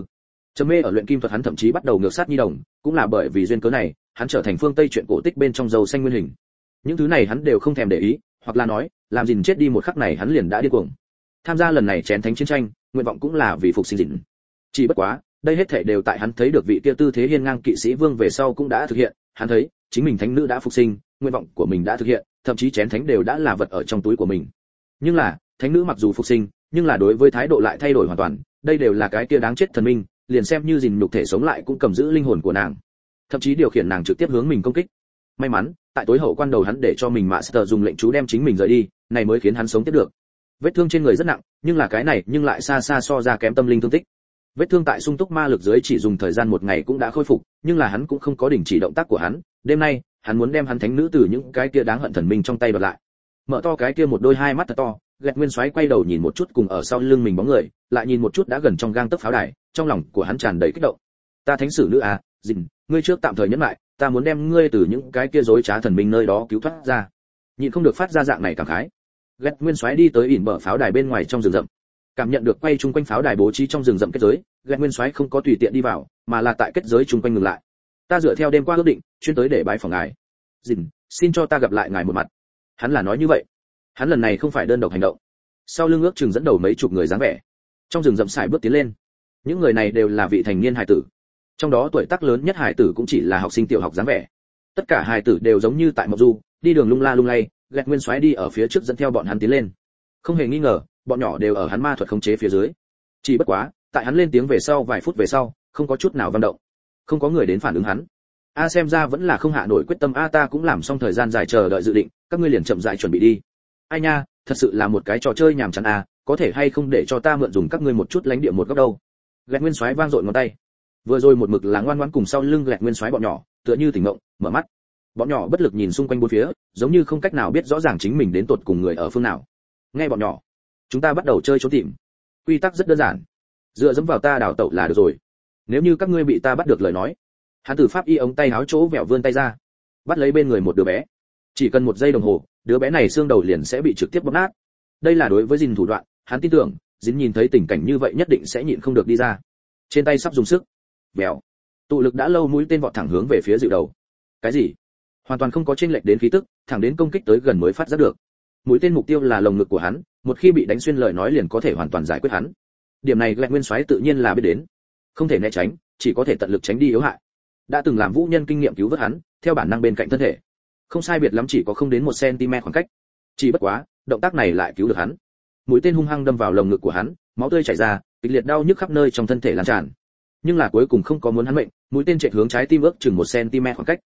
Trầm mê ở luyện kim thuật hắn thậm chí bắt đầu ngược sát nhi đồng, cũng là bởi vì duyên cớ này, hắn trở thành phương Tây truyện cổ tích bên trong dầu xanh nguyên hình. Những thứ này hắn đều không thèm để ý, hoặc là nói, làm Dìn chết đi một khắc này hắn liền đã điên cuồng. Tham gia lần này chén thánh chiến tranh, nguyện vọng cũng là vì phục sinh Dìn. Chỉ bất quá, đây hết thảy đều tại hắn thấy được vị kia tư thế hiên ngang kỵ sĩ vương về sau cũng đã thực hiện, hắn thấy, chính mình thánh nữ đã phục sinh, nguyện vọng của mình đã thực hiện, thậm chí chén thánh đều đã là vật ở trong túi của mình. Nhưng là, thánh nữ mặc dù phục sinh, nhưng là đối với thái độ lại thay đổi hoàn toàn, đây đều là cái kia đáng chết thần minh, liền xem như Dìn nhục thể sống lại cũng cầm giữ linh hồn của nàng, thậm chí điều khiển nàng trực tiếp hướng mình công kích. May mắn, tại tối hậu quan đầu hắn để cho mình Master dùng lệnh chú đem chính mình rời đi, này mới khiến hắn sống tiếp được. Vết thương trên người rất nặng, nhưng là cái này nhưng lại xa xa so ra kém tâm linh thương tích. Vết thương tại sung túc ma lực dưới chỉ dùng thời gian một ngày cũng đã khôi phục, nhưng là hắn cũng không có đình chỉ động tác của hắn. Đêm nay, hắn muốn đem hắn thánh nữ từ những cái kia đáng hận thần minh trong tay đoạt lại. Mở to cái kia một đôi hai mắt thật to, Gẹt Nguyên Soái quay đầu nhìn một chút cùng ở sau lưng mình bóng người, lại nhìn một chút đã gần trong gang tấc pháo đài, trong lòng của hắn tràn đầy kích động. Ta thánh sử nữ à, Dìn, ngươi trước tạm thời nhẫn lại, ta muốn đem ngươi từ những cái kia rối trá thần minh nơi đó cứu thoát ra. Nhịn không được phát ra dạng này cảm khái. Gẹt Nguyên Soái đi tới ỉn bờ pháo đài bên ngoài trong rừng rậm, cảm nhận được quay chung quanh pháo đài bố trí trong rừng rậm kết giới, Gẹt Nguyên Soái không có tùy tiện đi vào, mà là tại kết giới chung quanh ngừng lại. Ta dựa theo đêm qua ước định, chuyên tới để bái phỏng ngài. Dìn, xin cho ta gặp lại ngài một mặt. Hắn là nói như vậy. Hắn lần này không phải đơn độc hành động. Sau lưng ước chừng dẫn đầu mấy chục người dáng vẻ. Trong rừng rậm sải bước tiến lên. Những người này đều là vị thành niên hài tử. Trong đó tuổi tác lớn nhất hài tử cũng chỉ là học sinh tiểu học dáng vẻ. Tất cả hài tử đều giống như tại Mộc Du, đi đường lung la lung lay, Gẹt Nguyên Soái đi ở phía trước dẫn theo bọn hắn tiến lên. Không hề nghi ngờ, bọn nhỏ đều ở hắn ma thuật khống chế phía dưới. Chỉ bất quá, tại hắn lên tiếng về sau vài phút về sau, không có chút nào vận động. Không có người đến phản ứng hắn. A xem ra vẫn là không hạ nổi quyết tâm, a ta cũng làm xong thời gian dài chờ đợi dự định, các ngươi liền chậm rãi chuẩn bị đi. Ai nha, thật sự là một cái trò chơi nhàm chán a, có thể hay không để cho ta mượn dùng các ngươi một chút lãnh địa một góc đâu. Gẹt Nguyên Soái vang dội ngón tay. Vừa rồi một mực là ngoan ngoãn cùng sau lưng Gẹt Nguyên Soái bọn nhỏ, tựa như tỉnh ngộng, mở mắt. Bọn nhỏ bất lực nhìn xung quanh bốn phía, giống như không cách nào biết rõ ràng chính mình đến tột cùng người ở phương nào. Nghe bọn nhỏ, chúng ta bắt đầu chơi trốn tìm. Quy tắc rất đơn giản, dựa dẫm vào ta đào tẩu là được rồi. Nếu như các ngươi bị ta bắt được lời nói, hắn từ pháp y ống tay áo chỗ vẹo vươn tay ra, bắt lấy bên người một đứa bé. Chỉ cần 1 giây đồng hồ, đứa bé này xương đầu liền sẽ bị trực tiếp bóp nát. Đây là đối với Dìn thủ đoạn, hắn tin tưởng, Dìn nhìn thấy tình cảnh như vậy nhất định sẽ nhịn không được đi ra. Trên tay sắp dùng sức, vèo, tụ lực đã lâu mũi tên vọt thẳng hướng về phía dịu đầu. Cái gì? Hoàn toàn không có chênh lệch đến khí tức, thẳng đến công kích tới gần mới phát giác được. Mũi tên mục tiêu là lồng ngực của hắn, một khi bị đánh xuyên lời nói liền có thể hoàn toàn giải quyết hắn. Điểm này Gẹt Nguyên Soái tự nhiên là biết đến, không thể né tránh, chỉ có thể tận lực tránh đi yếu hại. Đã từng làm vũ nhân kinh nghiệm cứu vớt hắn, theo bản năng bên cạnh thân thể, không sai biệt lắm chỉ có không đến 1 cm khoảng cách. Chỉ bất quá, động tác này lại cứu được hắn. Mũi tên hung hăng đâm vào lồng ngực của hắn, máu tươi chảy ra, kịch liệt đau nhức khắp nơi trong thân thể lan tràn. Nhưng là cuối cùng không có muốn hắn mệnh, mũi tên chạy hướng trái tim ước chừng 1 cm khoảng cách.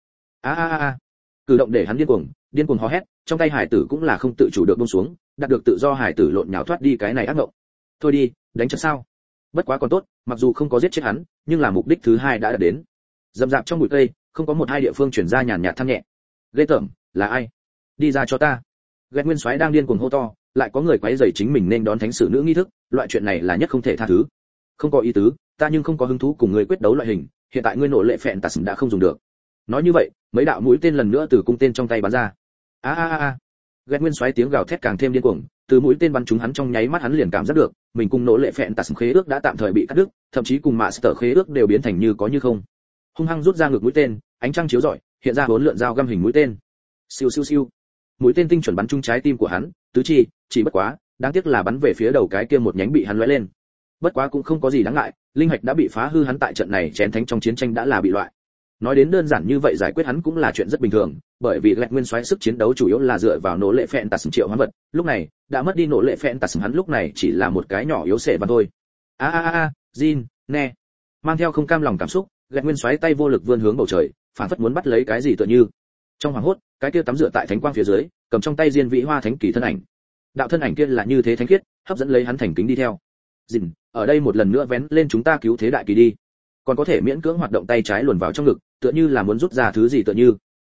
A. Cử động để hắn điên cuồng hò hét, trong tay hải tử cũng là không tự chủ được buông xuống, đạt được tự do hải tử lộn nhào thoát đi cái này ác ngộng. Thôi đi, đánh cho sao? Bất quá còn tốt, mặc dù không có giết chết hắn, nhưng là mục đích thứ hai đã đạt đến. Dầm dạp trong bụi cây, không có một hai địa phương truyền ra nhàn nhạt than nhẹ. Ghê tởm, là ai? Đi ra cho ta. Gẹt Nguyên Soái đang điên cuồng hô to, lại có người quấy rầy chính mình nên đón thánh sử nữ nghi thức, loại chuyện này là nhất không thể tha thứ. Không có ý tứ, ta nhưng không có hứng thú cùng ngươi quyết đấu loại hình, hiện tại ngươi nổ lệ phèn tạt đã không dùng được. Nói như vậy, mấy đạo mũi tên lần nữa từ cung tên trong tay bắn ra. A. Gẹt Nguyên Soái tiếng gào thét càng thêm điên cuồng, từ mũi tên bắn trúng hắn trong nháy mắt hắn liền cảm giác được, mình cùng nổ lệ phèn tạt khế ước đã tạm thời bị cắt đứt, thậm chí cùng Master khế ước đều biến thành như có như không. Hung hăng rút ra ngược mũi tên, ánh trăng chiếu rọi, hiện ra 4 lượn dao găm hình mũi tên. Siêu siêu siêu. Mũi tên tinh chuẩn bắn trúng trái tim của hắn, tứ chi, chỉ bất quá, đáng tiếc là bắn về phía đầu cái kia một nhánh bị hắn lóe lên. Bất quá cũng không có gì đáng ngại, linh hạch đã bị phá hư, hắn tại trận này chén thánh trong chiến tranh đã là bị loại. Nói đến đơn giản như vậy giải quyết hắn cũng là chuyện rất bình thường, bởi vì Gẹt Nguyên Soái sức chiến đấu chủ yếu là dựa vào nổ lệ phèn tạt triệu hoán vật, lúc này, đã mất đi nổ lệ phèn tạt hắn lúc này chỉ là một cái nhỏ yếu xệ văn thôi. Jin, nè. Mang theo không cam lòng cảm xúc, Gẹt Nguyên Soái tay vô lực vươn hướng bầu trời, phản phất muốn bắt lấy cái gì tựa như. Trong hoàng hốt, cái kia tắm rửa tại thánh quang phía dưới, cầm trong tay diên vĩ hoa thánh kỳ thân ảnh. Đạo thân ảnh kia là như thế thánh khiết, hấp dẫn lấy hắn thành kính đi theo. Dìn, ở đây một lần nữa vén lên chúng ta cứu thế đại kỳ đi. Còn có thể miễn cưỡng hoạt động tay trái luồn vào trong ngực, tựa như là muốn rút ra thứ gì tựa như.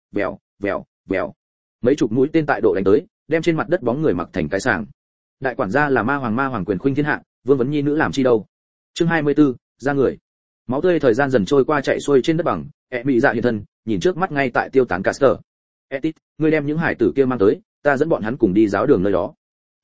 Vèo. Mấy chục mũi tên tại độ đánh tới, đem trên mặt đất bóng người mặc thành cái sàng. Đại quản gia là ma hoàng quyền khuynh thiên hạ, vương vấn nhi nữ làm chi đâu. Chương 24, ra người. Máu tươi thời gian dần trôi qua chạy xuôi trên đất bằng, bị dạ hiện thân, nhìn trước mắt ngay tại tiêu tán Caster. Etit, ngươi đem những hải tử kia mang tới, ta dẫn bọn hắn cùng đi giáo đường nơi đó.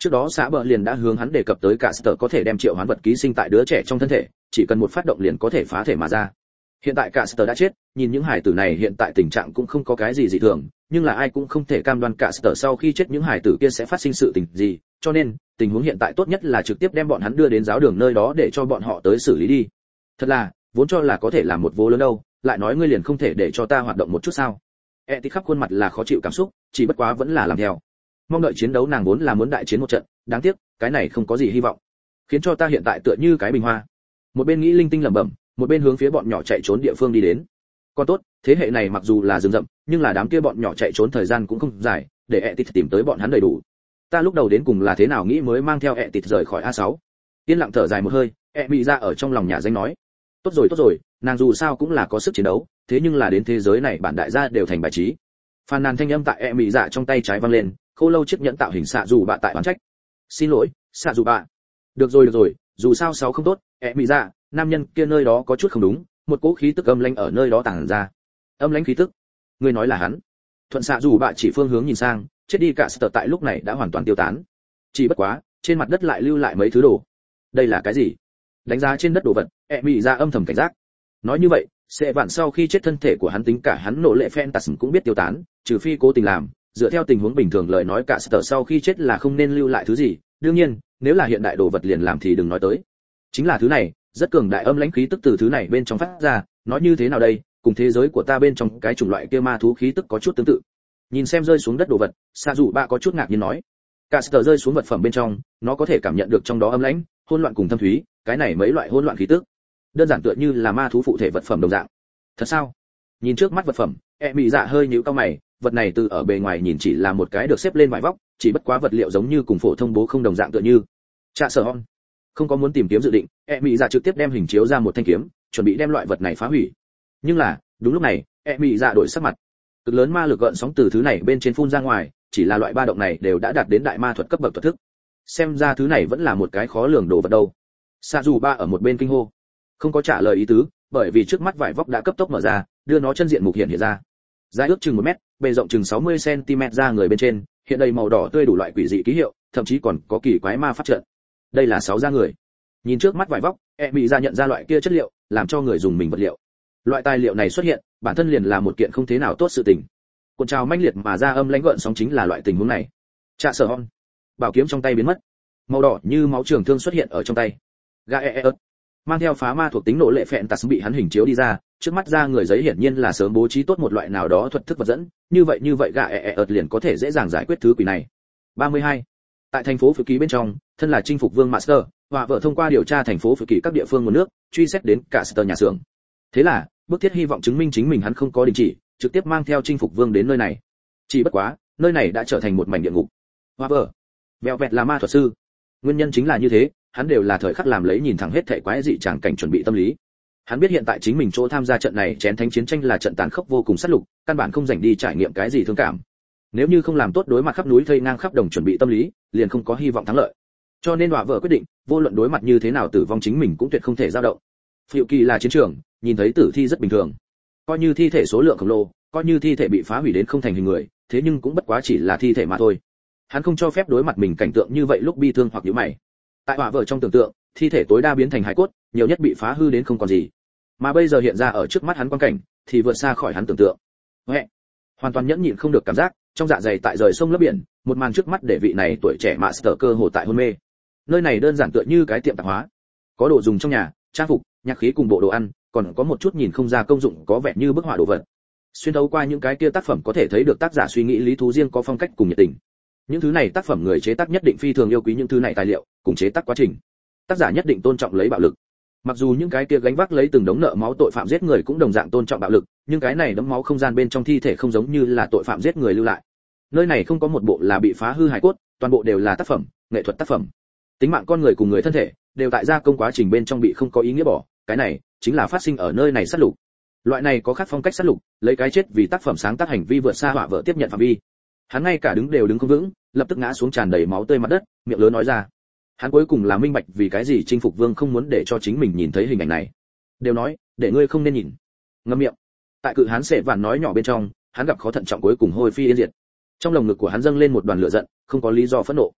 Trước đó xã bờ liền đã hướng hắn đề cập tới cả Sở có thể đem triệu hoán vật ký sinh tại đứa trẻ trong thân thể, chỉ cần một phát động liền có thể phá thể mà ra. Hiện tại cả Sở đã chết, nhìn những hải tử này hiện tại tình trạng cũng không có cái gì dị thường, nhưng là ai cũng không thể cam đoan cả Sở sau khi chết những hải tử kia sẽ phát sinh sự tình gì, cho nên tình huống hiện tại tốt nhất là trực tiếp đem bọn hắn đưa đến giáo đường nơi đó để cho bọn họ tới xử lý đi. Thật là, vốn cho là có thể làm một vô lớn đâu, lại nói ngươi liền không thể để cho ta hoạt động một chút sao? Thì khắp khuôn mặt là khó chịu cảm xúc, chỉ bất quá vẫn là làm theo. Mong đợi chiến đấu nàng vốn là muốn đại chiến một trận, đáng tiếc, cái này không có gì hy vọng. Khiến cho ta hiện tại tựa như cái bình hoa. Một bên nghĩ linh tinh lẩm bẩm, một bên hướng phía bọn nhỏ chạy trốn địa phương đi đến. Còn tốt, thế hệ này mặc dù là rừng rậm, nhưng là đám kia bọn nhỏ chạy trốn thời gian cũng không dài, để Etit tìm tới bọn hắn đầy đủ. Ta lúc đầu đến cùng là thế nào nghĩ mới mang theo Etit rời khỏi A6. Yên lặng thở dài một hơi, Mỹ ra ở trong lòng nhà danh nói: tốt rồi, nàng dù sao cũng là có sức chiến đấu, thế nhưng là đến thế giới này bản đại gia đều thành bài trí. Phàn nàn thanh âm tại Mỹ dạ trong tay trái vang lên, khô lâu chiếc nhẫn tạo hình xạ dù bạ tại oán trách. Xin lỗi, xạ dù bạ. Được rồi, dù sao sáu không tốt, Mỹ dạ, nam nhân kia nơi đó có chút không đúng, một cỗ khí tức âm lãnh ở nơi đó tàng ra. Âm lãnh khí tức? Ngươi nói là hắn? Thuận xạ dù bạ chỉ phương hướng nhìn sang, chết đi cả Sở tại lúc này đã hoàn toàn tiêu tán. Chỉ bất quá, trên mặt đất lại lưu lại mấy thứ đồ. Đây là cái gì? Đánh giá trên đất đồ vật, Mỹ dạ âm thầm cảnh giác. Nói như vậy, sẽ vạn sau khi chết thân thể của hắn tính cả hắn nộ lệ Phantasm cũng biết tiêu tán, trừ phi cố tình làm, dựa theo tình huống bình thường lời nói cả Sở sau khi chết là không nên lưu lại thứ gì, đương nhiên, nếu là hiện đại đồ vật liền làm thì đừng nói tới. Chính là thứ này, rất cường đại âm lãnh khí tức từ thứ này bên trong phát ra, nói như thế nào đây, cùng thế giới của ta bên trong cái chủng loại kia ma thú khí tức có chút tương tự. Nhìn xem rơi xuống đất đồ vật, Sa Dụ Bạ có chút ngạc nhiên nói, cả Sở rơi xuống vật phẩm bên trong, nó có thể cảm nhận được trong đó âm lãnh, hỗn loạn cùng thâm thúy, cái này mấy loại hỗn loạn khí tức, đơn giản tựa như là ma thú phụ thể vật phẩm đồng dạng. Thật sao? Nhìn trước mắt vật phẩm, Mỹ dạ hơi nhíu cau mày, vật này từ ở bề ngoài nhìn chỉ là một cái được xếp lên vải vóc, chỉ bất quá vật liệu giống như cùng phổ thông bố không đồng dạng tựa như. Trạ Sở Hon không có muốn tìm kiếm dự định, Mỹ dạ trực tiếp đem hình chiếu ra một thanh kiếm, chuẩn bị đem loại vật này phá hủy. Nhưng là, đúng lúc này, Mỹ dạ đổi sắc mặt. Cực lớn ma lực gợn sóng từ thứ này bên trên phun ra ngoài, chỉ là loại ba động này đều đã đạt đến đại ma thuật cấp bậc thuật thức. Xem ra thứ này vẫn là một cái khó lường đồ vật đâu. Sa dù ba ở một bên kinh hô, không có trả lời ý tứ, bởi vì trước mắt vải vóc đã cấp tốc mở ra, đưa nó chân diện mục hiện ra. Dài ước chừng 1 mét, bề rộng chừng 60 cm ra người bên trên, hiện đầy màu đỏ tươi đủ loại quỷ dị ký hiệu, thậm chí còn có kỳ quái ma pháp trận. Đây là 6 da người. Nhìn trước mắt vải vóc, Mỹ ra nhận ra loại kia chất liệu, làm cho người dùng mình vật liệu. Loại tài liệu này xuất hiện, bản thân liền là một kiện không thế nào tốt sự tình. Cuộn trào manh liệt mà ra âm lãnh gợn sóng chính là loại tình huống này. Trạ Sở Hon, bảo kiếm trong tay biến mất, màu đỏ như máu trường thương xuất hiện ở trong tay. Gaeet mang theo phá ma thuộc tính nộ lệ phẹn tạt bị hắn hình chiếu đi ra, trước mắt ra người giấy hiển nhiên là sớm bố trí tốt một loại nào đó thuật thức vật dẫn, như vậy Gaeet liền có thể dễ dàng giải quyết thứ quỷ này. 32. Tại thành phố Phự Kỳ bên trong, thân là chinh phục vương Master, và vợ thông qua điều tra thành phố Phự Kỳ các địa phương nguồn nước, truy xét đến cả Sở nhà xưởng. Thế là, bức thiết hy vọng chứng minh chính mình hắn không có đình chỉ, trực tiếp mang theo chinh phục vương đến nơi này. Chỉ bất quá, nơi này đã trở thành một mảnh địa ngục. Hoa vợ, vẹo vẹt là ma thuật sư. Nguyên nhân chính là như thế, hắn đều là thời khắc làm lấy nhìn thẳng hết thảy quái dị tràng cảnh chuẩn bị tâm lý. Hắn biết hiện tại chính mình chỗ tham gia trận này chén thánh chiến tranh là trận tàn khốc vô cùng sát lục, căn bản không dành đi trải nghiệm cái gì thương cảm. Nếu như không làm tốt đối mặt khắp núi thây ngang khắp đồng chuẩn bị tâm lý, liền không có hy vọng thắng lợi. Cho nên Hỏa Vợ quyết định, vô luận đối mặt như thế nào tử vong chính mình cũng tuyệt không thể dao động. Phiệu Kỳ là chiến trường, nhìn thấy tử thi rất bình thường. Coi như thi thể số lượng khổng lồ, coi như thi thể bị phá hủy đến không thành hình người, thế nhưng cũng bất quá chỉ là thi thể mà thôi. Hắn không cho phép đối mặt mình cảnh tượng như vậy lúc bi thương hoặc nhíu mày. Tại Hỏa Vợ trong tưởng tượng, thi thể tối đa biến thành hài cốt, nhiều nhất bị phá hư đến không còn gì. Mà bây giờ hiện ra ở trước mắt hắn quan cảnh, thì vượt xa khỏi hắn tưởng tượng. Huệ, hoàn toàn nhẫn nhịn không được cảm giác, trong dạ dày tại rời sông lấp biển, một màn trước mắt để vị này tuổi trẻ Master cơ hồ tại hôn mê. Nơi này đơn giản tựa như cái tiệm tạp hóa, có đồ dùng trong nhà, trang phục, nhạc khí cùng bộ đồ ăn, còn có một chút nhìn không ra công dụng có vẻ như bức họa đồ vật. Xuyên thấu qua những cái kia tác phẩm có thể thấy được tác giả suy nghĩ lý thú riêng có phong cách cùng nhiệt tình. Những thứ này tác phẩm người chế tác nhất định phi thường yêu quý những thứ này tài liệu, cùng chế tác quá trình. Tác giả nhất định tôn trọng lấy bạo lực. Mặc dù những cái kia gánh vác lấy từng đống nợ máu tội phạm giết người cũng đồng dạng tôn trọng bạo lực, nhưng cái này đẫm máu không gian bên trong thi thể không giống như là tội phạm giết người lưu lại. Nơi này không có một bộ là bị phá hư hài cốt, toàn bộ đều là tác phẩm, nghệ thuật tác phẩm. Tính mạng con người cùng người thân thể đều tại gia công quá trình bên trong bị không có ý nghĩa bỏ, cái này chính là phát sinh ở nơi này sát lục. Loại này có khác phong cách sát lục, lấy cái chết vì tác phẩm sáng tác hành vi vượt xa Hỏa Vợ tiếp nhận phạm vi. Hắn ngay cả đứng đều đứng không vững, lập tức ngã xuống tràn đầy máu tươi mặt đất, miệng lớn nói ra. Hắn cuối cùng là minh bạch vì cái gì chinh phục vương không muốn để cho chính mình nhìn thấy hình ảnh này. Đều nói, để ngươi không nên nhìn. Ngậm miệng. Tại cự hán sệ vạn nói nhỏ bên trong, hắn gặp khó thận trọng cuối cùng hôi phi yên diệt. Trong lồng ngực của hắn dâng lên một đoàn lửa giận, không có lý do phẫn nộ.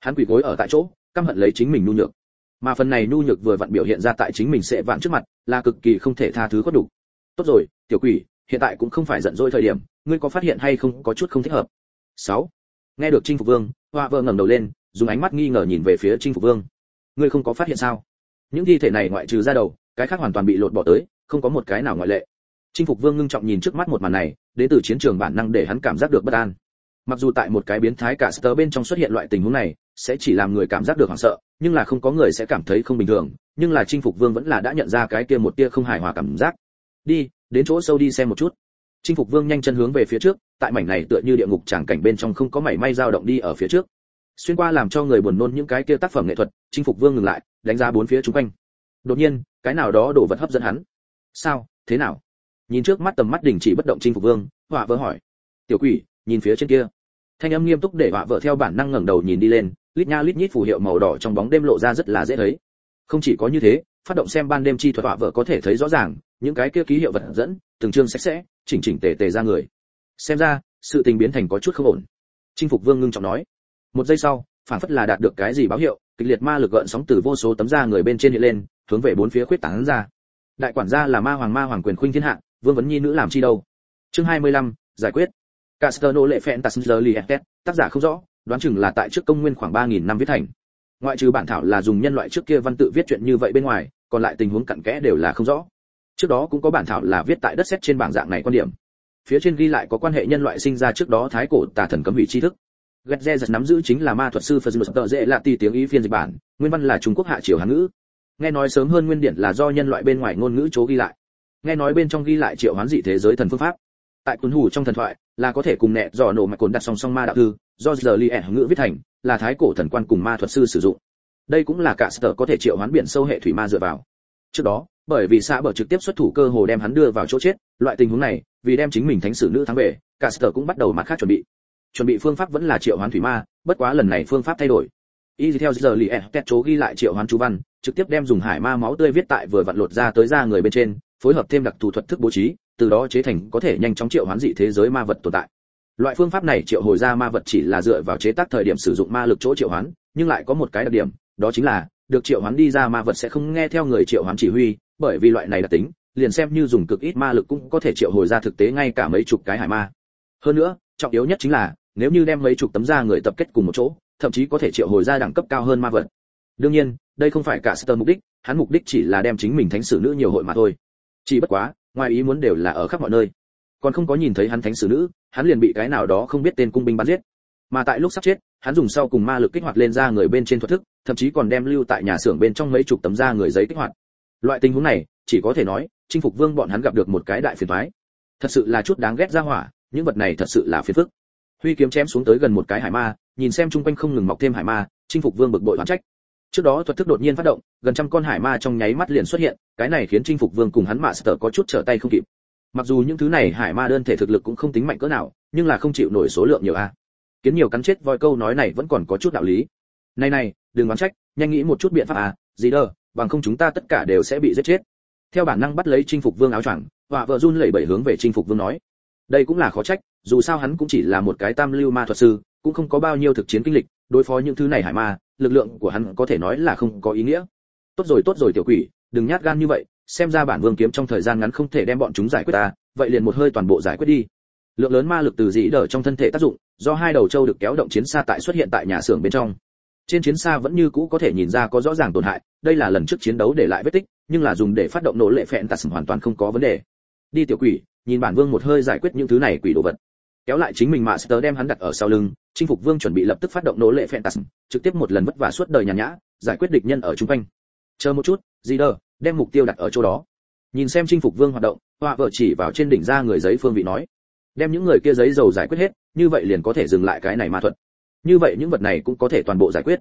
Hắn quỳ gối ở tại chỗ, căm hận lấy chính mình nhu nhược. Mà phần này nhu nhược vừa vặn biểu hiện ra tại chính mình sẽ vạn trước mặt, là cực kỳ không thể tha thứ có đủ. Tốt rồi, tiểu quỷ, hiện tại cũng không phải giận dỗi thời điểm, ngươi có phát hiện hay không có chút không thích hợp. 6. Nghe được Chinh Phục Vương, Họa Vợ ngẩng đầu lên, dùng ánh mắt nghi ngờ nhìn về phía Chinh Phục Vương. Ngươi không có phát hiện sao? Những thi thể này ngoại trừ da đầu, cái khác hoàn toàn bị lột bỏ tới, không có một cái nào ngoại lệ. Chinh Phục Vương ngưng trọng nhìn trước mắt một màn này, đến từ chiến trường bản năng để hắn cảm giác được bất an. Mặc dù tại một cái biến thái cả Caster bên trong xuất hiện loại tình huống này, sẽ chỉ làm người cảm giác được hoảng sợ, nhưng là không có người sẽ cảm thấy không bình thường, nhưng là Chinh Phục Vương vẫn là đã nhận ra cái kia một tia không hài hòa cảm giác. Đi, đến chỗ sâu đi xem một chút. Chinh Phục Vương nhanh chân hướng về phía trước, tại mảnh này tựa như địa ngục tràng cảnh bên trong không có mảy may dao động đi ở phía trước. Xuyên qua làm cho người buồn nôn những cái kia tác phẩm nghệ thuật, Chinh Phục Vương ngừng lại, đánh giá bốn phía xung quanh. Đột nhiên, cái nào đó đổ vật hấp dẫn hắn. Sao, thế nào? Nhìn trước mắt tầm mắt đình chỉ bất động Chinh Phục Vương, Họa Vợ hỏi. Tiểu quỷ, nhìn phía trên kia. Thanh âm nghiêm túc để Họa Vợ theo bản năng ngẩng đầu nhìn đi lên, lít nha lít nhít phù hiệu màu đỏ trong bóng đêm lộ ra rất là dễ thấy. Không chỉ có như thế, phát động xem ban đêm chi thuật Họa Vợ có thể thấy rõ ràng, những cái kia ký hiệu vật dẫn, từng chương sạch sẽ, chỉnh chỉnh tề tề ra người. Xem ra, sự tình biến thành có chút không ổn. Chinh Phục Vương ngưng trọng nói. Một giây sau, phản phất là đạt được cái gì báo hiệu, kịch liệt ma lực gợn sóng từ vô số tấm da người bên trên hiện lên, hướng về bốn phía khuyết tán ra. Đại quản gia là ma hoàng quyền khuynh thiên hạ, Vương vấn nhi nữ làm chi đâu. Chương 25, giải quyết. Casterno lệ phẹn Tasmlerliet, tác giả không rõ, đoán chừng là tại trước công nguyên khoảng 3000 năm viết thành. Ngoại trừ bản thảo là dùng nhân loại trước kia văn tự viết chuyện như vậy bên ngoài, còn lại tình huống cặn kẽ đều là không rõ. Trước đó cũng có bản thảo là viết tại đất sét trên bảng dạng này quan điểm. Phía trên ghi lại có quan hệ nhân loại sinh ra trước đó thái cổ tà thần cấm hủy tri thức. Getze nắm giữ chính là ma thuật sư Phật dễ lạ ti tiếng ý phiên dịch bản, nguyên văn là Trung Quốc hạ triều Hán ngữ. Nghe nói sớm hơn nguyên điển là do nhân loại bên ngoài ngôn ngữ chố ghi lại. Nghe nói bên trong ghi lại triệu hoán dị thế giới thần phương pháp. Tại Tuấn Hủ trong thần thoại là có thể cùng nẹ dò nổ mạch cồn đặt song song ma đạo thư, do giờ li ngữ viết thành, là thái cổ thần quan cùng ma thuật sư sử dụng. Đây cũng là cả sở có thể triệu hoán biển sâu hệ thủy ma dựa vào. Trước đó, bởi vì xã bờ trực tiếp xuất thủ cơ hồ đem hắn đưa vào chỗ chết, loại tình huống này, vì đem chính mình thánh sử nữ thắng về, cả sở cũng bắt đầu mặt khác chuẩn bị phương pháp vẫn là triệu hoán thủy ma, bất quá lần này phương pháp thay đổi. Y theo giờ li chố ghi lại triệu hoán chú văn, trực tiếp đem dùng hải ma máu tươi viết tại vừa vặn lột ra tới da người bên trên, phối hợp thêm đặc thù thuật thức bố trí, từ đó chế thành có thể nhanh chóng triệu hoán dị thế giới ma vật tồn tại. Loại phương pháp này triệu hồi ra ma vật chỉ là dựa vào chế tác thời điểm sử dụng ma lực chỗ triệu hoán, nhưng lại có một cái đặc điểm, đó chính là được triệu hoán đi ra ma vật sẽ không nghe theo người triệu hoán chỉ huy, bởi vì loại này đặc tính, liền xem như dùng cực ít ma lực cũng có thể triệu hồi ra thực tế ngay cả mấy chục cái hải ma. Hơn nữa, trọng yếu nhất chính là, nếu như đem mấy chục tấm da người tập kết cùng một chỗ, thậm chí có thể triệu hồi ra đẳng cấp cao hơn ma vật. Đương nhiên, đây không phải cả Star mục đích, hắn mục đích chỉ là đem chính mình thánh sử nữ nhiều hội mà thôi. Chỉ bất quá, ngoài ý muốn đều là ở khắp mọi nơi. Còn không có nhìn thấy hắn thánh sử nữ, hắn liền bị cái nào đó không biết tên cung binh bắn giết. Mà tại lúc sắp chết, hắn dùng sau cùng ma lực kích hoạt lên da người bên trên thuật thức, thậm chí còn đem lưu tại nhà xưởng bên trong mấy chục tấm da người giấy kích hoạt. Loại tình huống này, chỉ có thể nói, Chinh Phục Vương bọn hắn gặp được một cái đại phiền toái. Thật sự là chút đáng ghét ra hỏa, những vật này thật sự là phiền phức. Huy kiếm chém xuống tới gần một cái hải ma, nhìn xem chung quanh không ngừng mọc thêm hải ma, Chinh Phục Vương bực bội oán trách. Trước đó thuật thức đột nhiên phát động, gần trăm con hải ma trong nháy mắt liền xuất hiện, cái này khiến Chinh Phục Vương cùng hắn mạ sở có chút trở tay không kịp. Mặc dù những thứ này hải ma đơn thể thực lực cũng không tính mạnh cỡ nào, nhưng là không chịu nổi số lượng nhiều a. Kiến nhiều cắn chết voi câu nói này vẫn còn có chút đạo lý. Này, đừng oán trách, nhanh nghĩ một chút biện pháp à, gì đâu, bằng không chúng ta tất cả đều sẽ bị giết chết. Theo bản năng bắt lấy Chinh Phục Vương áo choàng, Họa Vợ run lẩy bẩy hướng về Chinh Phục Vương nói. Đây cũng là khó trách, dù sao hắn cũng chỉ là một cái tam lưu ma thuật sư, cũng không có bao nhiêu thực chiến kinh lịch, đối phó những thứ này hải ma, lực lượng của hắn có thể nói là không có ý nghĩa. Tốt rồi tiểu quỷ, đừng nhát gan như vậy, xem ra bản vương kiếm trong thời gian ngắn không thể đem bọn chúng giải quyết ta, vậy liền một hơi toàn bộ giải quyết đi. Lượng lớn ma lực từ dĩ đỡ trong thân thể tác dụng, do hai đầu châu được kéo động chiến xa tại xuất hiện tại nhà xưởng bên trong. Trên chiến xa vẫn như cũ có thể nhìn ra có rõ ràng tổn hại, đây là lần trước chiến đấu để lại vết tích, nhưng là dùng để phát động nổ lệ phẹn tạt hoàn toàn không có vấn đề. Đi tiểu quỷ, nhìn bản vương một hơi giải quyết những thứ này quỷ đồ vật. Kéo lại chính mình Master đem hắn đặt ở sau lưng, Chinh Phục Vương chuẩn bị lập tức phát động nổ lệ phẹn tạt, trực tiếp một lần vất vả suốt đời nhàn nhã, giải quyết địch nhân ở chung quanh. Chờ một chút, gì đâu, đem mục tiêu đặt ở chỗ đó. Nhìn xem Chinh Phục Vương hoạt động, Họa Vợ chỉ vào trên đỉnh ra người giấy phương vị nói, đem những người kia giấy dầu giải quyết hết, như vậy liền có thể dừng lại cái này ma thuật. Như vậy những vật này cũng có thể toàn bộ giải quyết.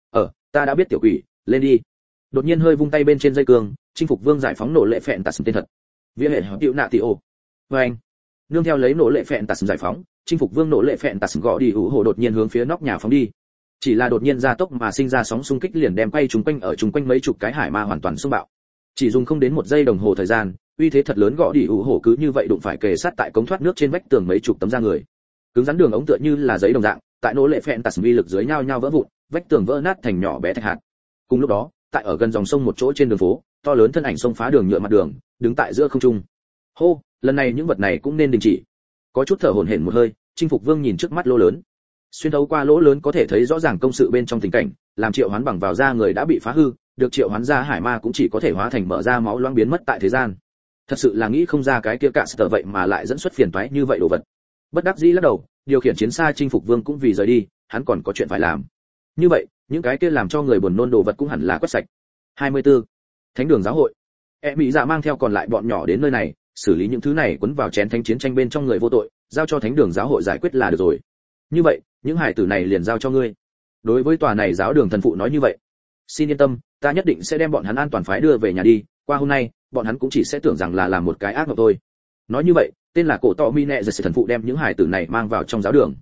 Ta đã biết tiểu quỷ, lên đi. Đột nhiên hơi vung tay bên trên dây cương, Chinh Phục Vương giải phóng nổ lệ phẹn tạt tên thật. Vía hệ hữu nạ tỷ ô. Anh. Nương theo lấy nổ lệ phẹn tạt giải phóng, Chinh Phục Vương nổ lệ phẹn tạt gõ đi hữu hồ đột nhiên hướng phía nóc nhà phóng đi. Chỉ là đột nhiên gia tốc mà sinh ra sóng xung kích liền đem quay chúng quanh ở chung quanh mấy chục cái hải ma hoàn toàn xung bạo. Chỉ dùng không đến một giây đồng hồ thời gian, uy thế thật lớn gõ đi hữu hồ cứ như vậy đụng phải kề sát tại cống thoát nước trên vách tường mấy chục tấm da người. Cứng rắn đường ống tựa như là giấy đồng dạng, tại nổ lệ phẹn tạt uy lực dưới nhau nhau vỡ vụn, vách tường vỡ nát thành nhỏ bé thạch hạt. Cùng lúc đó, tại ở gần dòng sông một chỗ trên đường phố, to lớn thân ảnh xông phá đường nhựa mặt đường, đứng tại giữa không trung. Hô, lần này những vật này cũng nên đình chỉ. Có chút thở hổn hển một hơi, Chinh Phục Vương nhìn trước mắt lỗ lớn. Xuyên thấu qua lỗ lớn có thể thấy rõ ràng công sự bên trong tình cảnh, làm triệu hoán bằng vào da người đã bị phá hư, được triệu hoán ra hải ma cũng chỉ có thể hóa thành mở ra máu loãng biến mất tại thế gian. Thật sự là nghĩ không ra cái kia cạ sở vậy mà lại dẫn xuất phiền toái như vậy đồ vật. Bất đắc dĩ lắc đầu, điều khiển chiến xa Chinh Phục Vương cũng vì rời đi, hắn còn có chuyện phải làm. Như vậy, những cái kia làm cho người buồn nôn đồ vật cũng hẳn là quét sạch. 24. Thánh đường giáo hội. Mỹ Dạ mang theo còn lại bọn nhỏ đến nơi này, xử lý những thứ này quấn vào chén thánh chiến tranh bên trong người vô tội, giao cho thánh đường giáo hội giải quyết là được rồi. Như vậy, những hải tử này liền giao cho ngươi. Đối với tòa này giáo đường thần phụ nói như vậy. Xin yên tâm, ta nhất định sẽ đem bọn hắn an toàn phái đưa về nhà đi, qua hôm nay, bọn hắn cũng chỉ sẽ tưởng rằng là làm một cái ác mộng thôi. Nói như vậy, tên là cổ tọ mi nẹ giật thần phụ đem những hải tử này mang vào trong giáo đường.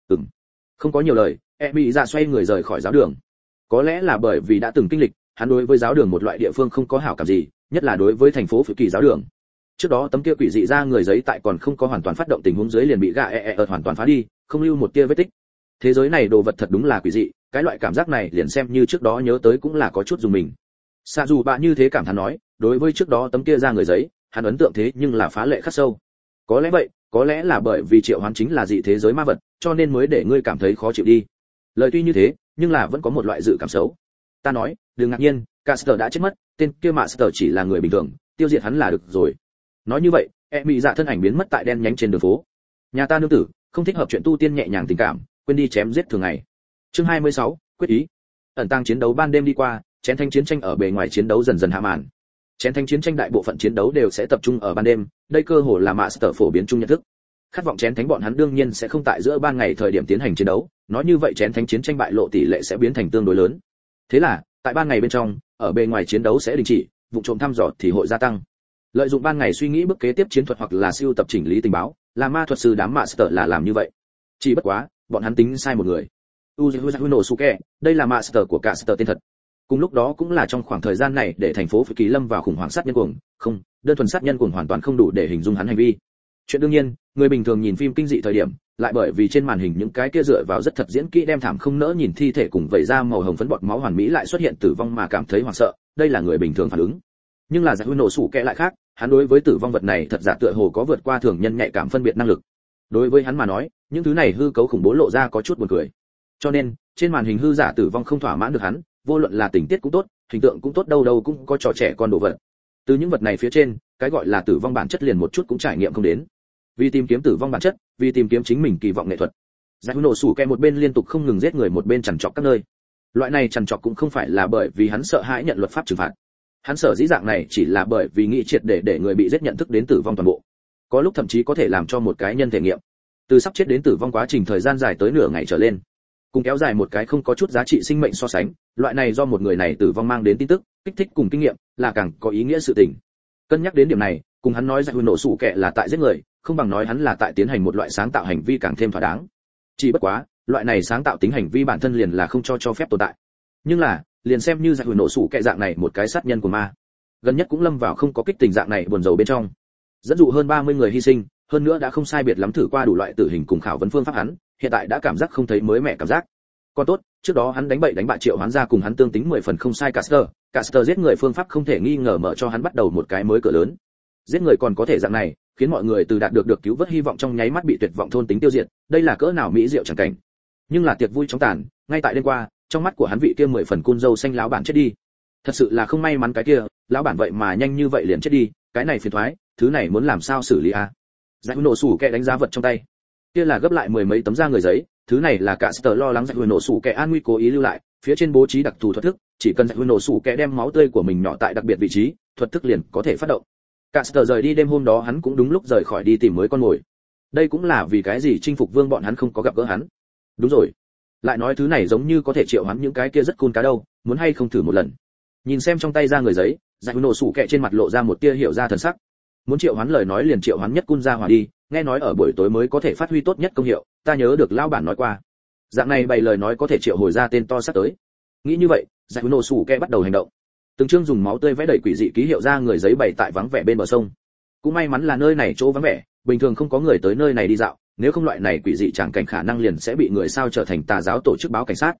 Không có nhiều lời, Mỹ Dạ xoay người rời khỏi giáo đường. Có lẽ là bởi vì đã từng kinh lịch, hắn đối với giáo đường một loại địa phương không có hảo cảm gì, nhất là đối với thành phố Phự Kỳ giáo đường. Trước đó tấm kia quỷ dị ra người giấy tại còn không có hoàn toàn phát động tình huống dưới liền bị hoàn toàn phá đi, không lưu một tia vết tích. Thế giới này đồ vật thật đúng là quỷ dị, cái loại cảm giác này liền xem như trước đó nhớ tới cũng là có chút dùng mình. Sa dù bạn như thế cảm thán nói, đối với trước đó tấm kia ra người giấy, hắn ấn tượng thế nhưng là phá lệ khắc sâu. Có lẽ vậy, có lẽ là bởi vì triệu hoán chính là dị thế giới ma vật, cho nên mới để ngươi cảm thấy khó chịu đi. Lời tuy như thế, nhưng là vẫn có một loại dự cảm xấu. Ta nói, đừng ngạc nhiên, Caster đã chết mất, tên kia Master chỉ là người bình thường, tiêu diệt hắn là được rồi. Nói như vậy, Mỹ Dạ thân ảnh biến mất tại đen nhánh trên đường phố. Nhà ta nương tử, không thích hợp chuyện tu tiên nhẹ nhàng tình cảm, quên đi chém giết thường ngày. Chương 26, quyết ý. Ẩn tàng chiến đấu ban đêm đi qua, chén thánh chiến tranh ở bề ngoài chiến đấu dần dần hạ màn. Chén thánh chiến tranh đại bộ phận chiến đấu đều sẽ tập trung ở ban đêm, đây cơ hồ là Master phổ biến chung nhận thức. Khát vọng chén thánh bọn hắn đương nhiên sẽ không tại giữa ban ngày thời điểm tiến hành chiến đấu, nói như vậy chén thánh chiến tranh bại lộ tỷ lệ sẽ biến thành tương đối lớn. Thế là, tại ban ngày bên trong, ở bề ngoài chiến đấu sẽ đình chỉ, vụ trộm thăm dò thì hội gia tăng. Lợi dụng ban ngày suy nghĩ bước kế tiếp chiến thuật hoặc là siêu tập chỉnh lý tình báo, là ma thuật sư đám Master là làm như vậy. Chỉ bất quá, bọn hắn tính sai một người. Uzunosuke, đây là Master của Caster tên thật. Cùng lúc đó cũng là trong khoảng thời gian này để thành phố Phự Kỳ lâm vào khủng hoảng sát nhân cuồng, không, đơn thuần sát nhân cuồng hoàn toàn không đủ để hình dung hắn hành vi. Chuyện đương nhiên, người bình thường nhìn phim kinh dị thời điểm, lại bởi vì trên màn hình những cái kia dựa vào rất thật diễn kỹ đem thảm không nỡ nhìn thi thể cùng vẩy ra màu hồng phấn bọt máu hoàn mỹ lại xuất hiện tử vong mà cảm thấy hoảng sợ, đây là người bình thường phản ứng. Nhưng là Giải Nổ Sủ Kẻ lại khác, hắn đối với tử vong vật này thật giả tựa hồ có vượt qua thường nhân nhạy cảm phân biệt năng lực. Đối với hắn mà nói, những thứ này hư cấu khủng bố lộ ra có chút buồn cười. Cho nên, trên màn hình hư giả tử vong không thỏa mãn được hắn, vô luận là tình tiết cũng tốt, hình tượng cũng tốt, đâu đâu cũng có trò trẻ con đồ vật. Từ những vật này phía trên, cái gọi là tử vong bản chất liền một chút cũng trải nghiệm không đến. Vì tìm kiếm tử vong bản chất, vì tìm kiếm chính mình kỳ vọng nghệ thuật, Giải Nổ Sủ Kẻ một bên liên tục không ngừng giết người một bên chằn trọc các nơi. Loại này chằn trọc cũng không phải là bởi vì hắn sợ hãi nhận luật pháp trừng phạt. Hắn sở dĩ dạng này chỉ là bởi vì nghĩ triệt để người bị giết nhận thức đến tử vong toàn bộ. Có lúc thậm chí có thể làm cho một cái nhân thể nghiệm. Từ sắp chết đến tử vong quá trình thời gian dài tới nửa ngày trở lên. Cùng kéo dài một cái không có chút giá trị sinh mệnh so sánh, loại này do một người này tử vong mang đến tin tức, kích thích cùng kinh nghiệm, là càng có ý nghĩa sự tình. Cân nhắc đến điểm này, cùng hắn nói Giải Nổ Sủ Kẻ là tại giết người, không bằng nói hắn là tại tiến hành một loại sáng tạo hành vi càng thêm thỏa đáng. Chỉ bất quá, loại này sáng tạo tính hành vi bản thân liền là không cho phép tồn tại. Nhưng là, liền xem như Giải Nổ Sủ Kẻ dạng này một cái sát nhân của ma, gần nhất cũng lâm vào không có kích tình dạng này buồn rầu bên trong. Dẫn dụ hơn 30 người hy sinh, hơn nữa đã không sai biệt lắm thử qua đủ loại tử hình cùng khảo vấn phương pháp hắn, hiện tại đã cảm giác không thấy mới mẻ cảm giác. Còn tốt, trước đó hắn đánh bậy đánh bạ triệu hoán ra cùng hắn tương tính 10 phần không sai Caster giết người phương pháp không thể nghi ngờ mở cho hắn bắt đầu một cái mới cửa lớn. Giết người còn có thể dạng này, khiến mọi người từ đạt được cứu vớt hy vọng trong nháy mắt bị tuyệt vọng thôn tính tiêu diệt, đây là cỡ nào mỹ diệu chẳng cảnh. Nhưng là tiệc vui chóng tàn, ngay tại đêm qua, trong mắt của hắn vị kia 10 phần cun dâu xanh lão bản chết đi. Thật sự là không may mắn cái kia, lão bản vậy mà nhanh như vậy liền chết đi, cái này phiền toái, thứ này muốn làm sao xử lý a? Giải Nổ Sủ Kẻ đánh giá vật trong tay. Kia là gấp lại mười mấy tấm da người giấy, thứ này là Caster lo lắng Giải Nổ Sủ Kẻ an nguy cố ý lưu lại, phía trên bố trí đặc thù thuật thức, chỉ cần Giải Nổ Sủ Kẻ đem máu tươi của mình nhỏ tại đặc biệt vị trí, thuật thức liền có thể phát động. Caster rời đi đêm hôm đó hắn cũng đúng lúc rời khỏi đi tìm mới con mồi. Đây cũng là vì cái gì Chinh Phục Vương bọn hắn không có gặp gỡ hắn. Đúng rồi. Lại nói thứ này giống như có thể triệu hoán những cái kia rất cool cá đâu, muốn hay không thử một lần. Nhìn xem trong tay ra người giấy, Giải Nổ Sủ Kẻ trên mặt lộ ra một tia hiểu ra thần sắc. Muốn triệu hoán lời nói liền triệu hoán nhất cool ra hỏa đi, nghe nói ở buổi tối mới có thể phát huy tốt nhất công hiệu, ta nhớ được lão bản nói qua. Dạng này bày lời nói có thể triệu hồi ra tên to sắp tới. Nghĩ như vậy, Giải Nổ Sủ Kẻ bắt đầu hành động. Từng chương dùng máu tươi vẽ đầy quỷ dị ký hiệu ra người giấy bày tại vắng vẻ bên bờ sông. Cũng may mắn là nơi này chỗ vắng vẻ, bình thường không có người tới nơi này đi dạo, nếu không loại này quỷ dị chẳng cảnh khả năng liền sẽ bị người sao trở thành tà giáo tổ chức báo cảnh sát.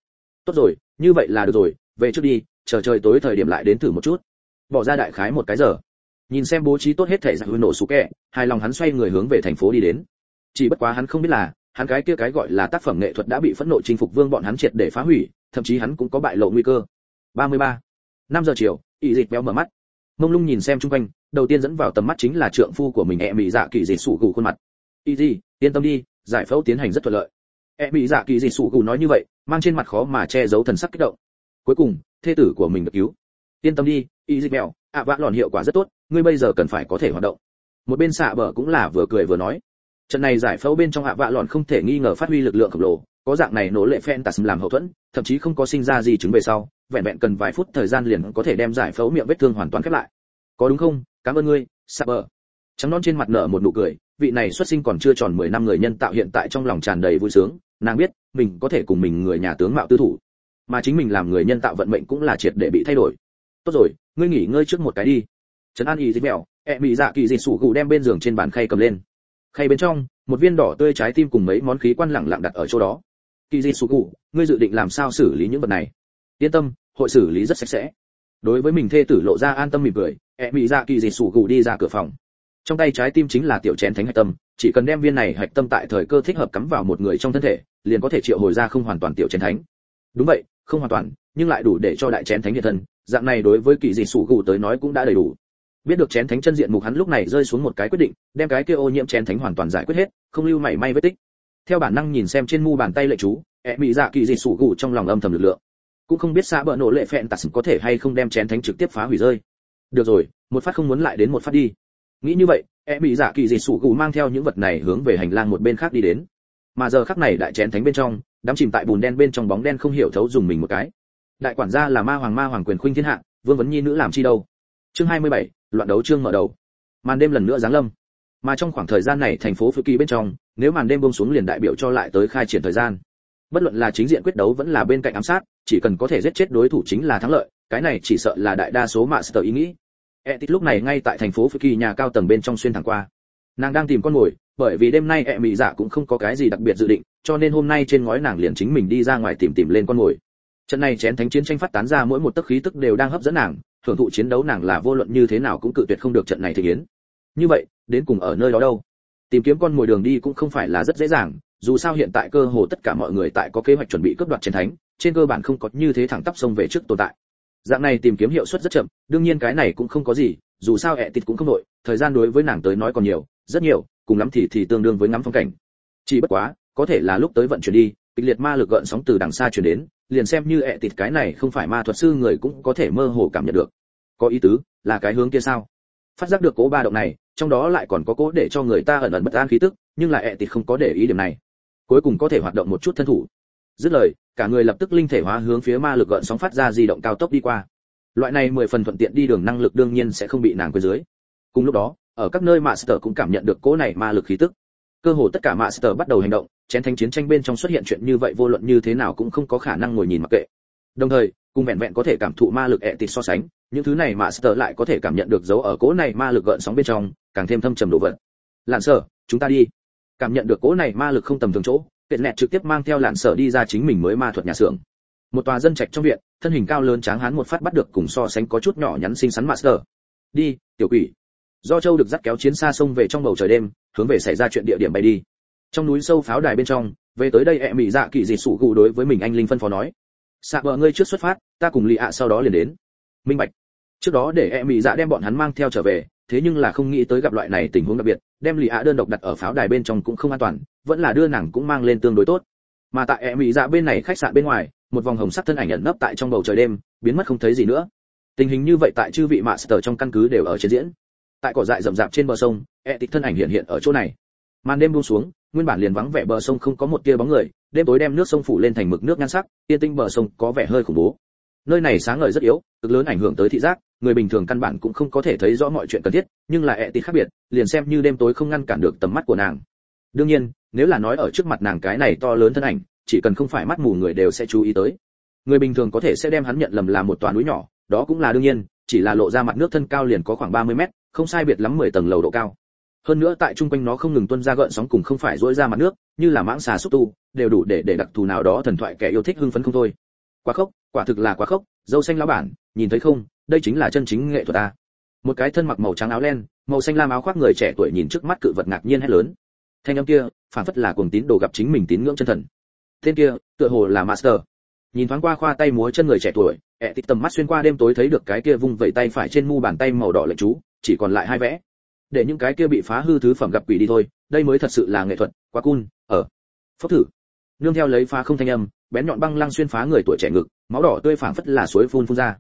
Tốt rồi, như vậy là được rồi, về trước đi, chờ trời tối thời điểm lại đến thử một chút. Bỏ ra đại khái một cái giờ. Nhìn xem bố trí tốt hết thể giải nổ sủ kẹ, hài lòng hắn xoay người hướng về thành phố đi đến. Chỉ bất quá hắn không biết là, hắn cái kia cái gọi là tác phẩm nghệ thuật đã bị phẫn nộ chinh phục vương bọn hắn triệt để phá hủy, thậm chí hắn cũng có bại lộ nguy cơ. 33. 5 giờ chiều, Y Dịch béo mở mắt. Mông lung nhìn xem xung quanh, đầu tiên dẫn vào tầm mắt chính là trượng phu của mình Mị Dạ Kỳ Dị Sủ Gù khuôn mặt. Y Dị, yên tâm đi, giải phẫu tiến hành rất thuận lợi. Mị Dạ Kỳ Dị Sủ Gù nói như vậy, mang trên mặt khó mà che giấu thần sắc kích động. Cuối cùng, thê tử của mình được cứu. Yên tâm đi, Y Dịch béo, vã lòn hiệu quả rất tốt, ngươi bây giờ cần phải có thể hoạt động. Một bên xạ bờ cũng là vừa cười vừa nói. Trận này giải phẫu bên trong vã lòn không thể nghi ngờ phát huy lực lượng khổng lồ, có dạng này nổ lệ Phantasm làm hậu thuẫn, thậm chí không có sinh ra gì chứng về sau, vẹn vẹn cần vài phút thời gian liền có thể đem giải phẫu miệng vết thương hoàn toàn khép lại. Có đúng không? Cảm ơn ngươi, Saber. Trắng non trên mặt nở một nụ cười, vị này xuất sinh còn chưa tròn 10 năm người nhân tạo hiện tại trong lòng tràn đầy vui sướng, nàng biết, mình có thể cùng mình người nhà tướng mạo tư thủ, mà chính mình làm người nhân tạo vận mệnh cũng là triệt để bị thay đổi. Tốt rồi, ngươi nghỉ ngơi trước một cái đi. Trấn An Y Dịch mèo, Mị Dạ Kỳ Dị Sủ Gù đem bên giường trên bàn khay cầm lên. Khay bên trong, một viên đỏ tươi trái tim cùng mấy món khí quan lẳng lặng đặt ở chỗ đó. Kỳ Dị Sủ Gù, ngươi dự định làm sao xử lý những vật này? Yên tâm, hội xử lý rất sạch sẽ. Đối với mình thê tử lộ ra an tâm mỉm cười, Mị Dạ Kỳ Dị Sủ Gù đi ra cửa phòng. Trong tay trái tim chính là tiểu chén thánh hạch tâm, chỉ cần đem viên này hạch tâm tại thời cơ thích hợp cắm vào một người trong thân thể, liền có thể triệu hồi ra không hoàn toàn tiểu chén thánh. Đúng vậy, không hoàn toàn, nhưng lại đủ để cho đại chén thánh hiện thân, dạng này đối với Kỳ Dị Sủ Gù tới nói cũng đã đầy đủ. Biết được chén thánh chân diện mục hắn lúc này rơi xuống một cái quyết định, đem cái kia ô nhiễm chén thánh hoàn toàn giải quyết hết, không lưu mảy may vết tích. Theo bản năng nhìn xem trên mu bàn tay lệ chú, Mị Dạ Kỳ Dị Sủ Gù trong lòng âm thầm lực lượng. Cũng không biết xã bợ nổ lệ phẹn tạt có thể hay không đem chén thánh trực tiếp phá hủy rơi. Được rồi, một phát không muốn lại đến một phát đi. Nghĩ như vậy, Mị Dạ Kỳ Dị Sủ Gù mang theo những vật này hướng về hành lang một bên khác đi đến. Mà giờ khắc này đại chén thánh bên trong, đắm chìm tại bùn đen bên trong bóng đen không hiểu thấu dùng mình một cái. Đại quản gia là ma hoàng quyền khuynh thiên hạ, vương vấn nhi nữ làm chi đâu. Chương 27, loạn đấu chương mở đầu. Màn đêm lần nữa giáng lâm. Mà trong khoảng thời gian này thành phố Phự Kỳ bên trong, nếu màn đêm buông xuống liền đại biểu cho lại tới khai triển thời gian. Bất luận là chính diện quyết đấu vẫn là bên cạnh ám sát, chỉ cần có thể giết chết đối thủ chính là thắng lợi, cái này chỉ sợ là đại đa số master ý nghĩ. Etit lúc này ngay tại thành phố Phự Kỳ nhà cao tầng bên trong xuyên thẳng qua. Nàng đang tìm con mồi, bởi vì đêm nay Mị Dạ cũng không có cái gì đặc biệt dự định, cho nên hôm nay trên ngói nàng liền chính mình đi ra ngoài tìm lên con mồi. Trận này chén thánh chiến tranh phát tán ra mỗi một tấc khí tức đều đang hấp dẫn nàng, thưởng thụ chiến đấu nàng là vô luận như thế nào cũng cự tuyệt không được trận này thể yến. Như vậy, đến cùng ở nơi đó đâu? Tìm kiếm con mồi đường đi cũng không phải là rất dễ dàng, dù sao hiện tại cơ hồ tất cả mọi người tại có kế hoạch chuẩn bị cướp đoạt chiến thánh, trên cơ bản không có như thế thẳng tắp xông về trước tồn tại. Dạng này tìm kiếm hiệu suất rất chậm, đương nhiên cái này cũng không có gì, dù sao Etit cũng không nội, thời gian đối với nàng tới nói còn nhiều, rất nhiều, cùng lắm thì tương đương với ngắm phong cảnh. Chỉ bất quá, có thể là lúc tới vận chuyển đi, kịch liệt ma lực gợn sóng từ đằng xa truyền đến, liền xem như Etit cái này không phải ma thuật sư người cũng có thể mơ hồ cảm nhận được. Có ý tứ, là cái hướng kia sao? Phát giác được cố ba động này, trong đó lại còn có cố để cho người ta ẩn ẩn bất an khí tức, nhưng lại Etit không có để ý điểm này. Cuối cùng có thể hoạt động một chút thân thủ. Dứt lời, cả người lập tức linh thể hóa hướng phía ma lực gợn sóng phát ra di động cao tốc đi qua. Loại này 10 phần thuận tiện đi đường năng lực đương nhiên sẽ không bị nàng quấy dưới. Cùng lúc đó, ở các nơi Master cũng cảm nhận được cỗ này ma lực khí tức. Cơ hồ tất cả Master bắt đầu hành động, chén thánh chiến tranh bên trong xuất hiện chuyện như vậy vô luận như thế nào cũng không có khả năng ngồi nhìn mặc kệ. Đồng thời, cùng vẹn vẹn có thể cảm thụ ma lực Etit so sánh, những thứ này Master lại có thể cảm nhận được dấu ở cỗ này ma lực gợn sóng bên trong, càng thêm thâm trầm độ vật. Lạn Sở, chúng ta đi. Cảm nhận được cỗ này ma lực không tầm thường chỗ, Kệt Nẹt trực tiếp mang theo Lạn Sở đi ra chính mình mới ma thuật nhà xưởng. Một tòa dân trạch trong viện, thân hình cao lớn tráng hán một phát bắt được cùng so sánh có chút nhỏ nhắn xinh xắn Master. Đi, tiểu quỷ. Do Châu được dắt kéo chiến xa sông về trong bầu trời đêm, hướng về xảy ra chuyện địa điểm bay đi. Trong núi sâu pháo đài bên trong, về tới đây Mị Dạ Kỳ Dị Sủ Gù đối với mình anh linh phân phó nói: "Xạ bờ ngươi trước xuất phát, ta cùng Lì ạ sau đó liền đến." Minh bạch. Trước đó để Mị Dạ đem bọn hắn mang theo trở về, thế nhưng là không nghĩ tới gặp loại này tình huống đặc biệt, đem Lì ạ đơn độc đặt ở pháo đài bên trong cũng không an toàn, vẫn là đưa nàng cũng mang lên tương đối tốt. Mà tại Mị Dạ bên này khách sạn bên ngoài, một vòng hồng sắc thân ảnh ẩn nấp tại trong bầu trời đêm, biến mất không thấy gì nữa. Tình hình như vậy tại chư vị Master trong căn cứ đều ở trên diễn. Tại cỏ dại rậm rạp trên bờ sông, Etit thân ảnh hiện ở chỗ này. Màn đêm buông xuống, nguyên bản liền vắng vẻ bờ sông không có một tia bóng người, đêm tối đem nước sông phủ lên thành mực nước nhan sắc, yên tĩnh bờ sông có vẻ hơi khủng bố. Nơi này sáng ngời rất yếu, cực lớn ảnh hưởng tới thị giác, người bình thường căn bản cũng không có thể thấy rõ mọi chuyện cần thiết, nhưng là Etit khác biệt, liền xem như đêm tối không ngăn cản được tầm mắt của nàng. Đương nhiên, nếu là nói ở trước mặt nàng cái này to lớn thân ảnh, chỉ cần không phải mắt mù người đều sẽ chú ý tới. Người bình thường có thể sẽ đem hắn nhận lầm là một tòa núi nhỏ, đó cũng là đương nhiên, chỉ là lộ ra mặt nước thân cao liền có khoảng 30 mét, không sai biệt lắm 10 tầng lầu độ cao. Hơn nữa tại trung quanh nó không ngừng tuôn ra gợn sóng cùng không phải rỗi ra mặt nước, như là mãng xà xúc tu, đều đủ để đặc thù nào đó thần thoại kẻ yêu thích hưng phấn không thôi. Quá khốc, quả thực là quá khốc, dâu xanh lão bản, nhìn thấy không, đây chính là chân chính nghệ thuật ta. Một cái thân mặc màu trắng áo len, màu xanh lam áo khoác người trẻ tuổi nhìn trước mắt cự vật ngạc nhiên hét lớn. Thanh âm kia, phản phất là cuồng tín đồ gặp chính mình tín ngưỡng chân thần. Tên kia, tựa hồ là Master. Nhìn thoáng qua khoa tay múa chân người trẻ tuổi, Etit tầm mắt xuyên qua đêm tối thấy được cái kia vung vẩy tay phải trên mu bàn tay màu đỏ lệnh chú, chỉ còn lại 2 vẽ. Để những cái kia bị phá hư thứ phẩm gặp quỷ đi thôi, đây mới thật sự là nghệ thuật, quá cool. Phốc thử. Nương theo lấy phá không thanh âm, bén nhọn băng lăng xuyên phá người tuổi trẻ ngực, máu đỏ tươi phảng phất là suối phun ra.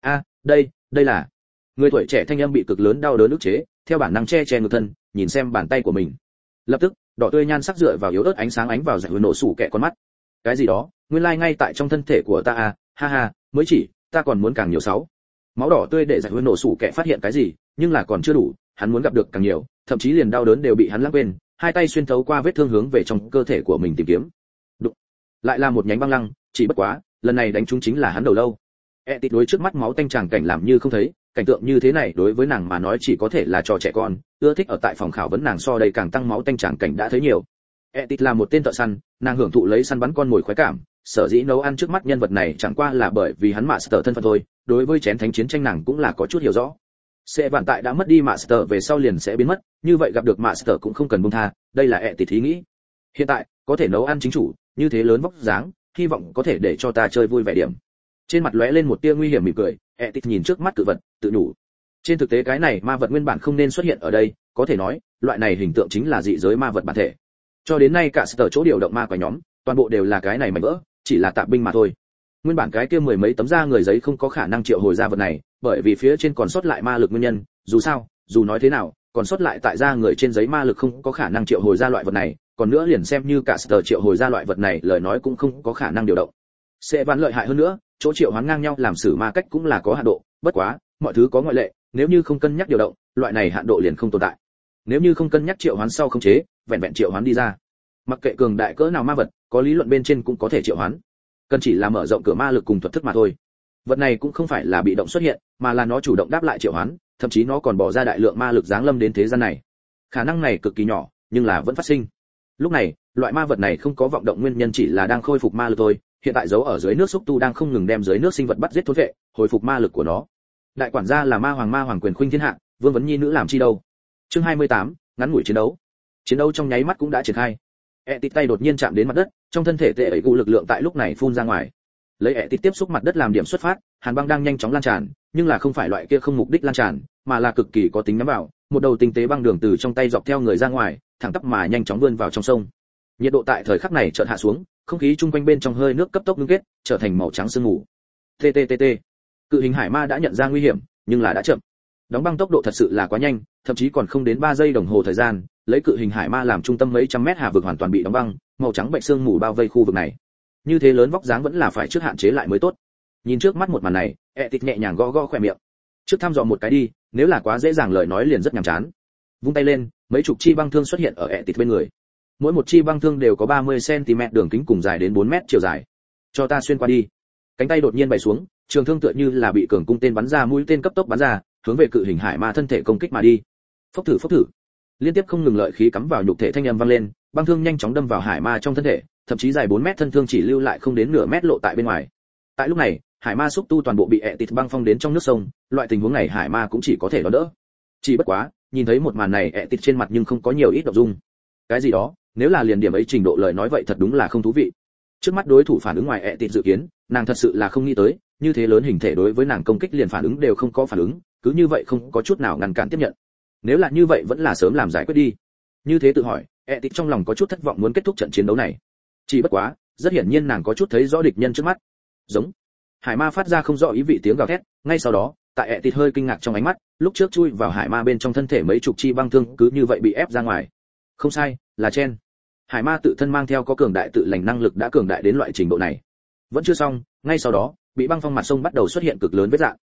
Đây là. Người tuổi trẻ thanh âm bị cực lớn đau đớn ức chế, theo bản năng che ngực thân, nhìn xem bàn tay của mình. Lập tức, đỏ tươi nhan sắc dựa vào yếu ớt ánh sáng ánh vào giải nổ sủ kẹ con mắt. Cái gì đó, nguyên lai ngay tại trong thân thể của ta à, ha ha, mới chỉ, ta còn muốn càng nhiều 6. Máu đỏ tươi để giải nổ sủ kẹ phát hiện cái gì, nhưng là còn chưa đủ, hắn muốn gặp được càng nhiều, thậm chí liền đau đớn đều bị hắn lãng quên, hai tay xuyên thấu qua vết thương hướng về trong cơ thể của mình tìm kiếm. Đụng. Lại là một nhánh băng lăng, chỉ bất quá, lần này đánh trúng chính là hắn đầu lâu. Etit đối trước mắt máu tanh tràng cảnh làm như không thấy, cảnh tượng như thế này đối với nàng mà nói chỉ có thể là trò trẻ con, ưa thích ở tại phòng khảo vấn nàng so đây càng tăng máu tanh tràng cảnh đã thấy nhiều. Etit là một tên thợ săn, nàng hưởng thụ lấy săn bắn con mồi khoái cảm, sở dĩ nấu ăn trước mắt nhân vật này chẳng qua là bởi vì hắn Master thân phận thôi, đối với chén thánh chiến tranh nàng cũng là có chút hiểu rõ. Sẽ vạn tại đã mất đi Master về sau liền sẽ biến mất, như vậy gặp được Master cũng không cần buông tha, đây là Etit ý nghĩ. Hiện tại, có thể nấu ăn chính chủ, như thế lớn vóc dáng, hy vọng có thể để cho ta chơi vui vẻ điểm. Trên mặt lóe lên một tia nguy hiểm mỉm cười, Etit nhìn trước mắt cự vật, tự nhủ. Trên thực tế cái này ma vật nguyên bản không nên xuất hiện ở đây, có thể nói, loại này hình tượng chính là dị giới ma vật bản thể. Cho đến nay cả sở chỗ điều động ma quái nhóm, toàn bộ đều là cái này mảnh vỡ, chỉ là tạp binh mà thôi. Nguyên bản cái kia 10 mấy tấm da người giấy không có khả năng triệu hồi ra vật này, bởi vì phía trên còn sót lại ma lực nguyên nhân, dù sao, dù nói thế nào, còn sót lại tại da người trên giấy ma lực không có khả năng triệu hồi ra loại vật này, còn nữa liền xem như cả sở triệu hồi ra loại vật này, lời nói cũng không có khả năng điều động. Sẽ vạn lợi hại hơn nữa, chỗ triệu hoán ngang nhau làm xử ma cách cũng là có hạn độ, bất quá, mọi thứ có ngoại lệ, nếu như không cân nhắc điều động, loại này hạn độ liền không tồn tại. Nếu như không cân nhắc triệu hoán sau khống chế, vẹn vẹn triệu hoán đi ra. Mặc kệ cường đại cỡ nào ma vật, có lý luận bên trên cũng có thể triệu hoán. Cần chỉ là mở rộng cửa ma lực cùng thuật thức mà thôi. Vật này cũng không phải là bị động xuất hiện, mà là nó chủ động đáp lại triệu hoán, thậm chí nó còn bỏ ra đại lượng ma lực giáng lâm đến thế gian này. Khả năng này cực kỳ nhỏ, nhưng là vẫn phát sinh. Lúc này, loại ma vật này không có vọng động nguyên nhân chỉ là đang khôi phục ma lực thôi, hiện tại giấu ở dưới nước xúc tu đang không ngừng đem dưới nước sinh vật bắt giết thôn vệ, hồi phục ma lực của nó. Đại quản gia là ma hoàng quyền khuynh thiên hạ, vương vấn nhi nữ làm chi đâu. Chương 28, ngắn ngủi chiến đấu. Chiến đấu trong nháy mắt cũng đã triển khai. Etit tay đột nhiên chạm đến mặt đất, trong thân thể tệ ấy cụ lực lượng tại lúc này phun ra ngoài. Lấy Etit tiếp xúc mặt đất làm điểm xuất phát, hàn băng đang nhanh chóng lan tràn, nhưng là không phải loại kia không mục đích lan tràn, mà là cực kỳ có tính nhắm vào, một đầu tinh tế băng đường từ trong tay dọc theo người ra ngoài, thẳng tắp mà nhanh chóng vươn vào trong sông. Nhiệt độ tại thời khắc này chợt hạ xuống, không khí chung quanh bên trong hơi nước cấp tốc ngưng kết, trở thành màu trắng sương mù. TTTT. Cự hình hải ma đã nhận ra nguy hiểm, nhưng là đã chậm. Đóng băng tốc độ thật sự là quá nhanh, thậm chí còn không đến 3 giây đồng hồ thời gian, lấy cự hình hải ma làm trung tâm mấy trăm mét hà vực hoàn toàn bị đóng băng, màu trắng bệnh sương mù bao vây khu vực này. Như thế lớn vóc dáng vẫn là phải trước hạn chế lại mới tốt. Nhìn trước mắt một màn này, Etit nhẹ nhàng gõ gõ khóe miệng. Trước thăm dò một cái đi, nếu là quá dễ dàng lời nói liền rất nhàm chán. Vung tay lên, mấy chục chi băng thương xuất hiện ở Etit bên người. Mỗi một chi băng thương đều có 30 cm đường kính cùng dài đến 4 mét chiều dài. Cho ta xuyên qua đi. Cánh tay đột nhiên bày xuống, trường thương tựa như là bị cường cung tên bắn ra mũi tên cấp tốc bắn ra, hướng về cự hình hải ma thân thể công kích mà đi. Phốc thử. Liên tiếp không ngừng lợi khí cắm vào nhục thể thanh âm vang lên, băng thương nhanh chóng đâm vào hải ma trong thân thể, thậm chí dài 4 mét thân thương chỉ lưu lại không đến nửa mét lộ tại bên ngoài. Tại lúc này, hải ma xúc tu toàn bộ bị Etit băng phong đến trong nước sông, loại tình huống này hải ma cũng chỉ có thể đón đỡ. Chỉ bất quá, nhìn thấy một màn này Etit trên mặt nhưng không có nhiều ít động dung. Cái gì đó, nếu là liền điểm ấy trình độ lời nói vậy thật đúng là không thú vị. Trước mắt đối thủ phản ứng ngoài Etit dự kiến, nàng thật sự là không nghĩ tới, như thế lớn hình thể đối với nàng công kích liền phản ứng đều không có phản ứng, cứ như vậy không có chút nào ngăn cản tiếp nhận. Nếu là như vậy vẫn là sớm làm giải quyết đi. Như thế tự hỏi, Etit trong lòng có chút thất vọng muốn kết thúc trận chiến đấu này. Chỉ bất quá, rất hiển nhiên nàng có chút thấy rõ địch nhân trước mắt. Giống. Hải ma phát ra không rõ ý vị tiếng gào thét, ngay sau đó, tại Etit hơi kinh ngạc trong ánh mắt, lúc trước chui vào hải ma bên trong thân thể mấy chục chi băng thương cứ như vậy bị ép ra ngoài. Không sai, là Chen. Hải ma tự thân mang theo có cường đại tự lành năng lực đã cường đại đến loại trình độ này. Vẫn chưa xong, ngay sau đó, bị băng phong mặt sông bắt đầu xuất hiện cực lớn vết rạn.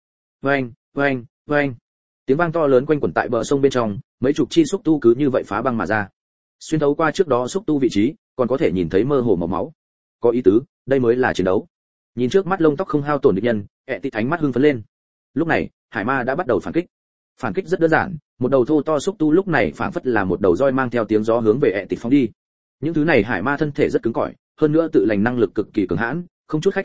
Oeng. Tiếng vang to lớn quanh quẩn tại bờ sông bên trong, mấy chục chi xúc tu cứ như vậy phá băng mà ra. Xuyên thấu qua trước đó xúc tu vị trí, còn có thể nhìn thấy mơ hồ màu máu. Có ý tứ, đây mới là chiến đấu. Nhìn trước mắt lông tóc không hao tổn địch nhân, Etit ánh mắt hưng phấn lên. Lúc này, hải ma đã bắt đầu phản kích. Phản kích rất đơn giản, một đầu thô to xúc tu lúc này phản phất là một đầu roi mang theo tiếng gió hướng về Etit phóng đi. Những thứ này hải ma thân thể rất cứng cỏi, hơn nữa tự lành năng lực cực kỳ cường hãn, không chút khách khí nói,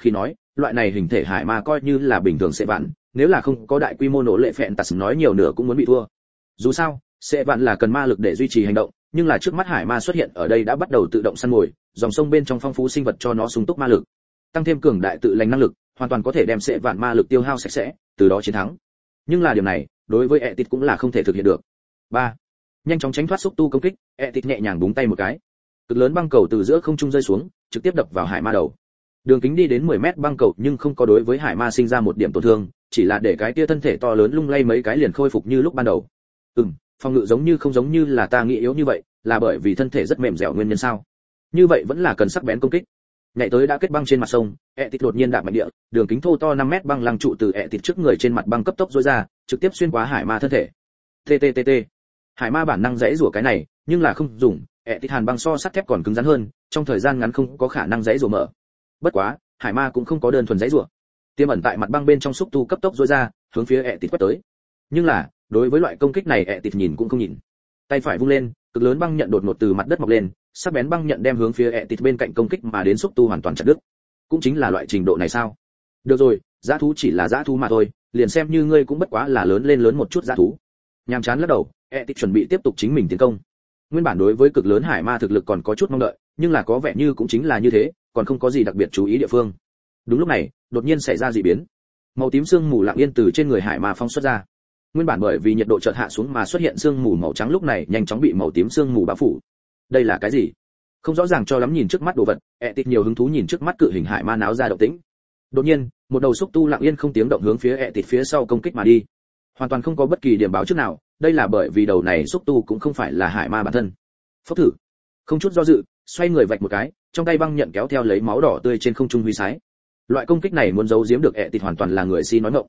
loại này hình thể hải ma coi như là bình thường sẽ vạn, nếu là không có đại quy mô nổ lệ phẹn tạt nói nhiều nữa cũng muốn bị thua. Dù sao, sẽ vạn là cần ma lực để duy trì hành động, nhưng là trước mắt hải ma xuất hiện ở đây đã bắt đầu tự động săn mồi, dòng sông bên trong phong phú sinh vật cho nó sung túc ma lực, tăng thêm cường đại tự lành năng lực, hoàn toàn có thể đem sẽ vạn ma lực tiêu hao sạch sẽ, từ đó chiến thắng. Nhưng là điều này, đối với Etit cũng là không thể thực hiện được. 3. Nhanh chóng tránh thoát xúc tu công kích, Etit nhẹ nhàng búng tay một cái. Cực lớn băng cầu từ giữa không trung rơi xuống, trực tiếp đập vào hải ma đầu. Đường kính đi đến 10 mét băng cầu nhưng không có đối với hải ma sinh ra một điểm tổn thương, chỉ là để cái tia thân thể to lớn lung lay mấy cái liền khôi phục như lúc ban đầu. Phòng ngự giống như không giống như là ta nghĩ yếu như vậy, là bởi vì thân thể rất mềm dẻo nguyên nhân sao? Như vậy vẫn là cần sắc bén công kích. Nhảy tới đã kết băng trên mặt sông, Etit đột nhiên đạp mạnh địa, đường kính thô to 5 mét băng lăng trụ từ Etit trước người trên mặt băng cấp tốc rối ra, trực tiếp xuyên qua hải ma thân thể. TTTT. Hải ma bản năng giãy rủa cái này, nhưng là không dùng, Etit hàn băng so sắt thép còn cứng rắn hơn, trong thời gian ngắn không có khả năng giãy rủa mở. Bất quá, hải ma cũng không có đơn thuần giãy rủa. Tiềm ẩn tại mặt băng bên trong xúc tu cấp tốc rối ra, hướng phía Etit quét tới. Nhưng là, đối với loại công kích này Etit nhìn cũng không nhìn. Tay phải vung lên, cực lớn băng nhận đột ngột từ mặt đất mọc lên, sắc bén băng nhận đem hướng phía Etit bên cạnh công kích mà đến xúc tu hoàn toàn chặt đứt. Cũng chính là loại trình độ này sao? Được rồi, dã thú chỉ là dã thú mà thôi, liền xem như ngươi cũng bất quá là lớn lên lớn một chút dã thú. Nhàm chán lắc đầu, Etit chuẩn bị tiếp tục chính mình tiến công. Nguyên bản đối với cực lớn hải ma thực lực còn có chút mong đợi, nhưng là có vẻ như cũng chính là như thế, còn không có gì đặc biệt chú ý địa phương. Đúng lúc này, đột nhiên xảy ra dị biến. Màu tím sương mù lặng yên từ trên người hải ma phóng xuất ra. Nguyên bản bởi vì nhiệt độ chợt hạ xuống mà xuất hiện sương mù màu trắng lúc này nhanh chóng bị màu tím sương mù bao phủ. Đây là cái gì? Không rõ ràng cho lắm nhìn trước mắt đồ vật, Etit nhiều hứng thú nhìn trước mắt cự hình hải ma náo ra động tĩnh. Đột nhiên, một đầu xúc tu lặng yên không tiếng động hướng phía Etit phía sau công kích mà đi. Hoàn toàn không có bất kỳ điểm báo trước nào, đây là bởi vì đầu này xúc tu cũng không phải là hải ma bản thân. Phốc thử, không chút do dự, xoay người vạch một cái, trong tay băng nhận kéo theo lấy máu đỏ tươi trên không trung huy sái. Loại công kích này muốn giấu giếm được Etit hoàn toàn là người si nói ngọng.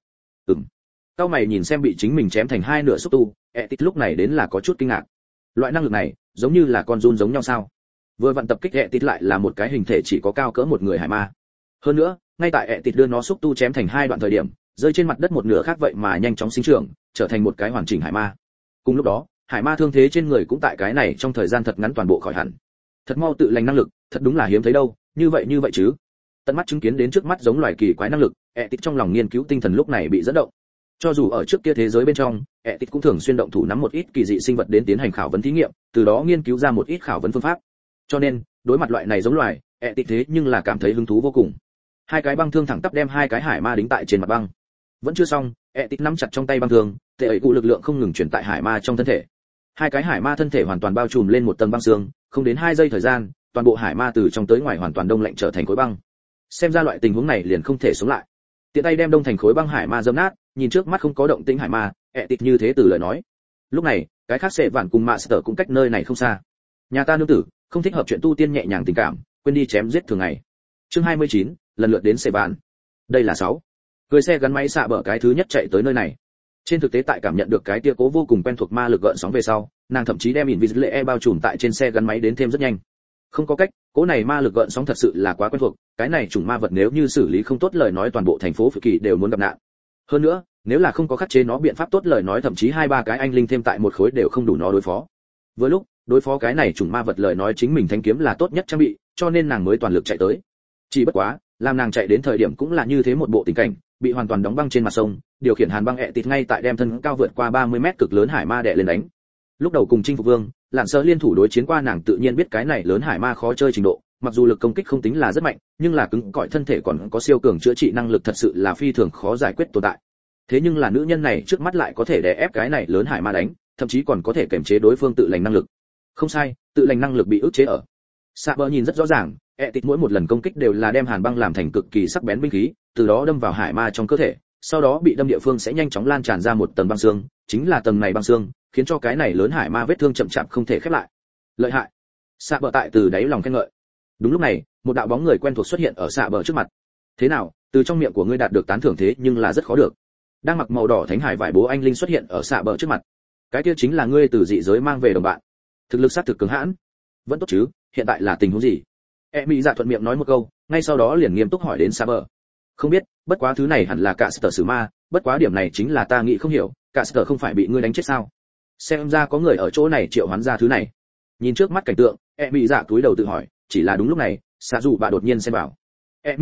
Cao mày nhìn xem bị chính mình chém thành hai nửa xúc tu, Etit lúc này đến là có chút kinh ngạc. Loại năng lực này, giống như là con giun giống nhau sao? Vừa vận tập kích Etit lại là một cái hình thể chỉ có cao cỡ một người hải ma. Hơn nữa, ngay tại Etit đưa nó xúc tu chém thành hai đoạn thời điểm, rơi trên mặt đất một nửa khác vậy mà nhanh chóng sinh trưởng, trở thành một cái hoàn chỉnh hải ma. Cùng lúc đó, hải ma thương thế trên người cũng tại cái này trong thời gian thật ngắn toàn bộ khỏi hẳn. Thật mau tự lành năng lực, thật đúng là hiếm thấy đâu, như vậy chứ. Tận mắt chứng kiến đến trước mắt giống loài kỳ quái năng lực, Etit trong lòng nghiên cứu tinh thần lúc này bị dẫn động. Cho dù ở trước kia thế giới bên trong, Etit cũng thường xuyên động thủ nắm một ít kỳ dị sinh vật đến tiến hành khảo vấn thí nghiệm, từ đó nghiên cứu ra một ít khảo vấn phương pháp. Cho nên, đối mặt loại này giống loài, Etit thế nhưng là cảm thấy hứng thú vô cùng. Hai cái băng thương thẳng tắp đem hai cái hải ma đính tại trên mặt băng. Vẫn chưa xong, Etit nắm chặt trong tay băng thương, tệ ấy cụ lực lượng không ngừng chuyển tại hải ma trong thân thể. Hai cái hải ma thân thể hoàn toàn bao trùm lên một tầng băng xương, không đến 2 giây thời gian, toàn bộ hải ma từ trong tới ngoài hoàn toàn đông lạnh trở thành khối băng. Xem ra loại tình huống này liền không thể sống lại. Tiện tay đem đông thành khối băng hải ma dâm nát, nhìn trước mắt không có động tĩnh hải ma, Etit như thế từ lời nói. Lúc này, cái khác sẽ vạn cùng Master cũng cách nơi này không xa. Nhà ta nương tử, không thích hợp chuyện tu tiên nhẹ nhàng tình cảm, quên đi chém giết thường ngày. Chương 29, lần lượt đến sẽ vạn. Đây là 6. Người xe gắn máy xạ bờ cái thứ nhất chạy tới nơi này. Trên thực tế tại cảm nhận được cái tia cố vô cùng quen thuộc ma lực gợn sóng về sau, nàng thậm chí đem Invisible bao trùm tại trên xe gắn máy đến thêm rất nhanh. Không có cách, cố này ma lực gợn sóng thật sự là quá quen thuộc, cái này chủng ma vật nếu như xử lý không tốt lời nói toàn bộ thành phố Phự Kỳ đều muốn gặp nạn. Hơn nữa, nếu là không có khắc chế nó biện pháp tốt lời nói thậm chí 2-3 cái anh linh thêm tại một khối đều không đủ nó đối phó. Với lúc, đối phó cái này chủng ma vật lời nói chính mình thanh kiếm là tốt nhất trang bị, cho nên nàng mới toàn lực chạy tới. Chỉ bất quá, làm nàng chạy đến thời điểm cũng là như thế một bộ tình cảnh, bị hoàn toàn đóng băng trên mặt sông, điều khiển hàn băng Etit ngay tại đem thân cao vượt qua 30 mét cực lớn hải ma đè lên đánh. Lúc đầu cùng chinh phục vương, Lạn Sơ liên thủ đối chiến qua nàng tự nhiên biết cái này lớn hải ma khó chơi trình độ, mặc dù lực công kích không tính là rất mạnh, nhưng là cứng cỏi thân thể còn có siêu cường chữa trị năng lực thật sự là phi thường khó giải quyết tồn tại. Thế nhưng là nữ nhân này trước mắt lại có thể đè ép cái này lớn hải ma đánh, thậm chí còn có thể kiềm chế đối phương tự lành năng lực. Không sai, tự lành năng lực bị ức chế ở. Saber nhìn rất rõ ràng, Etit mỗi một lần công kích đều là đem hàn băng làm thành cực kỳ sắc bén binh khí, từ đó đâm vào hải ma trong cơ thể, sau đó bị đâm địa phương sẽ nhanh chóng lan tràn ra một tầng băng xương, chính là tầng này băng xương, khiến cho cái này lớn hải ma vết thương chậm chạp không thể khép lại. Lợi hại. Saber tại từ đáy lòng khen ngợi. Đúng lúc này, một đạo bóng người quen thuộc xuất hiện ở Saber trước mặt. Thế nào, từ trong miệng của ngươi đạt được tán thưởng thế nhưng là rất khó được. Đang mặc màu đỏ thánh hải vải bố anh linh xuất hiện ở Saber trước mặt. Cái kia chính là ngươi từ dị giới mang về đồng bạn. Thực lực sát thực cứng hãn. Vẫn tốt chứ, hiện tại là tình huống gì? Mỹ dạ thuận miệng nói một câu, ngay sau đó liền nghiêm túc hỏi đến Saber. Không biết, bất quá thứ này hẳn là cả sở sử ma, bất quá điểm này chính là ta nghĩ không hiểu, cả sở không phải bị ngươi đánh chết sao? Xem ra có người ở chỗ này triệu hoán ra thứ này. Nhìn trước mắt cảnh tượng, Mỹ dạ cúi đầu tự hỏi, chỉ là đúng lúc này, xạ dù bà đột nhiên xen vào. Mỹ dạ,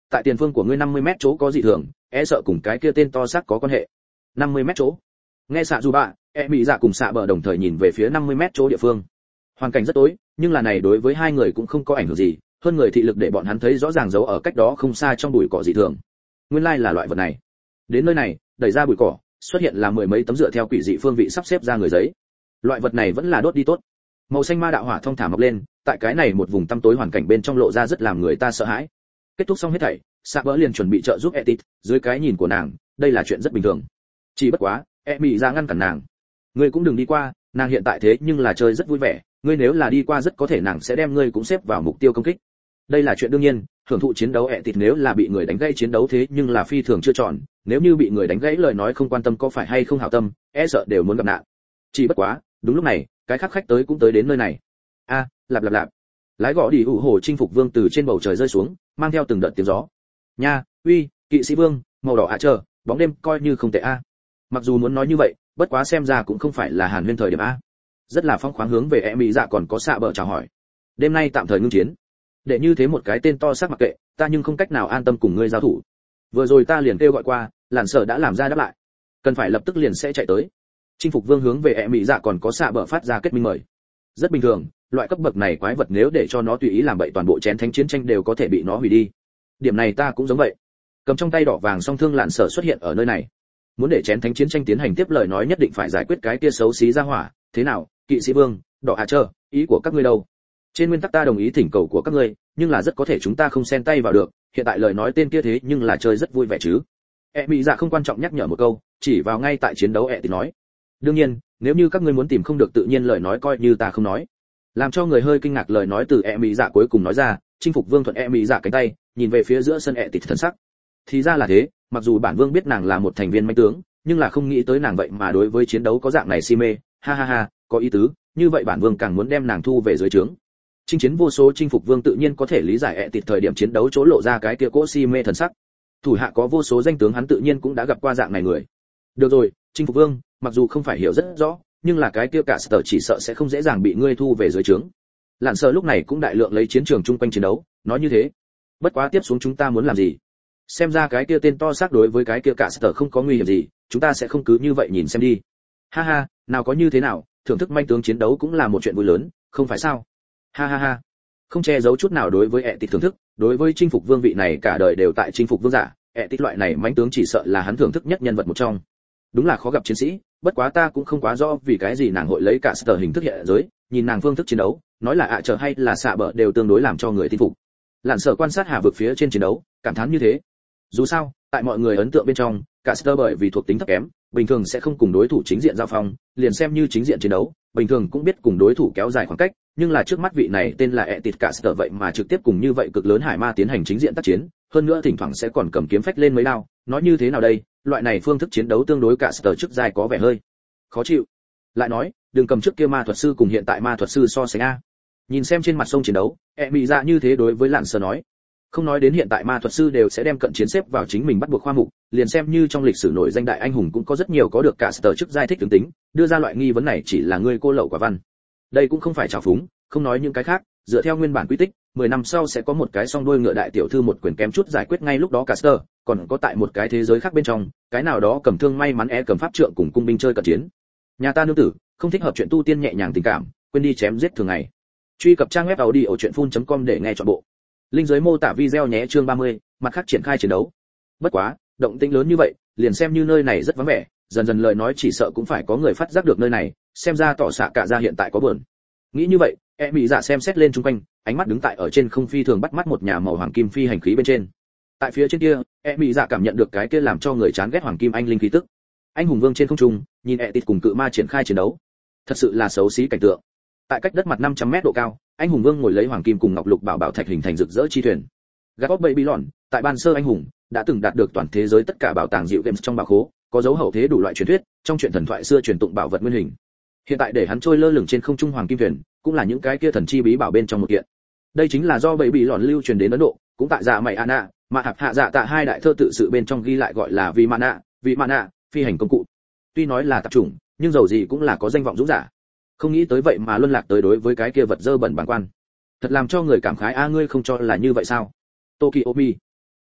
tại tiền phương của ngươi 50 mét chỗ có dị thường, e sợ cùng cái kia tên to xác có quan hệ. 50 mét chỗ. Nghe xạ dù bạ, mỹ dạ cùng xạ bờ đồng thời nhìn về phía 50 mét chỗ địa phương. Hoàn cảnh rất tối, nhưng là này đối với hai người cũng không có ảnh hưởng gì, hơn người thị lực để bọn hắn thấy rõ ràng dấu ở cách đó không xa trong bụi cỏ dị thường. Nguyên lai là loại vật này. Đến nơi này, đẩy ra bụi cỏ, xuất hiện là mười mấy tấm dựa theo quỷ dị phương vị sắp xếp ra người giấy. Loại vật này vẫn là đốt đi tốt. Màu xanh ma đạo hỏa thông thả mọc lên, tại cái này một vùng tăm tối hoàn cảnh bên trong lộ ra rất làm người ta sợ hãi. Kết thúc xong hết thảy, Sạ Bỡ liền chuẩn bị trợ giúp Etit, dưới cái nhìn của nàng, đây là chuyện rất bình thường. Chỉ bất quá, Mỹ ra ngăn cản nàng. Ngươi cũng đừng đi qua, nàng hiện tại thế nhưng là chơi rất vui vẻ, ngươi nếu là đi qua rất có thể nàng sẽ đem ngươi cũng xếp vào mục tiêu công kích. Đây là chuyện đương nhiên, hưởng thụ chiến đấu Etit nếu là bị người đánh gãy chiến đấu thế nhưng là phi thường chưa chọn, nếu như bị người đánh gãy lời nói không quan tâm có phải hay không hảo tâm, e sợ đều muốn gặp nạn. Chỉ bất quá, đúng lúc này, cái khác khách tới cũng tới đến nơi này. A, lạp lạp lạp. Lái gõ đi ủ hồ chinh phục vương từ trên bầu trời rơi xuống, mang theo từng đợt tiếng gió. Nha, uy, kỵ sĩ vương, màu đỏ chờ, bóng đêm coi như không tệ a. Mặc dù muốn nói như vậy, bất quá xem ra cũng không phải là Hàn Huyên thời điểm a. Rất là phong khoáng hướng về Mỹ dạ còn có Xạ Bờ chào hỏi. Đêm nay tạm thời ngưng chiến. Để như thế một cái tên to xác mặc kệ, ta nhưng không cách nào an tâm cùng ngươi giao thủ. Vừa rồi ta liền kêu gọi qua, làn sở đã làm ra đáp lại. Cần phải lập tức liền sẽ chạy tới. Chinh phục vương hướng về Mỹ dạ còn có Xạ Bờ phát ra kết minh mời. Rất bình thường, loại cấp bậc này quái vật nếu để cho nó tùy ý làm bậy toàn bộ chén thánh chiến tranh đều có thể bị nó hủy đi. Điểm này ta cũng giống vậy. Cầm trong tay đỏ vàng song thương lạn sở xuất hiện ở nơi này. Muốn để chén thánh chiến tranh tiến hành tiếp lời nói nhất định phải giải quyết cái kia xấu xí ra hỏa, thế nào, kỵ sĩ vương, đỏ ý của các ngươi đâu? Trên nguyên tắc ta đồng ý thỉnh cầu của các ngươi, nhưng là rất có thể chúng ta không xen tay vào được, hiện tại lời nói tên kia thế nhưng là chơi rất vui vẻ chứ. Mỹ dạ không quan trọng nhắc nhở một câu, chỉ vào ngay tại chiến đấu thì nói. Đương nhiên, nếu như các ngươi muốn tìm không được tự nhiên lời nói coi như ta không nói. Làm cho người hơi kinh ngạc lời nói từ Mỹ dạ cuối cùng nói ra, chinh phục vương thuận Mỹ dạ cánh tay, nhìn về phía giữa sân tịt thần sắc. Thì ra là thế, mặc dù bản vương biết nàng là một thành viên mãnh tướng, nhưng là không nghĩ tới nàng vậy mà đối với chiến đấu có dạng này si mê, ha ha ha, có ý tứ, như vậy bản vương càng muốn đem nàng thu về dưới trướng. Chinh chiến vô số chinh phục vương tự nhiên có thể lý giải tịt thời điểm chiến đấu chỗ lộ ra cái kia cỗ si mê thần sắc. Thủ hạ có vô số danh tướng hắn tự nhiên cũng đã gặp qua dạng này người. Được rồi, chinh phục vương, mặc dù không phải hiểu rất rõ, nhưng là cái kia cả sở chỉ sợ sẽ không dễ dàng bị ngươi thu về dưới trướng. Lạn Sở lúc này cũng đại lượng lấy chiến trường chung quanh chiến đấu, nói như thế. Bất quá tiếp xuống chúng ta muốn làm gì? Xem ra cái kia tên to xác đối với cái kia cả sở không có nguy hiểm gì, chúng ta sẽ không cứ như vậy nhìn xem đi. Ha ha, nào có như thế nào, thưởng thức manh tướng chiến đấu cũng là một chuyện vui lớn, không phải sao? Ha ha ha. Không che giấu chút nào đối với tịt thưởng thức, đối với chinh phục vương vị này cả đời đều tại chinh phục vương giả, tịt loại này manh tướng chỉ sợ là hắn thưởng thức nhất nhân vật một trong. Đúng là khó gặp chiến sĩ, bất quá ta cũng không quá rõ vì cái gì nàng hội lấy cả sở hình thức hiện giới, nhìn nàng phương thức chiến đấu, nói là chờ hay là Xạ Bờ đều tương đối làm cho người tin phục. Lạn Sở quan sát Hà vực phía trên chiến đấu, cảm thán như thế. Dù sao, tại mọi người ấn tượng bên trong, cả sở bởi vì thuộc tính thấp kém, bình thường sẽ không cùng đối thủ chính diện giao phong, liền xem như chính diện chiến đấu, bình thường cũng biết cùng đối thủ kéo dài khoảng cách, nhưng là trước mắt vị này tên là tịt cả sở vậy mà trực tiếp cùng như vậy cực lớn hải ma tiến hành chính diện tác chiến, hơn nữa thỉnh thoảng sẽ còn cầm kiếm phách lên mấy đao, nói như thế nào đây, loại này phương thức chiến đấu tương đối cả sở trước dài có vẻ hơi khó chịu. Lại nói, đừng cầm trước kia ma thuật sư cùng hiện tại ma thuật sư so sánh a. Nhìn xem trên mặt sông chiến đấu, Mỹ dạ như thế đối với Lạn Sở nói. Không nói đến hiện tại ma thuật sư đều sẽ đem cận chiến xếp vào chính mình bắt buộc khoa mục, liền xem như trong lịch sử nổi danh đại anh hùng cũng có rất nhiều có được cả sở chức giai thích tướng tính, đưa ra loại nghi vấn này chỉ là ngươi cô lậu quả văn. Đây cũng không phải trào phúng, không nói những cái khác, dựa theo nguyên bản quy tích, 10 năm sau sẽ có một cái song đuôi ngựa đại tiểu thư một quyền kém chút giải quyết ngay lúc đó cả sở, còn có tại một cái thế giới khác bên trong, cái nào đó cầm thương may mắn cầm pháp trượng cùng cung binh chơi cận chiến. Nhà ta nương tử, không thích hợp chuyện tu tiên nhẹ nhàng tình cảm, quên đi chém giết thường ngày. Truy cập trang web audiochuyenphun.com để nghe trọn bộ. Link dưới mô tả video nhé. Chương 30, mặt khác triển khai chiến đấu. Bất quá, động tĩnh lớn như vậy, liền xem như nơi này rất vắng vẻ, dần dần lời nói chỉ sợ cũng phải có người phát giác được nơi này, xem ra tỏ xạ cả ra hiện tại có buồn. Nghĩ như vậy, Mỹ dạ xem xét lên xung quanh, ánh mắt đứng tại ở trên không phi thường bắt mắt một nhà màu hoàng kim phi hành khí bên trên. Tại phía trên kia, Mỹ dạ cảm nhận được cái kia làm cho người chán ghét hoàng kim anh linh khí tức. Anh hùng vương trên không trung, nhìn tịt cùng cự ma triển khai chiến đấu. Thật sự là xấu xí cảnh tượng. Tại cách đất mặt 500 mét độ cao, anh hùng vương ngồi lấy hoàng kim cùng ngọc lục bảo bảo thạch hình thành rực rỡ chi thuyền. Gagop Baby Lòn, tại ban sơ anh hùng đã từng đạt được toàn thế giới tất cả bảo tàng dịu games trong bảo khố, có dấu hậu thế đủ loại truyền thuyết, trong truyện thần thoại xưa truyền tụng bảo vật nguyên hình. Hiện tại để hắn trôi lơ lửng trên không trung hoàng kim thuyền, cũng là những cái kia thần chi bí bảo bên trong một kiện. Đây chính là do Baby Lòn lưu truyền đến Ấn Độ, cũng tại dạ mày Anna, mà hạp hạ dạ tạ hai đại thơ tự sự bên trong ghi lại gọi là vì mana, phi hành công cụ. Tuy nói là tạp chủng, nhưng dầu gì cũng là có danh vọng dũng giả. Không nghĩ tới vậy mà luân lạc tới đối với cái kia vật dơ bẩn bản quan, thật làm cho người cảm khái. Ngươi không cho là như vậy sao? Tokyo Mi,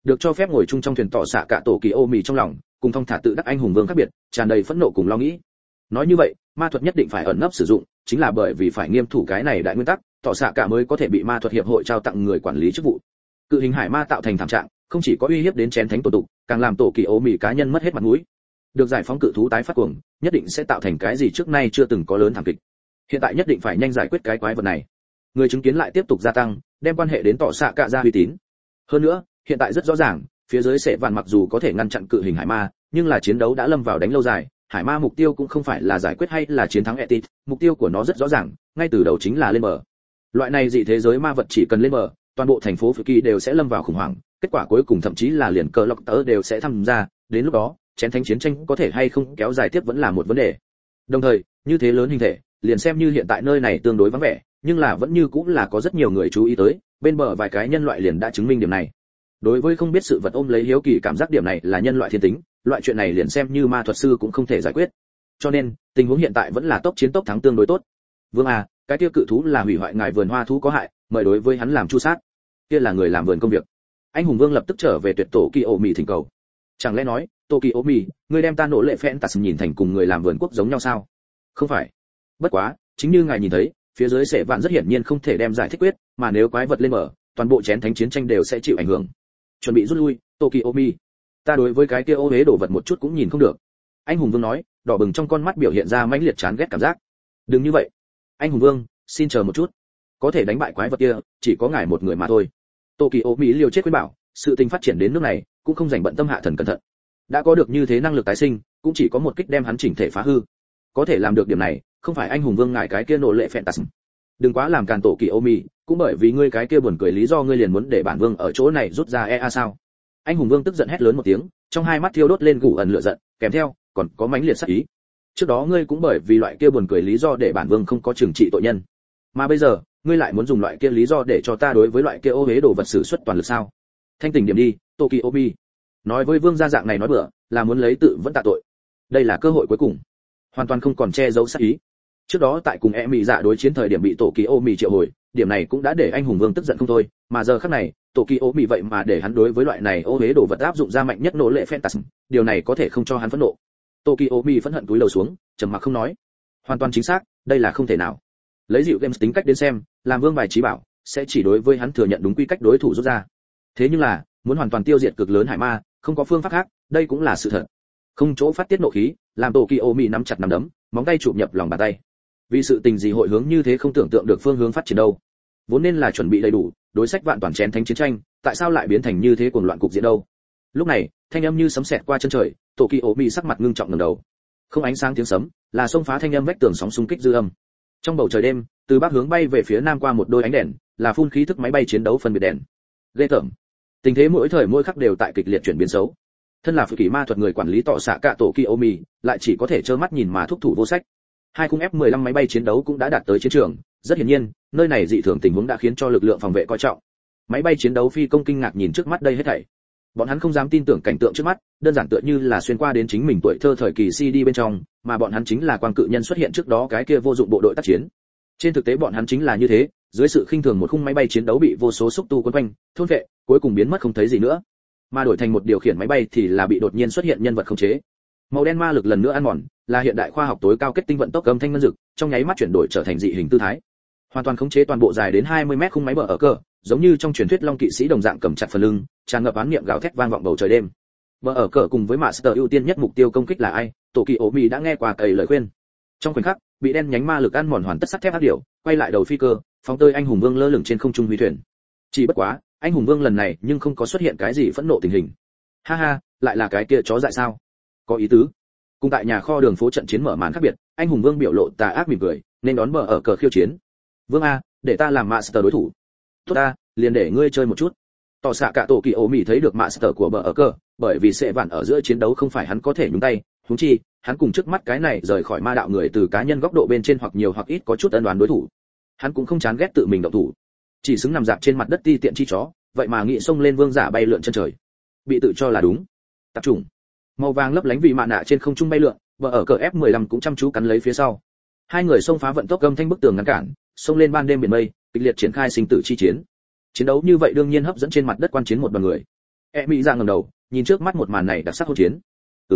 được cho phép ngồi chung trong thuyền tỏ xạ cả tổ kỳ ô mì trong lòng cùng thông thả tự đắc anh hùng vương khác biệt, tràn đầy phẫn nộ cùng lo nghĩ. Nói như vậy, ma thuật nhất định phải ẩn nấp sử dụng, chính là bởi vì phải nghiêm thủ cái này đại nguyên tắc, tỏ xạ cả mới có thể bị ma thuật hiệp hội trao tặng người quản lý chức vụ. Cự hình hải ma tạo thành thảm trạng, không chỉ có uy hiếp đến chén thánh tổ tục, càng làm tổ kỳ ô mì cá nhân mất hết mặt mũi. Được giải phóng cự thú tái phát cuồng, nhất định sẽ tạo thành cái gì trước nay chưa từng có lớn thảm kịch. Hiện tại nhất định phải nhanh giải quyết cái quái vật này. Người chứng kiến lại tiếp tục gia tăng, đem quan hệ đến tỏ xạ cả ra uy tín. Hơn nữa, hiện tại rất rõ ràng, phía dưới sẽ vạn mặc dù có thể ngăn chặn cự hình hải ma, nhưng là chiến đấu đã lâm vào đánh lâu dài, hải ma mục tiêu cũng không phải là giải quyết hay là chiến thắng Etit, mục tiêu của nó rất rõ ràng, ngay từ đầu chính là lên bờ. Loại này dị thế giới ma vật chỉ cần lên bờ, toàn bộ thành phố Phỉ Kỳ đều sẽ lâm vào khủng hoảng, kết quả cuối cùng thậm chí là liền cờ lộc tớ đều sẽ tham gia, đến lúc đó, chén thánh chiến tranh có thể hay không kéo dài tiếp vẫn là một vấn đề. Đồng thời, như thế lớn hình thể, liền xem như hiện tại nơi này tương đối vắng vẻ, nhưng là vẫn như cũng là có rất nhiều người chú ý tới, bên bờ vài cái nhân loại liền đã chứng minh điểm này. Đối với không biết sự vật ôm lấy hiếu kỳ cảm giác điểm này là nhân loại thiên tính, loại chuyện này liền xem như ma thuật sư cũng không thể giải quyết. Cho nên, tình huống hiện tại vẫn là tốc chiến tốc thắng tương đối tốt. Vương à, cái kia cự thú là hủy hoại ngài vườn hoa thú có hại, mời đối với hắn làm chu sát. Kia là người làm vườn công việc. Anh hùng vương lập tức trở về tuyệt tổ kỳ ổ mì thỉnh cầu. Chẳng lẽ nói, tổ kỳ ổ mì, ngươi đem ta nỗ lệ phèn tạt nhìn thành cùng người làm vườn quốc giống nhau sao? Không phải. Bất quá, chính như ngài nhìn thấy, phía dưới sẽ vạn rất hiển nhiên không thể đem giải thích quyết, mà nếu quái vật lên mở, toàn bộ chén thánh chiến tranh đều sẽ chịu ảnh hưởng. Chuẩn bị rút lui, Tokiomi. Ta đối với cái kia ô hế đổ vật một chút cũng nhìn không được. Anh hùng vương nói, đỏ bừng trong con mắt biểu hiện ra mãnh liệt chán ghét cảm giác. Đừng như vậy. Anh hùng vương, xin chờ một chút. Có thể đánh bại quái vật kia, chỉ có ngài một người mà thôi. Tokiomi liều chết khuyên bảo, sự tình phát triển đến nước này, cũng không dành bận tâm hạ thần cẩn thận. Đã có được như thế năng lực tái sinh, cũng chỉ có một kích đem hắn chỉnh thể phá hư. Có thể làm được điểm này, không phải anh hùng vương ngài cái kia nộ lệ phèn tạt. Đừng quá làm càn tổ kỳ ô mì, cũng bởi vì ngươi cái kia buồn cười lý do ngươi liền muốn để bản vương ở chỗ này rút ra ea sao? Anh hùng vương tức giận hét lớn một tiếng, trong hai mắt thiêu đốt lên gù ẩn lửa giận, kèm theo còn có mãnh liệt sát ý. Trước đó ngươi cũng bởi vì loại kia buồn cười lý do để bản vương không có trừng trị tội nhân, mà bây giờ ngươi lại muốn dùng loại kia lý do để cho ta đối với loại kia ô hế đồ vật sử xuất toàn lực sao? Thanh tỉnh điểm đi, Tokiomi. Nói với vương gia dạng này nói bừa, là muốn lấy tự vẫn tạ tội. Đây là cơ hội cuối cùng, hoàn toàn không còn che giấu sát ý. Trước đó tại cùng Mị Dạ đối chiến thời điểm bị Tokiomi triệu hồi, điểm này cũng đã để anh hùng vương tức giận không thôi, mà giờ khắc này, Tokiomi vậy mà để hắn đối với loại này ô hế đồ vật áp dụng ra mạnh nhất nỗ lệ Phantasm, điều này có thể không cho hắn phẫn nộ. Tokiomi phẫn hận cúi đầu xuống, trầm mặc không nói. Hoàn toàn chính xác, đây là không thể nào. Lấy dịu Games tính cách đến xem, làm vương bài trí bảo, sẽ chỉ đối với hắn thừa nhận đúng quy cách đối thủ rút ra. Thế nhưng là, muốn hoàn toàn tiêu diệt cực lớn hải ma, không có phương pháp khác, đây cũng là sự thật. Không chỗ phát tiết nộ khí, làm Tokiomi nắm chặt nắm đấm, móng tay chụp nhập lòng bàn tay. Vì sự tình gì hội hướng như thế không tưởng tượng được phương hướng phát triển đâu. Vốn nên là chuẩn bị đầy đủ, đối sách vạn toàn chén thánh chiến tranh, tại sao lại biến thành như thế cuồng loạn cục diện đâu? Lúc này, thanh âm như sấm sét qua chân trời, Tokiomi sắc mặt ngưng trọng ngẩng đầu. Không ánh sáng tiếng sấm, là xông phá thanh âm vách tường sóng xung kích dư âm. Trong bầu trời đêm, từ bắc hướng bay về phía nam qua một đôi ánh đèn, là phun khí thức máy bay chiến đấu phân biệt đèn. Ghê tởm. Tình thế mỗi thời mỗi khắc đều tại kịch liệt chuyển biến xấu. Thân là phù kỳ ma thuật người quản lý tọa xạ cả Tokiomi, lại chỉ có thể trơ mắt nhìn mà thúc thủ vô sách. Hai khung F-15 máy bay chiến đấu cũng đã đạt tới chiến trường, rất hiển nhiên, nơi này dị thường tình huống đã khiến cho lực lượng phòng vệ coi trọng. Máy bay chiến đấu phi công kinh ngạc nhìn trước mắt đây hết thảy. Bọn hắn không dám tin tưởng cảnh tượng trước mắt, đơn giản tựa như là xuyên qua đến chính mình tuổi thơ thời kỳ CD bên trong, mà bọn hắn chính là quang cự nhân xuất hiện trước đó cái kia vô dụng bộ đội tác chiến. Trên thực tế bọn hắn chính là như thế, dưới sự khinh thường một khung máy bay chiến đấu bị vô số xúc tu quấn quanh, thôn vệ, cuối cùng biến mất không thấy gì nữa. Mà đổi thành một điều khiển máy bay thì là bị đột nhiên xuất hiện nhân vật khống chế. Màu đen ma lực lần nữa ăn mòn, là hiện đại khoa học tối cao kết tinh vận tốc âm thanh ngân dực, trong nháy mắt chuyển đổi trở thành dị hình tư thái. Hoàn toàn khống chế toàn bộ dài đến 20 mét khung máy bờ ở cơ, giống như trong truyền thuyết long kỵ sĩ đồng dạng cầm chặt phần lưng, tràn ngập oán niệm gào thét vang vọng bầu trời đêm. Bờ ở cờ cùng với Master ưu tiên nhất mục tiêu công kích là ai, Tokiomi đã nghe qua cầy lời khuyên. Trong khoảnh khắc, bị đen nhánh ma lực ăn mòn hoàn tất sắt thép ác điểu, quay lại đầu phi cơ, phóng tơi anh hùng vương lơ lửng trên không trung huy thuyền. Chỉ bất quá, anh hùng vương lần này nhưng không có xuất hiện cái gì phẫn nộ tình hình. Ha ha, lại là cái kia chó dại sao? Có ý tứ. Cùng tại nhà kho đường phố trận chiến mở màn khác biệt, anh hùng vương biểu lộ tà ác mỉm cười, nên đón bờ ở cờ khiêu chiến. Vương a, để ta làm Master đối thủ. Tốt ta, liền để ngươi chơi một chút. Tỏ xạ cả tổ kỳ ổ mỉ thấy được Master của bờ ở cờ, bởi vì sẽ vạn ở giữa chiến đấu không phải hắn có thể nhúng tay, huống chi, hắn cùng trước mắt cái này rời khỏi ma đạo người từ cá nhân góc độ bên trên hoặc nhiều hoặc ít có chút ân đoán đối thủ. Hắn cũng không chán ghét tự mình động thủ, chỉ xứng nằm dạp trên mặt đất ti tiện chi chó, vậy mà nghị xông lên vương giả bay lượn chân trời. Bị tự cho là đúng. Tập trung. Màu vàng lấp lánh vị mạ nạ trên không trung bay lượn, bờ ở cờ F15 cũng chăm chú cắn lấy phía sau. Hai người xông phá vận tốc gầm thanh bức tường ngăn cản, xông lên ban đêm biển mây, kịch liệt triển khai sinh tử chi chiến. Chiến đấu như vậy đương nhiên hấp dẫn trên mặt đất quan chiến một đoàn người. Mỹ dạ ngẩng đầu nhìn trước mắt một màn này đặc sắc hỗn chiến.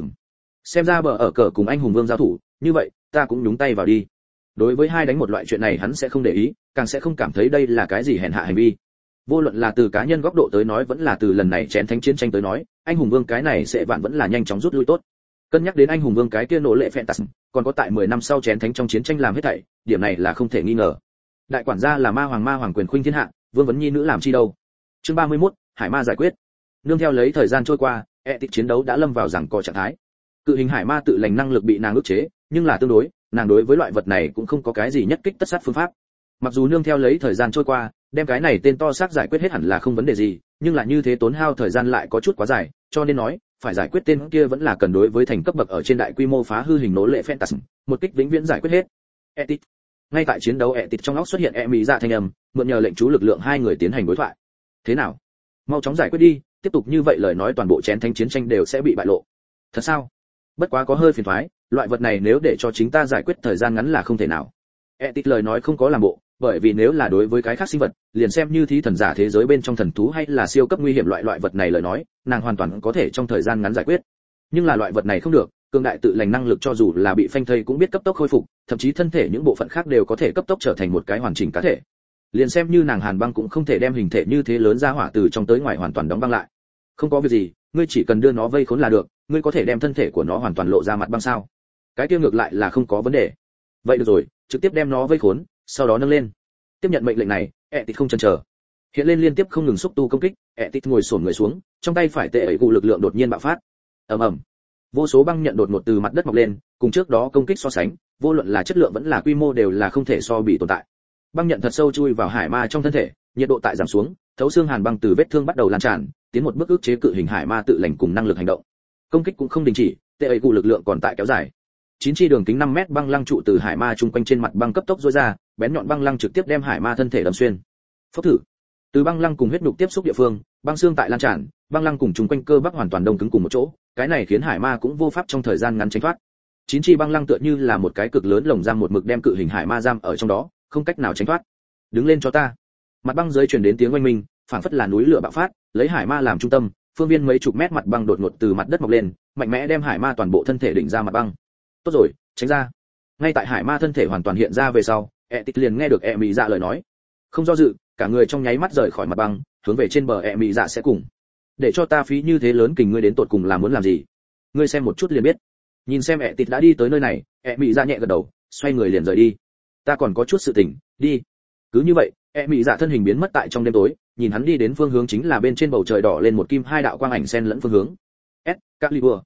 Xem ra bờ ở cờ cùng anh hùng vương giao thủ, như vậy ta cũng nhúng tay vào đi. Đối với hai đánh một loại chuyện này hắn sẽ không để ý, càng sẽ không cảm thấy đây là cái gì hèn hạ hành vi. Vô luận là từ cá nhân góc độ tới nói vẫn là từ lần này chén thánh chiến tranh tới nói, anh hùng vương cái này sẽ vạn vẫn là nhanh chóng rút lui tốt. Cân nhắc đến anh hùng vương cái kia nỗ lệ Phantasm, còn có tại 10 năm sau chén thánh trong chiến tranh làm hết thảy, điểm này là không thể nghi ngờ. Đại quản gia là ma hoàng quyền khuynh thiên hạ, vương vấn nhi nữ làm chi đâu. Chương 31, hải ma giải quyết. Nương theo lấy thời gian trôi qua, tích chiến đấu đã lâm vào giằng co trạng thái. Cự hình hải ma tự lành năng lực bị nàng ức chế, nhưng là tương đối, nàng đối với loại vật này cũng không có cái gì nhất kích tất sát phương pháp. Mặc dù nương theo lấy thời gian trôi qua, đem cái này tên to xác giải quyết hết hẳn là không vấn đề gì, nhưng là như thế tốn hao thời gian lại có chút quá dài, cho nên nói, phải giải quyết tên kia vẫn là cần đối với thành cấp bậc ở trên đại quy mô phá hư hình nỗ lệ Phantasm, một kích vĩnh viễn giải quyết hết. Etit. Ngay tại chiến đấu Etit trong óc xuất hiện Mỹ dạ thanh âm, mượn nhờ lệnh chú lực lượng hai người tiến hành đối thoại. Thế nào? Mau chóng giải quyết đi, tiếp tục như vậy lời nói toàn bộ chén thánh chiến tranh đều sẽ bị bại lộ. Thật sao? Bất quá có hơi phiền toái, loại vật này nếu để cho chính ta giải quyết thời gian ngắn là không thể nào. Etit lời nói không có làm bộ, bởi vì nếu là đối với cái khác sinh vật, liền xem như thí thần giả thế giới bên trong thần thú hay là siêu cấp nguy hiểm loại vật này lời nói, nàng hoàn toàn có thể trong thời gian ngắn giải quyết. Nhưng là loại vật này không được, cường đại tự lành năng lực cho dù là bị phanh thây cũng biết cấp tốc khôi phục, thậm chí thân thể những bộ phận khác đều có thể cấp tốc trở thành một cái hoàn chỉnh cá thể. Liền xem như nàng Hàn Băng cũng không thể đem hình thể như thế lớn ra hỏa từ trong tới ngoài hoàn toàn đóng băng lại. Không có việc gì, ngươi chỉ cần đưa nó vây khốn là được, ngươi có thể đem thân thể của nó hoàn toàn lộ ra mặt băng sao? Cái kia ngược lại là không có vấn đề. Vậy được rồi, trực tiếp đem nó vây khốn, sau đó nâng lên. Tiếp nhận mệnh lệnh này, Etit không chần chờ. Hiện lên liên tiếp không ngừng xúc tu công kích, Etit ngồi xổm người xuống, trong tay phải tệ ấy cụ lực lượng đột nhiên bạo phát. Ầm ầm. Vô số băng nhận đột ngột từ mặt đất mọc lên, cùng trước đó công kích so sánh, vô luận là chất lượng vẫn là quy mô đều là không thể so bị tồn tại. Băng nhận thật sâu chui vào hải ma trong thân thể, nhiệt độ tại giảm xuống, thấu xương hàn băng từ vết thương bắt đầu lan tràn, tiến một bước ức chế cự hình hải ma tự lành cùng năng lực hành động. Công kích cũng không đình chỉ, tệ ấy cụ lực lượng còn tại kéo dài. 9 chi đường kính 5 mét băng lăng trụ từ hải ma chung quanh trên mặt băng cấp tốc rũa ra, bén nhọn băng lăng trực tiếp đem hải ma thân thể đâm xuyên. Phốc thử. Từ băng lăng cùng huyết nhục tiếp xúc địa phương, băng xương tại lan tràn, băng lăng cùng chung quanh cơ bắp hoàn toàn đông cứng cùng một chỗ, cái này khiến hải ma cũng vô pháp trong thời gian ngắn tránh thoát. 9 chi băng lăng tựa như là một cái cực lớn lồng giam một mực đem cự hình hải ma giam ở trong đó, không cách nào tránh thoát. Đứng lên cho ta. Mặt băng dưới truyền đến tiếng oanh minh, phảng phất là núi lửa bạo phát, lấy hải ma làm trung tâm, phương viên mấy chục mét mặt băng đột ngột từ mặt đất mọc lên, mạnh mẽ đem hải ma toàn bộ thân thể đỉnh ra mặt băng. Tốt rồi, tránh ra. Ngay tại hải ma thân thể hoàn toàn hiện ra về sau, Etit liền nghe được Mỹ dạ lời nói. Không do dự, cả người trong nháy mắt rời khỏi mặt băng, hướng về trên bờ Mỹ dạ sẽ cùng. Để cho ta phí như thế lớn kình ngươi đến tột cùng là muốn làm gì? Ngươi xem một chút liền biết. Nhìn xem Etit đã đi tới nơi này, Mỹ dạ nhẹ gật đầu, xoay người liền rời đi. Ta còn có chút sự tình, đi. Cứ như vậy, Mỹ dạ thân hình biến mất tại trong đêm tối, nhìn hắn đi đến phương hướng chính là bên trên bầu trời đỏ lên một kim hai đạo quang ảnh xen lẫn phương hướng. Excalibur.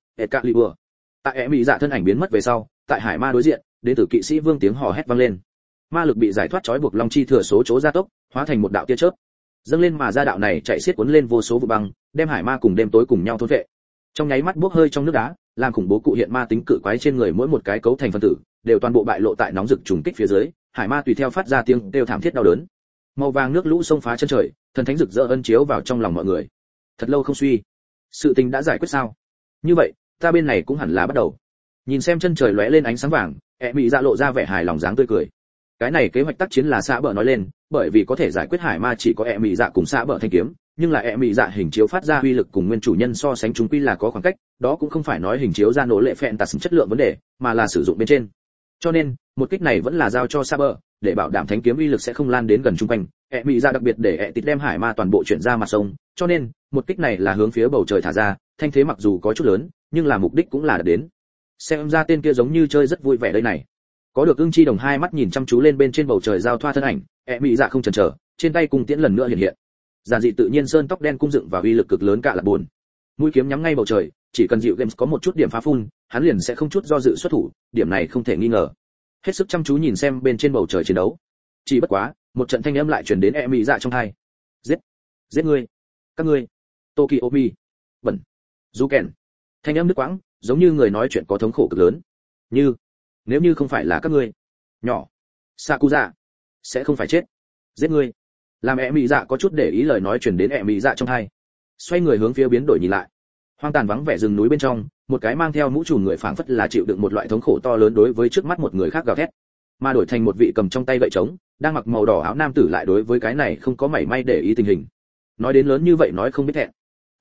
Tại Mỹ dạ thân ảnh biến mất về sau, tại hải ma đối diện, đến từ kỵ sĩ vương tiếng hò hét vang lên. Ma lực bị giải thoát trói buộc long chi thừa số chỗ gia tốc, hóa thành một đạo tia chớp. Dâng lên mà ra đạo này chạy xiết cuốn lên vô số vụ băng, đem hải ma cùng đêm tối cùng nhau thôn vệ. Trong nháy mắt bốc hơi trong nước đá, làm khủng bố cụ hiện ma tính cự quái trên người mỗi một cái cấu thành phân tử, đều toàn bộ bại lộ tại nóng rực trùng kích phía dưới, hải ma tùy theo phát ra tiếng kêu thảm thiết đau đớn. Màu vàng nước lũ xông phá chân trời, thần thánh rực rỡ ân chiếu vào trong lòng mọi người. Thật lâu không suy, sự tình đã giải quyết sao? Như vậy, ta bên này cũng hẳn là bắt đầu. Nhìn xem chân trời lóe lên ánh sáng vàng, Mỹ dạ lộ ra vẻ hài lòng dáng tươi cười. Cái này kế hoạch tác chiến là xã bờ nói lên, bởi vì có thể giải quyết hải ma chỉ có Mỹ dạ cùng xã bờ thanh kiếm, nhưng là Mỹ dạ hình chiếu phát ra uy lực cùng nguyên chủ nhân so sánh chúng quy là có khoảng cách, đó cũng không phải nói hình chiếu ra nỗ lệ Phantasm chất lượng vấn đề, mà là sử dụng bên trên. Cho nên, một kích này vẫn là giao cho xã bờ, để bảo đảm thánh kiếm uy lực sẽ không lan đến gần trung quanh. Mỹ dạ đặc biệt để Etit đem hải ma toàn bộ chuyển ra mặt sông, cho nên một kích này là hướng phía bầu trời thả ra, thanh thế mặc dù có chút lớn, nhưng là mục đích cũng là đạt đến. Xem ra tên kia giống như chơi rất vui vẻ đây này. Có được ưng chi đồng hai mắt nhìn chăm chú lên bên trên bầu trời giao thoa thân ảnh, Mỹ dạ không chần chờ, trên tay cung tiễn lần nữa hiện hiện. Giản dị tự nhiên sơn tóc đen cung dựng và uy lực cực lớn cả là buồn. Mũi kiếm nhắm ngay bầu trời, chỉ cần dịu games có một chút điểm phá phun, hắn liền sẽ không chút do dự xuất thủ, điểm này không thể nghi ngờ. Hết sức chăm chú nhìn xem bên trên bầu trời chiến đấu. Chỉ bất quá, một trận thanh âm lại truyền đến Mỹ dạ trong tai. Giết ngươi, các ngươi. Tokiomi. Bẩn. Zuken. Thanh âm đứt quãng, giống như người nói chuyện có thống khổ cực lớn. Nếu như không phải là các ngươi. Nhỏ. Sakuza. Sẽ không phải chết. Giết ngươi. Làm Mỹ dạ có chút để ý lời nói truyền đến Mỹ dạ trong tai. Xoay người hướng phía biến đổi nhìn lại. Hoang tàn vắng vẻ rừng núi bên trong, một cái mang theo mũ trùm người phảng phất là chịu đựng một loại thống khổ to lớn đối với trước mắt một người khác gào thét, mà đổi thành một vị cầm trong tay gậy trống, đang mặc màu đỏ áo nam tử lại đối với cái này không có mảy may để ý tình hình. Nói đến lớn như vậy nói không biết thẹn.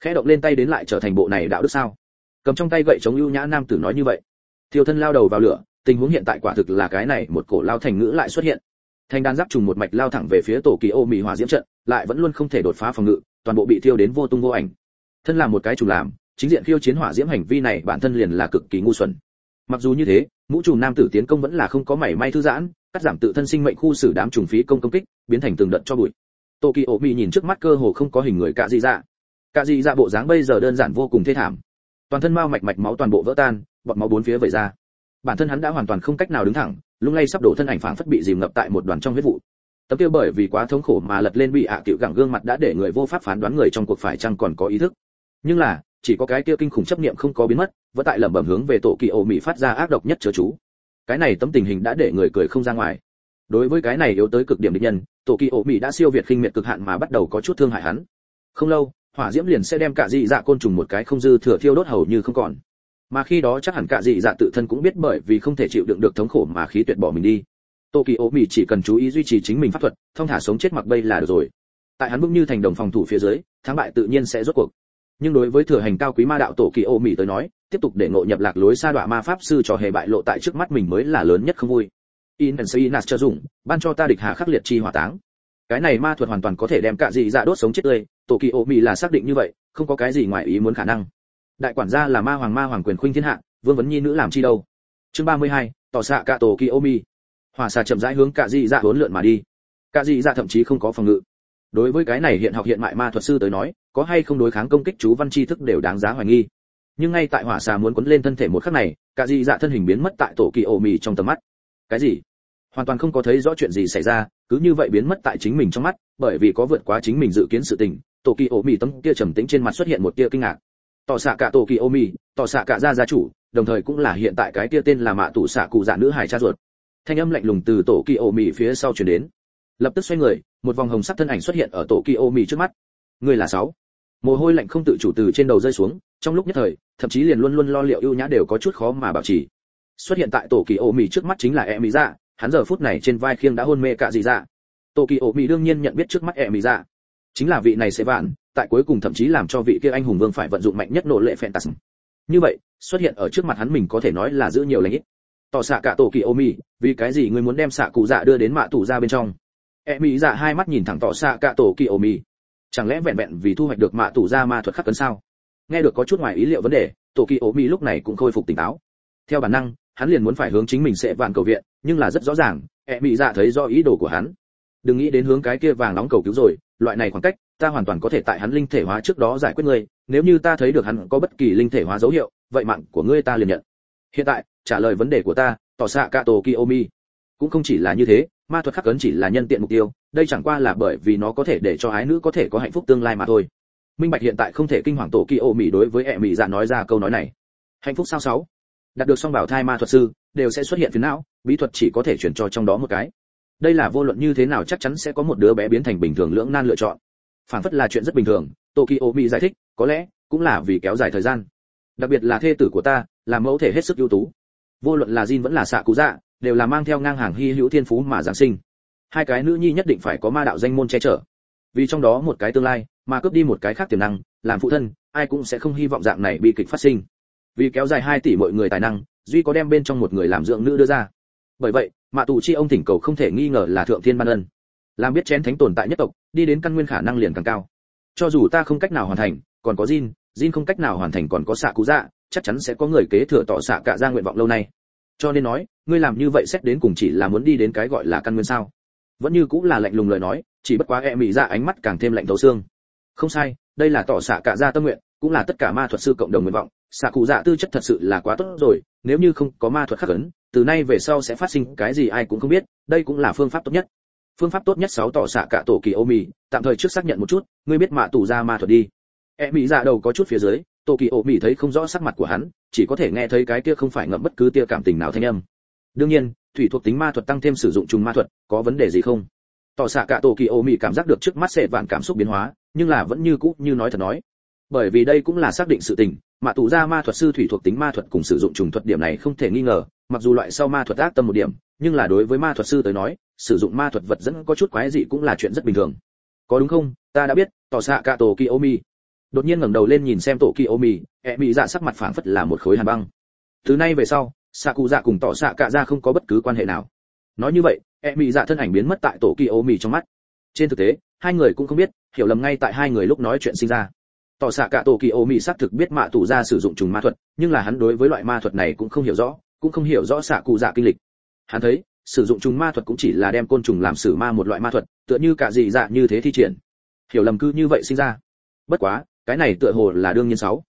khẽ động lên tay đến lại trở thành bộ này đạo đức sao? Cầm trong tay gậy chống ưu nhã nam tử nói như vậy. Thiêu thân lao đầu vào lửa, tình huống hiện tại quả thực là cái này, một cổ lao thành ngữ lại xuất hiện. Thanh đan giáp trùng một mạch lao thẳng về phía tổ kỳ ô mì hỏa diễm trận, lại vẫn luôn không thể đột phá phòng ngự, toàn bộ bị thiêu đến vô tung vô ảnh. Thân là một cái trùng làm, chính diện khiêu chiến hỏa diễm hành vi này bản thân liền là cực kỳ ngu xuẩn. Mặc dù như thế, mũ trùm nam tử tiến công vẫn là không có mảy may thư giãn, cắt giảm tự thân sinh mệnh khu xử đám trùng phí công kích, biến thành từng đợt cho bụi. Tô Kỳ Ổ Mị nhìn trước mắt cơ hồ không có hình người cả gì dạ. Cả gì dạ bộ dáng bây giờ đơn giản vô cùng thê thảm. Toàn thân mao mạch máu toàn bộ vỡ tan, bọt máu bốn phía vẩy ra. Bản thân hắn đã hoàn toàn không cách nào đứng thẳng, lung lay sắp đổ thân ảnh phảng phất bị dìm ngập tại một đoàn trong huyết vụ. Tấm kia bởi vì quá thống khổ mà lật lên bị cựu gẳng gương mặt đã để người vô pháp phán đoán người trong cuộc phải chăng còn có ý thức. Nhưng là, chỉ có cái kia kinh khủng chấp niệm không có biến mất, vẫn tại lẩm bẩm hướng về Tổ Kỳ Ổ Mị phát ra ác độc nhất chớ chú. Cái này tấm tình hình đã để người cười không ra ngoài. Đối với cái này yếu tới cực điểm địch nhân, Tổ Kỳ Ổ Mị đã siêu việt khinh miệt cực hạn mà bắt đầu có chút thương hại hắn. Không lâu, hỏa diễm liền sẽ đem cả dị dạ côn trùng một cái không dư thừa thiêu đốt hầu như không còn. Mà khi đó chắc hẳn cả dị dạ tự thân cũng biết bởi vì không thể chịu đựng được thống khổ mà khí tuyệt bỏ mình đi. Tổ Kỳ Ổ Mị chỉ cần chú ý duy trì chính mình pháp thuật, thông thả sống chết mặc bay là được rồi. Tại hắn vững như thành đồng phòng thủ phía dưới, thắng bại tự nhiên sẽ rốt cuộc. Nhưng đối với thừa hành cao quý ma đạo Tổ Kỳ Ổ Mị tới nói, tiếp tục để ngộ nhập lạc lối sa đọa ma pháp sư trò hề bại lộ tại trước mắt mình mới là lớn nhất không vui. Intensinas cho dùng, ban cho ta địch hà khắc liệt chi hỏa táng. Cái này ma thuật hoàn toàn có thể đem cả dị dạ đốt sống chết tươi, Tổ Kỳ Ổ Mị là xác định như vậy, không có cái gì ngoài ý muốn khả năng. Đại quản gia là ma hoàng quyền khuynh thiên hạ, vương vấn nhi nữ làm chi đâu. Chương 32, tỏ xạ cả Tổ Kỳ Ổ Mị. Hỏa xà chậm rãi hướng cả dị dạ hỗn lượn mà đi. Cả dị dạ thậm chí không có phòng ngự. Đối với cái này hiện học hiện mại ma thuật sư tới nói, có hay không đối kháng công kích chú văn tri thức đều đáng giá hoài nghi. Nhưng ngay tại hỏa xà muốn quấn lên thân thể một khắc này, cả dị dạ thân hình biến mất tại Tổ Kỳ Ổ Mị trong tầm mắt. Cái gì? Hoàn toàn không có thấy rõ chuyện gì xảy ra, cứ như vậy biến mất tại chính mình trong mắt, bởi vì có vượt quá chính mình dự kiến sự tình. Tổ Kỳ Ổ Mị tấm kia trầm tĩnh trên mặt xuất hiện một tia kinh ngạc. Tỏ xạ cả Tổ Kỳ Ổ Mị, tỏ xạ cả gia chủ, đồng thời cũng là hiện tại cái kia tên là Mạ Tụ xạ cụ dạ nữ hài cha ruột. Thanh âm lạnh lùng từ Tổ Kỳ Ổ Mị phía sau truyền đến. Lập tức xoay người, một vòng hồng sắc thân ảnh xuất hiện ở Tổ Kỳ Ổ Mị trước mắt. Người là 6. Mồ hôi lạnh không tự chủ từ trên đầu rơi xuống, trong lúc nhất thời, thậm chí liền luôn luôn lo liệu ưu nhã đều có chút khó mà bảo trì. Xuất hiện tại Tổ Kỳ Ổ Mị trước mắt chính là Mị Dạ, hắn giờ phút này trên vai khiêng đã hôn mê cả dị dạ. Tổ Kỳ Ổ Mị đương nhiên nhận biết trước mắt Mị Dạ, chính là vị này sẽ vạn, tại cuối cùng thậm chí làm cho vị kia anh hùng vương phải vận dụng mạnh nhất nộ lệ phèn tạt. Như vậy, xuất hiện ở trước mặt hắn mình có thể nói là giữ nhiều lành ít. Tỏ xạ cả Tổ Kỳ Ổ Mị, vì cái gì ngươi muốn đem xạ cụ dạ đưa đến mạ tủ ra bên trong? Mị Dạ hai mắt nhìn thẳng tỏ xạ cả Tổ Kỳ Ổ Mị. Chẳng lẽ vẹn vẹn vì thu hoạch được mạ tủ ra ma thuật khắc cấn sao? Nghe được có chút ngoài ý liệu vấn đề, Tổ Kỳ Ổ Mị lúc này cũng khôi phục tỉnh táo. Theo bản năng, hắn liền muốn phải hướng chính mình sẽ vạn cầu viện, nhưng là rất rõ ràng, Mị Dạ thấy rõ ý đồ của hắn. Đừng nghĩ đến hướng cái kia vàng nóng cầu cứu rồi, loại này khoảng cách, ta hoàn toàn có thể tại hắn linh thể hóa trước đó giải quyết ngươi, nếu như ta thấy được hắn có bất kỳ linh thể hóa dấu hiệu, vậy mạng của ngươi ta liền nhận. Hiện tại, trả lời vấn đề của ta, tỏ xạ cả Tổ Kỳ Ổ Mị. Cũng không chỉ là như thế, ma thuật khắc ấn chỉ là nhân tiện mục tiêu, đây chẳng qua là bởi vì nó có thể để cho ái nữ có thể có hạnh phúc tương lai mà thôi. Minh Bạch hiện tại không thể kinh hoàng Tổ Kỳ Ổ Mị đối với Mị Dạ nói ra câu nói này. Hạnh phúc sao 6? Đạt được song bảo thai ma thuật sư, đều sẽ xuất hiện phiền não, bí thuật chỉ có thể chuyển cho trong đó một cái. Đây là vô luận như thế nào chắc chắn sẽ có một đứa bé biến thành bình thường lưỡng nan lựa chọn. Phản phất là chuyện rất bình thường, Tổ Kỳ Ổ Mị giải thích, có lẽ cũng là vì kéo dài thời gian. Đặc biệt là thê tử của ta, là mẫu thể hết sức ưu tú. Vô luận là Jin vẫn là xạ cụ dạ, đều là mang theo ngang hàng hy hữu thiên phú mà giáng sinh. Hai cái nữ nhi nhất định phải có ma đạo danh môn che chở. Vì trong đó một cái tương lai, mà cướp đi một cái khác tiềm năng, làm phụ thân, ai cũng sẽ không hy vọng dạng này bi kịch phát sinh. Vì kéo dài 2 tỷ mọi người tài năng, duy có đem bên trong một người làm dưỡng nữ đưa ra. Bởi vậy, Mạ Tù chi ông thỉnh cầu không thể nghi ngờ là thượng thiên ban ân. Làm biết chén thánh tồn tại nhất tộc, đi đến căn nguyên khả năng liền càng cao. Cho dù ta không cách nào hoàn thành, còn có Jin không cách nào hoàn thành còn có xạ cụ dạ, chắc chắn sẽ có người kế thừa tỏ xạ cả ra nguyện vọng lâu nay. Cho nên nói, ngươi làm như vậy xét đến cùng chỉ là muốn đi đến cái gọi là căn nguyên sao? Vẫn như cũng là lạnh lùng lời nói, chỉ bất quá Mị Dạ ánh mắt càng thêm lạnh thấu xương. Không sai, đây là tỏ xạ cả ra tâm nguyện, cũng là tất cả ma thuật sư cộng đồng nguyện vọng. Xạ cụ dạ tư chất thật sự là quá tốt rồi, nếu như không có ma thuật khắc ấn, từ nay về sau sẽ phát sinh cái gì ai cũng không biết, đây cũng là phương pháp tốt nhất. Phương pháp tốt nhất 6 tỏ xạ cả Tổ Kỳ Ổ Mị, tạm thời trước xác nhận một chút, ngươi biết mạ tủ ra ma thuật đi. Mị Dạ đầu có chút phía dưới, Tổ Kỳ Ổ Mị thấy không rõ sắc mặt của hắn, chỉ có thể nghe thấy cái kia không phải ngậm bất cứ tia cảm tình nào thanh âm. Đương nhiên, thủy thuộc tính ma thuật tăng thêm sử dụng trùng ma thuật, có vấn đề gì không? Tỏ xạ cả Tổ Kỳ Ổ Mị cảm giác được trước mắt sẽ vạn cảm xúc biến hóa, nhưng là vẫn như cũ như nói thật nói. Bởi vì đây cũng là xác định sự tình, mạ tủ ra ma thuật sư thủy thuộc tính ma thuật cùng sử dụng trùng thuật điểm này không thể nghi ngờ, mặc dù loại sau ma thuật ác tâm một điểm, nhưng là đối với ma thuật sư tới nói, sử dụng ma thuật vật dẫn có chút quái dị cũng là chuyện rất bình thường. Có đúng không? Ta đã biết, tỏ xạ cả Tổ Kỳ Ổ Mị. đột nhiên ngẩng đầu lên nhìn xem tổ kỳ ô mì, e mị dạ sắc mặt phảng phất là một khối hàn băng. Từ nay về sau, xạ cụ dạ cùng tỏ xạ cạ ra không có bất cứ quan hệ nào. Nói như vậy, e mị dạ thân ảnh biến mất tại tổ kỳ ô mì trong mắt. Trên thực tế, hai người cũng không biết, hiểu lầm ngay tại hai người lúc nói chuyện sinh ra. Tỏ xạ cạ tổ kỳ ô mì xác thực biết mạ tù ra sử dụng trùng ma thuật, nhưng là hắn đối với loại ma thuật này cũng không hiểu rõ, cũng không hiểu rõ xạ cụ dạ kinh lịch. Hắn thấy, sử dụng trùng ma thuật cũng chỉ là đem côn trùng làm sử ma một loại ma thuật, tựa như cả dị dạ như thế thi triển. Hiểu lầm cứ như vậy sinh ra. Bất quá, cái này tựa hồ là đương nhiên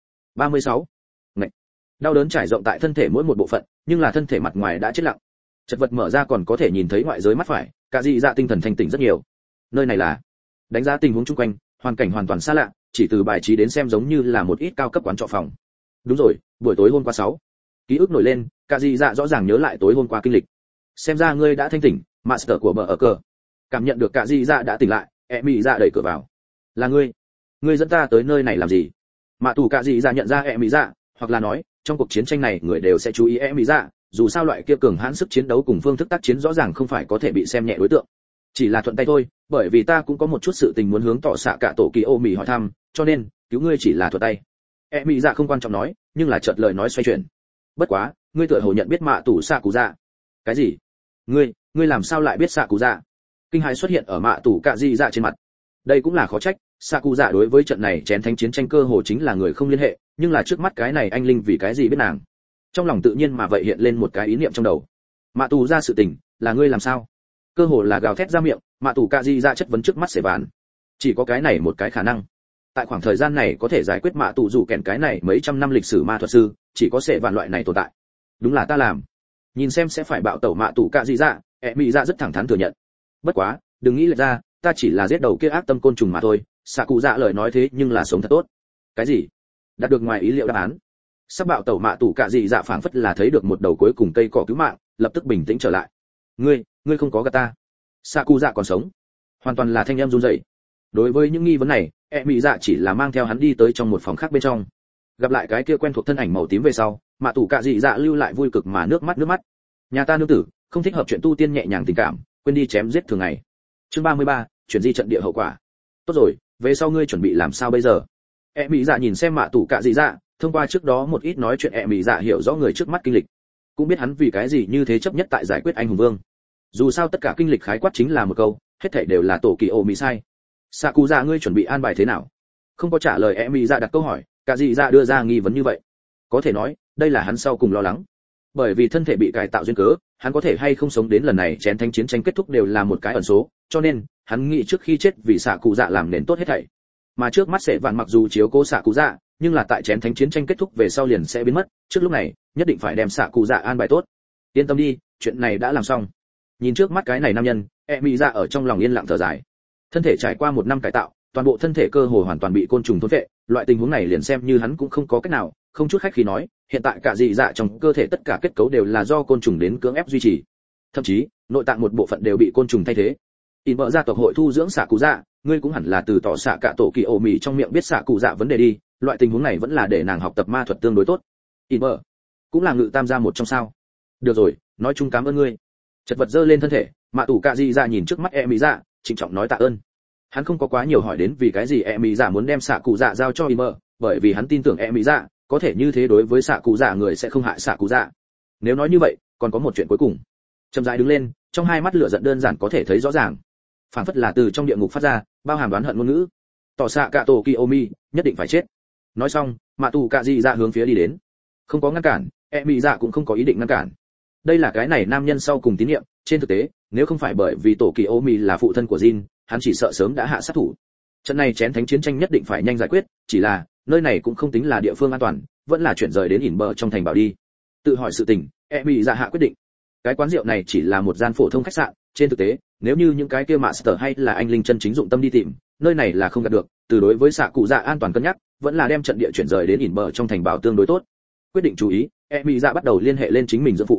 36. Ngậy. Đau đớn trải rộng tại thân thể mỗi một bộ phận, nhưng là thân thể mặt ngoài đã chết lặng. Chật vật mở ra còn có thể nhìn thấy ngoại giới mắt phải, cả dị dạ tinh thần thanh tỉnh rất nhiều. Nơi này là, đánh giá tình huống chung quanh, hoàn cảnh hoàn toàn xa lạ, chỉ từ bài trí đến xem giống như là một ít cao cấp quán trọ phòng. Đúng rồi, buổi tối hôm qua 6. Ký ức nổi lên, cả dị dạ rõ ràng nhớ lại tối hôm qua kinh lịch. Xem ra ngươi đã thanh tỉnh, master của bờ ở cờ. Cảm nhận được cả dị dạ đã tỉnh lại, e mị dạ đẩy cửa vào. Là ngươi dẫn ta tới nơi này làm gì? Mạ tù cả dị dạ nhận ra e mị dạ, hoặc là nói, trong cuộc chiến tranh này người đều sẽ chú ý e mị dạ, dù sao loại kia cường hãn sức chiến đấu cùng phương thức tác chiến rõ ràng không phải có thể bị xem nhẹ đối tượng. Chỉ là thuận tay thôi, bởi vì ta cũng có một chút sự tình muốn hướng tỏ xạ cả tổ kỳ ô mì hỏi thăm, cho nên cứu ngươi chỉ là thuận tay. E mị dạ không quan trọng nói, nhưng là chợt lời nói xoay chuyển. Bất quá, ngươi tựa hồ nhận biết mạ tù xạ cụ dạ. Cái gì? Ngươi làm sao lại biết xạ cụ dạ? Kinh hãi xuất hiện ở mạ tù cả dị dạ trên mặt. Đây cũng là khó trách, xạ cụ dạ đối với trận này chén thánh chiến tranh cơ hồ chính là người không liên hệ, nhưng là trước mắt cái này anh linh vì cái gì biết nàng? Trong lòng tự nhiên mà vậy hiện lên một cái ý niệm trong đầu. Mạ tù ra sự tình, là ngươi làm sao? Cơ hồ là gào thét ra miệng, mạ tù cả dị dạ chất vấn trước mắt Sẻ Vạn. Chỉ có cái này một cái khả năng. Tại khoảng thời gian này có thể giải quyết mạ tù dù kèn cái này mấy trăm năm lịch sử ma thuật sư, chỉ có Sẻ Vạn loại này tồn tại. Đúng là ta làm. Nhìn xem sẽ phải bạo tẩu mạ tù cả dị dạ, mị dạ rất thẳng thắn thừa nhận. Bất quá, đừng nghĩ lệch ra, ta chỉ là giết đầu kia ác tâm côn trùng mà thôi. Xạ cụ dạ lời nói thế nhưng là sống thật tốt. Cái gì? Đạt được ngoài ý liệu đáp án. Sắp bạo tẩu mạ tù cả dị dạ phảng phất là thấy được một đầu cuối cùng cây cỏ cứu mạng, lập tức bình tĩnh trở lại. Ngươi không có gạt ta. Xạ cụ dạ còn sống. Hoàn toàn là thanh em run rẩy. Đối với những nghi vấn này, mị dạ chỉ là mang theo hắn đi tới trong một phòng khác bên trong. Gặp lại cái kia quen thuộc thân ảnh màu tím về sau, mạ tù cả dị dạ lưu lại vui cực mà nước mắt. Nhà ta nương tử, không thích hợp chuyện tu tiên nhẹ nhàng tình cảm, quên đi chém giết thường ngày. Chương 33, chuyển di trận địa hậu quả. Tốt rồi, về sau ngươi chuẩn bị làm sao bây giờ? Mị dạ nhìn xem mạ tù cả dị dạ, thông qua trước đó một ít nói chuyện mị dạ hiểu rõ người trước mắt kinh lịch, cũng biết hắn vì cái gì như thế chấp nhất tại giải quyết anh hùng vương. Dù sao tất cả kinh lịch khái quát chính là một câu, hết thảy đều là tổ kỳ ô mị sai. Xạ cụ dạ ngươi chuẩn bị an bài thế nào? Không có trả lời mị dạ đặt câu hỏi, cả dị dạ đưa ra nghi vấn như vậy. Có thể nói, đây là hắn sau cùng lo lắng. Bởi vì thân thể bị cải tạo duyên cớ, hắn có thể hay không sống đến lần này chén thánh chiến tranh kết thúc đều là một cái ẩn số, cho nên hắn nghĩ trước khi chết vì xạ cụ dạ làm nền tốt hết thảy. Mà trước mắt Sẻ Vạn mặc dù chiếu cố xạ cụ dạ, nhưng là tại chén thánh chiến tranh kết thúc về sau liền sẽ biến mất, trước lúc này nhất định phải đem xạ cụ dạ an bài tốt. Yên tâm đi, chuyện này đã làm xong. Nhìn trước mắt cái này nam nhân, mị dạ ở trong lòng yên lặng thở dài. Thân thể trải qua 1 năm cải tạo, toàn bộ thân thể cơ hồ hoàn toàn bị côn trùng thôn phệ, loại tình huống này liền xem như hắn cũng không có cách nào, không chút khách khí nói, hiện tại cả dị dạ trong cơ thể tất cả kết cấu đều là do côn trùng đến cưỡng ép duy trì, thậm chí nội tạng một bộ phận đều bị côn trùng thay thế. In vợ gia tộc hội thu dưỡng xạ cụ dạ, ngươi cũng hẳn là từ tỏ xạ cả tổ kỳ ổ mì trong miệng biết xạ cụ dạ vấn đề đi, loại tình huống này vẫn là để nàng học tập ma thuật tương đối tốt. In vợ cũng là ngự tam gia một trong sao? Được rồi, nói chung cảm ơn ngươi. Chật vật dơ lên thân thể, mạ tù cả dị dạ nhìn trước mắt mị dạ, trịnh trọng nói tạ ơn. Hắn không có quá nhiều hỏi đến vì cái gì mị dạ muốn đem xạ cụ dạ giao cho In vợ, bởi vì hắn tin tưởng mị dạ có thể như thế đối với xạ cụ dạ người sẽ không hại xạ cụ dạ. Nếu nói như vậy, còn có một chuyện cuối cùng. Chậm rãi đứng lên, trong hai mắt lửa giận đơn giản có thể thấy rõ ràng, phảng phất là từ trong địa ngục phát ra, bao hàm đoán hận ngôn ngữ. Tỏ xạ cả tổ Kiyomi nhất định phải chết. Nói xong, mạ tù cả dị dạ hướng phía đi đến, không có ngăn cản, mị dạ cũng không có ý định ngăn cản. Đây là cái này nam nhân sau cùng tín nhiệm, trên thực tế, nếu không phải bởi vì tổ Kiyomi là phụ thân của Jin, hắn chỉ sợ sớm đã hạ sát thủ. Trận này chén thánh chiến tranh nhất định phải nhanh giải quyết, chỉ là nơi này cũng không tính là địa phương an toàn, vẫn là chuyển rời đến ỉn bờ trong thành bảo đi. Tự hỏi sự tình, mị dạ hạ quyết định. Cái quán rượu này chỉ là một gian phổ thông khách sạn, trên thực tế, nếu như những cái kia master hay là anh linh chân chính dụng tâm đi tìm, nơi này là không gặp được, từ đối với xạ cụ dạ an toàn cân nhắc, vẫn là đem trận địa chuyển rời đến ỉn bờ trong thành bảo tương đối tốt. Quyết định chú ý, mị dạ bắt đầu liên hệ lên chính mình dưỡng phụ.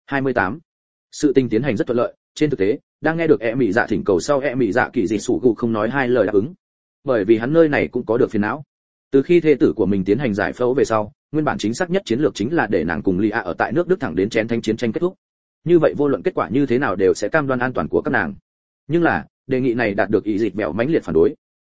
28. Sự tình tiến hành rất thuận lợi, trên thực tế, đang nghe được mị dạ thỉnh cầu sau mị dạ kỳ dị sủ gù không nói hai lời đáp ứng. Bởi vì hắn nơi này cũng có được phiền não. Từ khi thê tử của mình tiến hành giải phẫu về sau, nguyên bản chính xác nhất chiến lược chính là để nàng cùng Lia ở tại nước Đức thẳng đến chén thánh chiến tranh kết thúc. Như vậy vô luận kết quả như thế nào đều sẽ cam đoan an toàn của các nàng. Nhưng là, đề nghị này đạt được ý dịch bèo mãnh liệt phản đối.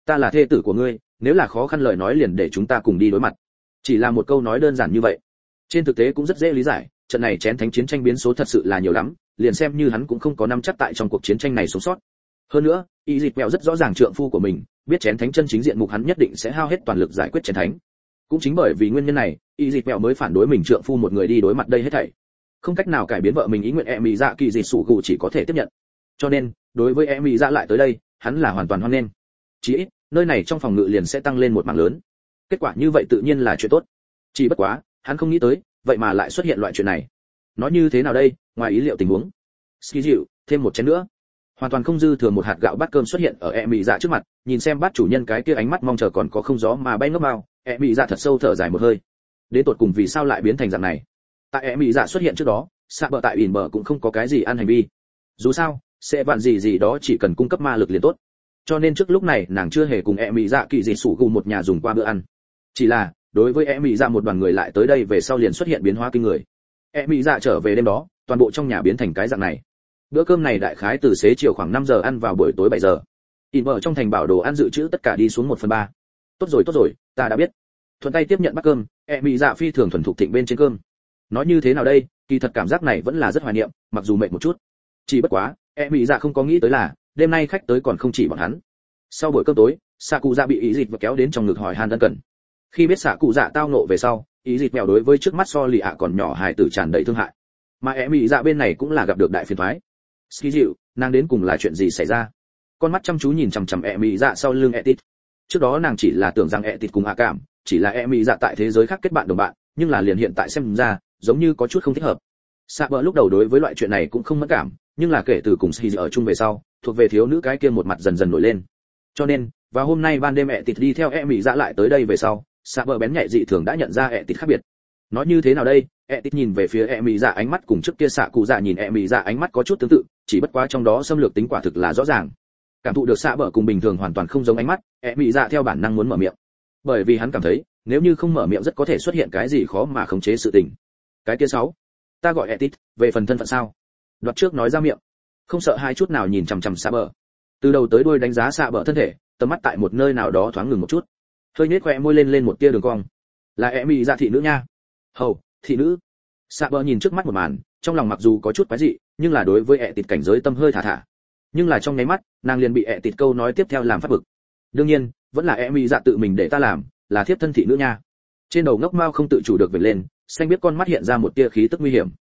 ta là thê tử của ngươi, nếu là khó khăn lời nói liền để chúng ta cùng đi đối mặt. Chỉ là một câu nói đơn giản như vậy, trên thực tế cũng rất dễ lý giải, trận này chén thánh chiến tranh biến số thật sự là nhiều lắm, liền xem như hắn cũng không có nắm chắc tại trong cuộc chiến tranh này sống sót. Hơn nữa, y dịch mèo rất rõ ràng trượng phu của mình, biết chén thánh chân chính diện mục hắn nhất định sẽ hao hết toàn lực giải quyết chén thánh. Cũng chính bởi vì nguyên nhân này, y dịch mèo mới phản đối mình trượng phu một người đi đối mặt đây hết thảy. Không cách nào cải biến vợ mình ý nguyện, Emi Dạ Kỳ Dị Sủ Gù chỉ có thể tiếp nhận. Cho nên, đối với Emi Dạ lại tới đây, hắn là hoàn toàn hoan nghênh. Chỉ ít, nơi này trong phòng ngự liền sẽ tăng lên một mảng lớn. Kết quả như vậy tự nhiên là chuyện tốt. Chỉ bất quá, hắn không nghĩ tới, vậy mà lại xuất hiện loại chuyện này. Nói như thế nào đây, ngoài ý liệu tình huống. Ski dịu, thêm một chén nữa. Hoàn toàn không dư thừa một hạt gạo bát cơm xuất hiện ở Emi Dạ trước mặt, nhìn xem bát chủ nhân cái kia ánh mắt mong chờ còn có không gió mà bay ngấp mao, Emi Dạ thật sâu thở dài một hơi. Đến tột cùng vì sao lại biến thành dạng này? Tại Emi Dạ xuất hiện trước đó, xạ bờ tại ỉn bờ cũng không có cái gì ăn hành vi. Dù sao, sẽ vạn gì đó chỉ cần cung cấp ma lực liền tốt. Cho nên trước lúc này nàng chưa hề cùng Emi Dạ Kỳ Dị Sủ Gù một nhà dùng qua bữa ăn. Chỉ là, đối với Emi Dạ một đoàn người lại tới đây về sau liền xuất hiện biến hóa kinh người. Emi Dạ trở về đêm đó, toàn bộ trong nhà biến thành cái dạng này. Bữa cơm này đại khái từ xế chiều khoảng 5 giờ ăn vào buổi tối 7 giờ. ỉn bờ trong thành bảo đồ ăn dự trữ tất cả đi xuống 1/3. Tốt rồi, ta đã biết. Thuận tay tiếp nhận bát cơm, Emi Dạ phi thường thuần thục thịnh bên trên cơm. Nói như thế nào đây, kỳ thật cảm giác này vẫn là rất hoài niệm, mặc dù mệt một chút. Chỉ bất quá, Emi Dạ không có nghĩ tới là, đêm nay khách tới còn không chỉ bọn hắn. Sau buổi cơm tối, Sạ Cụ Dạ bị ý dịch và kéo đến trong ngực hỏi han ân cần. Khi biết Sạ Cụ Dạ tao nộ về sau, ý dịch mèo đối với trước mắt so lì ạ còn nhỏ hài tử tràn đầy thương hại. Mà Emi Dạ bên này cũng là gặp được đại phiền toái. Ski dịu, nàng đến cùng là chuyện gì xảy ra? Con mắt chăm chú nhìn chằm chằm Emi Dạ sau lưng Etit. Trước đó nàng chỉ là tưởng rằng Etit cùng ạ cảm, chỉ là Emi Dạ tại thế giới khác kết bạn đồng bạn, nhưng là liền hiện tại xem ra, giống như có chút không thích hợp. Sạ bờ lúc đầu đối với loại chuyện này cũng không mẫn cảm, nhưng là kể từ cùng Ski ở chung về sau, thuộc về thiếu nữ cái kia một mặt dần dần nổi lên. Cho nên, vào hôm nay ban đêm Etit đi theo Emi Dạ lại tới đây về sau, Sạ bờ bén nhạy dị thường đã nhận ra Etit khác biệt. Nói như thế nào đây, Etit nhìn về phía Emi Dạ ánh mắt cùng trước kia Sạ Cụ Dạ nhìn Emi Dạ ánh mắt có chút tương tự, chỉ bất quá trong đó xâm lược tính quả thực là rõ ràng. Cảm thụ được Sạ bờ cùng bình thường hoàn toàn không giống ánh mắt, Emi Dạ theo bản năng muốn mở miệng. Bởi vì hắn cảm thấy, nếu như không mở miệng rất có thể xuất hiện cái gì khó mà khống chế sự tình. Cái kia 6, ta gọi Etit, về phần thân phận sao? Đoạt trước nói ra miệng, không sợ hai chút nào nhìn chằm chằm Sạ bờ. Từ đầu tới đuôi đánh giá Sạ bờ thân thể, tầm mắt tại một nơi nào đó thoáng ngừng một chút, hơi nhếch khóe môi lên một tia đường cong. Là Emi Dạ thị nữ nha. Hầu, thị nữ. Sạ bờ nhìn trước mắt một màn, trong lòng mặc dù có chút quái dị, nhưng là đối với Etit cảnh giới tâm hơi thả thả. Nhưng là trong nháy mắt, nàng liền bị Etit câu nói tiếp theo làm phát bực. Đương nhiên, vẫn là Emi Dạ tự mình để ta làm, là thiếp thân thị nữ nha. Trên đầu ngốc mao không tự chủ được vểnh lên, xanh biết con mắt hiện ra một tia khí tức nguy hiểm.